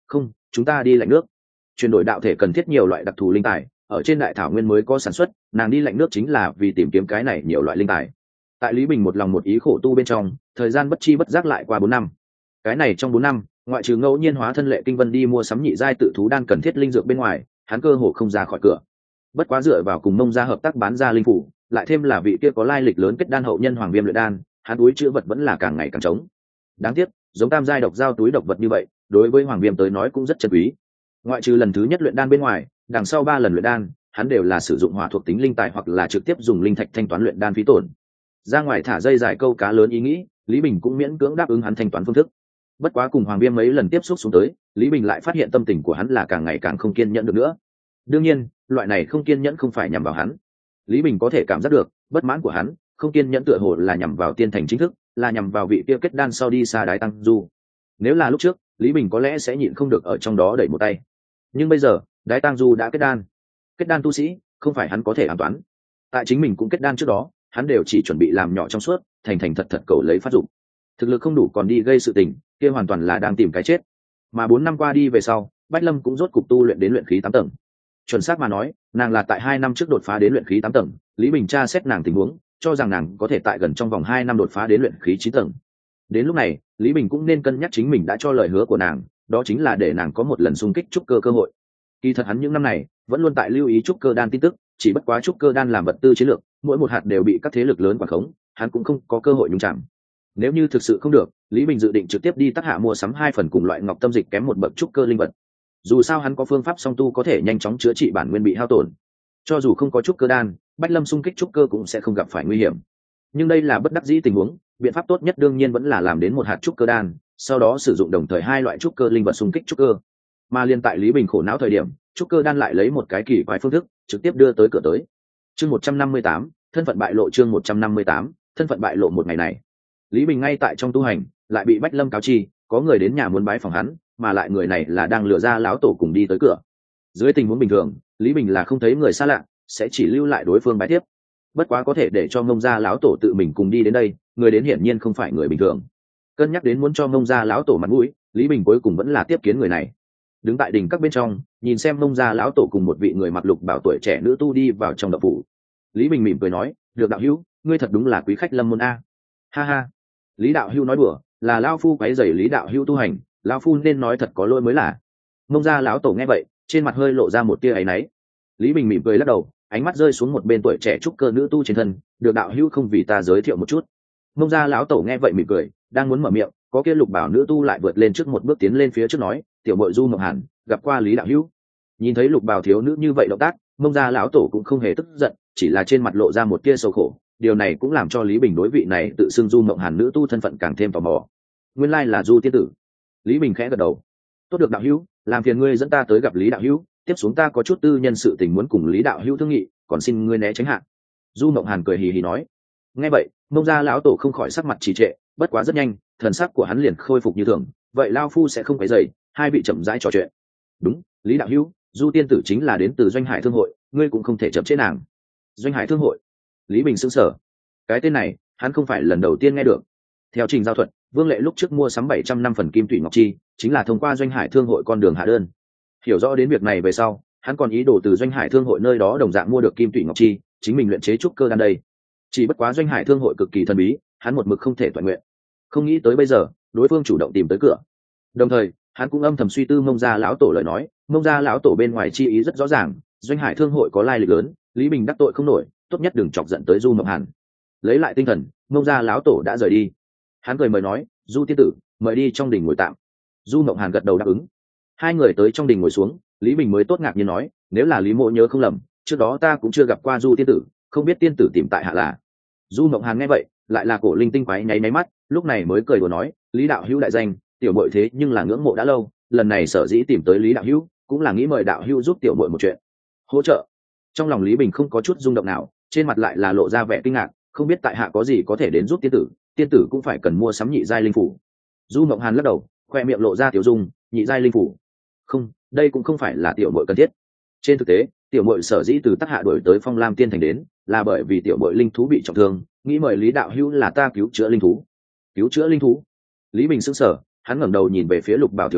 Không, chúng ta đi lạnh nước. Chuyển đổi đạo thể cần thiết nhiều loại đặc thù linh tài, ở trên đại thảo nguyên mới có sản xuất, nàng đi lạnh nước chính là vì tìm kiếm cái này nhiều loại linh tài. Tại Lý Bình một lòng một ý khổ tu bên trong, thời gian bất chi bất giác lại qua bốn năm. Cái này trong bốn năm, ngoại trừ ngẫu nhiên hóa thân Lệ Kinh Vân đi mua sắm nhị giai tự thú đan cần thiết linh dược bên ngoài, hắn cơ hồ không ra khỏi cửa. Bất quá dựa vào cùng Mông gia hợp tác bán ra linh phủ, lại thêm là vị kia có lai lịch lớn kết đan hậu nhân Hoàng Viêm luyện đan, hắn túi chữ vật vẫn là càng ngày càng trống. Đáng tiếc, giống tam giai độc giao túi độc vật như vậy, đối với Hoàng Viêm tới nói cũng rất chân quý. Ngoại trừ lần thứ nhất luyện đan bên ngoài, đằng sau ba lần luyện đan, hắn đều là sử dụng hỏa thuộc tính linh tài hoặc là trực tiếp dùng linh thạch thanh toán luyện đan phí tổn. Ra ngoài thả dây dài câu cá lớn ý nghĩ, Lý Bình cũng miễn cưỡng đáp ứng hắn thanh toán phương thức. Bất quá cùng Hoàng Viêm mấy lần tiếp xúc xuống tới, Lý Bình lại phát hiện tâm tình của hắn là càng ngày càng không kiên nhẫn được nữa. Đương nhiên, loại này không kiên nhẫn không phải nhằm vào hắn. Lý Bình có thể cảm giác được, bất mãn của hắn, không kiên nhẫn tựa hồ là nhằm vào tiên thành chính thức, là nhằm vào vị kia kết đan sau đi xa đái tăng du. Nếu là lúc trước, Lý Bình có lẽ sẽ nhịn không được ở trong đó đẩy một tay. Nhưng bây giờ, đái tăng du đã kết đan. Kết đan tu sĩ, không phải hắn có thể an toán. Tại chính mình cũng kết đan trước đó, hắn đều chỉ chuẩn bị làm nhỏ trong suốt, thành thành thật thật cầu lấy phát dụng. Thực lực không đủ còn đi gây sự tình, kia hoàn toàn là đang tìm cái chết. Mà bốn năm qua đi về sau, Bách Lâm cũng rốt cục tu luyện đến luyện khí tám tầng. Chuẩn xác mà nói, nàng là tại hai năm trước đột phá đến luyện khí tám tầng, Lý Bình tra xét nàng tình huống, cho rằng nàng có thể tại gần trong vòng hai năm đột phá đến luyện khí chín tầng. Đến lúc này, Lý Bình cũng nên cân nhắc chính mình đã cho lời hứa của nàng, đó chính là để nàng có một lần xung kích trúc cơ cơ hội. Kỳ thật hắn những năm này vẫn luôn tại lưu ý trúc cơ đan tin tức, chỉ bất quá trúc cơ đan làm vật tư chiến lược, mỗi một hạt đều bị các thế lực lớn quản khống, hắn cũng không có cơ hội nhúng chạm. Nếu như thực sự không được, Lý Bình dự định trực tiếp đi Tắc Hạ mua sắm hai phần cùng loại ngọc tâm dịch kém một bậc trúc cơ linh vật. Dù sao hắn có phương pháp song tu có thể nhanh chóng chữa trị bản nguyên bị hao tổn. Cho dù không có trúc cơ đan, Bách Lâm xung kích trúc cơ cũng sẽ không gặp phải nguy hiểm. Nhưng đây là bất đắc dĩ tình huống, biện pháp tốt nhất đương nhiên vẫn là làm đến một hạt trúc cơ đan, sau đó sử dụng đồng thời hai loại trúc cơ linh vật xung kích trúc cơ. Mà liên tại Lý Bình khổ não thời điểm, trúc cơ đan lại lấy một cái kỳ quái phương thức, trực tiếp đưa tới cửa tới. Chương một trăm năm mươi tám, thân phận bại lộ chương một trăm năm mươi tám, thân phận bại lộ một ngày này. Lý Bình ngay tại trong tu hành, lại bị Bách Lâm cáo chi, có người đến nhà muốn bái phòng hắn, mà lại người này là đang lừa ra lão tổ cùng đi tới cửa. Dưới tình huống bình thường, Lý Bình là không thấy người xa lạ, sẽ chỉ lưu lại đối phương bái tiếp. Bất quá có thể để cho Mông gia lão tổ tự mình cùng đi đến đây, người đến hiển nhiên không phải người bình thường. Cân nhắc đến muốn cho Mông gia lão tổ mặt mũi, Lý Bình cuối cùng vẫn là tiếp kiến người này. Đứng tại đỉnh các bên trong, nhìn xem Mông gia lão tổ cùng một vị người mặc lục bảo tuổi trẻ nữ tu đi vào trong động phủ. Lý Bình mỉm cười nói, được đạo hữu, ngươi thật đúng là quý khách lâm môn a. Ha ha. Lý đạo hữu nói đùa, là lão phu quấy rầy Lý đạo hữu tu hành, lão phu nên nói thật có lỗi mới là. Mông gia lão tổ nghe vậy, trên mặt hơi lộ ra một tia áy náy. Lý Bình mỉm cười lắc đầu, ánh mắt rơi xuống một bên tuổi trẻ trúc cơ nữ tu trên thân, được đạo hữu không vì ta giới thiệu một chút. Mông gia lão tổ nghe vậy mỉm cười, đang muốn mở miệng, có kia lục bảo nữ tu lại vượt lên trước một bước tiến lên phía trước nói, tiểu muội Du Mộng Hàn, gặp qua Lý đạo hữu. Nhìn thấy lục bảo thiếu nữ như vậy động tác, Mông gia lão tổ cũng không hề tức giận, chỉ là trên mặt lộ ra một tia sầu khổ. Điều này cũng làm cho Lý Bình đối vị này tự xưng Du Mộng Hàn nữ tu thân phận càng thêm tò mò. Nguyên lai là Du tiên tử. Lý Bình khẽ gật đầu. Tốt được đạo hữu, làm phiền ngươi dẫn ta tới gặp Lý đạo hữu, tiếp xuống ta có chút tư nhân sự tình muốn cùng Lý đạo hữu thương nghị, còn xin ngươi né tránh hạ. Du Mộng Hàn cười hì hì nói. Nghe vậy, Mông gia lão tổ không khỏi sắc mặt trì trệ, bất quá rất nhanh, thần sắc của hắn liền khôi phục như thường. Vậy lao phu sẽ không phải dậy, hai vị chậm rãi trò chuyện. Đúng, Lý đạo hữu, Du tiên tử chính là đến từ Doanh Hải Thương hội, ngươi cũng không thể chậm chế nàng. Doanh Hải Thương hội? Lý Bình sững sờ. Cái tên này, hắn không phải lần đầu tiên nghe được. Theo trình giao thuật, Vương Lệ lúc trước mua sắm bảy trăm năm phần kim tụy ngọc chi, chính là thông qua Doanh Hải Thương hội con đường hạ đơn. Hiểu rõ đến việc này về sau, hắn còn ý đồ từ Doanh Hải Thương hội nơi đó đồng dạng mua được kim tụy ngọc chi, chính mình luyện chế trúc cơ đan đây. Chỉ bất quá Doanh Hải Thương hội cực kỳ thần bí, hắn một mực không thể toàn nguyện. Không nghĩ tới bây giờ, đối phương chủ động tìm tới cửa. Đồng thời, hắn cũng âm thầm suy tư Mông gia lão tổ lời nói, Mông gia lão tổ bên ngoài chi ý rất rõ ràng, Doanh Hải Thương hội có lai lịch lớn, Lý Bình đắc tội không nổi, tốt nhất đừng chọc giận tới Du Mộng Hàn. Lấy lại tinh thần, Mông gia lão tổ đã rời đi. Hắn cười mời nói, Du tiên tử, mời đi trong đình ngồi tạm. Du Mộng Hàn gật đầu đáp ứng. Hai người tới trong đình ngồi xuống, Lý Bình mới tốt ngạc nhiên nói, nếu là Lý mộ nhớ không lầm, trước đó ta cũng chưa gặp qua Du tiên tử, không biết tiên tử tìm tại hạ là. Du Mộng Hàn nghe vậy, lại là cổ linh tinh quái nháy nháy mắt, lúc này mới cười đùa nói, Lý đạo hữu đại danh, tiểu muội thế nhưng là ngưỡng mộ đã lâu, lần này sở dĩ tìm tới Lý đạo hữu, cũng là nghĩ mời đạo hữu giúp tiểu muội một chuyện. Hỗ trợ. Trong lòng Lý Bình không có chút rung động nào, trên mặt lại là lộ ra vẻ kinh ngạc, không biết tại hạ có gì có thể đến giúp tiên tử, tiên tử cũng phải cần mua sắm nhị giai linh phủ. Du Mộng Hàn lắc đầu, khoe miệng lộ ra tiểu dung, nhị giai linh phủ. Không, đây cũng không phải là tiểu muội cần thiết. Trên thực tế, tiểu muội sở dĩ từ Tắc Hạ đổi tới Phong Lam Tiên thành đến, là bởi vì tiểu muội linh thú bị trọng thương, nghĩ mời Lý đạo hữu là ta cứu chữa linh thú. Cứu chữa linh thú? Lý Bình sững sờ, hắn ngẩng đầu nhìn về phía Lục Bảo thiếu nữ,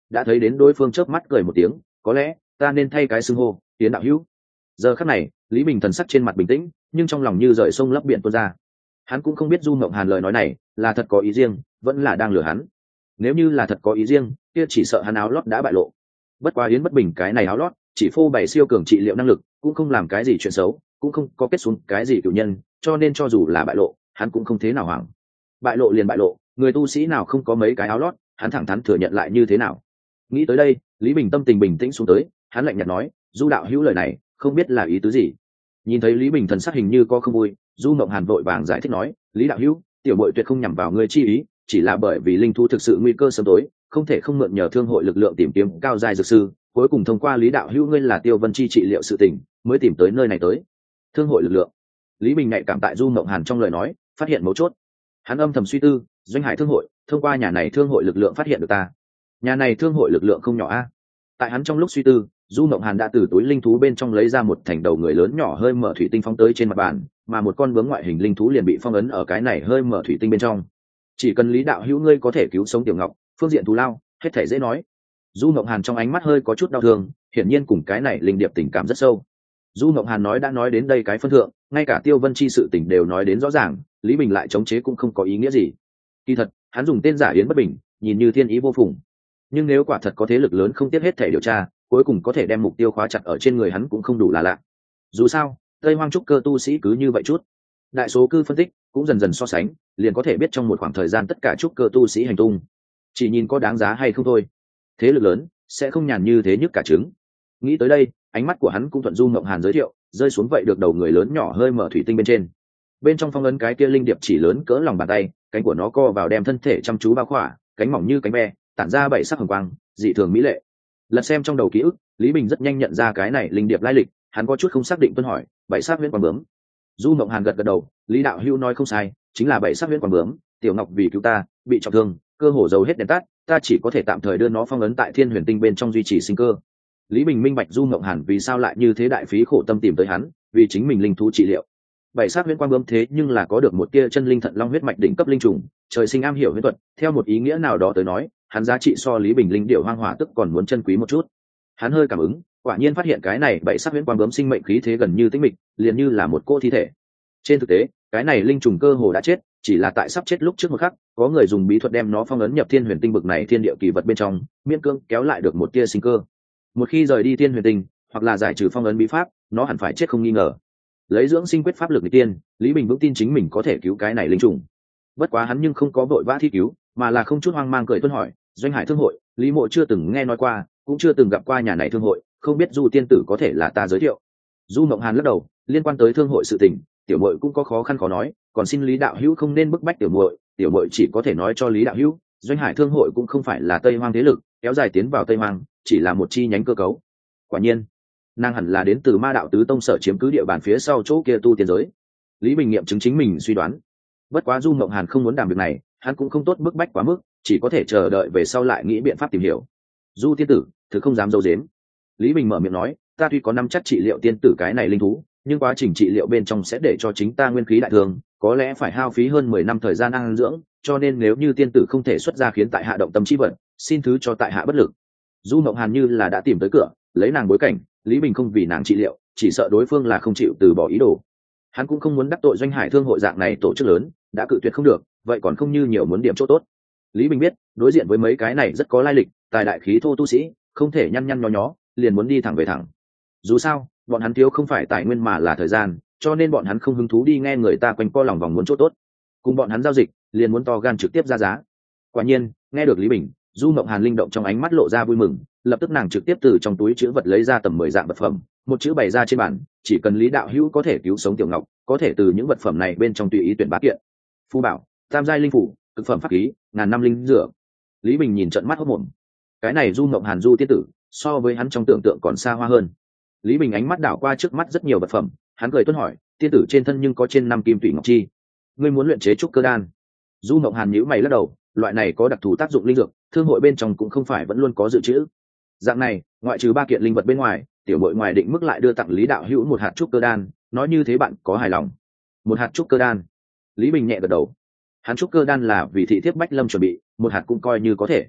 đã thấy đến đối phương chớp mắt cười một tiếng, có lẽ ta nên thay cái xưng hô tiến đạo hữu. Giờ khắc này Lý Bình thần sắc trên mặt bình tĩnh, nhưng trong lòng như rời sông lấp biển tuôn ra. Hắn cũng không biết Du Mộng Hàn lời nói này là thật có ý riêng vẫn là đang lừa hắn. Nếu như là thật có ý riêng kia chỉ sợ hắn áo lót đã bại lộ. Bất quá Yến Bất Bình cái này áo lót chỉ phô bày siêu cường trị liệu năng lực, cũng không làm cái gì chuyện xấu, cũng không có kết xuống cái gì cửu nhân, cho nên cho dù là bại lộ hắn cũng không thế nào hoảng. Bại lộ liền bại lộ, người tu sĩ nào không có mấy cái áo lót, hắn thẳng thắn thừa nhận lại như thế nào. Nghĩ tới đây Lý Bình tâm tình bình tĩnh xuống tới, hắn lạnh nhạt nói, Du đạo hữu lời này không biết là ý tứ gì. Nhìn thấy Lý Bình thần sắc hình như có không vui, Du Mộng Hàn vội vàng giải thích nói, Lý đạo hữu, tiểu muội tuyệt không nhằm vào ngươi chi ý, chỉ là bởi vì linh thú thực sự nguy cơ sớm tối, không thể không mượn nhờ thương hội lực lượng tìm kiếm cao giai dược sư, cuối cùng thông qua Lý đạo hữu ngươi là Tiêu Vân chi trị liệu sự tình, mới tìm tới nơi này tới. Thương hội lực lượng. Lý Bình nhạy cảm tại Du Mộng Hàn trong lời nói phát hiện mấu chốt. Hắn âm thầm suy tư, Doanh Hải thương hội thông qua nhà này thương hội lực lượng phát hiện được ta. Nhà này thương hội lực lượng không nhỏ a. Tại hắn trong lúc suy tư, Du Mộng Hàn đã từ túi linh thú bên trong lấy ra một thành đầu người lớn nhỏ hơi mở thủy tinh phóng tới trên mặt bàn, mà một con bướm ngoại hình linh thú liền bị phong ấn ở cái này hơi mở thủy tinh bên trong. Chỉ cần Lý đạo hữu ngươi có thể cứu sống Tiểu Ngọc, phương diện thù lao hết thể dễ nói. Du Mộng Hàn trong ánh mắt hơi có chút đau thương, hiển nhiên cùng cái này linh điệp tình cảm rất sâu. Du Mộng Hàn nói đã nói đến đây cái phân thượng, ngay cả Tiêu Vân chi sự tình đều nói đến rõ ràng, Lý Bình lại chống chế cũng không có ý nghĩa gì. Kỳ thật hắn dùng tên giả Yến Bất Bình nhìn như thiên ý vô phùng, nhưng nếu quả thật có thế lực lớn không tiếc hết thể điều tra, cuối cùng có thể đem mục tiêu khóa chặt ở trên người hắn cũng không đủ là lạ. Dù sao Tây Hoang trúc cơ tu sĩ cứ như vậy chút, đại số cư phân tích cũng dần dần so sánh, liền có thể biết trong một khoảng thời gian tất cả trúc cơ tu sĩ hành tung. Chỉ nhìn có đáng giá hay không thôi. Thế lực lớn sẽ không nhàn như thế nhức cả trứng. Nghĩ tới đây ánh mắt của hắn cũng thuận Du Mộng Hàn giới thiệu rơi xuống vậy được đầu người lớn nhỏ hơi mở thủy tinh bên trên. Bên trong phong ấn cái kia linh điệp chỉ lớn cỡ lòng bàn tay, cánh của nó co vào đem thân thể chăm chú bao khỏa, cánh mỏng như cánh ve, tản ra bảy sắc hồng quang, dị thường mỹ lệ. Lật xem trong đầu ký ức, Lý Bình rất nhanh nhận ra cái này linh điệp lai lịch, hắn có chút không xác định tuân hỏi, bảy sắc huyễn quang bướm. Du Mộng Hàn gật gật đầu, Lý đạo hữu nói không sai, chính là bảy sắc huyễn quang bướm. Tiểu Ngọc vì cứu ta bị trọng thương, cơ hồ dầu hết đèn tắt, ta chỉ có thể tạm thời đưa nó phong ấn tại Thiên Huyền Tinh bên trong duy trì sinh cơ. Lý Bình minh bạch Du Mộng Hàn vì sao lại như thế đại phí khổ tâm tìm tới hắn, vì chính mình linh thú trị liệu. Bảy sắc huyễn quang bướm thế nhưng là có được một tia chân linh thận long huyết mạch đỉnh cấp linh trùng, trời sinh am hiểu huyễn thuật, theo một ý nghĩa nào đó tới nói, hắn giá trị so Lý Bình linh điệu hoang hỏa tức còn muốn chân quý một chút. Hắn hơi cảm ứng, quả nhiên phát hiện cái này bảy sắc huyễn quang bướm sinh mệnh khí thế gần như tĩnh mịch, liền như là một cô thi thể. Trên thực tế cái này linh trùng cơ hồ đã chết, chỉ là tại sắp chết lúc trước một khắc có người dùng bí thuật đem nó phong ấn nhập Thiên Huyền Tinh bực này thiên địa kỳ vật bên trong, miễn cưỡng kéo lại được một tia sinh cơ. Một khi rời đi Thiên Huyền Tinh hoặc là giải trừ phong ấn bí pháp, nó hẳn phải chết không nghi ngờ. Lấy dưỡng sinh quyết pháp lực người tiên, Lý Bình vững tin chính mình có thể cứu cái này linh trùng. Bất quá hắn nhưng không có vội vã thi cứu, mà là không chút hoang mang cười tuân hỏi, Doanh Hải thương hội, Lý mộ chưa từng nghe nói qua, cũng chưa từng gặp qua nhà này thương hội, không biết Du tiên tử có thể là ta giới thiệu. Du Mộng Hàn lắc đầu, liên quan tới thương hội sự tình, tiểu muội cũng có khó khăn khó nói, còn xin Lý đạo hữu không nên bức bách tiểu muội, tiểu muội chỉ có thể nói cho Lý đạo hữu, Doanh Hải thương hội cũng không phải là Tây Hoang thế lực, kéo dài tiến vào Tây Hoang, chỉ là một chi nhánh cơ cấu. Quả nhiên, nàng hẳn là đến từ Ma đạo tứ tông sở chiếm cứ địa bàn phía sau chỗ kia tu tiên giới. Lý Bình nghiệm chứng chính mình suy đoán. Bất quá Du Mộng Hàn không muốn làm việc này, hắn cũng không tốt bức bách quá mức, chỉ có thể chờ đợi về sau lại nghĩ biện pháp tìm hiểu. Du tiên tử thứ không dám dâu dếm. Lý Bình mở miệng nói, ta tuy có năm chắc trị liệu tiên tử cái này linh thú, nhưng quá trình trị liệu bên trong sẽ để cho chính ta nguyên khí đại thương, có lẽ phải hao phí hơn mười năm thời gian ăn dưỡng, cho nên nếu như tiên tử không thể xuất ra khiến tại hạ động tâm trí vận, xin thứ cho tại hạ bất lực. Du Mộng Hàn như là đã tìm tới cửa, lấy nàng bối cảnh, Lý Bình không vì nàng trị liệu, chỉ sợ đối phương là không chịu từ bỏ ý đồ. Hắn cũng không muốn đắc tội Doanh Hải thương hội dạng này tổ chức lớn, đã cự tuyệt không được, vậy còn không như nhiều muốn điểm chỗ tốt. Lý Bình biết, đối diện với mấy cái này rất có lai lịch, tài đại khí thô tu sĩ, không thể nhăn nhăn nhó nhó, liền muốn đi thẳng về thẳng. Dù sao, bọn hắn thiếu không phải tài nguyên mà là thời gian, cho nên bọn hắn không hứng thú đi nghe người ta quanh co lòng vòng muốn chỗ tốt. Cùng bọn hắn giao dịch, liền muốn to gan trực tiếp ra giá. Quả nhiên, nghe được Lý Bình, Du Mộng Hàn linh động trong ánh mắt lộ ra vui mừng, lập tức nàng trực tiếp từ trong túi chữ vật lấy ra tầm mười dạng vật phẩm, một chữ bày ra trên bàn, chỉ cần Lý đạo hữu có thể cứu sống Tiểu Ngọc, có thể từ những vật phẩm này bên trong tùy ý tuyển bá kiện. Phù bảo, tam giai linh phủ, thực phẩm pháp khí, ngàn năm linh dược. Lý Bình nhìn trận mắt hốt mồm. Cái này Du Mộng Hàn Du tiên tử, so với hắn trong tưởng tượng còn xa hoa hơn. Lý Bình ánh mắt đảo qua trước mắt rất nhiều vật phẩm, hắn cười tuân hỏi, tiên tử trên thân nhưng có trên năm kim tủy ngọc chi, ngươi muốn luyện chế trúc cơ đan? Du Mộng Hàn nhíu mày lắc đầu, loại này có đặc thù tác dụng linh dược, thương hội bên trong cũng không phải vẫn luôn có dự trữ. Dạng này, ngoại trừ ba kiện linh vật bên ngoài, tiểu muội ngoài định mức lại đưa tặng Lý đạo hữu một hạt trúc cơ đan, nói như thế bạn có hài lòng? Một hạt trúc cơ đan? Lý Bình nhẹ gật đầu. Hắn trúc cơ đan là vì thị thiếp Bách Lâm chuẩn bị, một hạt cũng coi như có thể.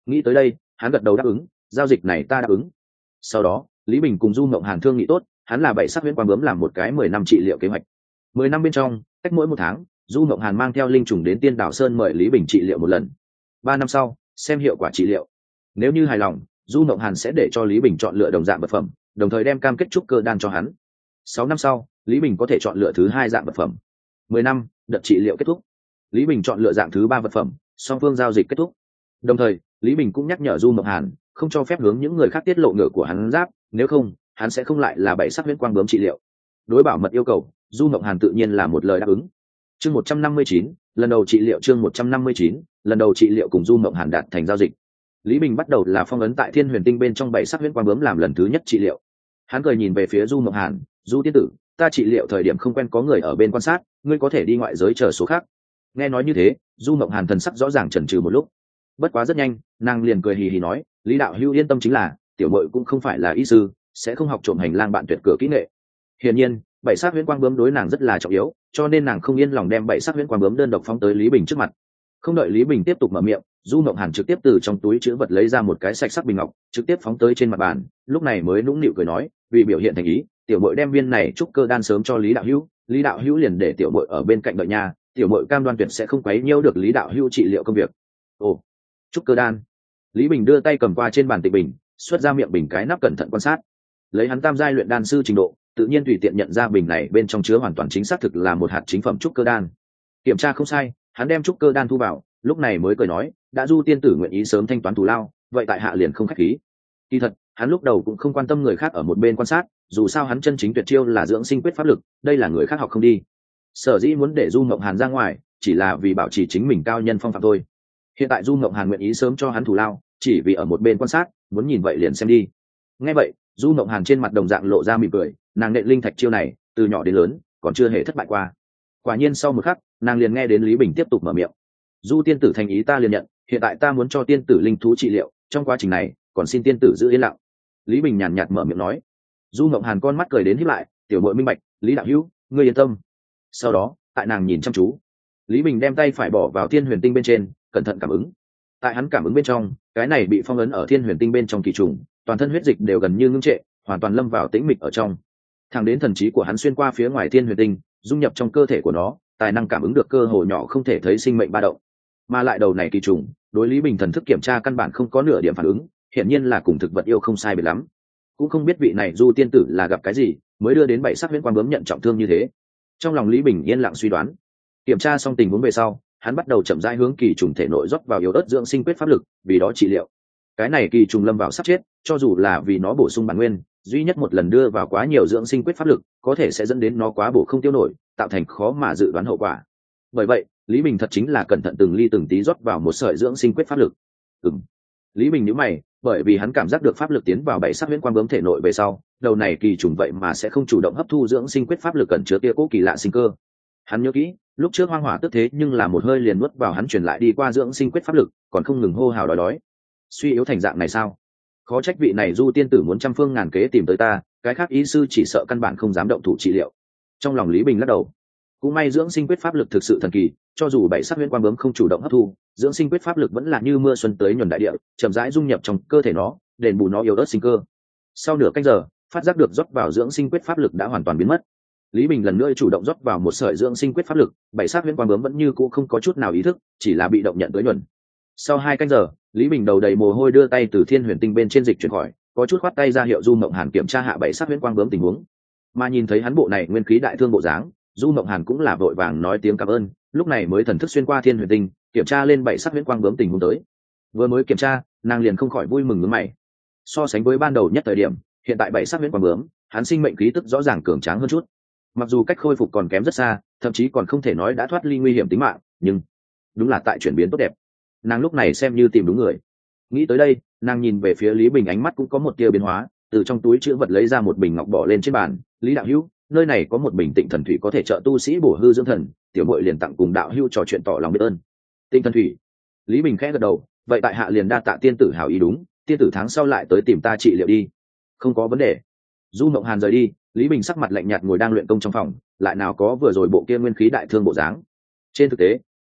Nghĩ tới đây hắn gật đầu đáp ứng, giao dịch này ta đáp ứng. Sau đó Lý Bình cùng Du Mộng Hàn thương nghị tốt, hắn là bảy sắc huyễn quang bướm làm một cái mười năm trị liệu kế hoạch. Mười năm bên trong, cách mỗi một tháng, Du Mộng Hàn mang theo linh trùng đến Tiên Đảo Sơn mời Lý Bình trị liệu một lần. Ba năm sau, xem hiệu quả trị liệu. Nếu như hài lòng, Du Mộng Hàn sẽ để cho Lý Bình chọn lựa đồng dạng vật phẩm, đồng thời đem cam kết trúc cơ đan cho hắn. Sáu năm sau, Lý Bình có thể chọn lựa thứ hai dạng vật phẩm. Mười năm, đợt trị liệu kết thúc. Lý Bình chọn lựa dạng thứ ba vật phẩm, song phương giao dịch kết thúc. Đồng thời, Lý Bình cũng nhắc nhở Du Mộng Hàn, không cho phép hướng những người khác tiết lộ ngựa của hắn giáp, nếu không, hắn sẽ không lại là bảy sắc huyễn quang bướm trị liệu. Đối bảo mật yêu cầu, Du Mộng Hàn tự nhiên là một lời đáp ứng. Chương một trăm năm mươi chín, lần đầu trị liệu chương một trăm năm mươi chín, lần đầu trị liệu cùng Du Mộng Hàn đạt thành giao dịch. Lý Bình bắt đầu là phong ấn tại Thiên Huyền Tinh bên trong bảy sắc huyễn quang bướm làm lần thứ nhất trị liệu. Hắn cười nhìn về phía Du Mộng Hàn, "Du tiên tử, ta trị liệu thời điểm không quen có người ở bên quan sát, ngươi có thể đi ngoại giới chờ số khác." Nghe nói như thế, Du Mộng Hàn thần sắc rõ ràng chần chừ một lúc. Bất quá rất nhanh, nàng liền cười hì hì nói, "Lý đạo hữu yên tâm, chính là tiểu muội cũng không phải là y sư, sẽ không học trộm hành lang bạn tuyệt cửa kỹ nghệ." Hiển nhiên, bảy sắc huyễn quang bướm đối nàng rất là trọng yếu, cho nên nàng không yên lòng đem bảy sắc huyễn quang bướm đơn độc phóng tới Lý Bình trước mặt. Không đợi Lý Bình tiếp tục mở miệng, Du Mộng Hàn trực tiếp từ trong túi trữ vật lấy ra một cái sạch sắc bình ngọc, trực tiếp phóng tới trên mặt bàn, lúc này mới nũng nịu cười nói, "Vì biểu hiện thành ý, tiểu muội đem viên này trúc cơ đan sớm cho Lý đạo hữu, Lý đạo hữu liền để tiểu muội ở bên cạnh đợi nhà, tiểu muội cam đoan tuyệt sẽ không quấy nhiễu được Lý đạo hữu trị liệu công việc." Ồ, trúc cơ đan. Lý Bình đưa tay cầm qua trên bàn tịch bình, xuất ra miệng bình cái nắp cẩn thận quan sát. Lấy hắn tam giai luyện đan sư trình độ, tự nhiên tùy tiện nhận ra bình này bên trong chứa hoàn toàn chính xác thực là một hạt chính phẩm trúc cơ đan. Kiểm tra không sai, hắn đem trúc cơ đan thu vào, lúc này mới cười nói, "Đã Du tiên tử nguyện ý sớm thanh toán thù lao, vậy tại hạ liền không khách khí." Kỳ thật, hắn lúc đầu cũng không quan tâm người khác ở một bên quan sát, dù sao hắn chân chính tuyệt chiêu là dưỡng sinh quyết pháp lực, đây là người khác học không đi. Sở dĩ muốn để Du Mộng Hàn ra ngoài, chỉ là vì bảo trì chính mình cao nhân phong phạm thôi. Hiện tại Du Mộng Hàn nguyện ý sớm cho hắn thù lao, chỉ vì ở một bên quan sát, muốn nhìn vậy liền xem đi. Nghe vậy, Du Mộng Hàn trên mặt đồng dạng lộ ra mỉm cười, nàng nện linh thạch chiêu này, từ nhỏ đến lớn, còn chưa hề thất bại qua. Quả nhiên sau một khắc, nàng liền nghe đến Lý Bình tiếp tục mở miệng. "Du tiên tử thành ý ta liền nhận, hiện tại ta muốn cho tiên tử linh thú trị liệu, trong quá trình này, còn xin tiên tử giữ yên lặng." Lý Bình nhàn nhạt mở miệng nói. Du Mộng Hàn con mắt cười đến híp lại, "Tiểu muội minh bạch, Lý đạo hữu, ngươi yên tâm." Sau đó, tại nàng nhìn chăm chú, Lý Bình đem tay phải bỏ vào Thiên Huyền Tinh bên trên, cẩn thận cảm ứng. Tại hắn cảm ứng bên trong, cái này bị phong ấn ở Thiên Huyền Tinh bên trong kỳ trùng, toàn thân huyết dịch đều gần như ngưng trệ, hoàn toàn lâm vào tĩnh mịch ở trong. Thẳng đến thần trí của hắn xuyên qua phía ngoài Thiên Huyền Tinh, dung nhập trong cơ thể của nó, tài năng cảm ứng được cơ hồ nhỏ không thể thấy sinh mệnh ba động. Mà lại đầu này kỳ trùng, đối Lý Bình thần thức kiểm tra căn bản không có nửa điểm phản ứng, hiển nhiên là cùng thực vật yêu không sai biệt lắm. Cũng không biết vị này Du tiên tử là gặp cái gì, mới đưa đến bảy sắc huyễn quang bướm nhận trọng thương như thế. Trong lòng Lý Bình yên lặng suy đoán. Kiểm tra xong tình huống về sau, hắn bắt đầu chậm rãi hướng kỳ trùng thể nội rót vào yếu ớt dưỡng sinh quyết pháp lực, vì đó trị liệu. Cái này kỳ trùng lâm vào sắp chết, cho dù là vì nó bổ sung bản nguyên, duy nhất một lần đưa vào quá nhiều dưỡng sinh quyết pháp lực, có thể sẽ dẫn đến nó quá bổ không tiêu nổi, tạo thành khó mà dự đoán hậu quả. Bởi vậy, Lý Bình thật chính là cẩn thận từng ly từng tí rót vào một sợi dưỡng sinh quyết pháp lực. Ừm. Lý Bình nhíu mày, bởi vì hắn cảm giác được pháp lực tiến vào bảy sắc huyễn quang bướm thể nội về sau, đầu này kỳ trùng vậy mà sẽ không chủ động hấp thu dưỡng sinh quyết pháp lực cẩn chứa tia cố kỳ lạ sinh cơ. Hắn nhớ kỹ, lúc trước hoang hỏa tức thế nhưng là một hơi liền nuốt vào hắn truyền lại đi qua dưỡng sinh quyết pháp lực, còn không ngừng hô hào đói đói. Suy yếu thành dạng này sao? Khó trách vị này Du tiên tử muốn trăm phương ngàn kế tìm tới ta, cái khác ý sư chỉ sợ căn bản không dám động thủ trị liệu. Trong lòng Lý Bình lắc đầu. Cũng may dưỡng sinh quyết pháp lực thực sự thần kỳ, cho dù bảy sắc huyễn quang bướm không chủ động hấp thu, dưỡng sinh quyết pháp lực vẫn là như mưa xuân tới nhuần đại địa, chậm rãi dung nhập trong cơ thể nó, đền bù nó yếu ớt sinh cơ. Sau nửa canh giờ, phát giác được rót vào dưỡng sinh quyết pháp lực đã hoàn toàn biến mất. Lý Bình lần nữa chủ động rót vào một sợi dưỡng sinh quyết pháp lực, bảy sắc huyễn quang bướm vẫn như cũ không có chút nào ý thức, chỉ là bị động nhận tới nhuần. Sau hai canh giờ, Lý Bình đầu đầy mồ hôi đưa tay từ Thiên Huyền Tinh bên trên dịch chuyển khỏi, có chút khoát tay ra hiệu Du Mộng Hàn kiểm tra hạ bảy sắc huyễn quang bướm tình huống. Mà nhìn thấy hắn bộ này nguyên khí đại thương bộ dáng, Du Mộng Hàn cũng là vội vàng nói tiếng cảm ơn, lúc này mới thần thức xuyên qua Thiên Huyền Tinh, kiểm tra lên bảy sắc huyễn quang bướm tình huống tới. Vừa mới kiểm tra, nàng liền không khỏi vui mừng nhướng mày. So sánh với ban đầu nhất thời điểm, hiện tại bảy sắc huyễn quang bướm, hắn sinh mệnh khí tức rõ ràng cường tráng hơn chút. Mặc dù cách khôi phục còn kém rất xa, thậm chí còn không thể nói đã thoát ly nguy hiểm tính mạng, nhưng đúng là tại chuyển biến tốt đẹp. Nàng lúc này xem như tìm đúng người. Nghĩ tới đây, nàng nhìn về phía Lý Bình, ánh mắt cũng có một tia biến hóa, từ trong túi chữ vật lấy ra một bình ngọc bỏ lên trên bàn. "Lý đạo hữu, nơi này có một bình Tịnh Thần Thủy có thể trợ tu sĩ bổ hư dưỡng thần, tiểu muội liền tặng cùng đạo hữu trò chuyện tỏ lòng biết ơn." Tịnh Thần Thủy. Lý Bình khẽ gật đầu, "Vậy tại hạ liền đa tạ tiên tử hảo ý, đúng, tiên tử tháng sau lại tới tìm ta trị liệu đi." "Không có vấn đề." Du Mộng Hàn rời đi, Lý Bình sắc mặt lạnh nhạt ngồi đang luyện công trong phòng, lại nào có vừa rồi bộ kia nguyên khí đại thương bộ dáng. Trên thực tế,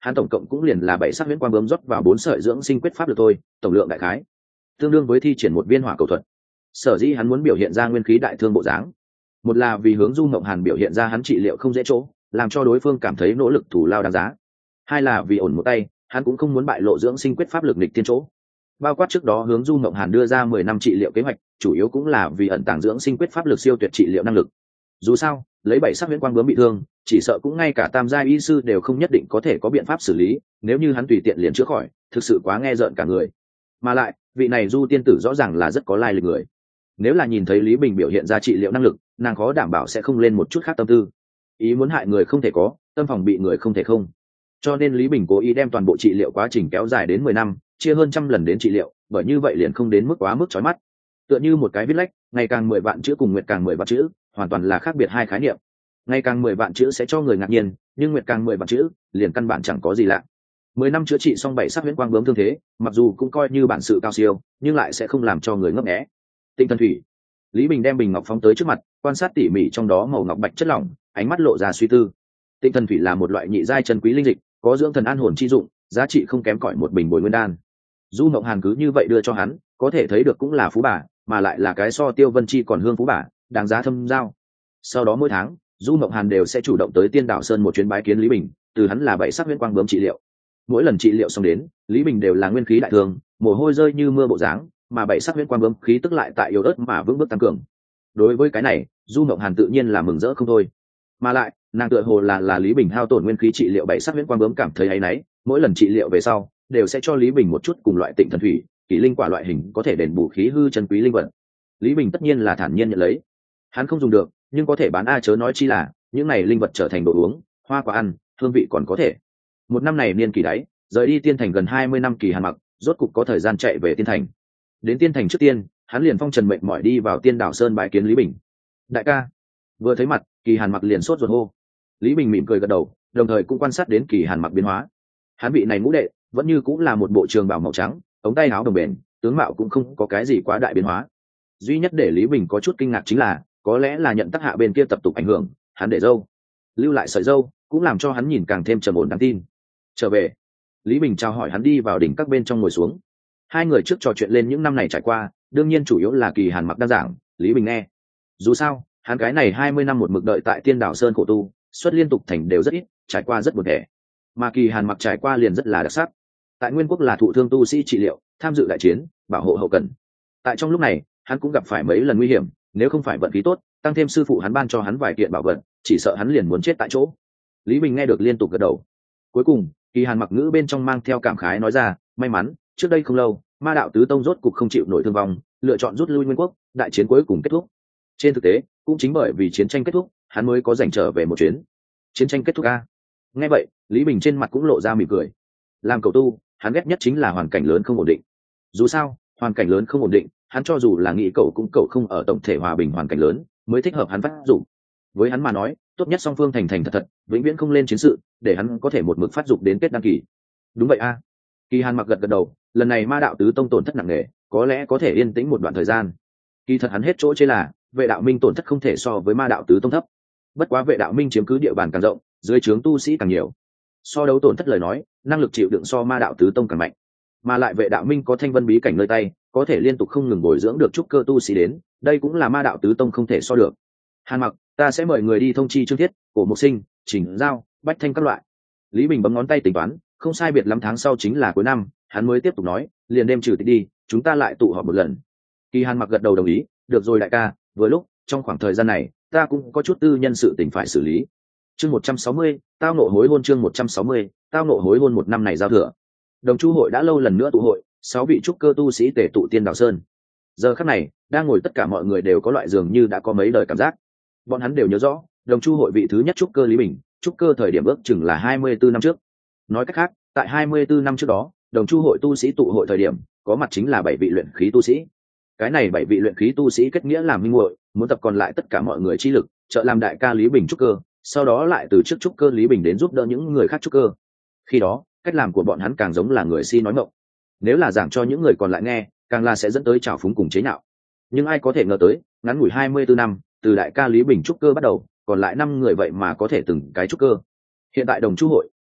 hắn tổng cộng cũng liền là bảy sắc huyễn quang bướm rót vào bốn sợi dưỡng sinh quyết pháp được thôi, tổng lượng đại khái tương đương với thi triển một viên hỏa cầu thuật. Sở dĩ hắn muốn biểu hiện ra nguyên khí đại thương bộ dáng, một là vì hướng Du Mộng Hàn biểu hiện ra hắn trị liệu không dễ chỗ, làm cho đối phương cảm thấy nỗ lực thủ lao đáng giá; hai là vì ổn một tay, hắn cũng không muốn bại lộ dưỡng sinh quyết pháp lực nghịch thiên chỗ. Bao quát trước đó hướng Du Mộng Hàn đưa ra mười năm trị liệu kế hoạch, chủ yếu cũng là vì ẩn tàng dưỡng sinh quyết pháp lực siêu tuyệt trị liệu năng lực. Dù sao, lấy bảy sắc huyễn quang bướm bị thương, chỉ sợ cũng ngay cả tam gia y sư đều không nhất định có thể có biện pháp xử lý, nếu như hắn tùy tiện liền chữa khỏi, thực sự quá nghe rợn cả người. Mà lại, vị này Du tiên tử rõ ràng là rất có lai lịch người. Nếu là nhìn thấy Lý Bình biểu hiện ra trị liệu năng lực, nàng khó đảm bảo sẽ không lên một chút khác tâm tư. Ý muốn hại người không thể có, tâm phòng bị người không thể không. Cho nên Lý Bình cố ý đem toàn bộ trị liệu quá trình kéo dài đến mười năm, chia hơn trăm lần đến trị liệu, bởi như vậy liền không đến mức quá mức chói mắt. Tựa như một cái viết lách, ngày càng mười vạn chữ cùng nguyệt càng mười vạn chữ, hoàn toàn là khác biệt hai khái niệm. Ngày càng mười vạn chữ sẽ cho người ngạc nhiên, nhưng nguyệt càng mười vạn chữ, liền căn bản chẳng có gì lạ. Mười năm chữa trị xong bảy sắc huyễn quang bướm thương thế, mặc dù cũng coi như bản sự cao siêu, nhưng lại sẽ không làm cho người ngấp nghé. Tinh thần thủy. Lý Bình đem bình ngọc phóng tới trước mặt, quan sát tỉ mỉ trong đó màu ngọc bạch chất lỏng, ánh mắt lộ ra suy tư. Tinh thần thủy là một loại nhị giai chân quý linh dịch, có dưỡng thần an hồn chi dụng, giá trị không kém cỏi một bình bồi nguyên đan. Du Mộng Hàn cứ như vậy đưa cho hắn, có thể thấy được cũng là phú bà, mà lại là cái so Tiêu Vân Chi còn hương phú bà, đáng giá thâm giao. Sau đó mỗi tháng, Du Mộng Hàn đều sẽ chủ động tới Tiên Đảo Sơn một chuyến bái kiến Lý Bình, từ hắn là bảy sắc huyễn quang bướm trị liệu. Mỗi lần trị liệu xong đến, Lý Bình đều là nguyên khí đại thương, mồ hôi rơi như mưa bộ dáng, mà bảy sắc huyễn quang bướm khí tức lại tại yếu ớt mà vững bước tăng cường. Đối với cái này, Du Mộng Hàn tự nhiên là mừng rỡ không thôi. Mà lại, nàng tựa hồ là là Lý Bình hao tổn nguyên khí trị liệu bảy sắc huyễn quang bướm cảm thấy áy náy, mỗi lần trị liệu về sau, đều sẽ cho Lý Bình một chút cùng loại tịnh thần thủy, kỷ linh quả loại hình có thể đền bù khí hư chân quý linh vật. Lý Bình tất nhiên là thản nhiên nhận lấy. Hắn không dùng được, nhưng có thể bán a chớ nói chi là, những này linh vật trở thành đồ uống, hoa quả ăn, hương vị còn có thể. Một năm này niên kỳ đáy, rời đi Tiên Thành gần hai mươi năm Kỳ Hàn Mặc, rốt cục có thời gian chạy về Tiên Thành. Đến Tiên Thành trước tiên, hắn liền phong trần mệnh mỏi đi vào Tiên Đảo Sơn bái kiến Lý Bình. Đại ca. Vừa thấy mặt, Kỳ Hàn Mặc liền sốt ruột hô. Lý Bình mỉm cười gật đầu, đồng thời cũng quan sát đến Kỳ Hàn Mặc biến hóa. Hắn vị này ngũ đệ, vẫn như cũng là một bộ trường bào màu trắng, ống tay áo đồng bền, tướng mạo cũng không có cái gì quá đại biến hóa. Duy nhất để Lý Bình có chút kinh ngạc chính là, có lẽ là nhận tác hạ bên kia tập tục ảnh hưởng, hắn để râu, lưu lại sợi râu, cũng làm cho hắn nhìn càng thêm trầm ổn đáng tin. Trở về, Lý Bình chào hỏi hắn đi vào đỉnh các bên trong ngồi xuống. Hai người trước trò chuyện lên những năm này trải qua, đương nhiên chủ yếu là Kỳ Hàn Mặc đang giảng, Lý Bình nghe. Dù sao, hắn cái này hai mươi năm một mực đợi tại Tiên Đảo Sơn khổ tu, xuất liên tục thành đều rất ít, trải qua rất buồn tẻ. Mà Kỳ Hàn Mặc trải qua liền rất là đặc sắc. Tại Nguyên Quốc là thụ thương tu sĩ trị liệu, tham dự đại chiến, bảo hộ hậu cần. Tại trong lúc này, hắn cũng gặp phải mấy lần nguy hiểm, nếu không phải vận khí tốt, tăng thêm sư phụ hắn ban cho hắn vài kiện bảo vật, chỉ sợ hắn liền muốn chết tại chỗ. Lý Bình nghe được liên tục gật đầu. Cuối cùng, Kỳ Hàn Mặc ngữ bên trong mang theo cảm khái nói ra, may mắn, trước đây không lâu, Ma đạo tứ tông rốt cục không chịu nổi thương vong, lựa chọn rút lui Nguyên Quốc, đại chiến cuối cùng kết thúc. Trên thực tế, cũng chính bởi vì chiến tranh kết thúc, hắn mới có rảnh trở về một chuyến. Chiến tranh kết thúc a? Nghe vậy, Lý Bình trên mặt cũng lộ ra mỉm cười. Làm cầu tu, hắn ghét nhất chính là hoàn cảnh lớn không ổn định. Dù sao, hoàn cảnh lớn không ổn định, hắn cho dù là nghĩ cậu cũng cậu không ở tổng thể hòa bình hoàn cảnh lớn, mới thích hợp hắn phát dụng. Với hắn mà nói, tốt nhất song phương thành thành thật thật, vĩnh viễn không lên chiến sự, để hắn có thể một mực phát dục đến kết đăng kỳ. Đúng vậy a. Kỳ Hàn Mặc gật gật đầu, lần này Ma đạo tứ tông tổn thất nặng nề, có lẽ có thể yên tĩnh một đoạn thời gian. Kỳ thật hắn hết chỗ chế là, Vệ đạo minh tổn thất không thể so với Ma đạo tứ tông thấp. Bất quá Vệ đạo minh chiếm cứ địa bàn càng rộng, dưới trướng tu sĩ càng nhiều. So đấu tổn thất lời nói, năng lực chịu đựng so Ma đạo tứ tông càng mạnh. Mà lại Vệ đạo minh có thanh vân bí cảnh nơi tay, có thể liên tục không ngừng bồi dưỡng được trúc cơ tu sĩ đến, đây cũng là Ma đạo tứ tông không thể so được. Hàn Mặc, ta sẽ mời người đi thông chi Trương Thiết, Cổ Mục Sinh, Trình Giao, Bách Thanh các loại. Lý Bình bấm ngón tay tính toán, không sai biệt lắm tháng sau chính là cuối năm, hắn mới tiếp tục nói, liền đêm trừ tịch đi, chúng ta lại tụ họp một lần. Kỳ Hàn Mặc gật đầu đồng ý, được rồi đại ca, vừa lúc trong khoảng thời gian này, ta cũng có chút tư nhân sự tình phải xử lý. Chương một trăm sáu mươi, tao nộ hối hôn chương một trăm sáu mươi, tao nộ hối hôn một năm này giao thừa. Đồng Chu hội đã lâu lần nữa tụ hội, sáu vị trúc cơ tu sĩ tề tụ Tiên Đảo Sơn. Giờ khắc này, đang ngồi tất cả mọi người đều có loại dường như đã có mấy đời cảm giác. Bọn hắn đều nhớ rõ, Đồng Chu hội vị thứ nhất trúc cơ Lý Bình, trúc cơ thời điểm ước chừng là hai mươi tư năm trước. Nói cách khác, tại hai mươi tư năm trước đó, Đồng Chu hội tu sĩ tụ hội thời điểm, có mặt chính là bảy vị luyện khí tu sĩ. Cái này bảy vị luyện khí tu sĩ kết nghĩa làm minh muội, muốn tập còn lại tất cả mọi người chi lực, trợ làm đại ca Lý Bình trúc cơ, sau đó lại từ trước trúc cơ Lý Bình đến giúp đỡ những người khác trúc cơ. Khi đó, cách làm của bọn hắn càng giống là người si nói ngọng. Nếu là giảng cho những người còn lại nghe, càng là sẽ dẫn tới trào phúng cùng chế nhạo. Nhưng ai có thể ngờ tới, ngắn ngủi hai mươi tư năm, từ đại ca Lý Bình trúc cơ bắt đầu, còn lại năm người vậy mà có thể từng cái trúc cơ. Hiện tại Đồng Chu hội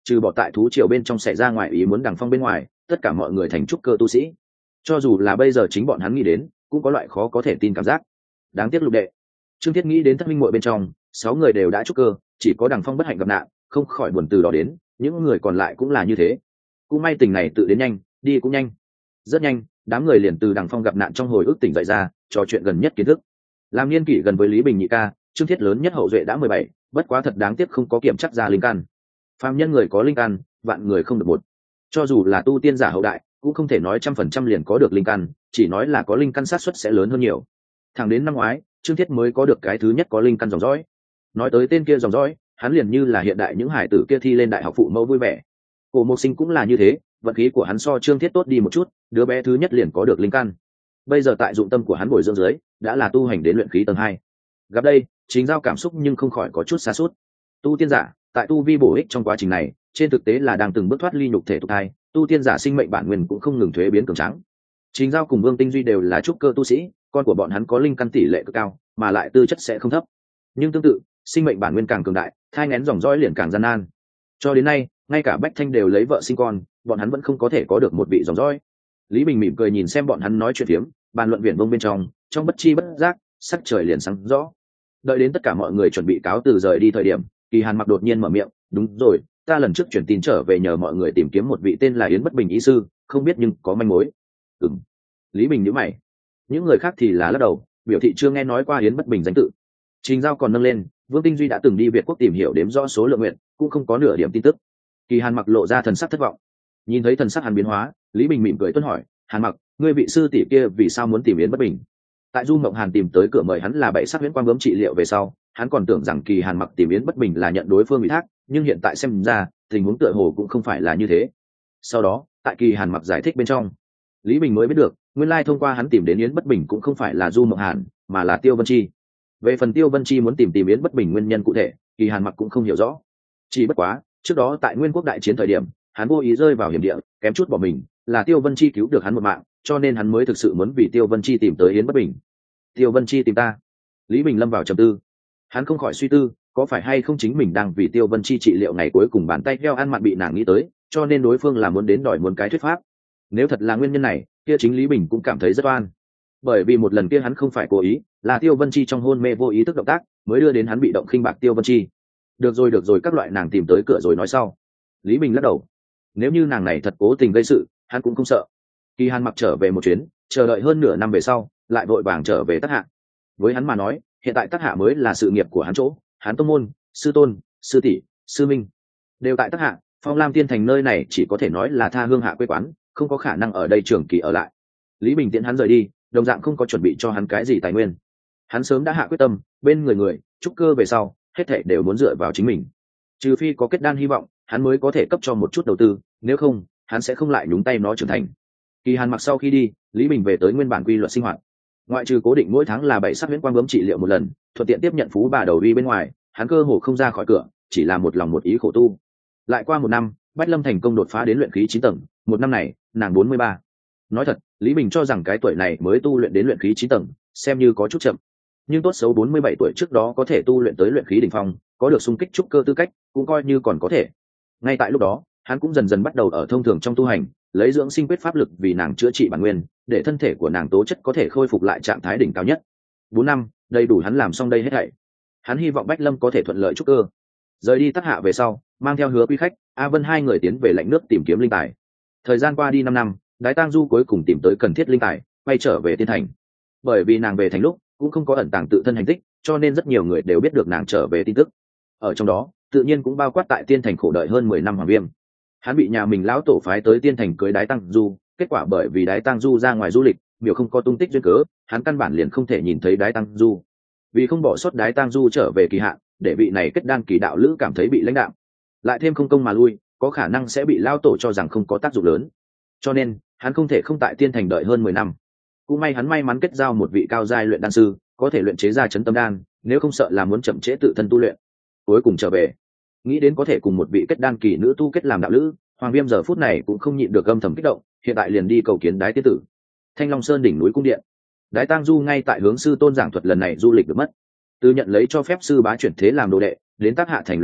trừ bỏ tại thú triều bên trong xảy ra ngoài ý muốn đằng phong bên ngoài, tất cả mọi người thành trúc cơ tu sĩ. Cho dù là bây giờ chính bọn hắn nghĩ đến cũng có loại khó có thể tin cảm giác. Đáng tiếc Lục đệ. Trương Thiết nghĩ đến thất minh muội bên trong sáu người đều đã trúc cơ, chỉ có đằng phong bất hạnh gặp nạn, không khỏi buồn từ đó đến, những người còn lại cũng là như thế. Cũng may tình này tự đến nhanh đi cũng nhanh. Rất nhanh đám người liền từ đằng phong gặp nạn trong hồi ức tỉnh dậy ra, trò chuyện gần nhất kiến thức. Làm niên kỷ gần với Lý Bình nhị ca, Trương Thiết lớn nhất hậu duệ đã mười bảy, bất quá thật đáng tiếc không có kiểm chắc ra linh căn. Phàm nhân người có linh căn, vạn người không được một. Cho dù là tu tiên giả hậu đại cũng không thể nói trăm phần trăm liền có được linh căn, chỉ nói là có linh căn xác suất sẽ lớn hơn nhiều. Thẳng đến năm ngoái Trương Thiết mới có được cái thứ nhất có linh căn dòng dõi. Nói tới tên kia dòng dõi, hắn liền như là hiện đại những hải tử kia thi lên đại học phụ mẫu vui vẻ. Cổ Mộc Sinh cũng là như thế, vận khí của hắn so Trương Thiết tốt đi một chút, đứa bé thứ nhất liền có được linh căn. Bây giờ tại dụng tâm của hắn bồi dưỡng dưới, đã là tu hành đến luyện khí tầng hai. Gặp đây, Chính Giao cảm xúc nhưng không khỏi có chút xa sút. Tu tiên giả, tại tu vi bổ ích trong quá trình này, trên thực tế là đang từng bước thoát ly nhục thể tục thai, tu tiên giả sinh mệnh bản nguyên cũng không ngừng thuế biến cường tráng. Chính Giao cùng Vương Tinh Duy đều là trúc cơ tu sĩ, con của bọn hắn có linh căn tỷ lệ cực cao, mà lại tư chất sẽ không thấp. Nhưng tương tự, sinh mệnh bản nguyên càng cường đại, thai nghén dòng dõi liền càng gian nan. Cho đến nay, ngay cả Bách Thanh đều lấy vợ sinh con, bọn hắn vẫn không có thể có được một vị dòng dõi. Lý Bình mỉm cười nhìn xem bọn hắn nói chuyện phiếm, bàn luận viển vông bên trong, trong bất chi bất giác, sắc trời liền sáng rõ. Đợi đến tất cả mọi người chuẩn bị cáo từ rời đi thời điểm, Kỳ Hàn Mặc đột nhiên mở miệng, "Đúng rồi, ta lần trước chuyển tin trở về nhờ mọi người tìm kiếm một vị tên là Yến Bất Bình y sư, không biết nhưng có manh mối." Ừm. Lý Bình nhíu mày. Những người khác thì là lắc đầu, biểu thị chưa nghe nói qua Yến Bất Bình danh tự. Trình Giao còn nâng lên, Vương Tinh Duy đã từng đi Việt Quốc tìm hiểu đếm rõ số lượng nguyện, cũng không có nửa điểm tin tức. Kỳ Hàn Mặc lộ ra thần sắc thất vọng. Nhìn thấy thần sắc hắn biến hóa, Lý Bình mỉm cười tuân hỏi, "Hàn Mặc, ngươi vị sư tỷ kia vì sao muốn tìm Yến Bất Bình?" Tại Du Mộng Hàn tìm tới cửa mời hắn là bảy sắc huyễn quang bướm trị liệu về sau, hắn còn tưởng rằng Kỳ Hàn Mặc tìm Yến Bất Bình là nhận đối phương ủy thác, nhưng hiện tại xem ra, tình huống tựa hồ cũng không phải là như thế. Sau đó, tại Kỳ Hàn Mặc giải thích bên trong, Lý Bình mới biết được, nguyên lai thông qua hắn tìm đến Yến Bất Bình cũng không phải là Du Mộng Hàn, mà là Tiêu Vân Chi. Về phần Tiêu Vân Chi muốn tìm tìm Yến Bất Bình nguyên nhân cụ thể, Kỳ Hàn Mặc cũng không hiểu rõ. Chỉ bất quá, trước đó tại Nguyên Quốc đại chiến thời điểm, hắn vô ý rơi vào hiểm địa, kém chút bỏ mình, là Tiêu Vân Chi cứu được hắn một mạng, cho nên hắn mới thực sự muốn vì Tiêu Vân Chi tìm tới Yến Bất Bình. Tiêu Vân Chi tìm ta? Lý Bình lâm vào trầm tư. Hắn không khỏi suy tư, có phải hay không chính mình đang vì Tiêu Vân Chi trị liệu ngày cuối cùng bàn tay heo ăn mặn bị nàng nghĩ tới, cho nên đối phương là muốn đến đòi muốn cái thuyết pháp. Nếu thật là nguyên nhân này, kia chính Lý Bình cũng cảm thấy rất oan. Bởi vì một lần kia hắn không phải cố ý, là Tiêu Vân Chi trong hôn mê vô ý thức động tác, mới đưa đến hắn bị động khinh bạc Tiêu Vân Chi. Được rồi được rồi, các loại nàng tìm tới cửa rồi nói sau. Lý Bình lắc đầu. Nếu như nàng này thật cố tình gây sự, hắn cũng không sợ. Kỳ Hàn Mặc trở về một chuyến, chờ đợi hơn nửa năm về sau, lại vội vàng trở về Tắc Hạ. Với hắn mà nói, hiện tại Tắc Hạ mới là sự nghiệp của hắn chỗ, hắn tông môn, sư tôn, sư tỷ, sư minh đều tại Tắc Hạ. Phong Lam Tiên Thành nơi này chỉ có thể nói là tha hương hạ quê quán, không có khả năng ở đây trường kỳ ở lại. Lý Bình tiễn hắn rời đi, đồng dạng không có chuẩn bị cho hắn cái gì tài nguyên. Hắn sớm đã hạ quyết tâm, bên người người trúc cơ về sau, hết thảy đều muốn dựa vào chính mình. Trừ phi có kết đan hy vọng, hắn mới có thể cấp cho một chút đầu tư, nếu không, hắn sẽ không lại nhúng tay nó trưởng thành. Kỳ Hàn Mặc sau khi đi, Lý Bình về tới nguyên bản quy luật sinh hoạt. Ngoại trừ cố định mỗi tháng là bảy sắc huyễn quang bướm trị liệu một lần, thuận tiện tiếp nhận phú bà đầu uy bên ngoài, hắn cơ hồ không ra khỏi cửa, chỉ là một lòng một ý khổ tu. Lại qua một năm, Bách Lâm thành công đột phá đến luyện khí chín tầng, một năm này, nàng bốn mươi ba. Nói thật, Lý Bình cho rằng cái tuổi này mới tu luyện đến luyện khí chín tầng, xem như có chút chậm. Nhưng tốt xấu bốn mươi bảy tuổi trước đó có thể tu luyện tới luyện khí đỉnh phong, có được xung kích trúc cơ tư cách, cũng coi như còn có thể. Ngay tại lúc đó, hắn cũng dần dần bắt đầu ở thông thường trong tu hành, lấy dưỡng sinh quyết pháp lực vì nàng chữa trị bản nguyên, để thân thể của nàng tố chất có thể khôi phục lại trạng thái đỉnh cao nhất. Bốn năm, đầy đủ hắn làm xong đây hết thảy. Hắn hy vọng Bách Lâm có thể thuận lợi trúc cơ. Rời đi Tắc Hạ về sau, mang theo Hứa Quy Khách, A Vân hai người tiến về lãnh nước tìm kiếm linh tài. Thời gian qua đi năm năm, Đái Tang Du cuối cùng tìm tới cần thiết linh tài, quay trở về Tiên Thành. Bởi vì nàng về thành lúc cũng không có ẩn tàng tự thân hành tích, cho nên rất nhiều người đều biết được nàng trở về tin tức. Ở trong đó, tự nhiên cũng bao quát tại Tiên Thành khổ đợi hơn mười năm Hoàng Viêm. Hắn bị nhà mình lão tổ phái tới Tiên Thành cưới Đái Tang Du, kết quả bởi vì Đái Tang Du ra ngoài du lịch, biểu không có tung tích duyên cớ, hắn căn bản liền không thể nhìn thấy Đái Tang Du. Vì không bỏ sót Đái Tang Du trở về kỳ hạn, để vị này kết đan kỳ đạo lữ cảm thấy bị lãnh đạo, lại thêm không công mà lui, có khả năng sẽ bị lão tổ cho rằng không có tác dụng lớn. Cho nên, hắn không thể không tại Tiên Thành đợi hơn mười năm. Cũng may hắn may mắn kết giao một vị cao giai luyện đan sư, có thể luyện chế ra chấn tâm đan, nếu không sợ là muốn chậm trễ tự thân tu luyện. Cuối cùng trở về, nghĩ đến có thể cùng một vị kết đan kỳ nữ tu kết làm đạo lữ, Hoàng Viêm giờ phút này cũng không nhịn được âm thầm kích động, hiện tại liền đi cầu kiến Đái tiên tử. Thanh Long Sơn đỉnh núi cung điện, Đái Tang Du ngay tại hướng sư tôn giảng thuật lần này du lịch được mất, từ nhận lấy cho phép sư bá chuyển thế làm đồ đệ, đến Tác Hạ thành luyện bảo,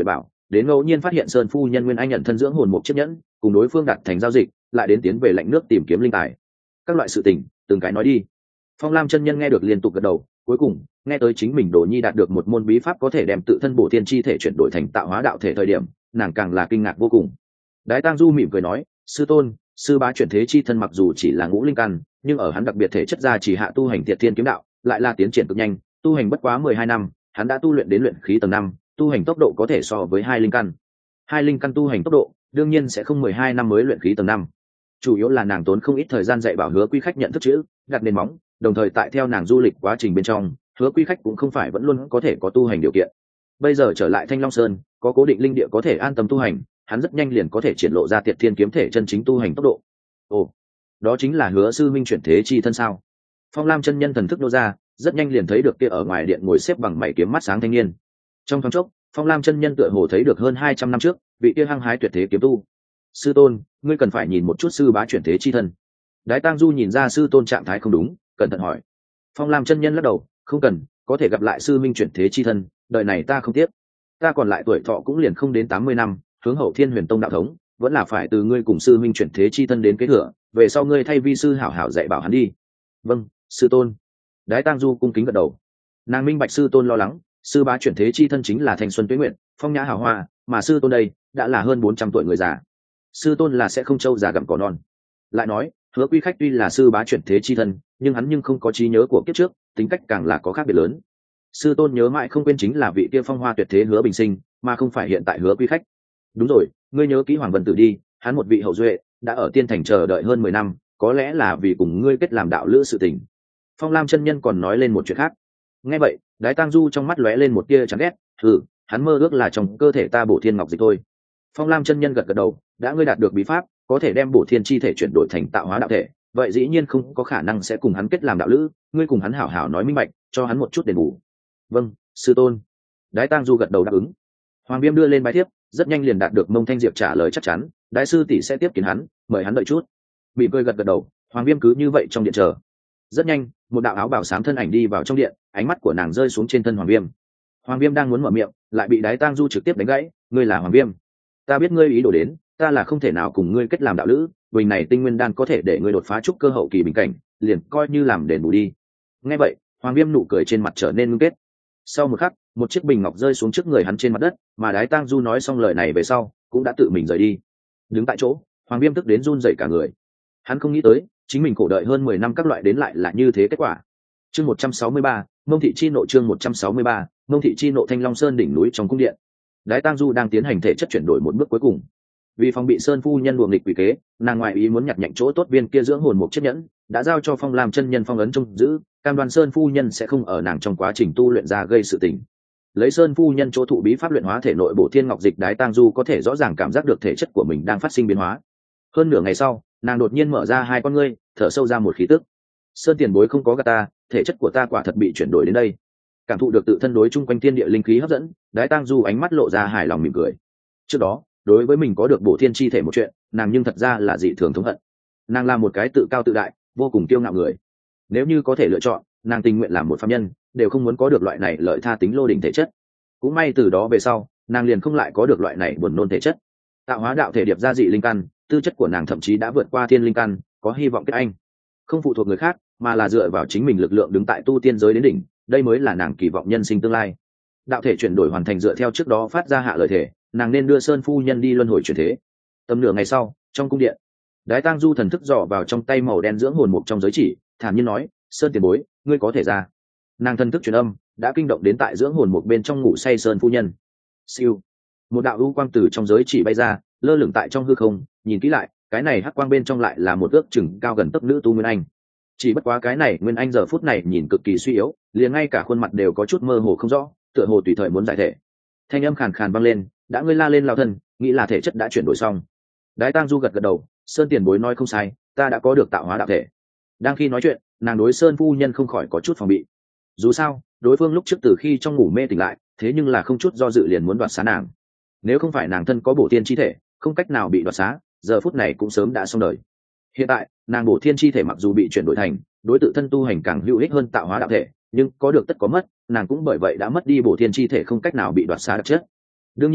đến ngẫu nhiên phát hiện sơn phu nhân nguyên anh nhận thân dưỡng hồn mục chiếc nhẫn, cùng đối phương đặt thành giao dịch, lại đến tiến về lạnh nước tìm kiếm linh tài. Các loại sự tình từng cái nói đi. Phong Lam chân nhân nghe được liên tục gật đầu, cuối cùng nghe tới chính mình Đồ Nhi đạt được một môn bí pháp có thể đem tự thân bổ thiên chi thể chuyển đổi thành tạo hóa đạo thể thời điểm, nàng càng là kinh ngạc vô cùng. Đái Tang Du mỉm cười nói, sư tôn, sư bá chuyển thế chi thân mặc dù chỉ là ngũ linh căn, nhưng ở hắn đặc biệt thể chất ra chỉ hạ tu hành Tiệt Thiên kiếm đạo, lại là tiến triển cực nhanh, tu hành bất quá mười hai năm, hắn đã tu luyện đến luyện khí tầng năm, tu hành tốc độ có thể so với hai linh căn. Hai linh căn tu hành tốc độ, đương nhiên sẽ không mười hai năm mới luyện khí tầng năm. Chủ yếu là nàng tốn không ít thời gian dạy bảo Hứa Quy Khách nhận thức chữ, đặt nền móng, đồng thời tại theo nàng du lịch quá trình bên trong, Hứa Quy Khách cũng không phải vẫn luôn có thể có tu hành điều kiện. Bây giờ trở lại Thanh Long Sơn, có cố định linh địa có thể an tâm tu hành, hắn rất nhanh liền có thể triển lộ ra Tiệt Thiên kiếm thể chân chính tu hành tốc độ. Ồ, đó chính là Hứa sư minh chuyển thế chi thân sao? Phong Lam chân nhân thần thức nô ra, rất nhanh liền thấy được kia ở ngoài điện ngồi xếp bằng mày kiếm mắt sáng thanh niên. Trong thoáng chốc, Phong Lam chân nhân tựa hồ thấy được hơn hai trăm năm trước, vị kia hăng hái tuyệt thế kiếm tu. Sư tôn, ngươi cần phải nhìn một chút sư bá chuyển thế chi thân. Đái Tang Du nhìn ra sư tôn trạng thái không đúng, cẩn thận hỏi. Phong Lam chân nhân lắc đầu, không cần, có thể gặp lại sư minh chuyển thế chi thân, đời này ta không tiếc. Ta còn lại tuổi thọ cũng liền không đến tám mươi năm, hướng hậu Thiên Huyền Tông đạo thống, vẫn là phải từ ngươi cùng sư minh chuyển thế chi thân đến kế thừa, về sau ngươi thay vi sư hảo hảo dạy bảo hắn đi. Vâng, sư tôn. Đái Tang Du cung kính gật đầu. Nàng minh bạch sư tôn lo lắng, sư bá chuyển thế chi thân chính là thanh xuân tuế nguyện, phong nhã hào hoa, mà sư tôn đây đã là hơn bốn trăm tuổi người già. Sư tôn là sẽ không trâu già gặm cỏ non. Lại nói, Hứa Quy Khách tuy là sư bá chuyển thế chi thân, nhưng hắn nhưng không có trí nhớ của kiếp trước, tính cách càng là có khác biệt lớn. Sư tôn nhớ mãi không quên chính là vị kia phong hoa tuyệt thế Hứa Bình Sinh, mà không phải hiện tại Hứa Quy Khách. Đúng rồi, ngươi nhớ kỹ Hoàng Vân Tử đi, hắn một vị hậu duệ, đã ở tiên thành chờ đợi hơn mười năm, có lẽ là vì cùng ngươi kết làm đạo lữ sự tình. Phong Lam chân nhân còn nói lên một chuyện khác. Nghe vậy, Đái Tang Du trong mắt lóe lên một tia chán ghét, "Hừ, hắn mơ ước là trong cơ thể ta bổ thiên ngọc dịch thôi." Phong Lam chân nhân gật gật đầu, đã ngươi đạt được bí pháp, có thể đem bổ thiên chi thể chuyển đổi thành tạo hóa đạo thể, vậy dĩ nhiên không có khả năng sẽ cùng hắn kết làm đạo lữ, ngươi cùng hắn hảo hảo nói minh bạch, cho hắn một chút đền bù. Vâng, sư tôn. Đái Tang Du gật đầu đáp ứng. Hoàng Viêm đưa lên bài thiếp, rất nhanh liền đạt được Mông Thanh Diệp trả lời chắc chắn, đại sư tỷ sẽ tiếp kiến hắn, mời hắn đợi chút. Bị cười gật gật đầu, Hoàng Viêm cứ như vậy trong điện chờ. Rất nhanh, một đạo áo bào xám thân ảnh đi vào trong điện, ánh mắt của nàng rơi xuống trên thân Hoàng Viêm. Hoàng Viêm đang muốn mở miệng, lại bị Đái Tang Du trực tiếp đánh gãy, ngươi là Hoàng Viêm. Ta biết ngươi ý đồ đến, ta là không thể nào cùng ngươi kết làm đạo lữ, bình này tinh nguyên đan có thể để ngươi đột phá trúc cơ hậu kỳ bình cảnh, liền coi như làm đền bù đi. Nghe vậy, Hoàng Viêm nụ cười trên mặt trở nên ngưng kết. Sau một khắc, một chiếc bình ngọc rơi xuống trước người hắn trên mặt đất, mà Đái Tang Du nói xong lời này về sau, cũng đã tự mình rời đi. Đứng tại chỗ, Hoàng Viêm tức đến run rẩy cả người. Hắn không nghĩ tới, chính mình khổ đợi hơn mười năm các loại đến lại là như thế kết quả. Chương một trăm sáu mươi ba, Mông thị chi nộ chương một trăm sáu mươi ba, Mông thị chi nộ Thanh Long Sơn đỉnh núi trong cung điện. Đái Tang Du đang tiến hành thể chất chuyển đổi một bước cuối cùng. Vì phòng bị Sơn phu nhân luồng nghịch quỷ kế, nàng ngoại ý muốn nhặt nhạnh chỗ tốt viên kia dưỡng hồn một chiếc nhẫn, đã giao cho Phong Lam chân nhân phong ấn trông giữ, cam đoan Sơn phu nhân sẽ không ở nàng trong quá trình tu luyện ra gây sự tình. Lấy Sơn phu nhân chỗ thụ bí pháp luyện hóa thể nội bổ thiên ngọc dịch, Đái Tang Du có thể rõ ràng cảm giác được thể chất của mình đang phát sinh biến hóa. Hơn nửa ngày sau, nàng đột nhiên mở ra hai con ngươi, thở sâu ra một khí tức. Sơn tiền bối không có gạt ta, thể chất của ta quả thật bị chuyển đổi đến đây. Cảm thụ được tự thân đối chung quanh thiên địa linh khí hấp dẫn, Đái Tang Du ánh mắt lộ ra hài lòng mỉm cười. Trước đó, đối với mình có được bổ thiên chi thể một chuyện, nàng nhưng thật ra là dị thường thống hận. Nàng là một cái tự cao tự đại, vô cùng kiêu ngạo người. Nếu như có thể lựa chọn, nàng tình nguyện làm một phàm nhân, đều không muốn có được loại này lợi tha tính lô đỉnh thể chất. Cũng may từ đó về sau, nàng liền không lại có được loại này buồn nôn thể chất. Tạo hóa đạo thể điệp ra dị linh căn, tư chất của nàng thậm chí đã vượt qua thiên linh căn, có hy vọng kết anh. Không phụ thuộc người khác, mà là dựa vào chính mình lực lượng đứng tại tu tiên giới đến đỉnh, đây mới là nàng kỳ vọng nhân sinh tương lai. Đạo thể chuyển đổi hoàn thành dựa theo trước đó phát ra hạ lời thể, nàng nên đưa Sơn phu nhân đi luân hồi chuyển thế. Tầm nửa ngày sau, trong cung điện, Đái Tang Du thần thức dò vào trong tay màu đen dưỡng hồn mục trong giới chỉ, thản nhiên nói, Sơn tiền bối, ngươi có thể ra. Nàng thần thức truyền âm, đã kinh động đến tại dưỡng hồn mục bên trong ngủ say Sơn phu nhân. Siêu, một đạo u quang từ trong giới chỉ bay ra, lơ lửng tại trong hư không, nhìn kỹ lại, cái này hắc quang bên trong lại là một ước chừng cao gần tấc nữ tu nguyên anh. Chỉ bất quá cái này nguyên anh giờ phút này nhìn cực kỳ suy yếu, liền ngay cả khuôn mặt đều có chút mơ hồ không rõ, tựa hồ tùy thời muốn giải thể. Thanh âm khàn khàn vang lên, đã ngươi la lên lao thân, nghĩ là thể chất đã chuyển đổi xong. Đái Tang Du gật gật đầu, Sơn tiền bối nói không sai, ta đã có được tạo hóa đạo thể. Đang khi nói chuyện, nàng đối Sơn phu nhân không khỏi có chút phòng bị. Dù sao, đối phương lúc trước từ khi trong ngủ mê tỉnh lại, thế nhưng là không chút do dự liền muốn đoạt xá nàng. Nếu không phải nàng thân có bổ tiên chi thể, không cách nào bị đoạt xá, giờ phút này cũng sớm đã xong đời. Hiện tại, nàng bổ thiên chi thể mặc dù bị chuyển đổi thành đối tự thân tu hành càng hữu ích hơn tạo hóa đạo thể, nhưng có được tất có mất, nàng cũng bởi vậy đã mất đi bổ thiên chi thể không cách nào bị đoạt xá đặc chất. Đương nhiên,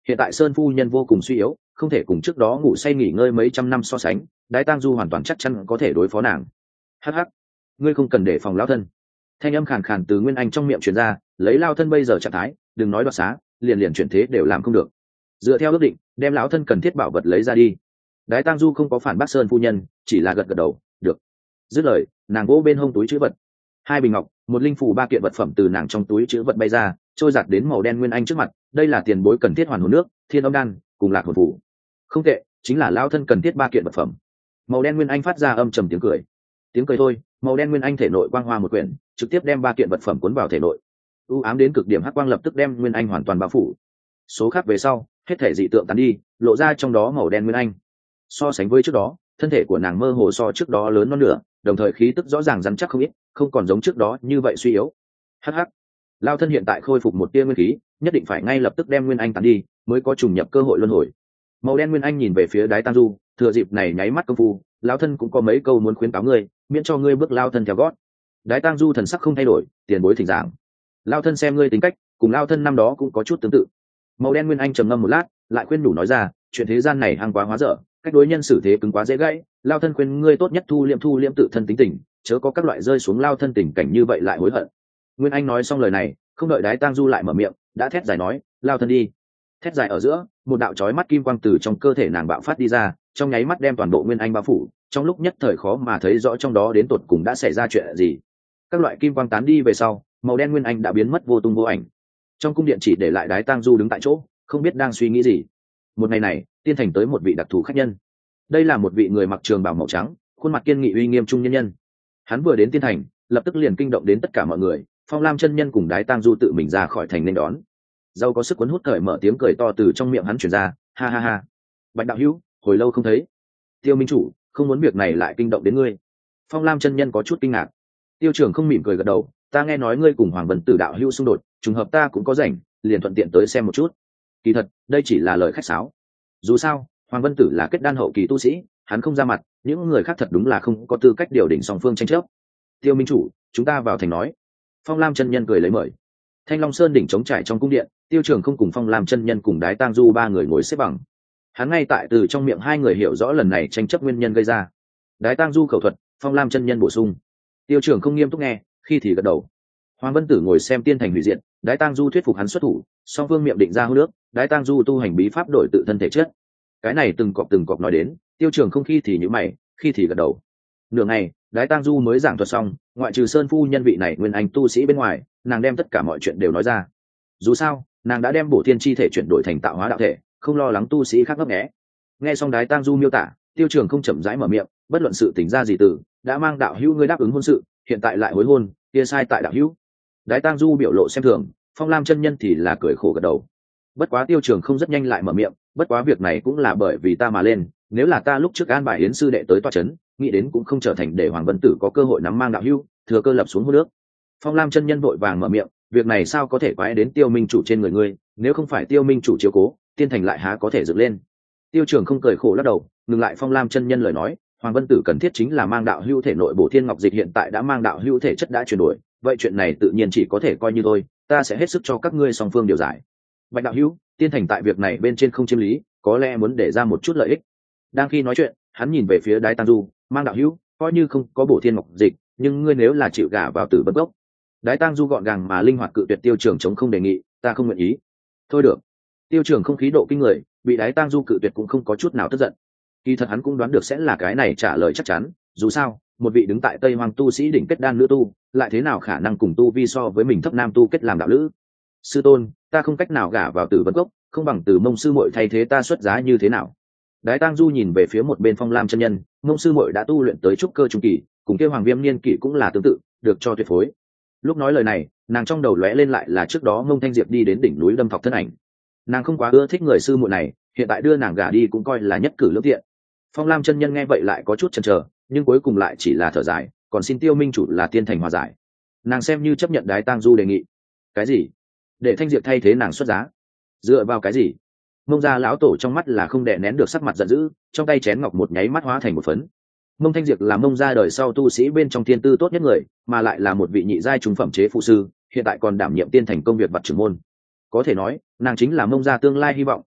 hiện tại Sơn phu nhân vô cùng suy yếu, không thể cùng trước đó ngủ say nghỉ ngơi mấy trăm năm so sánh, Đái Tang Du hoàn toàn chắc chắn có thể đối phó nàng. Hắc hắc, ngươi không cần để phòng lão thân. Thanh âm khàn khàn từ Nguyên Anh trong miệng truyền ra, lấy lao thân bây giờ trạng thái, đừng nói đoạt xá, liền liền chuyển thế đều làm không được. Dựa theo ước định, đem lão thân cần thiết bảo vật lấy ra đi. Đái Tang Du không có phản bác Sơn phu nhân, chỉ là gật gật đầu, được. Dứt lời, nàng vỗ bên hông túi trữ vật, hai bình ngọc, một linh phù, ba kiện vật phẩm từ nàng trong túi trữ vật bay ra, trôi giạt đến màu đen Nguyên Anh trước mặt. Đây là tiền bối cần thiết hoàn hồn nước, thiên âm đan, cùng lạc hồn phù. Không tệ, chính là lão thân cần thiết ba kiện vật phẩm. Màu đen Nguyên Anh phát ra âm trầm tiếng cười. Tiếng cười thôi, màu đen Nguyên Anh thể nội quang hoa một quyển, trực tiếp đem ba kiện vật phẩm cuốn vào thể nội. U ám đến cực điểm hắc quang lập tức đem Nguyên Anh hoàn toàn bao phủ. Số khác về sau, hết thể dị tượng tán đi, lộ ra trong đó màu đen Nguyên Anh. So sánh với trước đó, thân thể của nàng mơ hồ so trước đó lớn non nửa, đồng thời khí tức rõ ràng rắn chắc không ít, không còn giống trước đó như vậy suy yếu. Hắc hắc, lao thân hiện tại khôi phục một tia nguyên khí, nhất định phải ngay lập tức đem Nguyên Anh tán đi, mới có trùng nhập cơ hội luân hồi. Màu đen Nguyên Anh nhìn về phía Đái Tang Du, thừa dịp này nháy mắt công phu, lao thân cũng có mấy câu muốn khuyến cáo ngươi, miễn cho ngươi bước lao thân theo gót. Đái Tang Du thần sắc không thay đổi, tiền bối thỉnh giảng. Lao thân xem ngươi tính cách, cùng lao thân năm đó cũng có chút tương tự. Màu đen Nguyên Anh trầm ngâm một lát, lại khuyên đủ nói ra, chuyện thế gian này hăng quá hóa dở, cách đối nhân xử thế cứng quá dễ gãy, lao thân khuyên ngươi tốt nhất thu liệm thu liệm tự thân tính tình, chớ có các loại rơi xuống lao thân tình cảnh như vậy lại hối hận. Nguyên Anh nói xong lời này, không đợi Đái Tang Du lại mở miệng, đã thét dài nói, lao thân đi. Thét dài ở giữa, một đạo chói mắt kim quang từ trong cơ thể nàng bạo phát đi ra, trong nháy mắt đem toàn bộ Nguyên Anh bao phủ, trong lúc nhất thời khó mà thấy rõ trong đó đến tột cùng đã xảy ra chuyện gì. Các loại kim quang tán đi về sau, màu đen Nguyên Anh đã biến mất vô tung vô ảnh. Trong cung điện chỉ để lại Đái Tang Du đứng tại chỗ, không biết đang suy nghĩ gì. Một ngày này, tiên thành tới một vị đặc thù khách nhân. Đây là một vị người mặc trường bào màu trắng, khuôn mặt kiên nghị uy nghiêm trung nhân nhân. Hắn vừa đến tiên thành, lập tức liền kinh động đến tất cả mọi người. Phong Lam chân nhân cùng Đái Tang Du tự mình ra khỏi thành nên đón. Dâu có sức cuốn hút cởi mở tiếng cười to từ trong miệng hắn truyền ra, ha ha ha. Bạch đạo hữu, hồi lâu không thấy. Tiêu minh chủ, không muốn việc này lại kinh động đến ngươi. Phong Lam chân nhân có chút kinh ngạc. Tiêu trưởng không mỉm cười gật đầu, ta nghe nói ngươi cùng Hoàng Vân Tử đạo hữu xung đột, trùng hợp ta cũng có rảnh, liền thuận tiện tới xem một chút. Kỳ thật, đây chỉ là lời khách sáo. Dù sao, Hoàng Vân Tử là kết đan hậu kỳ tu sĩ, hắn không ra mặt, những người khác thật đúng là không có tư cách điều đỉnh song phương tranh chấp. Tiêu minh chủ, chúng ta vào thành nói. Phong Lam chân nhân cười lấy mời. Thanh Long Sơn đỉnh trống trải trong cung điện, Tiêu Trường không cùng Phong Lam chân nhân cùng Đái Tang Du ba người ngồi xếp bằng. Hắn ngay tại từ trong miệng hai người hiểu rõ lần này tranh chấp nguyên nhân gây ra. Đái Tang Du khẩu thuật, Phong Lam chân nhân bổ sung. Tiêu Trường không nghiêm túc nghe, khi thì gật đầu. Hoàng Vân Tử ngồi xem tiên thành hủy diệt, Đái Tang Du thuyết phục hắn xuất thủ, song phương miệng định ra hô nước, Đái Tang Du tu hành bí pháp đổi tự thân thể chất. Cái này từng cọp từng cọp nói đến, Tiêu Trường không khi thì nhíu mày, khi thì gật đầu. Nửa ngày, Đái Tang Du mới giảng thuật xong, ngoại trừ Sơn phu nhân vị này nguyên anh tu sĩ bên ngoài, nàng đem tất cả mọi chuyện đều nói ra. Dù sao, nàng đã đem bổ thiên chi thể chuyển đổi thành tạo hóa đạo thể, không lo lắng tu sĩ khác ngấp nghé. Nghe xong Đái Tang Du miêu tả, Tiêu Trường không chậm rãi mở miệng, bất luận sự tình ra gì từ, đã mang đạo hữu ngươi đáp ứng hôn sự, hiện tại lại hối hôn, kia sai tại đạo hữu. Đái Tang Du biểu lộ xem thường, Phong Lam chân nhân thì là cười khổ gật đầu. Bất quá Tiêu Trường không rất nhanh lại mở miệng, bất quá việc này cũng là bởi vì ta mà lên, nếu là ta lúc trước an bài yến sư đệ tới tọa chấn, nghĩ đến cũng không trở thành để Hoàng Vân Tử có cơ hội nắm mang đạo hữu, thừa cơ lập xuống hôn nước. Phong Lam chân nhân vội vàng mở miệng, việc này sao có thể quái đến Tiêu minh chủ trên người ngươi, nếu không phải Tiêu minh chủ chiếu cố, tiên thành lại há có thể dựng lên. Tiêu Trường không cười khổ lắc đầu, ngừng lại Phong Lam chân nhân lời nói, Hoàng Vân Tử cần thiết chính là mang đạo hữu thể nội bổ thiên ngọc dịch hiện tại đã mang đạo hữu thể chất đã chuyển đổi, vậy chuyện này tự nhiên chỉ có thể coi như thôi, ta sẽ hết sức cho các ngươi song phương điều giải. Bạch đạo hữu, tiên thành tại việc này bên trên không chiếm lý, có lẽ muốn để ra một chút lợi ích. Đang khi nói chuyện, hắn nhìn về phía Đái Tang Du, mang đạo hữu, coi như không có bổ thiên ngọc dịch, nhưng ngươi nếu là chịu gả vào Tử Bất Gốc. Đái Tang Du gọn gàng mà linh hoạt cự tuyệt Tiêu Trường chống không đề nghị, ta không nguyện ý. Thôi được. Tiêu Trường không khí độ kinh người, bị Đái Tang Du cự tuyệt cũng không có chút nào tức giận. Kỳ thật hắn cũng đoán được sẽ là cái này trả lời chắc chắn, dù sao, một vị đứng tại Tây Hoang tu sĩ đỉnh kết đan nữ tu, lại thế nào khả năng cùng tu vi so với mình thấp nam tu kết làm đạo lữ. Sư tôn, ta không cách nào gả vào Tử Bất Gốc, không bằng Từ Mông sư muội thay thế ta xuất giá như thế nào? Đái Tang Du nhìn về phía một bên Phong Lam chân nhân, Mông sư muội đã tu luyện tới trúc cơ trung kỳ, cùng kia Hoàng Viêm niên kỷ cũng là tương tự, được cho tuyệt phối. Lúc nói lời này, nàng trong đầu lóe lên lại là trước đó Mông Thanh Diệp đi đến đỉnh núi đâm thọc thân ảnh. Nàng không quá ưa thích người sư muội này, hiện tại đưa nàng gả đi cũng coi là nhất cử lưỡng tiện. Phong Lam chân nhân nghe vậy lại có chút chần chờ, nhưng cuối cùng lại chỉ là thở dài, còn xin Tiêu minh chủ là tiên thành hòa giải. Nàng xem như chấp nhận Đái Tang Du đề nghị. Cái gì? Để Thanh Diệp thay thế nàng xuất giá? Dựa vào cái gì? Mông gia lão tổ trong mắt là không đè nén được sắc mặt giận dữ, trong tay chén ngọc một nháy mắt hóa thành một phấn. Mông Thanh Diệp là Mông gia đời sau tu sĩ bên trong thiên tư tốt nhất người, mà lại là một vị nhị giai trung phẩm chế phụ sư, hiện tại còn đảm nhiệm tiên thành công việc vật trưởng môn. Có thể nói, nàng chính là Mông gia tương lai hy vọng,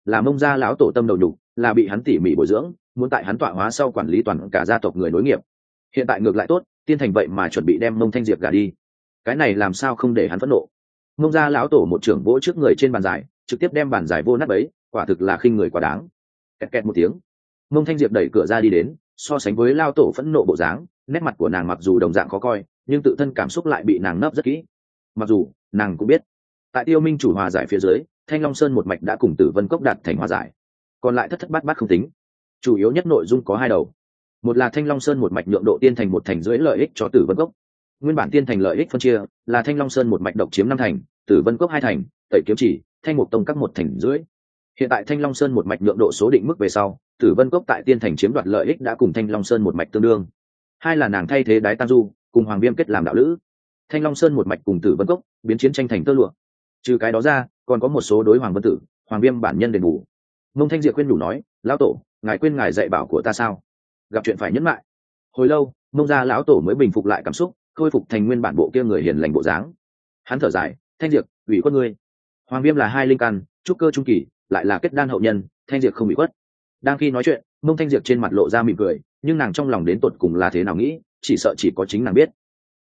là Mông gia lão tổ tâm đầu nhục, là bị hắn tỉ mỉ bồi dưỡng, muốn tại hắn tọa hóa sau quản lý toàn cả gia tộc người nối nghiệp. Hiện tại ngược lại tốt, tiên thành vậy mà chuẩn bị đem Mông Thanh Diệp gả đi, cái này làm sao không để hắn phẫn nộ. Mông gia lão tổ một trưởng vỗ trước người trên bàn giải, trực tiếp đem bàn giải vô nát bấy, quả thực là khinh người quá đáng. Kẹt kẹt một tiếng, Mông Thanh Diệp đẩy cửa ra đi đến, so sánh với lão tổ phẫn nộ bộ dáng, nét mặt của nàng mặc dù đồng dạng khó coi, nhưng tự thân cảm xúc lại bị nàng nấp rất kỹ. Mặc dù nàng cũng biết, tại Tiêu Minh chủ hòa giải phía dưới, Thanh Long Sơn một mạch đã cùng Tử Vân Cốc đạt thành hòa giải, còn lại thất thất bát bát không tính. Chủ yếu nhất nội dung có hai đầu, một là Thanh Long Sơn một mạch nhượng độ tiên thành một thành dưới lợi ích cho Tử Vân Cốc. Nguyên bản tiên thành lợi ích phân chia là Thanh Long Sơn một mạch độc chiếm năm thành, Tử Vân Cốc hai thành, Tẩy Kiếm Chỉ, Thanh Mục Tông các một thành dưới. Hiện tại Thanh Long Sơn một mạch nhượng độ số định mức về sau, Tử Vân Cốc tại tiên thành chiếm đoạt lợi ích đã cùng Thanh Long Sơn một mạch tương đương. Hai là nàng thay thế Đái Tam Du cùng Hoàng Viêm kết làm đạo lữ. Thanh Long Sơn một mạch cùng Tử Vân Cốc biến chiến tranh thành tơ lụa. Trừ cái đó ra, còn có một số đối Hoàng Vân Tử, Hoàng Viêm bản nhân đền bù. Mông Thanh Diệp khuyên nhủ nói, lão tổ, ngài quên ngài dạy bảo của ta sao? Gặp chuyện phải nhẫn lại. Hồi lâu, Mông gia lão tổ mới bình phục lại cảm xúc, khôi phục thành nguyên bản bộ kia người hiền lành bộ dáng. Hắn thở dài, Thanh Diệp, ủy khuất ngươi. Hoàng Viêm là hai linh căn, trúc cơ trung kỳ, lại là kết đan hậu nhân, Thanh Diệp không bị khuất. Đang khi nói chuyện, Mông Thanh Diệp trên mặt lộ ra mỉm cười, nhưng nàng trong lòng đến tột cùng là thế nào nghĩ, chỉ sợ chỉ có chính nàng biết.